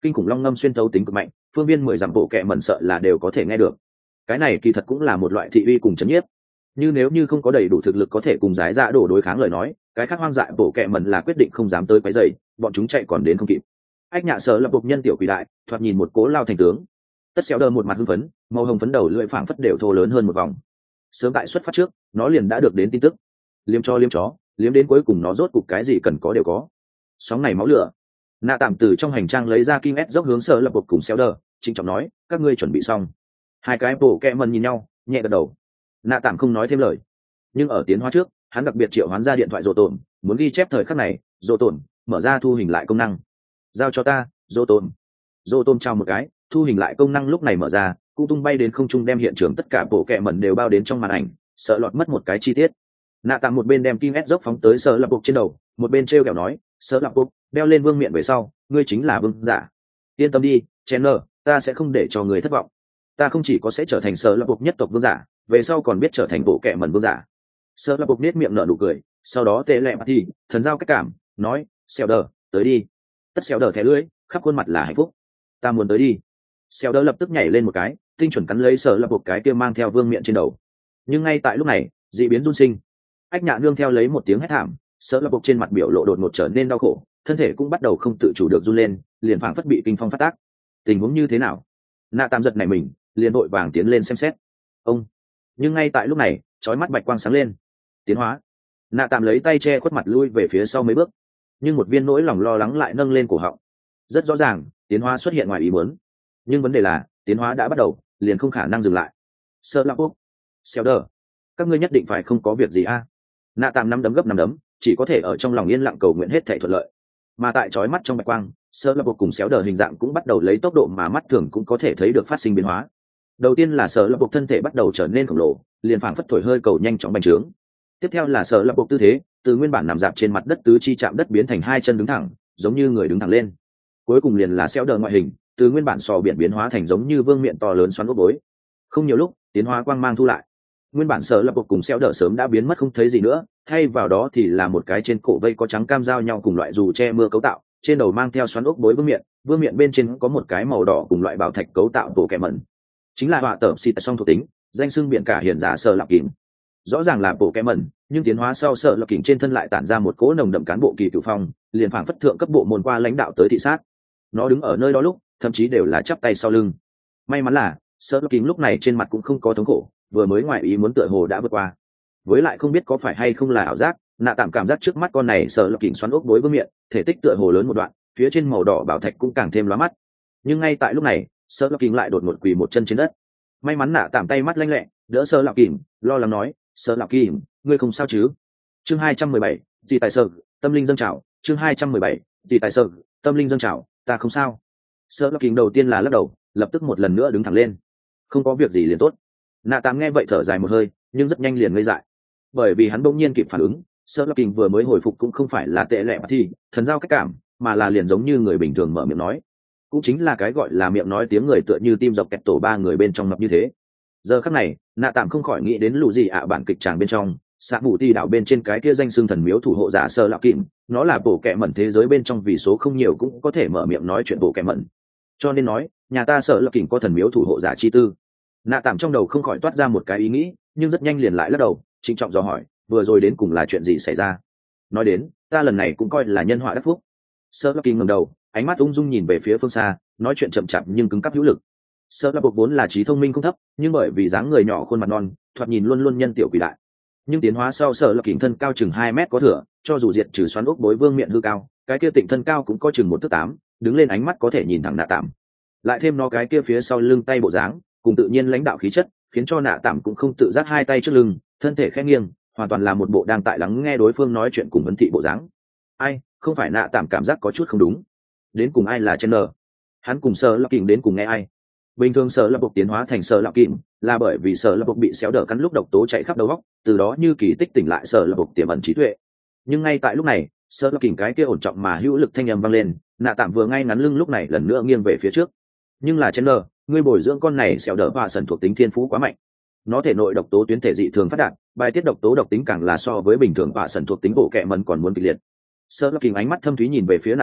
kinh khủng long ngâm xuyên thấu tính cực mạnh, phương viên mười dặm bộ kệ mẩn sợ là đều có thể nghe được. Cái này kỳ thật cũng là một loại thị uy cùng chấn nhiếp. Như nếu như không có đầy đủ thực lực có thể cùng giải dạ đổ đối kháng lời nói, cái khác hoang dại bộ kệ mẩn là quyết định không dám tới quấy rầy, bọn chúng chạy còn đến không kịp. Ách Nhạ Sở lập buộc nhân tiểu quỷ đại, thoạt nhìn một cố lao thành tướng. Tất xéo đờ một mặt hưng phấn, màu hồng phấn đầu lưỡi phảng phất đều thô lớn hơn một vòng. Sớm tại xuất phát trước, nó liền đã được đến tin tức. Liếm cho liếm chó, liếm đến cuối cùng nó rốt cục cái gì cần có đều có. Sóng này máu lửa. Nạ tạm từ trong hành trang lấy ra kim ép dốc hướng Sở lập buộc cùng xéo đờ, trịnh trọng nói, các ngươi chuẩn bị xong. Hai cái bộ kệ mẩn nhìn nhau, nhẹ gật đầu. Nạ tạm không nói thêm lời, nhưng ở tiến hóa trước, hắn đặc biệt triệu hoán ra điện thoại rồ tổn, muốn ghi chép thời khắc này. Rồ tổn mở ra thu hình lại công năng. Giao cho ta, rồ tổn. Rồ tổn chào một cái, thu hình lại công năng lúc này mở ra, cũng tung bay đến không trung đem hiện trường tất cả bộ kệ mẩn đều bao đến trong màn ảnh, sợ lọt mất một cái chi tiết. Nạ tạm một bên đem kim ép dốc phóng tới Sở lập buộc trên đầu, một bên treo kẹo nói, Sở lập buộc đeo lên vương miện về sau, ngươi chính là vương giả. Yên tâm đi, Chandler, ta sẽ không để cho người thất vọng. Ta không chỉ có sẽ trở thành Sở lập buộc nhất tộc vương giả, về sau còn biết trở thành bộ kệ mẩn vương giả. Sở lập buộc nét miệng nở nụ cười, sau đó tê lẹ mặt thì thần giao cách cảm, nói, xèo đờ, tới đi. Tất xèo đờ thẻ lưỡi, khắp khuôn mặt là hạnh phúc. Ta muốn tới đi. Xèo đờ lập tức nhảy lên một cái, tinh chuẩn cắn lấy Sở lập buộc cái kia mang theo vương miện trên đầu. Nhưng ngay tại lúc này, dị biến run sinh. Ách Nhạ nương theo lấy một tiếng hét thảm, Sở lập buộc trên mặt biểu lộ đột ngột trở nên đau khổ, thân thể cũng bắt đầu không tự chủ được run lên, liền phảng phất bị kinh phong phát tác. Tình huống như thế nào? Nạ tạm giật này mình, liền vội vàng tiến lên xem xét. Ông. Nhưng ngay tại lúc này, chói mắt bạch quang sáng lên. Tiến hóa. Nạ tạm lấy tay che khuất mặt lui về phía sau mấy bước, nhưng một viên nỗi lòng lo lắng lại nâng lên cổ họng. Rất rõ ràng, tiến hóa xuất hiện ngoài ý muốn, nhưng vấn đề là tiến hóa đã bắt đầu, liền không khả năng dừng lại. Sơ lạp quốc, xéo đờ, các ngươi nhất định phải không có việc gì a? À? Nạ tạm nắm đấm gấp nắm đấm, chỉ có thể ở trong lòng yên lặng cầu nguyện hết thảy thuận lợi. Mà tại chói mắt trong bạch quang, Sơ lạp quốc cùng xéo đờ hình dạng cũng bắt đầu lấy tốc độ mà mắt thường cũng có thể thấy được phát sinh biến hóa. Đầu tiên là Sở lập buộc thân thể bắt đầu trở nên khổng lồ, liền phảng phất thổi hơi cầu nhanh chóng bành trướng. Tiếp theo là Sở lập buộc tư thế, từ nguyên bản nằm dạp trên mặt đất tứ chi chạm đất biến thành hai chân đứng thẳng, giống như người đứng thẳng lên. Cuối cùng liền là xéo đờ ngoại hình, từ nguyên bản sò biển biến hóa thành giống như vương miện to lớn xoắn ốc bối. Không nhiều lúc, tiến hóa quang mang thu lại. Nguyên bản Sở lập buộc cùng xéo đờ sớm đã biến mất không thấy gì nữa, thay vào đó thì là một cái trên cổ vây có trắng cam giao nhau cùng loại dù che mưa cấu tạo, trên đầu mang theo xoắn ốc bối vương miện, vương miện bên trên có một cái màu đỏ cùng loại bảo thạch cấu tạo bộ kẻ mẩn. Chính là họa tởm xịt song thuộc tính, danh xưng biển cả hiển giả Sở lập kìm. Rõ ràng là bộ kẻ mẩn, nhưng tiến hóa sau Sở lập kìm trên thân lại tản ra một cỗ nồng đậm cán bộ kỳ cửu phong, liền phảng phất thượng cấp bộ môn qua lãnh đạo tới thị sát. Nó đứng ở nơi đó lúc, thậm chí đều là chắp tay sau lưng. May mắn là Sở lập kìm lúc này trên mặt cũng không có thống khổ, vừa mới ngoài ý muốn tựa hồ đã vượt qua. Với lại không biết có phải hay không là ảo giác, nạ tạm cảm giác trước mắt con này Sở lập kìm xoắn ốc đối với miệng, thể tích tựa hồ lớn một đoạn, phía trên màu đỏ bảo thạch cũng càng thêm lóa mắt. Nhưng ngay tại lúc này, Sở lập kìm lại đột ngột quỳ một chân trên đất. May mắn nạ tạm tay mắt lanh lẹ, đỡ Sở lập kìm, lo lắng nói, Sở lập kìm, ngươi không sao chứ? Chương hai trăm mười bảy, tỷ tài sở, tâm linh dâng trào. Chương hai trăm mười bảy, tỷ tài sở, tâm linh dâng trào. Ta không sao. Sở lập kìm đầu tiên là lắc đầu, lập tức một lần nữa đứng thẳng lên. Không có việc gì liền tốt. Nạ tạm nghe vậy thở dài một hơi, nhưng rất nhanh liền ngây dại, bởi vì hắn bỗng nhiên kịp phản ứng, Sở lập kìm vừa mới hồi phục cũng không phải là tệ lẹ mà thì thần giao cách cảm, mà là liền giống như người bình thường mở miệng nói, cũng chính là cái gọi là miệng nói tiếng người tựa như tim dọc kẹt tổ ba người bên trong ngập như thế. Giờ khắc này, nạ tạm không khỏi nghĩ đến lũ gì ạ bản kịch tràng bên trong xã mù ti đảo bên trên cái kia danh xưng thần miếu thủ hộ giả Sở lập kìm, nó là bộ kệ mẩn thế giới bên trong vì số không nhiều cũng có thể mở miệng nói chuyện bộ kệ mẩn, cho nên nói nhà ta Sở lập kìm có thần miếu thủ hộ giả chi tư. Nạ tạm trong đầu không khỏi toát ra một cái ý nghĩ, nhưng rất nhanh liền lại lắc đầu, trịnh trọng dò hỏi, vừa rồi đến cùng là chuyện gì xảy ra? Nói đến, ta lần này cũng coi là nhân họa đắc phúc. Sở lập kìm ngẩng đầu, ánh mắt ung dung nhìn về phía phương xa, nói chuyện chậm chạp nhưng cứng cáp hữu lực. Sở lập buộc vốn là trí thông minh không thấp, nhưng bởi vì dáng người nhỏ khuôn mặt non, thoạt nhìn luôn luôn nhân tiểu quỷ đại. Nhưng tiến hóa sau Sở lập kìm thân cao chừng hai mét có thừa, cho dù diệt trừ xoắn ốc bối vương miệng hư cao, cái kia tịnh thân cao cũng có chừng một thước tám, đứng lên ánh mắt có thể nhìn thẳng nạ tạm. Lại thêm nó cái kia phía sau lưng tay bộ dáng, cùng tự nhiên lãnh đạo khí chất, khiến cho nạ tạm cũng không tự giác hai tay trước lưng, thân thể khẽ nghiêng, hoàn toàn là một bộ đang tại lắng nghe đối phương nói chuyện cùng vấn thị bộ dáng. Ai, không phải nạ tạm cảm giác có chút không đúng. Đến cùng ai là Chandler? Hắn cùng Sở lập kìm đến cùng nghe ai? Bình thường Sở lập buộc tiến hóa thành Sở lập kìm là bởi vì Sở lập buộc bị xéo đờ cắn lúc độc tố chạy khắp đầu óc, từ đó như kỳ tích tỉnh lại Sở lập buộc tiềm ẩn trí tuệ. Nhưng ngay tại lúc này, Sở lập kìm cái kia ổn trọng mà hữu lực thanh âm vang lên, nạ tạm vừa ngay ngắn lưng lúc này lần nữa nghiêng về phía trước. Nhưng là Chandler, ngươi bồi dưỡng con này xéo đờ và sần thuộc tính thiên phú quá mạnh. Nó thể nội độc tố tuyến thể dị thường phát đạt, bài tiết độc tố độc tính càng là so với bình thường và sần thuộc tính bộ kệ mẩn còn muốn kịch liệt. Sở lập kìm ánh mắt thâm thúy nhìn về phía nạ tạm,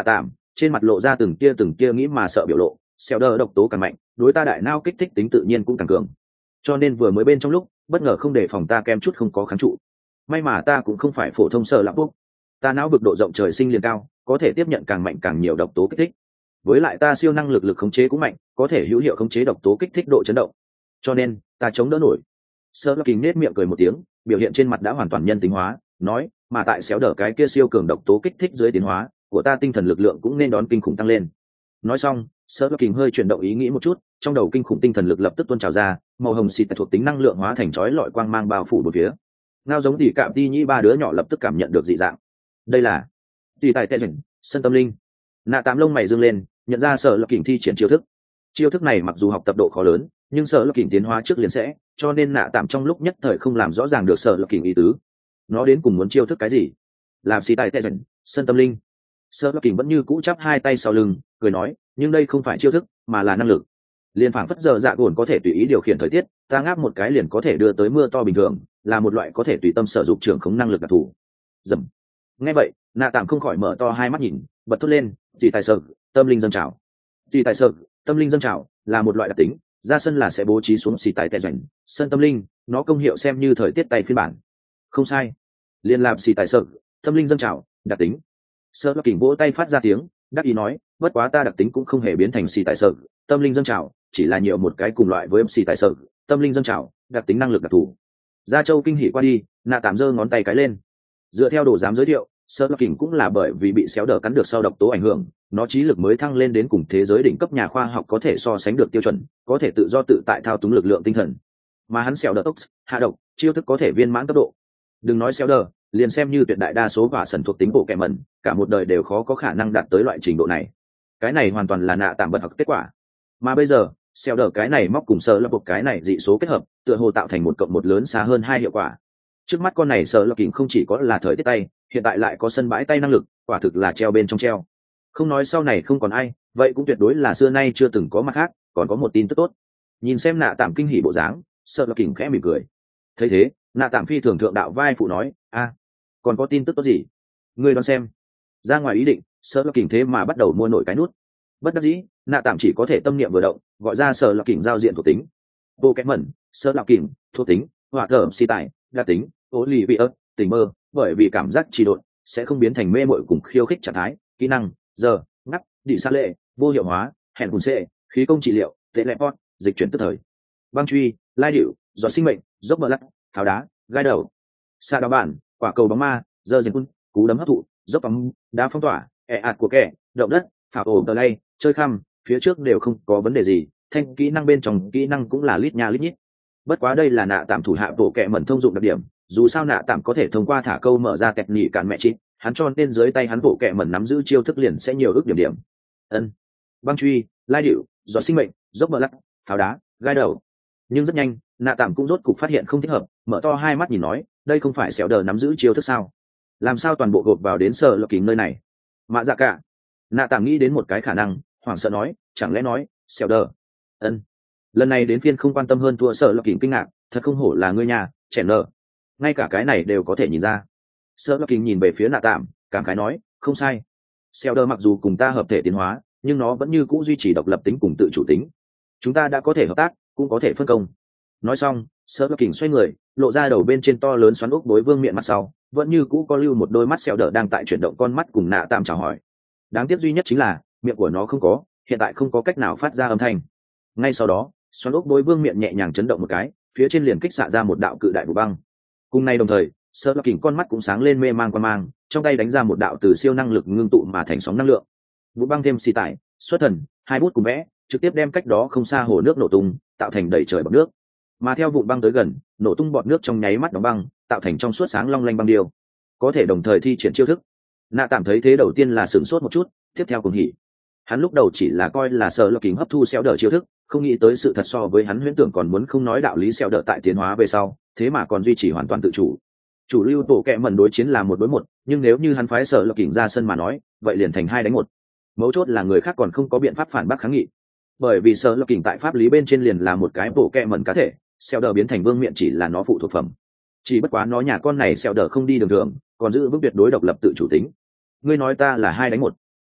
trên mặt lộ ra từng tia từng tia nghĩ mà sợ biểu lộ. Xẻo đờ độc tố càng mạnh, đối ta đại não kích thích tính tự nhiên cũng càng cường, cho nên vừa mới bên trong lúc bất ngờ không để phòng ta kem chút không có kháng trụ. May mà ta cũng không phải phổ thông sợ lạp bốc, ta não vực độ rộng trời sinh liền cao, có thể tiếp nhận càng mạnh càng nhiều độc tố kích thích, với lại ta siêu năng lực lực khống chế cũng mạnh, có thể hữu hiệu khống chế độc tố kích thích độ chấn động, cho nên ta chống đỡ nổi. Sơ lắc kính nết miệng cười một tiếng, biểu hiện trên mặt đã hoàn toàn nhân tính hóa, nói, mà tại xéo đờ cái kia siêu cường độc tố kích thích dưới tiến hóa của ta, tinh thần lực lượng cũng nên đón kinh khủng tăng lên. Nói xong, Sơ lắc kính hơi chuyển động ý nghĩ một chút, trong đầu kinh khủng tinh thần lực lập tức tuôn trào ra, màu hồng xịt thuộc tính năng lượng hóa thành chói lọi quang mang bao phủ bốn phía. Ngao giống tỉ cạm ti nhĩ ba đứa nhỏ lập tức cảm nhận được dị dạng. Đây là tỉ tại tệ rỉnh sân tâm linh. Nạ tám lông mày dương lên, nhận ra Sở Lập Kình thi triển chiêu thức. Chiêu thức này mặc dù học tập độ khó lớn, nhưng Sở Lập Kình tiến hóa trước liền sẽ, cho nên Nạ tạm trong lúc nhất thời không làm rõ ràng được Sở Lập Kình ý tứ. Nó đến cùng muốn chiêu thức cái gì? Làm xì tại tệ rỉnh sân tâm linh. Sở Lập Kình vẫn như cũ chắp hai tay sau lưng, cười nói, nhưng đây không phải chiêu thức, mà là năng lực. Liên phảng phất giờ dạ gồn có thể tùy ý điều khiển thời tiết, ta ngáp một cái liền có thể đưa tới mưa to bình thường, là một loại có thể tùy tâm sở dụng trưởng khống năng lực đặc thù. Dầm. Nghe vậy, Nạ tạm không khỏi mở to hai mắt nhìn, bật thốt lên, chỉ tài sợ tâm linh dâng trào. Chỉ tài sợ tâm linh dâng trào là một loại đặc tính, ra sân là sẽ bố trí xuống xì tài tệ rảnh sân tâm linh, nó công hiệu xem như thời tiết tay phiên bản. Không sai, liên làm xì tài sợ tâm linh dâng trào đặc tính. Sơ Lắc Kình vỗ tay phát ra tiếng đắc ý nói, bất quá ta đặc tính cũng không hề biến thành xì tài sợ tâm linh dâng trào, chỉ là nhiều một cái cùng loại với xì tài sợ tâm linh dâng trào đặc tính năng lực đặc thù. Gia Châu kinh hỉ qua đi, Nạ tạm giơ ngón tay cái lên. Dựa theo đồ giám giới thiệu, Sơ Lắc Kình cũng là bởi vì bị xéo đờ cắn được sau độc tố ảnh hưởng, nó trí lực mới thăng lên đến cùng thế giới đỉnh cấp nhà khoa học có thể so sánh được tiêu chuẩn, có thể tự do tự tại thao túng lực lượng tinh thần. Mà hắn xéo đờ tốc hạ độc, chiêu thức có thể viên mãn cấp độ. Đừng nói xéo đờ, liền xem như tuyệt đại đa số và sần thuộc tính bộ kẻ mẩn, cả một đời đều khó có khả năng đạt tới loại trình độ này. Cái này hoàn toàn là Nạ tạm bật học kết quả. Mà bây giờ, xéo đờ cái này móc cùng Sơ Lắc Kình cái này dị số kết hợp, tựa hồ tạo thành một cộng một lớn xa hơn hai hiệu quả. Trước mắt con này Sơ Lắc Kình không chỉ có là thời tiết tay, hiện tại lại có sân bãi tay năng lực, quả thực là treo bên trong treo. Không nói sau này không còn ai, vậy cũng tuyệt đối là xưa nay chưa từng có mặt khác, còn có một tin tức tốt. Nhìn xem Nạ tạm kinh hỉ bộ dáng, Sơ Lắc Kình khẽ mỉm cười. Thấy thế, Nạ tạm phi thường thượng đạo vai phụ nói, a, còn có tin tức tốt gì? Ngươi đoán xem. Ra ngoài ý định, Sơ Lắc Kình thế mà bắt đầu mua nổi cái nút. Bất đắc dĩ, Nạ tạm chỉ có thể tâm niệm vừa động, gọi ra Sơ Lắc Kình giao diện thuộc tính. Bộ kẽ mẩn, Sơ Lắc Kình, thuộc tính, hỏa thở xì tải, đặc tính, ố lì vị ớt, tình mơ, bởi vì cảm giác trì độn sẽ không biến thành mê mội cùng khiêu khích trạng thái. Kỹ năng, giờ, ngắp, đi xa lệ, vô hiệu hóa, hẹn hùn xệ, khí công trị liệu, tệ lệ pot, dịch chuyển tức thời. Băng truy, lai điệu, giọt sinh mệnh, dốc bờ lắc, pháo đá, gai đầu, xa đá bản, quả cầu bóng ma, dơ diệt quân, cú đấm hấp thụ, dốc bóng, đá phong tỏa, ẹ ạt của kẻ, động đất, phảo ổ tờ lay, chơi khăm, phía trước đều không có vấn đề gì. Thanh kỹ năng bên trong kỹ năng cũng là lít nha lít nhít. Bất quá đây là Nạ tạm thủ hạ bộ kệ mẩn thông dụng đặc điểm, dù sao Nạ tạm có thể thông qua thả câu mở ra kẹt nhị cản mẹ chị, hắn cho nên dưới tay hắn bộ kệ mẩn nắm giữ chiêu thức liền sẽ nhiều ước điểm điểm. Ân, băng truy, lai điệu, giọt sinh mệnh, dốc bờ lắc, pháo đá, gai đầu. Nhưng rất nhanh, Nạ tạm cũng rốt cục phát hiện không thích hợp, mở to hai mắt nhìn nói, đây không phải xéo đờ nắm giữ chiêu thức sao? Làm sao toàn bộ gộp vào đến Sở Lắc Kình nơi này? Mạ dạ cả. Nạ tạm nghĩ đến một cái khả năng, hoảng sợ nói, chẳng lẽ nói, xéo đờ? Ân. Lần này đến phiên không quan tâm hơn thua Sở Lắc Kình kinh ngạc, thật không hổ là ngươi nhà, trẻ nợ. Ngay cả cái này đều có thể nhìn ra. Sở Lắc Kình nhìn về phía Nạ tạm, cảm khái nói, không sai. Xéo đờ mặc dù cùng ta hợp thể tiến hóa, nhưng nó vẫn như cũ duy trì độc lập tính cùng tự chủ tính. Chúng ta đã có thể hợp tác, cũng có thể phân công. Nói xong, Sở Lắc Kình xoay người, lộ ra đầu bên trên to lớn xoắn ốc đối vương miệng mặt sau, vẫn như cũ có lưu một đôi mắt xéo đờ đang tại chuyển động con mắt cùng Nạ tạm chào hỏi. Đáng tiếc duy nhất chính là miệng của nó không có, hiện tại không có cách nào phát ra âm thanh. Ngay sau đó, xoắn ốc đối vương miệng nhẹ nhàng chấn động một cái, phía trên liền kích xạ ra một đạo cự đại vụ băng. Cùng nay đồng thời, Sở Lắc Kình con mắt cũng sáng lên mê mang quan mang, trong tay đánh ra một đạo từ siêu năng lực ngưng tụ mà thành sóng năng lượng. Vụ băng thêm xì tải, xuất thần, hai bút cùng vẽ, trực tiếp đem cách đó không xa hồ nước nổ tung, tạo thành đầy trời bọt nước. Mà theo vụ băng tới gần, nổ tung bọt nước trong nháy mắt đóng băng, tạo thành trong suốt sáng long lanh băng điêu, có thể đồng thời thi triển chiêu thức. Nạ tạm thấy thế đầu tiên là sửng sốt một chút, tiếp theo cùng hỉ. Hắn lúc đầu chỉ là coi là Sở Lắc Kình hấp thu xéo đờ chiêu thức, không nghĩ tới sự thật so với hắn huyễn tưởng còn muốn không nói đạo lý xéo đờ tại tiến hóa về sau, thế mà còn duy trì hoàn toàn tự chủ. Chủ lưu tổ kẹ mẩn đối chiến là một đối một, nhưng nếu như hắn phái Sở Lắc Kình ra sân mà nói, vậy liền thành hai đánh một. Mấu chốt là người khác còn không có biện pháp phản bác kháng nghị, bởi vì Sở Lắc Kình tại pháp lý bên trên liền là một cái bộ kẹ mẩn cá thể, xéo đờ biến thành vương miện chỉ là nó phụ thuộc phẩm. Chỉ bất quá nó nhà con này xéo đờ không đi đường thường, còn giữ vững tuyệt đối độc lập tự chủ tính. Ngươi nói ta là hai đánh một,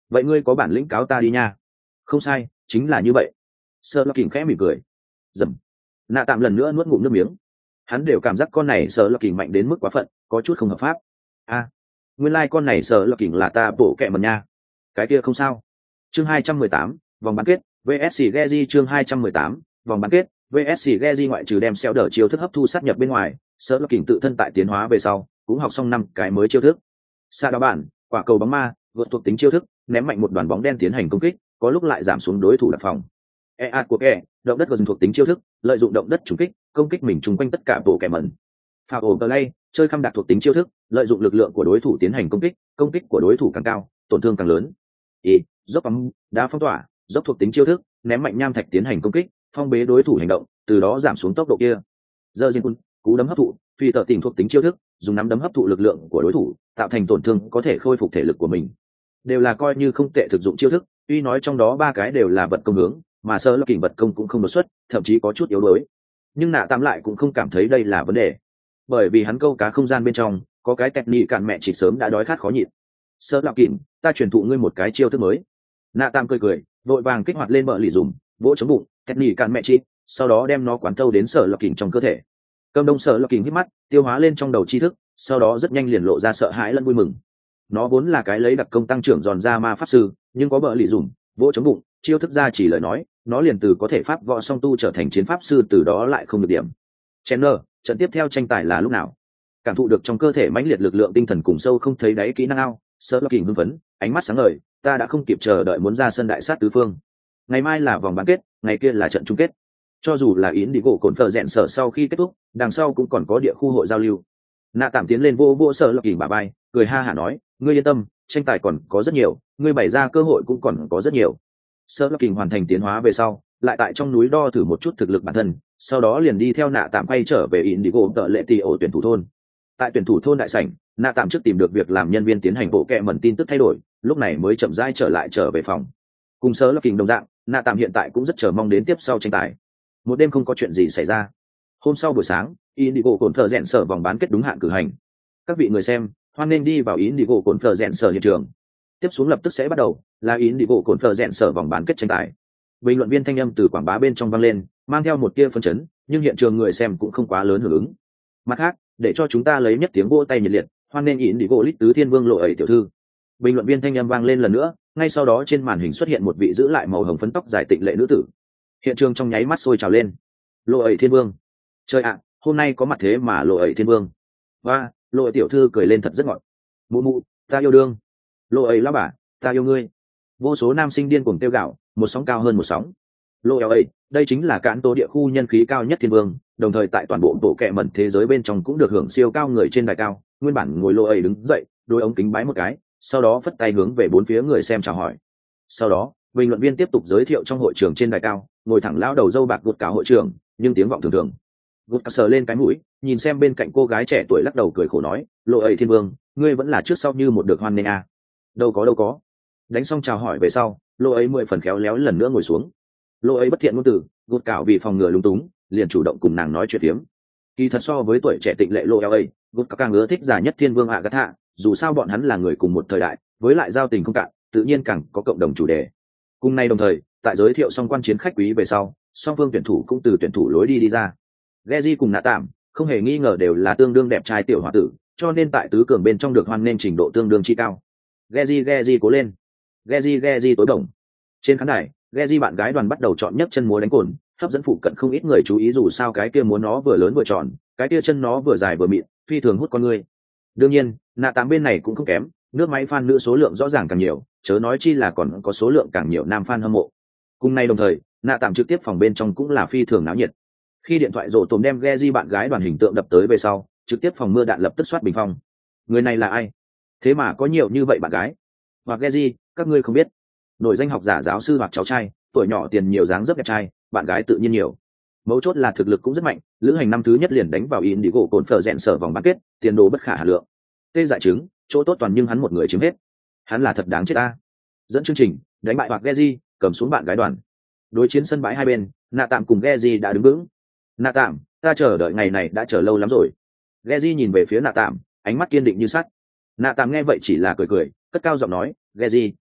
vậy ngươi có bản lĩnh cáo ta đi nha. Không sai, chính là như vậy. Sơ Lộc Kình khẽ mỉm cười. Dầm. Nạ Tạm lần nữa nuốt ngụm nước miếng. Hắn đều cảm giác con này Sơ Lộc Kình mạnh đến mức quá phận, có chút không hợp pháp. A, à, nguyên lai like con này Sơ Lộc Kình là ta bổ kẹ mần nha. Cái kia không sao. Chương hai trăm mười tám, vòng bán kết, vê ét xê Geji chương hai trăm mười tám, vòng bán kết, vê ét xê Geji ngoại trừ đem xeo đỡ chiêu thức hấp thu sát nhập bên ngoài, Sơ Lộc Kình tự thân tại tiến hóa về sau, cũng học xong năm cái mới chiêu thức. Sa đá bản, quả cầu bóng ma, vượt thuộc tính chiêu thức, ném mạnh một đoàn bóng đen tiến hành công kích, có lúc lại giảm xuống đối thủ đặt phòng. E A của kẻ, động đất gần thuộc tính chiêu thức, lợi dụng động đất trùng kích, công kích mình chung quanh tất cả bộ kẻ mẩn. Phao ổ play, chơi khăm đặc thuộc tính chiêu thức, lợi dụng lực lượng của đối thủ tiến hành công kích, công kích của đối thủ càng cao, tổn thương càng lớn. E, dốc bóng, đá phong tỏa, dốc thuộc tính chiêu thức, ném mạnh nham thạch tiến hành công kích, phong bế đối thủ hành động, từ đó giảm xuống tốc độ kia. Giờ Jin Kun, cú đấm hấp thụ, phi tợ tình thuộc tính chiêu thức, dùng nắm đấm hấp thụ lực lượng của đối thủ, tạo thành tổn thương có thể khôi phục thể lực của mình. Đều là coi như không tệ thực dụng chiêu thức, tuy nói trong đó ba cái đều là vật công hướng, mà Sơ Lộc Kình vật công cũng không đột xuất, thậm chí có chút yếu đuối. Nhưng Nạ Tam lại cũng không cảm thấy đây là vấn đề, bởi vì hắn câu cá không gian bên trong có cái tẹt nhị cạn mẹ chỉ sớm đã đói khát khó nhịn. Sơ Lộc Kình, ta truyền thụ ngươi một cái chiêu thức mới. Nạ Tam cười cười, vội vàng kích hoạt lên bờ lì dùng, vỗ chống bụng, tẹt nhị cạn mẹ chỉ, sau đó đem nó quán thâu đến Sơ Lộc Kình trong cơ thể. Cầm đông Sơ Lộc Kình hít mắt, tiêu hóa lên trong đầu tri thức, sau đó rất nhanh liền lộ ra sợ hãi lẫn vui mừng. Nó vốn là cái lấy đặc công tăng trưởng giòn ra ma pháp sư, nhưng có bờ lì dùng, vỗ chống bụng, chiêu thức ra chỉ lời nói, nó liền từ có thể pháp võ song tu trở thành chiến pháp sư, từ đó lại không được điểm. Chandler, trận tiếp theo tranh tài là lúc nào? Cảm thụ được trong cơ thể mãnh liệt lực lượng tinh thần cùng sâu không thấy đáy kỹ năng ao, Sơ Lộc Kình hưng phấn, ánh mắt sáng ngời, ta đã không kịp chờ đợi muốn ra sân đại sát tứ phương. Ngày mai là vòng bán kết, ngày kia là trận chung kết. Cho dù là yến đi gỗ cồn phở rèn sở sau khi kết thúc, đằng sau cũng còn có địa khu hội giao lưu. Nạ Tạm tiến lên vô vô Sơ Lộc Kình bả vai, cười ha hả nói, ngươi yên tâm, tranh tài còn có rất nhiều, ngươi bày ra cơ hội cũng còn có rất nhiều. Sơ Lộc Kình hoàn thành tiến hóa về sau, lại tại trong núi đo thử một chút thực lực bản thân, sau đó liền đi theo Nạ Tạm quay trở về Indigo tợ lệ tỷ ổ tuyển thủ thôn. Tại tuyển thủ thôn đại sảnh, Nạ Tạm trước tìm được việc làm nhân viên tiến hành bộ kệ mẩn tin tức thay đổi, lúc này mới chậm rãi trở lại trở về phòng. Cùng Sơ Lộc Kình đồng dạng, Nạ Tạm hiện tại cũng rất chờ mong đến tiếp sau tranh tài. Một đêm không có chuyện gì xảy ra. Hôm sau buổi sáng, Indigo cồn phở rèn sở vòng bán kết đúng hạn cử hành. Các vị người xem, hoan nên đi vào Indigo cồn phở rèn sở hiện trường. Tiếp xuống lập tức sẽ bắt đầu là Indigo cồn phở rèn sở vòng bán kết tranh tài. Bình luận viên thanh âm từ quảng bá bên trong vang lên, mang theo một tia phấn chấn, nhưng hiện trường người xem cũng không quá lớn hưởng ứng. Mặt khác, để cho chúng ta lấy nhất tiếng vỗ tay nhiệt liệt, hoan nên Indigo lít tứ thiên vương lộ ẩy tiểu thư. Bình luận viên thanh âm vang lên lần nữa, ngay sau đó trên màn hình xuất hiện một vị giữ lại màu hồng phấn tóc dài tịnh lệ nữ tử. Hiện trường trong nháy mắt sôi trào lên. Lộ ẩy thiên vương. Trời ạ, hôm nay có mặt thế mà lộ ẩy thiên vương. Và lộ ẩy tiểu thư cười lên thật rất ngọt. Mụ mụ, ta yêu đương. Lộ ẩy lão bà, ta yêu ngươi. Vô số nam sinh điên cuồng tiêu gạo, một sóng cao hơn một sóng. Lộ ẩy, đây chính là cán tố địa khu nhân khí cao nhất thiên vương, đồng thời tại toàn bộ bộ kệ mẩn thế giới bên trong cũng được hưởng siêu cao người trên đài cao. Nguyên bản ngồi lộ ẩy đứng dậy, đôi ống kính bái một cái, sau đó phất tay hướng về bốn phía người xem chào hỏi. Sau đó, bình luận viên tiếp tục giới thiệu trong hội trường trên đài cao, ngồi thẳng lão đầu dâu bạc gột cả hội trường, nhưng tiếng vọng thường thường. Gột cả sờ lên cái mũi, nhìn xem bên cạnh cô gái trẻ tuổi lắc đầu cười khổ nói, lộ ẩy thiên vương, ngươi vẫn là trước sau như một được hoan nghênh à. Đâu có đâu có. Đánh xong chào hỏi về sau, lộ ấy mười phần khéo léo lần nữa ngồi xuống. Lộ ấy bất thiện ngôn từ, gột cảo vì phòng ngừa lúng túng, liền chủ động cùng nàng nói chuyện phiếm. Kỳ thật so với tuổi trẻ tịnh lệ lộ ấy, gột càng ưa thích già nhất thiên vương ạ gắt hạ, dù sao bọn hắn là người cùng một thời đại, với lại giao tình không cạn, tự nhiên càng có cộng đồng chủ đề. Cùng nay đồng thời, tại giới thiệu xong quan chiến khách quý về sau, song phương tuyển thủ cũng từ tuyển thủ lối đi đi ra. Geji cùng Nạ Tạm, không hề nghi ngờ đều là tương đương đẹp trai tiểu hòa tử, cho nên tại tứ cường bên trong được hoan nghênh trình độ tương đương chi cao. Geji Geji cố lên. Geji Geji tối đồng. Trên khán đài, Geji bạn gái đoàn bắt đầu chọn nhấc chân múa đánh cồn, hấp dẫn phụ cận không ít người chú ý, dù sao cái kia múa nó vừa lớn vừa tròn, cái kia chân nó vừa dài vừa mịn, phi thường hút con người. Đương nhiên, Nạ Tạm bên này cũng không kém, nước máy fan nữ số lượng rõ ràng càng nhiều, chớ nói chi là còn có số lượng càng nhiều nam fan hâm mộ. Cùng nay đồng thời, Nạ Tạm trực tiếp phòng bên trong cũng là phi thường náo nhiệt. Khi điện thoại rổ tồm đem Geji bạn gái đoàn hình tượng đập tới về sau, trực tiếp phòng mưa đạn lập tức soát bình phong. Người này là ai? Thế mà có nhiều như vậy bạn gái. Hoặc Geji, các ngươi không biết. Nổi danh học giả giáo sư hoặc cháu trai, tuổi nhỏ tiền nhiều dáng dấp đẹp trai, bạn gái tự nhiên nhiều. Mấu chốt là thực lực cũng rất mạnh, lữ hành năm thứ nhất liền đánh vào Indigo cồn phở rèn sở vòng bán kết, tiền đồ bất khả hà lượng. Tê giải chứng, chỗ tốt toàn nhưng hắn một người chiếm hết. Hắn là thật đáng chết ta. Dẫn chương trình, đánh bại hoặc Geji, cầm xuống bạn gái đoàn. Đối chiến sân bãi hai bên, Nạ Tạm cùng Geji đã đứng vững. Nạ Tạm, ta chờ đợi ngày này đã chờ lâu lắm rồi. Geji nhìn về phía Nạ Tạm, ánh mắt kiên định như sắt. Nạ Tạm nghe vậy chỉ là cười cười, cất cao giọng nói, Geji,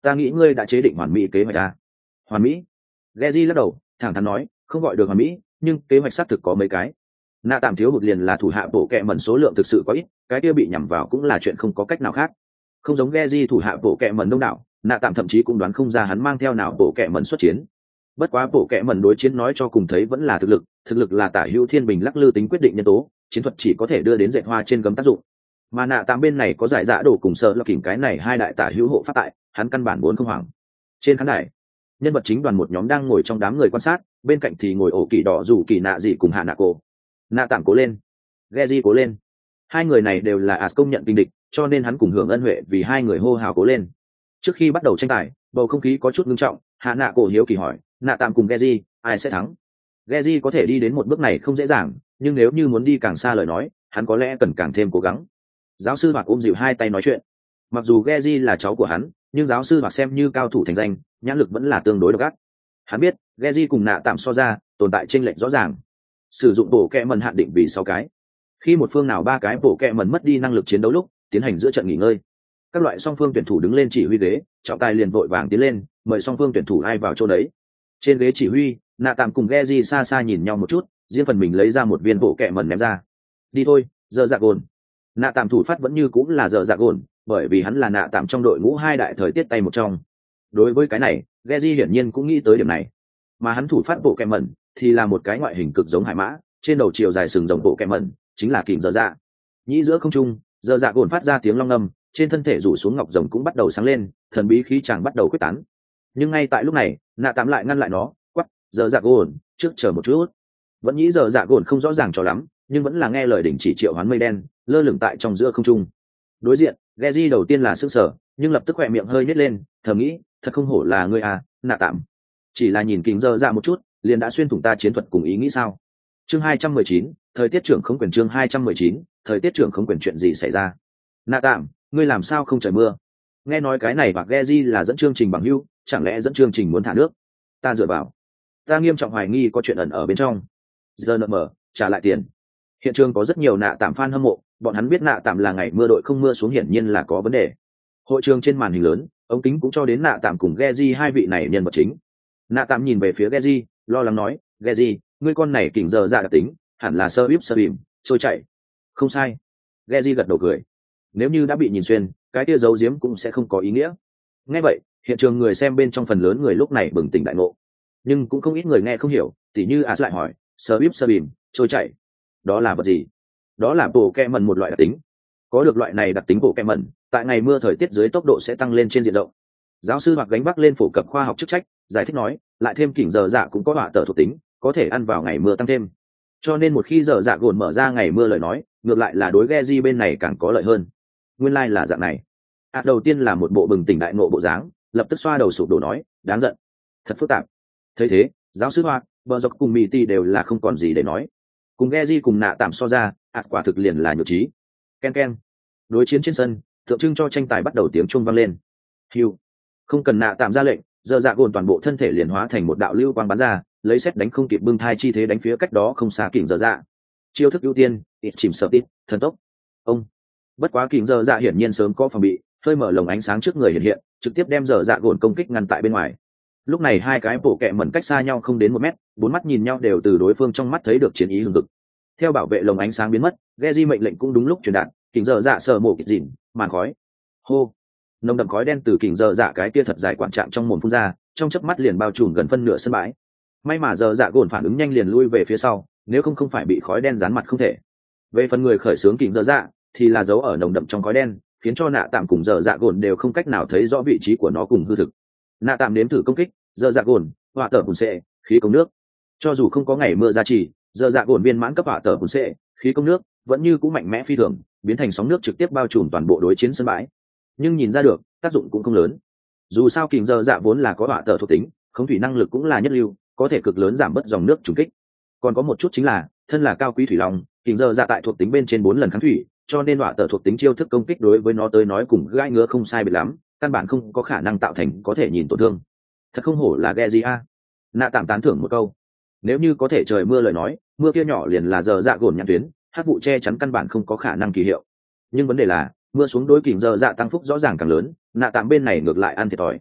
ta nghĩ ngươi đã chế định hoàn mỹ kế hoạch à? Hoàn mỹ? Geji lắc đầu thẳng thắn nói, không gọi được hoàn mỹ, nhưng kế hoạch xác thực có mấy cái. Nạ tạm thiếu hụt liền là thủ hạ bộ kệ mẩn số lượng thực sự quá ít, cái kia bị nhắm vào cũng là chuyện không có cách nào khác. Không giống Geji thủ hạ bộ kệ mẩn đông đảo, nạ tạm thậm chí cũng đoán không ra hắn mang theo nào bộ kệ mẩn xuất chiến. Bất quá bộ kệ mẩn đối chiến nói cho cùng thấy vẫn là thực lực, thực lực là tả hữu thiên bình lắc lư tính quyết định nhân tố, chiến thuật chỉ có thể đưa đến dệt hoa trên gấm tác dụng. Mà nạ tạm bên này có giải dã đổ cùng sợ là kỉnh cái này hai đại tả hữu hộ phát tại, hắn căn bản muốn không hoảng. Trên khán đài, nhân vật chính đoàn một nhóm đang ngồi trong đám người quan sát, bên cạnh thì ngồi ổ kỳ đỏ rủ kỳ nạ dị cùng hạ nạ cổ. Nạ tạm cố lên, Geji cố lên. Hai người này đều là as công nhận kinh địch, cho nên hắn cùng hưởng ân huệ vì hai người hô hào cố lên. Trước khi bắt đầu tranh tài, bầu không khí có chút ngưng trọng, hạ nạ cổ hiếu kỳ hỏi, nạ tạm cùng Geji, ai sẽ thắng? Geji có thể đi đến một bước này không dễ dàng, nhưng nếu như muốn đi càng xa lời nói, hắn có lẽ cần càng thêm cố gắng. Giáo sư Mạc ôm dịu hai tay nói chuyện. Mặc dù Geji là cháu của hắn, nhưng giáo sư Mạc xem như cao thủ thành danh, nhãn lực vẫn là tương đối độc ác. Hắn biết, Geji cùng nạ tạm so ra, tồn tại chênh lệch rõ ràng. Sử dụng bộ kẹ mần hạn định vì sáu cái. Khi một phương nào ba cái bộ kẹ mần mất đi năng lực chiến đấu lúc, tiến hành giữa trận nghỉ ngơi. Các loại song phương tuyển thủ đứng lên chỉ huy ghế, trọng tài liền vội vàng tiến lên, mời song phương tuyển thủ ai vào chỗ đấy. Trên ghế chỉ huy, nạ tạm cùng Geji xa xa nhìn nhau một chút, riêng phần mình lấy ra một viên bộ kẹ mần ném ra. Đi thôi, giờ dạ gồn. Nạ tạm thủ phát vẫn như cũng là giờ dạ gồn, bởi vì hắn là nạ tạm trong đội ngũ hai đại thời tiết tay một trong. Đối với cái này, Geji hiển nhiên cũng nghĩ tới điểm này. Mà hắn thủ phát bộ kẹ mần thì là một cái ngoại hình cực giống hải mã, trên đầu chiều dài sừng rồng bộ kẹ mần chính là kìm giờ dạ. Nhĩ giữa không trung, giờ dạ gồn phát ra tiếng long ngâm, trên thân thể rủ xuống ngọc rồng cũng bắt đầu sáng lên, thần bí khí chàng bắt đầu quyết tán. Nhưng ngay tại lúc này, nạ tạm lại ngăn lại nó, quắc, giờ dạ gồn, trước chờ một chút. Vẫn nghĩ giờ dạ gồn không rõ ràng cho lắm, nhưng vẫn là nghe lời đình chỉ triệu hoán mây đen, lơ lửng tại trong giữa không trung. Đối diện, Geji đầu tiên là sững sờ, nhưng lập tức khỏe miệng hơi nhếch lên, thầm nghĩ, thật không hổ là ngươi à, nạ tạm. Chỉ là nhìn kính giờ dạ một chút, liền đã xuyên thủng ta chiến thuật cùng ý nghĩ sao? Chương hai trăm mười chín, thời tiết trưởng không quyền chương hai trăm mười chín, thời tiết trưởng không quyền chuyện gì xảy ra? Nạ tạm, ngươi làm sao không trời mưa? Nghe nói cái này bạc Geji là dẫn chương trình bằng hữu, chẳng lẽ dẫn chương trình muốn thả nước? Ta dựa vào, ta nghiêm trọng hoài nghi có chuyện ẩn ở bên trong. Giờ nợ mở, trả lại tiền. Hiện trường có rất nhiều nạ tạm fan hâm mộ, bọn hắn biết nạ tạm là ngày mưa đội không mưa xuống hiển nhiên là có vấn đề. Hội trường trên màn hình lớn, ống kính cũng cho đến nạ tạm cùng Geji hai vị này nhân vật chính. Nạ tạm nhìn về phía Geji, lo lắng nói, Geji, ngươi con này kỉnh giờ dạ đặc tính, hẳn là sơ bíp sơ bìm, trôi chảy. Không sai. Geji gật đầu cười. Nếu như đã bị nhìn xuyên, cái tia giấu giếm cũng sẽ không có ý nghĩa. Nghe vậy, hiện trường người xem bên trong phần lớn người lúc này bừng tỉnh đại ngộ. Nhưng cũng không ít người nghe không hiểu, tỉ như As lại hỏi, sơ bíp sơ bìm, trôi chảy. Đó là vật gì? Đó là bộ kẹ mần một loại đặc tính. Có được loại này đặc tính bộ kẹ mần, tại ngày mưa thời tiết dưới tốc độ sẽ tăng lên trên diện rộng. Giáo sư hoặc gánh vác lên phổ cập khoa học chức trách, giải thích nói, lại thêm kỉnh giờ dạ cũng có họa tờ thuộc tính, có thể ăn vào ngày mưa tăng thêm. Cho nên một khi giờ dạ gồn mở ra ngày mưa lời nói, ngược lại là đối Geji bên này càng có lợi hơn. Nguyên lai like là dạng này. À, đầu tiên là một bộ bừng tỉnh đại ngộ bộ dáng, lập tức xoa đầu sụp đổ nói, đáng giận, thật phức tạp. Thấy thế, giáo sư Hoa, bờ dọc cùng Mì Ti đều là không còn gì để nói. Cùng Geji cùng nạ tạm so ra, ạt quả thực liền là nhược trí. Ken ken. Đối chiến trên sân, tượng trưng cho tranh tài bắt đầu tiếng chuông vang lên. Hưu. Không cần nạ tạm ra lệnh, giờ dạ gồn toàn bộ thân thể liền hóa thành một đạo lưu quang bắn ra, lấy xét đánh không kịp bưng thai chi thế đánh phía cách đó không xa kỉnh giờ dạ. Chiêu thức ưu tiên, ít chìm sợ tít, thần tốc. Ông. Bất quá kỉnh giờ dạ hiển nhiên sớm có phòng bị, hơi mở lồng ánh sáng trước người hiện hiện, trực tiếp đem giờ dạ gồn công kích ngăn tại bên ngoài. Lúc này hai cái bộ kẹ mẩn cách xa nhau không đến một mét, bốn mắt nhìn nhau đều từ đối phương trong mắt thấy được chiến ý hừng hực. Theo bảo vệ lồng ánh sáng biến mất, Geji mệnh lệnh cũng đúng lúc truyền đạt, kỉnh giờ dạ sờ mổ kịch dịn, màn khói. Hô. Nồng đậm khói đen từ kỉnh giờ dạ cái kia thật dài quản trạng trong mồm phun ra, trong chớp mắt liền bao trùm gần phân nửa sân bãi. May mà giờ dạ gồn phản ứng nhanh liền lui về phía sau, nếu không không phải bị khói đen dán mặt không thể. Về phần người khởi xướng kỉnh giờ dạ thì là giấu ở nồng đậm trong khói đen, khiến cho nạ tạm cùng giờ dạ gồn đều không cách nào thấy rõ vị trí của nó cùng hư thực. Nạ tạm nếm thử công kích, giờ dạ gồn, hỏa tở bùn xệ, khí công nước. Cho dù không có ngày mưa gia trì, giờ dạ gồn viên mãn cấp hỏa tở bùn xệ, khí công nước vẫn như cũ mạnh mẽ phi thường, biến thành sóng nước trực tiếp bao trùm toàn bộ đối chiến sân bãi. Nhưng nhìn ra được, tác dụng cũng không lớn. Dù sao kình giờ dạ vốn là có hỏa tở thuộc tính, khống thủy năng lực cũng là nhất lưu, có thể cực lớn giảm bớt dòng nước trùng kích. Còn có một chút chính là, thân là cao quý thủy long, kình giờ dạ tại thuộc tính bên trên bốn lần kháng thủy, cho nên hỏa tở thuộc tính chiêu thức công kích đối với nó tới nói cùng gai ngứa không sai biệt lắm, căn bản không có khả năng tạo thành có thể nhìn tổn thương. Thật không hổ là Geji a. Nạ tạm tán thưởng một câu. Nếu như có thể trời mưa lời nói, mưa kia nhỏ liền là giờ dạ gồn nhãn tuyến, hắc vụ che chắn căn bản không có khả năng kỳ hiệu. Nhưng vấn đề là, mưa xuống đối kình giờ dạ tăng phúc rõ ràng càng lớn, nạ tạm bên này ngược lại ăn thiệt thòi,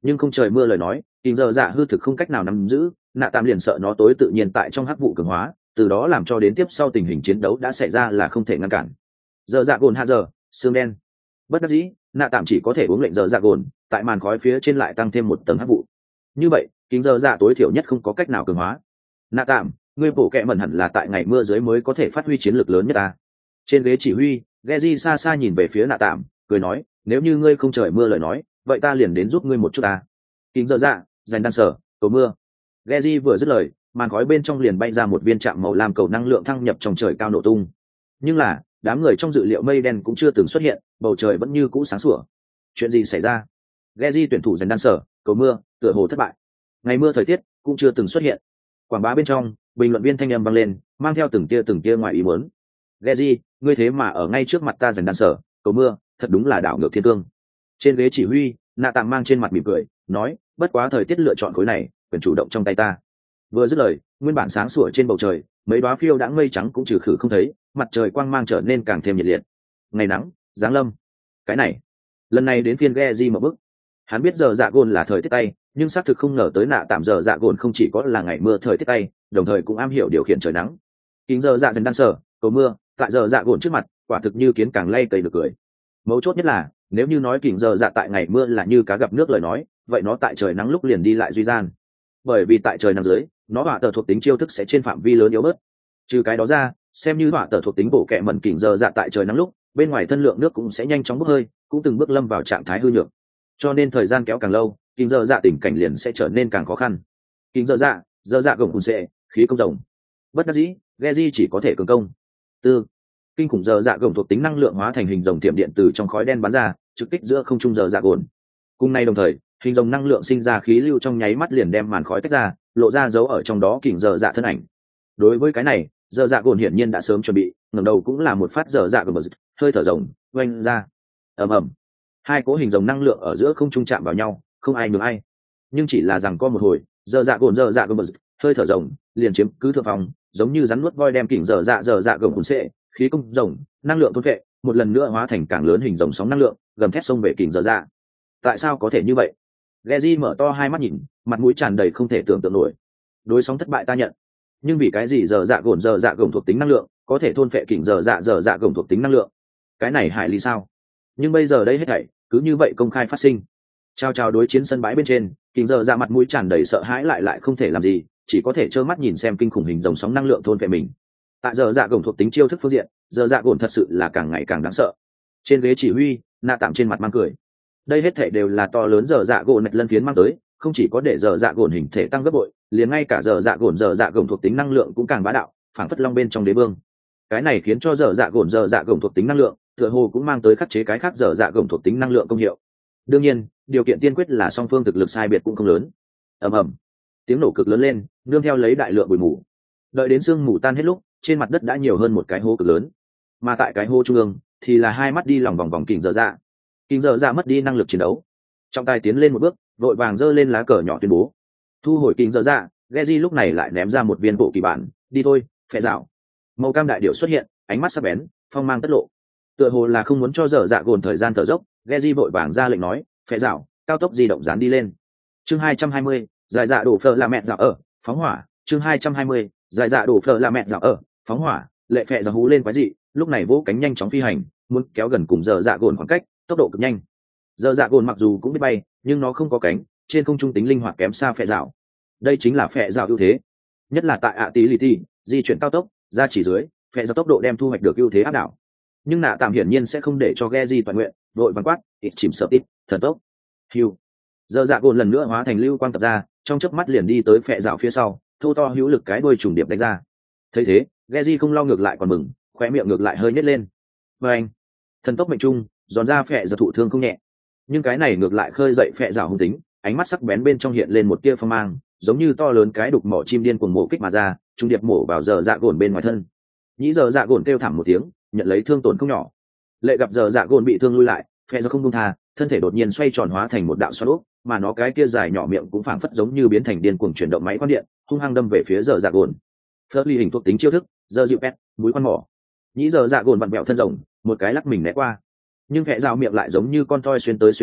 nhưng không trời mưa lời nói kình giờ dạ hư thực không cách nào nắm giữ, nạ tạm liền sợ nó tối tự nhiên tại trong hắc vụ cường hóa, từ đó làm cho đến tiếp sau tình hình chiến đấu đã xảy ra là không thể ngăn cản. Giờ dạ gồn hạ giờ xương đen, bất đắc dĩ nạ tạm chỉ có thể uống lệnh giờ dạ gồn, tại màn khói phía trên lại tăng thêm một tầng hắc vụ. Như vậy kính giờ dạ tối thiểu nhất không có cách nào cường hóa. Nạ tạm, ngươi bổ kẹ mẩn hẳn là tại ngày mưa dưới mới có thể phát huy chiến lược lớn nhất ta. Trên ghế chỉ huy Geji xa xa nhìn về phía nạ tạm, cười nói, nếu như ngươi không trời mưa lời nói, vậy ta liền đến giúp ngươi một chút ta. Kính giờ dạ dành đan sở cầu mưa. Geji vừa dứt lời, màn khói bên trong liền bay ra một viên chạm màu lam cầu năng lượng thăng nhập trong trời cao nổ tung. Nhưng là đám người trong dự liệu mây đen cũng chưa từng xuất hiện, bầu trời vẫn như cũ sáng sủa. Chuyện gì xảy ra? Geji tuyển thủ dành đan sở cầu mưa tựa hồ thất bại. Ngày mưa thời tiết cũng chưa từng xuất hiện. Quảng bá bên trong bình luận viên thanh âm vang lên, mang theo từng tia từng tia ngoài ý muốn. Geji, ngươi thế mà ở ngay trước mặt ta dành đan sở cầu mưa, thật đúng là đảo ngược thiên cương. Trên ghế chỉ huy nạ tạng mang trên mặt mỉm cười nói, bất quá thời tiết lựa chọn khối này quyền chủ động trong tay ta. Vừa dứt lời, nguyên bản sáng sủa trên bầu trời mấy đoá phiêu đãng mây trắng cũng trừ khử không thấy, mặt trời quang mang trở nên càng thêm nhiệt liệt. Ngày nắng giáng lâm. Cái này lần này đến phiên Geji một bước. Hắn biết giờ dạ gồn là thời tiết tay, nhưng xác thực không ngờ tới nạ tạm giờ dạ gồn không chỉ có là ngày mưa thời tiết tay, đồng thời cũng am hiểu điều khiển trời nắng. Kính giờ dạ dần đan sở cầu mưa tại giờ dạ gồn trước mặt quả thực như kiến càng lay cầy được cười. Mấu chốt nhất là nếu như nói kính giờ dạ tại ngày mưa là như cá gặp nước lời nói, vậy nó tại trời nắng lúc liền đi lại duy gian. Bởi vì tại trời nắng dưới nó hỏa tờ thuộc tính chiêu thức sẽ trên phạm vi lớn yếu bớt. Trừ cái đó ra, xem như hỏa tờ thuộc tính bổ kẹ mẩn kính giờ dạ tại trời nắng lúc bên ngoài thân lượng nước cũng sẽ nhanh chóng bốc hơi, cũng từng bước lâm vào trạng thái hư nhược, cho nên thời gian kéo càng lâu kính giờ dạ tình cảnh liền sẽ trở nên càng khó khăn. Kính giờ dạ giờ dạ gồng cùn xệ khí công rồng, bất đắc dĩ Geji chỉ có thể cường công. Tư kinh khủng giờ dạ gồng thuộc tính năng lượng hóa thành hình rồng tiệm điện từ trong khói đen bắn ra, trực kích giữa không trung giờ dạ gồn. Cùng nay đồng thời hình rồng năng lượng sinh ra khí lưu trong nháy mắt liền đem màn khói tách ra, lộ ra dấu ở trong đó kính giờ dạ thân ảnh. Đối với cái này giờ dạ gồn hiển nhiên đã sớm chuẩn bị, ngẩng đầu cũng là một phát giờ dạ gồn hơi thở rồng oanh ra. Ầm ầm, hai cỗ hình rồng năng lượng ở giữa không trung chạm vào nhau, không ai nhường ai. Nhưng chỉ là rằng co một hồi, giờ dạ gồn giờ dạ gồn hơi thở rồng liền chiếm cứ thượng phòng, giống như rắn nuốt voi đem kỉnh giờ dạ giờ dạ gồng cuốn xệ khí công rồng năng lượng thôn vệ một lần nữa hóa thành càng lớn hình rồng sóng năng lượng gầm thét xông về kỉnh giờ dạ. Tại sao có thể như vậy? Geji mở to hai mắt nhìn, mặt mũi tràn đầy không thể tưởng tượng nổi. Đối sóng thất bại ta nhận, nhưng vì cái gì giờ dạ gồn giờ dạ gồng thuộc tính năng lượng có thể thôn phệ kỉnh giờ dạ giờ dạ gồng thuộc tính năng lượng? Cái này hải lý sao? Nhưng bây giờ đây hết thảy cứ như vậy công khai phát sinh. Trao trao đối chiến sân bãi bên trên, kỉnh giờ dạ mặt mũi tràn đầy sợ hãi lại lại không thể làm gì, chỉ có thể trơ mắt nhìn xem kinh khủng hình rồng sóng năng lượng thôn phệ mình. Tại giờ dạ gồng thuộc tính chiêu thức phương diện, giờ dạ gồn thật sự là càng ngày càng đáng sợ. Trên ghế chỉ huy nạ tạm trên mặt mang cười, đây hết thảy đều là to lớn giờ dạ gồn lân phiến mang tới, không chỉ có để giờ dạ gồn hình thể tăng gấp bội, liền ngay cả giờ dạ gồn giờ dạ gồng thuộc tính năng lượng cũng càng bá đạo, phảng phất long bên trong đế vương. Cái này khiến cho giờ dạ gồn giờ dạ gồng thuộc tính năng lượng tựa hồ cũng mang tới khắc chế cái khác giờ dạ gồng thuộc tính năng lượng công hiệu. Đương nhiên điều kiện tiên quyết là song phương thực lực sai biệt cũng không lớn. Ầm ầm, tiếng nổ cực lớn lên, nương theo lấy đại lượng bụi mù. Đợi đến sương mù tan hết lúc, trên mặt đất đã nhiều hơn một cái hố cực lớn, mà tại cái hố trung ương thì là hai mắt đi lòng vòng vòng kình dở dạ. Kình dở dạ mất đi năng lực chiến đấu, trọng tài tiến lên một bước, vội vàng giơ lên lá cờ nhỏ tuyên bố thu hồi kình dở dạ. Geji lúc này lại ném ra một viên bộ kỳ bản, đi thôi, phệ dạo. Màu cam đại điểu xuất hiện, ánh mắt sắc bén, phong mang tất lộ, tựa hồ là không muốn cho dở dạ gồn thời gian thở dốc. Geji vội vàng ra lệnh nói, phệ dạo, cao tốc di động dán đi lên. Chương hai trăm hai mươi, giải dạ đổ phở là mẹ dạo ở, phóng hỏa. Chương hai trăm hai mươi, giải dạ đổ phở là mẹ dạo ở, phóng hỏa. Lệ phệ già hú lên quái dị, lúc này vỗ cánh nhanh chóng phi hành, muốn kéo gần cùng dở dạ gồn khoảng cách, tốc độ cực nhanh. Dở dạ gồn mặc dù cũng biết bay, nhưng nó không có cánh, trên không trung tính linh hoạt kém xa phệ dạo. Đây chính là phệ dạo ưu thế, nhất là tại ạ tí lì ti di chuyển cao tốc ra chỉ dưới, phệ dạo tốc độ đem thu hoạch được ưu thế áp đảo. Nhưng nạ tạm hiển nhiên sẽ không để cho Geji toàn nguyện, đội văn quát, ít chìm sợ tít, thần tốc. Hưu. Dở dạ gồn lần nữa hóa thành lưu quang tập ra, trong chớp mắt liền đi tới phệ dạo phía sau, thô to hữu lực cái đuôi trùng điệp đánh ra. Thấy thế, Geji không lo ngược lại còn mừng, khóe miệng ngược lại hơi nhếch lên. Và anh, thần tốc mệnh trung, giòn ra phệ dạo thụ thương không nhẹ. Nhưng cái này ngược lại khơi dậy phệ dạo hung tính, ánh mắt sắc bén bên trong hiện lên một tia phong mang, giống như to lớn cái đục mỏ chim điên cuồng mổ kích mà ra, trung điệp mổ vào dở dạ gồn bên ngoài thân. Nhĩ dở dạ gồn kêu thảm một tiếng, nhận lấy thương tổn không nhỏ. Lệ gặp dở dạ gồn bị thương lui lại, phệ dạo không buông tha, thân thể đột nhiên xoay tròn hóa thành một đạo xoắn ốc, mà nó cái kia dài nhỏ miệng cũng phảng phất giống như biến thành điên cuồng chuyển động máy quan điện, hung hăng đâm về phía dở dạ gồn. Phớt ly hình thuộc tính chiêu thức, dở dịu pet, mũi quan mỏ. Nhĩ dở dạ gồn vặn bẹo thân rồng, một cái lắc mình né qua. Nhưng phệ dạo miệng lại giống như con toi xuyên tới xuyên lui,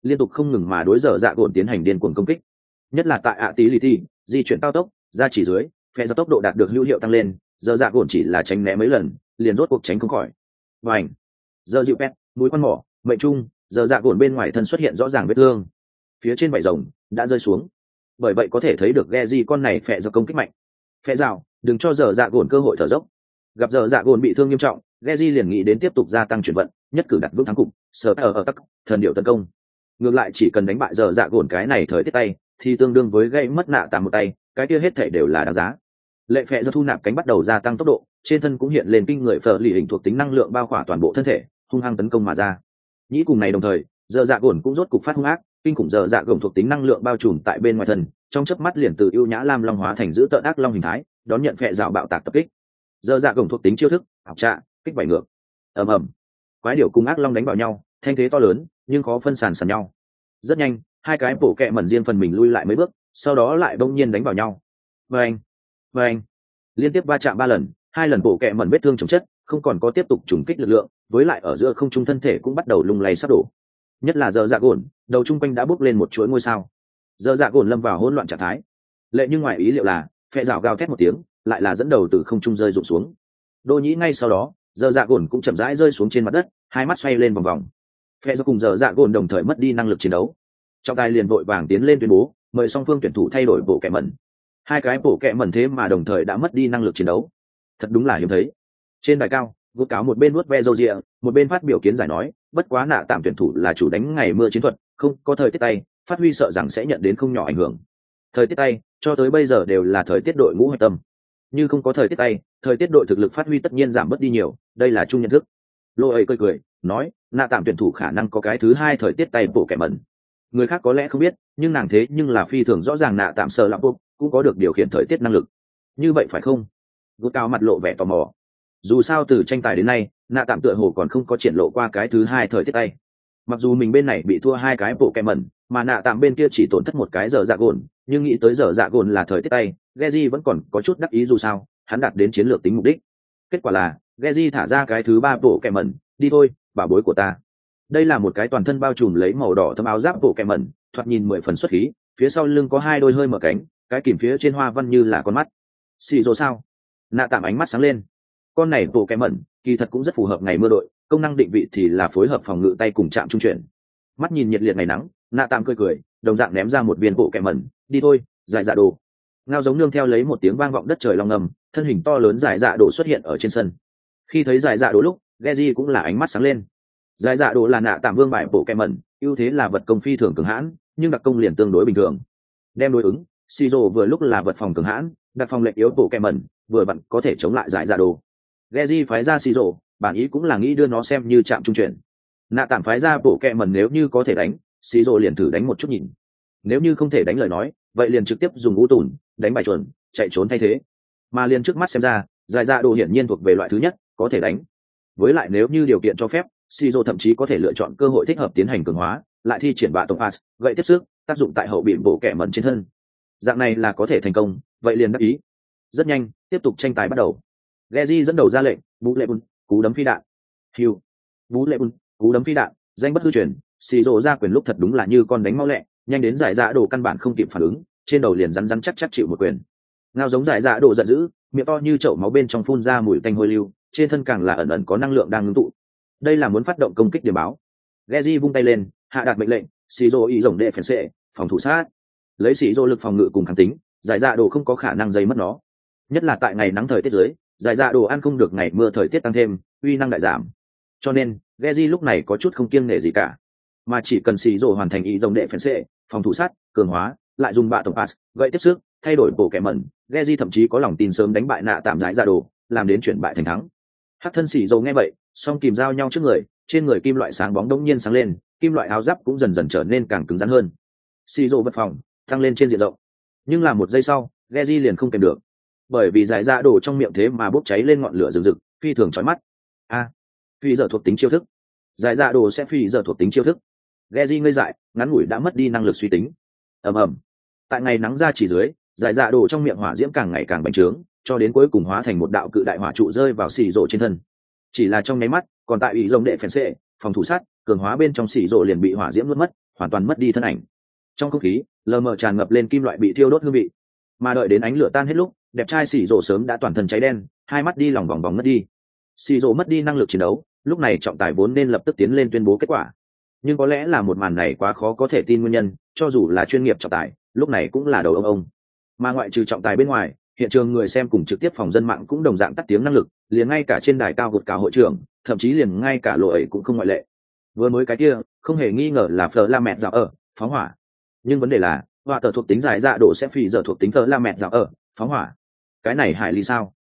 liên tục không ngừng mà đối dở dạ gồn tiến hành điên cuồng công kích, nhất là tại ạ tí lì ti di chuyển cao tốc ra chỉ dưới, phe do tốc độ đạt được hữu hiệu tăng lên, dở dạ gồn chỉ là tránh né mấy lần liền rốt cuộc tránh không khỏi. Và ảnh giờ dịu pet núi quan mỏ mệnh trung, dở dạ gồn bên ngoài thân xuất hiện rõ ràng vết thương, phía trên vảy rồng đã rơi xuống, bởi vậy có thể thấy được Geji con này phệ do công kích mạnh. Phệ rào đừng cho dở dạ gồn cơ hội thở dốc. Gặp dở dạ gồn bị thương nghiêm trọng, Geji liền nghĩ đến tiếp tục gia tăng chuyển vận, nhất cử đặt vững thắng cục, sở ở ở tắc thần điệu tấn công. Ngược lại chỉ cần đánh bại dở dạ gồn cái này thời tiết tay thì tương đương với gây mất nạ tạm một tay, cái kia hết thể đều là đáng giá. Lệ phệ do thu nạp cánh bắt đầu gia tăng tốc độ, trên thân cũng hiện lên kinh người phở lì hình thuộc tính năng lượng bao khỏa toàn bộ thân thể, hung hăng tấn công mà ra. Nhĩ cùng này đồng thời, dở dạ gồn cũng rốt cục phát hung ác, kinh khủng dở dạ gồn thuộc tính năng lượng bao trùm tại bên ngoài thân, trong chớp mắt liền từ ưu nhã lam long hóa thành giữ tợn ác long hình thái, đón nhận phệ rào bạo tạc tập kích. Dở dạ gồn thuộc tính chiêu thức, học trạ, kích bảy ngược. Ầm ầm. Quái điểu cùng ác long đánh vào nhau, thanh thế to lớn, nhưng khó phân sàn sàn nhau. Rất nhanh, hai cái bổ kẹ mẩn riêng phần mình lui lại mấy bước, sau đó lại bỗng nhiên đánh vào nhau. Vâng, vâng, liên tiếp va chạm ba lần, hai lần bổ kẹ mẩn vết thương chồng chất, không còn có tiếp tục trùng kích lực lượng, với lại ở giữa không trung thân thể cũng bắt đầu lung lay sắp đổ. Nhất là dở dạ gồn, đầu trung quanh đã bốc lên một chuỗi ngôi sao. Dở dạ gồn lâm vào hỗn loạn trạng thái. Lệ nhưng ngoài ý liệu là, phe rào gào thét một tiếng, lại là dẫn đầu từ không trung rơi rụng xuống. Đô nhĩ ngay sau đó, dở dạ gồn cũng chậm rãi rơi xuống trên mặt đất, hai mắt xoay lên vòng vòng. Phe do cùng dở dạ gồn đồng thời mất đi năng lực chiến đấu. Trọng tài liền vội vàng tiến lên tuyên bố, mời song phương tuyển thủ thay đổi bộ kẹ mẩn. Hai cái bộ kẹ mẩn thế mà đồng thời đã mất đi năng lực chiến đấu, thật đúng là hiếm thấy. Trên đài cao, Gút cáo một bên nuốt ve râu rịa, một bên phát biểu kiến giải nói, bất quá nạ tạm tuyển thủ là chủ đánh ngày mưa chiến thuật, không có thời tiết tay, phát huy sợ rằng sẽ nhận đến không nhỏ ảnh hưởng. Thời tiết tay, cho tới bây giờ đều là thời tiết đội ngũ hạch tâm. Như không có thời tiết tay, thời tiết đội thực lực phát huy tất nhiên giảm bớt đi nhiều, đây là chung nhận thức. Lô ấy cười cười, nói, nạ tạm tuyển thủ khả năng có cái thứ hai thời tiết tay bộ kẹ mẩn. Người khác có lẽ không biết, nhưng nàng thế nhưng là phi thường rõ ràng nạ tạm sợ lạm bộ, cũng có được điều khiển thời tiết năng lực. Như vậy phải không? Gút cao mặt lộ vẻ tò mò. Dù sao từ tranh tài đến nay, nạ tạm tựa hồ còn không có triển lộ qua cái thứ hai thời tiết tay. Mặc dù mình bên này bị thua hai cái bộ kẹ mẩn, mà nạ tạm bên kia chỉ tổn thất một cái dở dạ gồn, nhưng nghĩ tới dở dạ gồn là thời tiết tay, Geji vẫn còn có chút đắc ý dù sao, hắn đạt đến chiến lược tính mục đích. Kết quả là, Geji thả ra cái thứ ba bộ kẹ mẩn, đi thôi, bảo bối của ta. Đây là một cái toàn thân bao trùm lấy màu đỏ thâm áo giáp bộ kẹ mẩn, thoạt nhìn mười phần xuất khí, phía sau lưng có hai đôi hơi mở cánh, cái kìm phía trên hoa văn như là con mắt. Xì rồ sao? Nạ tạm ánh mắt sáng lên. Con này bộ kẹ mẩn, kỳ thật cũng rất phù hợp ngày mưa đội, công năng định vị thì là phối hợp phòng ngự tay cùng chạm trung chuyển. Mắt nhìn nhiệt liệt ngày nắng, nạ tạm cười cười, đồng dạng ném ra một viên bộ kẹ mẩn, đi thôi, giải dạ đồ. Ngao giống nương theo lấy một tiếng vang vọng đất trời long ngầm, thân hình to lớn giải dạ đồ xuất hiện ở trên sân. Khi thấy giải dạ đồ lúc, Geji cũng là ánh mắt sáng lên. Giải dạ đồ là nạ tạm vương bài bộ kẹ mẩn, ưu thế là vật công phi thường cường hãn, nhưng đặc công liền tương đối bình thường. Đem đối ứng, Shiro vừa lúc là vật phòng cường hãn, đặc phòng lệnh yếu bộ kẹ mẩn, vừa vặn có thể chống lại giải dạ đồ. Geji phái ra Shiro, bản ý cũng là nghĩ đưa nó xem như chạm trung chuyển. Nạ tạm phái ra bộ kẹ mẩn nếu như có thể đánh, Shiro liền thử đánh một chút nhìn. Nếu như không thể đánh lời nói, vậy liền trực tiếp dùng u tùn, đánh bài chuẩn, chạy trốn thay thế. Mà liền trước mắt xem ra, giải dạ đồ hiển nhiên thuộc về loại thứ nhất, có thể đánh. Với lại nếu như điều kiện cho phép, Shiro thậm chí có thể lựa chọn cơ hội thích hợp tiến hành cường hóa, lại thi triển bạ tổng pass, gậy tiếp sức, tác dụng tại hậu bị bộ kẹ mẩn trên thân. Dạng này là có thể thành công, vậy liền đắc ý. Rất nhanh, tiếp tục tranh tài bắt đầu. Geji dẫn đầu ra lệnh, bú lệ bun, cú đấm phi đạn. Hưu, bú lệ bun, cú đấm phi đạn, danh bất hư truyền. Shiro ra quyền lúc thật đúng là như con đánh mau lẹ, nhanh đến giải dạ đồ căn bản không kịp phản ứng, trên đầu liền rắn rắn chắc chắc chịu một quyền. Ngao giống giải dạ đồ giận dữ, miệng to như chậu máu bên trong phun ra mùi tanh hôi lưu, trên thân càng là ẩn ẩn có năng lượng đang ngưng tụ. Đây là muốn phát động công kích điểm báo. Geji vung tay lên, hạ đạt mệnh lệnh, Shiro ý rồng đệ phèn xệ, phòng thủ sát. Lấy Shiro lực phòng ngự cùng kháng tính, giải dạ đồ không có khả năng dây mất nó. Nhất là tại ngày nắng thời tiết dưới, giải dạ đồ ăn không được ngày mưa thời tiết tăng thêm, uy năng đại giảm. Cho nên, Geji lúc này có chút không kiêng nể gì cả, mà chỉ cần Shiro hoàn thành ý rồng đệ phèn xệ, phòng thủ sát, cường hóa, lại dùng bạ tổng pass, gậy tiếp sức, thay đổi bộ kẻ mẩn, Geji thậm chí có lòng tin sớm đánh bại nạ tạm giải dạ đồ, làm đến chuyển bại thành thắng. Hắc thân Shiro nghe vậy, song kìm giao nhau trước người, trên người kim loại sáng bóng đống nhiên sáng lên, kim loại áo giáp cũng dần dần trở nên càng cứng rắn hơn. Shiro vật phòng tăng lên trên diện rộng, nhưng là một giây sau, Geji liền không kèm được, bởi vì giải dạ đồ trong miệng thế mà bốc cháy lên ngọn lửa rực rực, phi thường chói mắt. A, à, phi giờ thuộc tính chiêu thức. Giải dạ đồ sẽ phi giờ thuộc tính chiêu thức. Geji ngây dại, ngắn ngủi đã mất đi năng lực suy tính. Ầm ầm. Tại ngày nắng ra chỉ dưới, giải dạ đồ trong miệng hỏa diễm càng ngày càng bành trướng, cho đến cuối cùng hóa thành một đạo cự đại hỏa trụ rơi vào xì rộ trên thân. Chỉ là trong nháy mắt, còn tại ủy rồng đệ phèn xệ, phòng thủ sát, cường hóa bên trong xì rộ liền bị hỏa diễm nuốt mất, hoàn toàn mất đi thân ảnh. Trong không khí lờ mờ tràn ngập lên kim loại bị thiêu đốt hương vị, mà đợi đến ánh lửa tan hết lúc, đẹp trai xì rổ sớm đã toàn thân cháy đen, hai mắt đi lòng vòng vòng mất đi. Xì rổ mất đi năng lực chiến đấu, lúc này trọng tài vốn nên lập tức tiến lên tuyên bố kết quả, nhưng có lẽ là một màn này quá khó có thể tin nguyên nhân, cho dù là chuyên nghiệp trọng tài lúc này cũng là đầu ông ông. Mà ngoại trừ trọng tài bên ngoài, hiện trường người xem cùng trực tiếp phòng dân mạng cũng đồng dạng tắt tiếng năng lực, liền ngay cả trên đài cao vượt cả hội trưởng, thậm chí liền ngay cả lộ ấy cũng không ngoại lệ. Vừa mới cái kia không hề nghi ngờ là phở la mẹt dạo ở phóng hỏa, nhưng vấn đề là họa tờ thuộc tính giải dạ độ sẽ phì giờ thuộc tính phở la mẹt dạo ở phóng hỏa, cái này hải ly sao?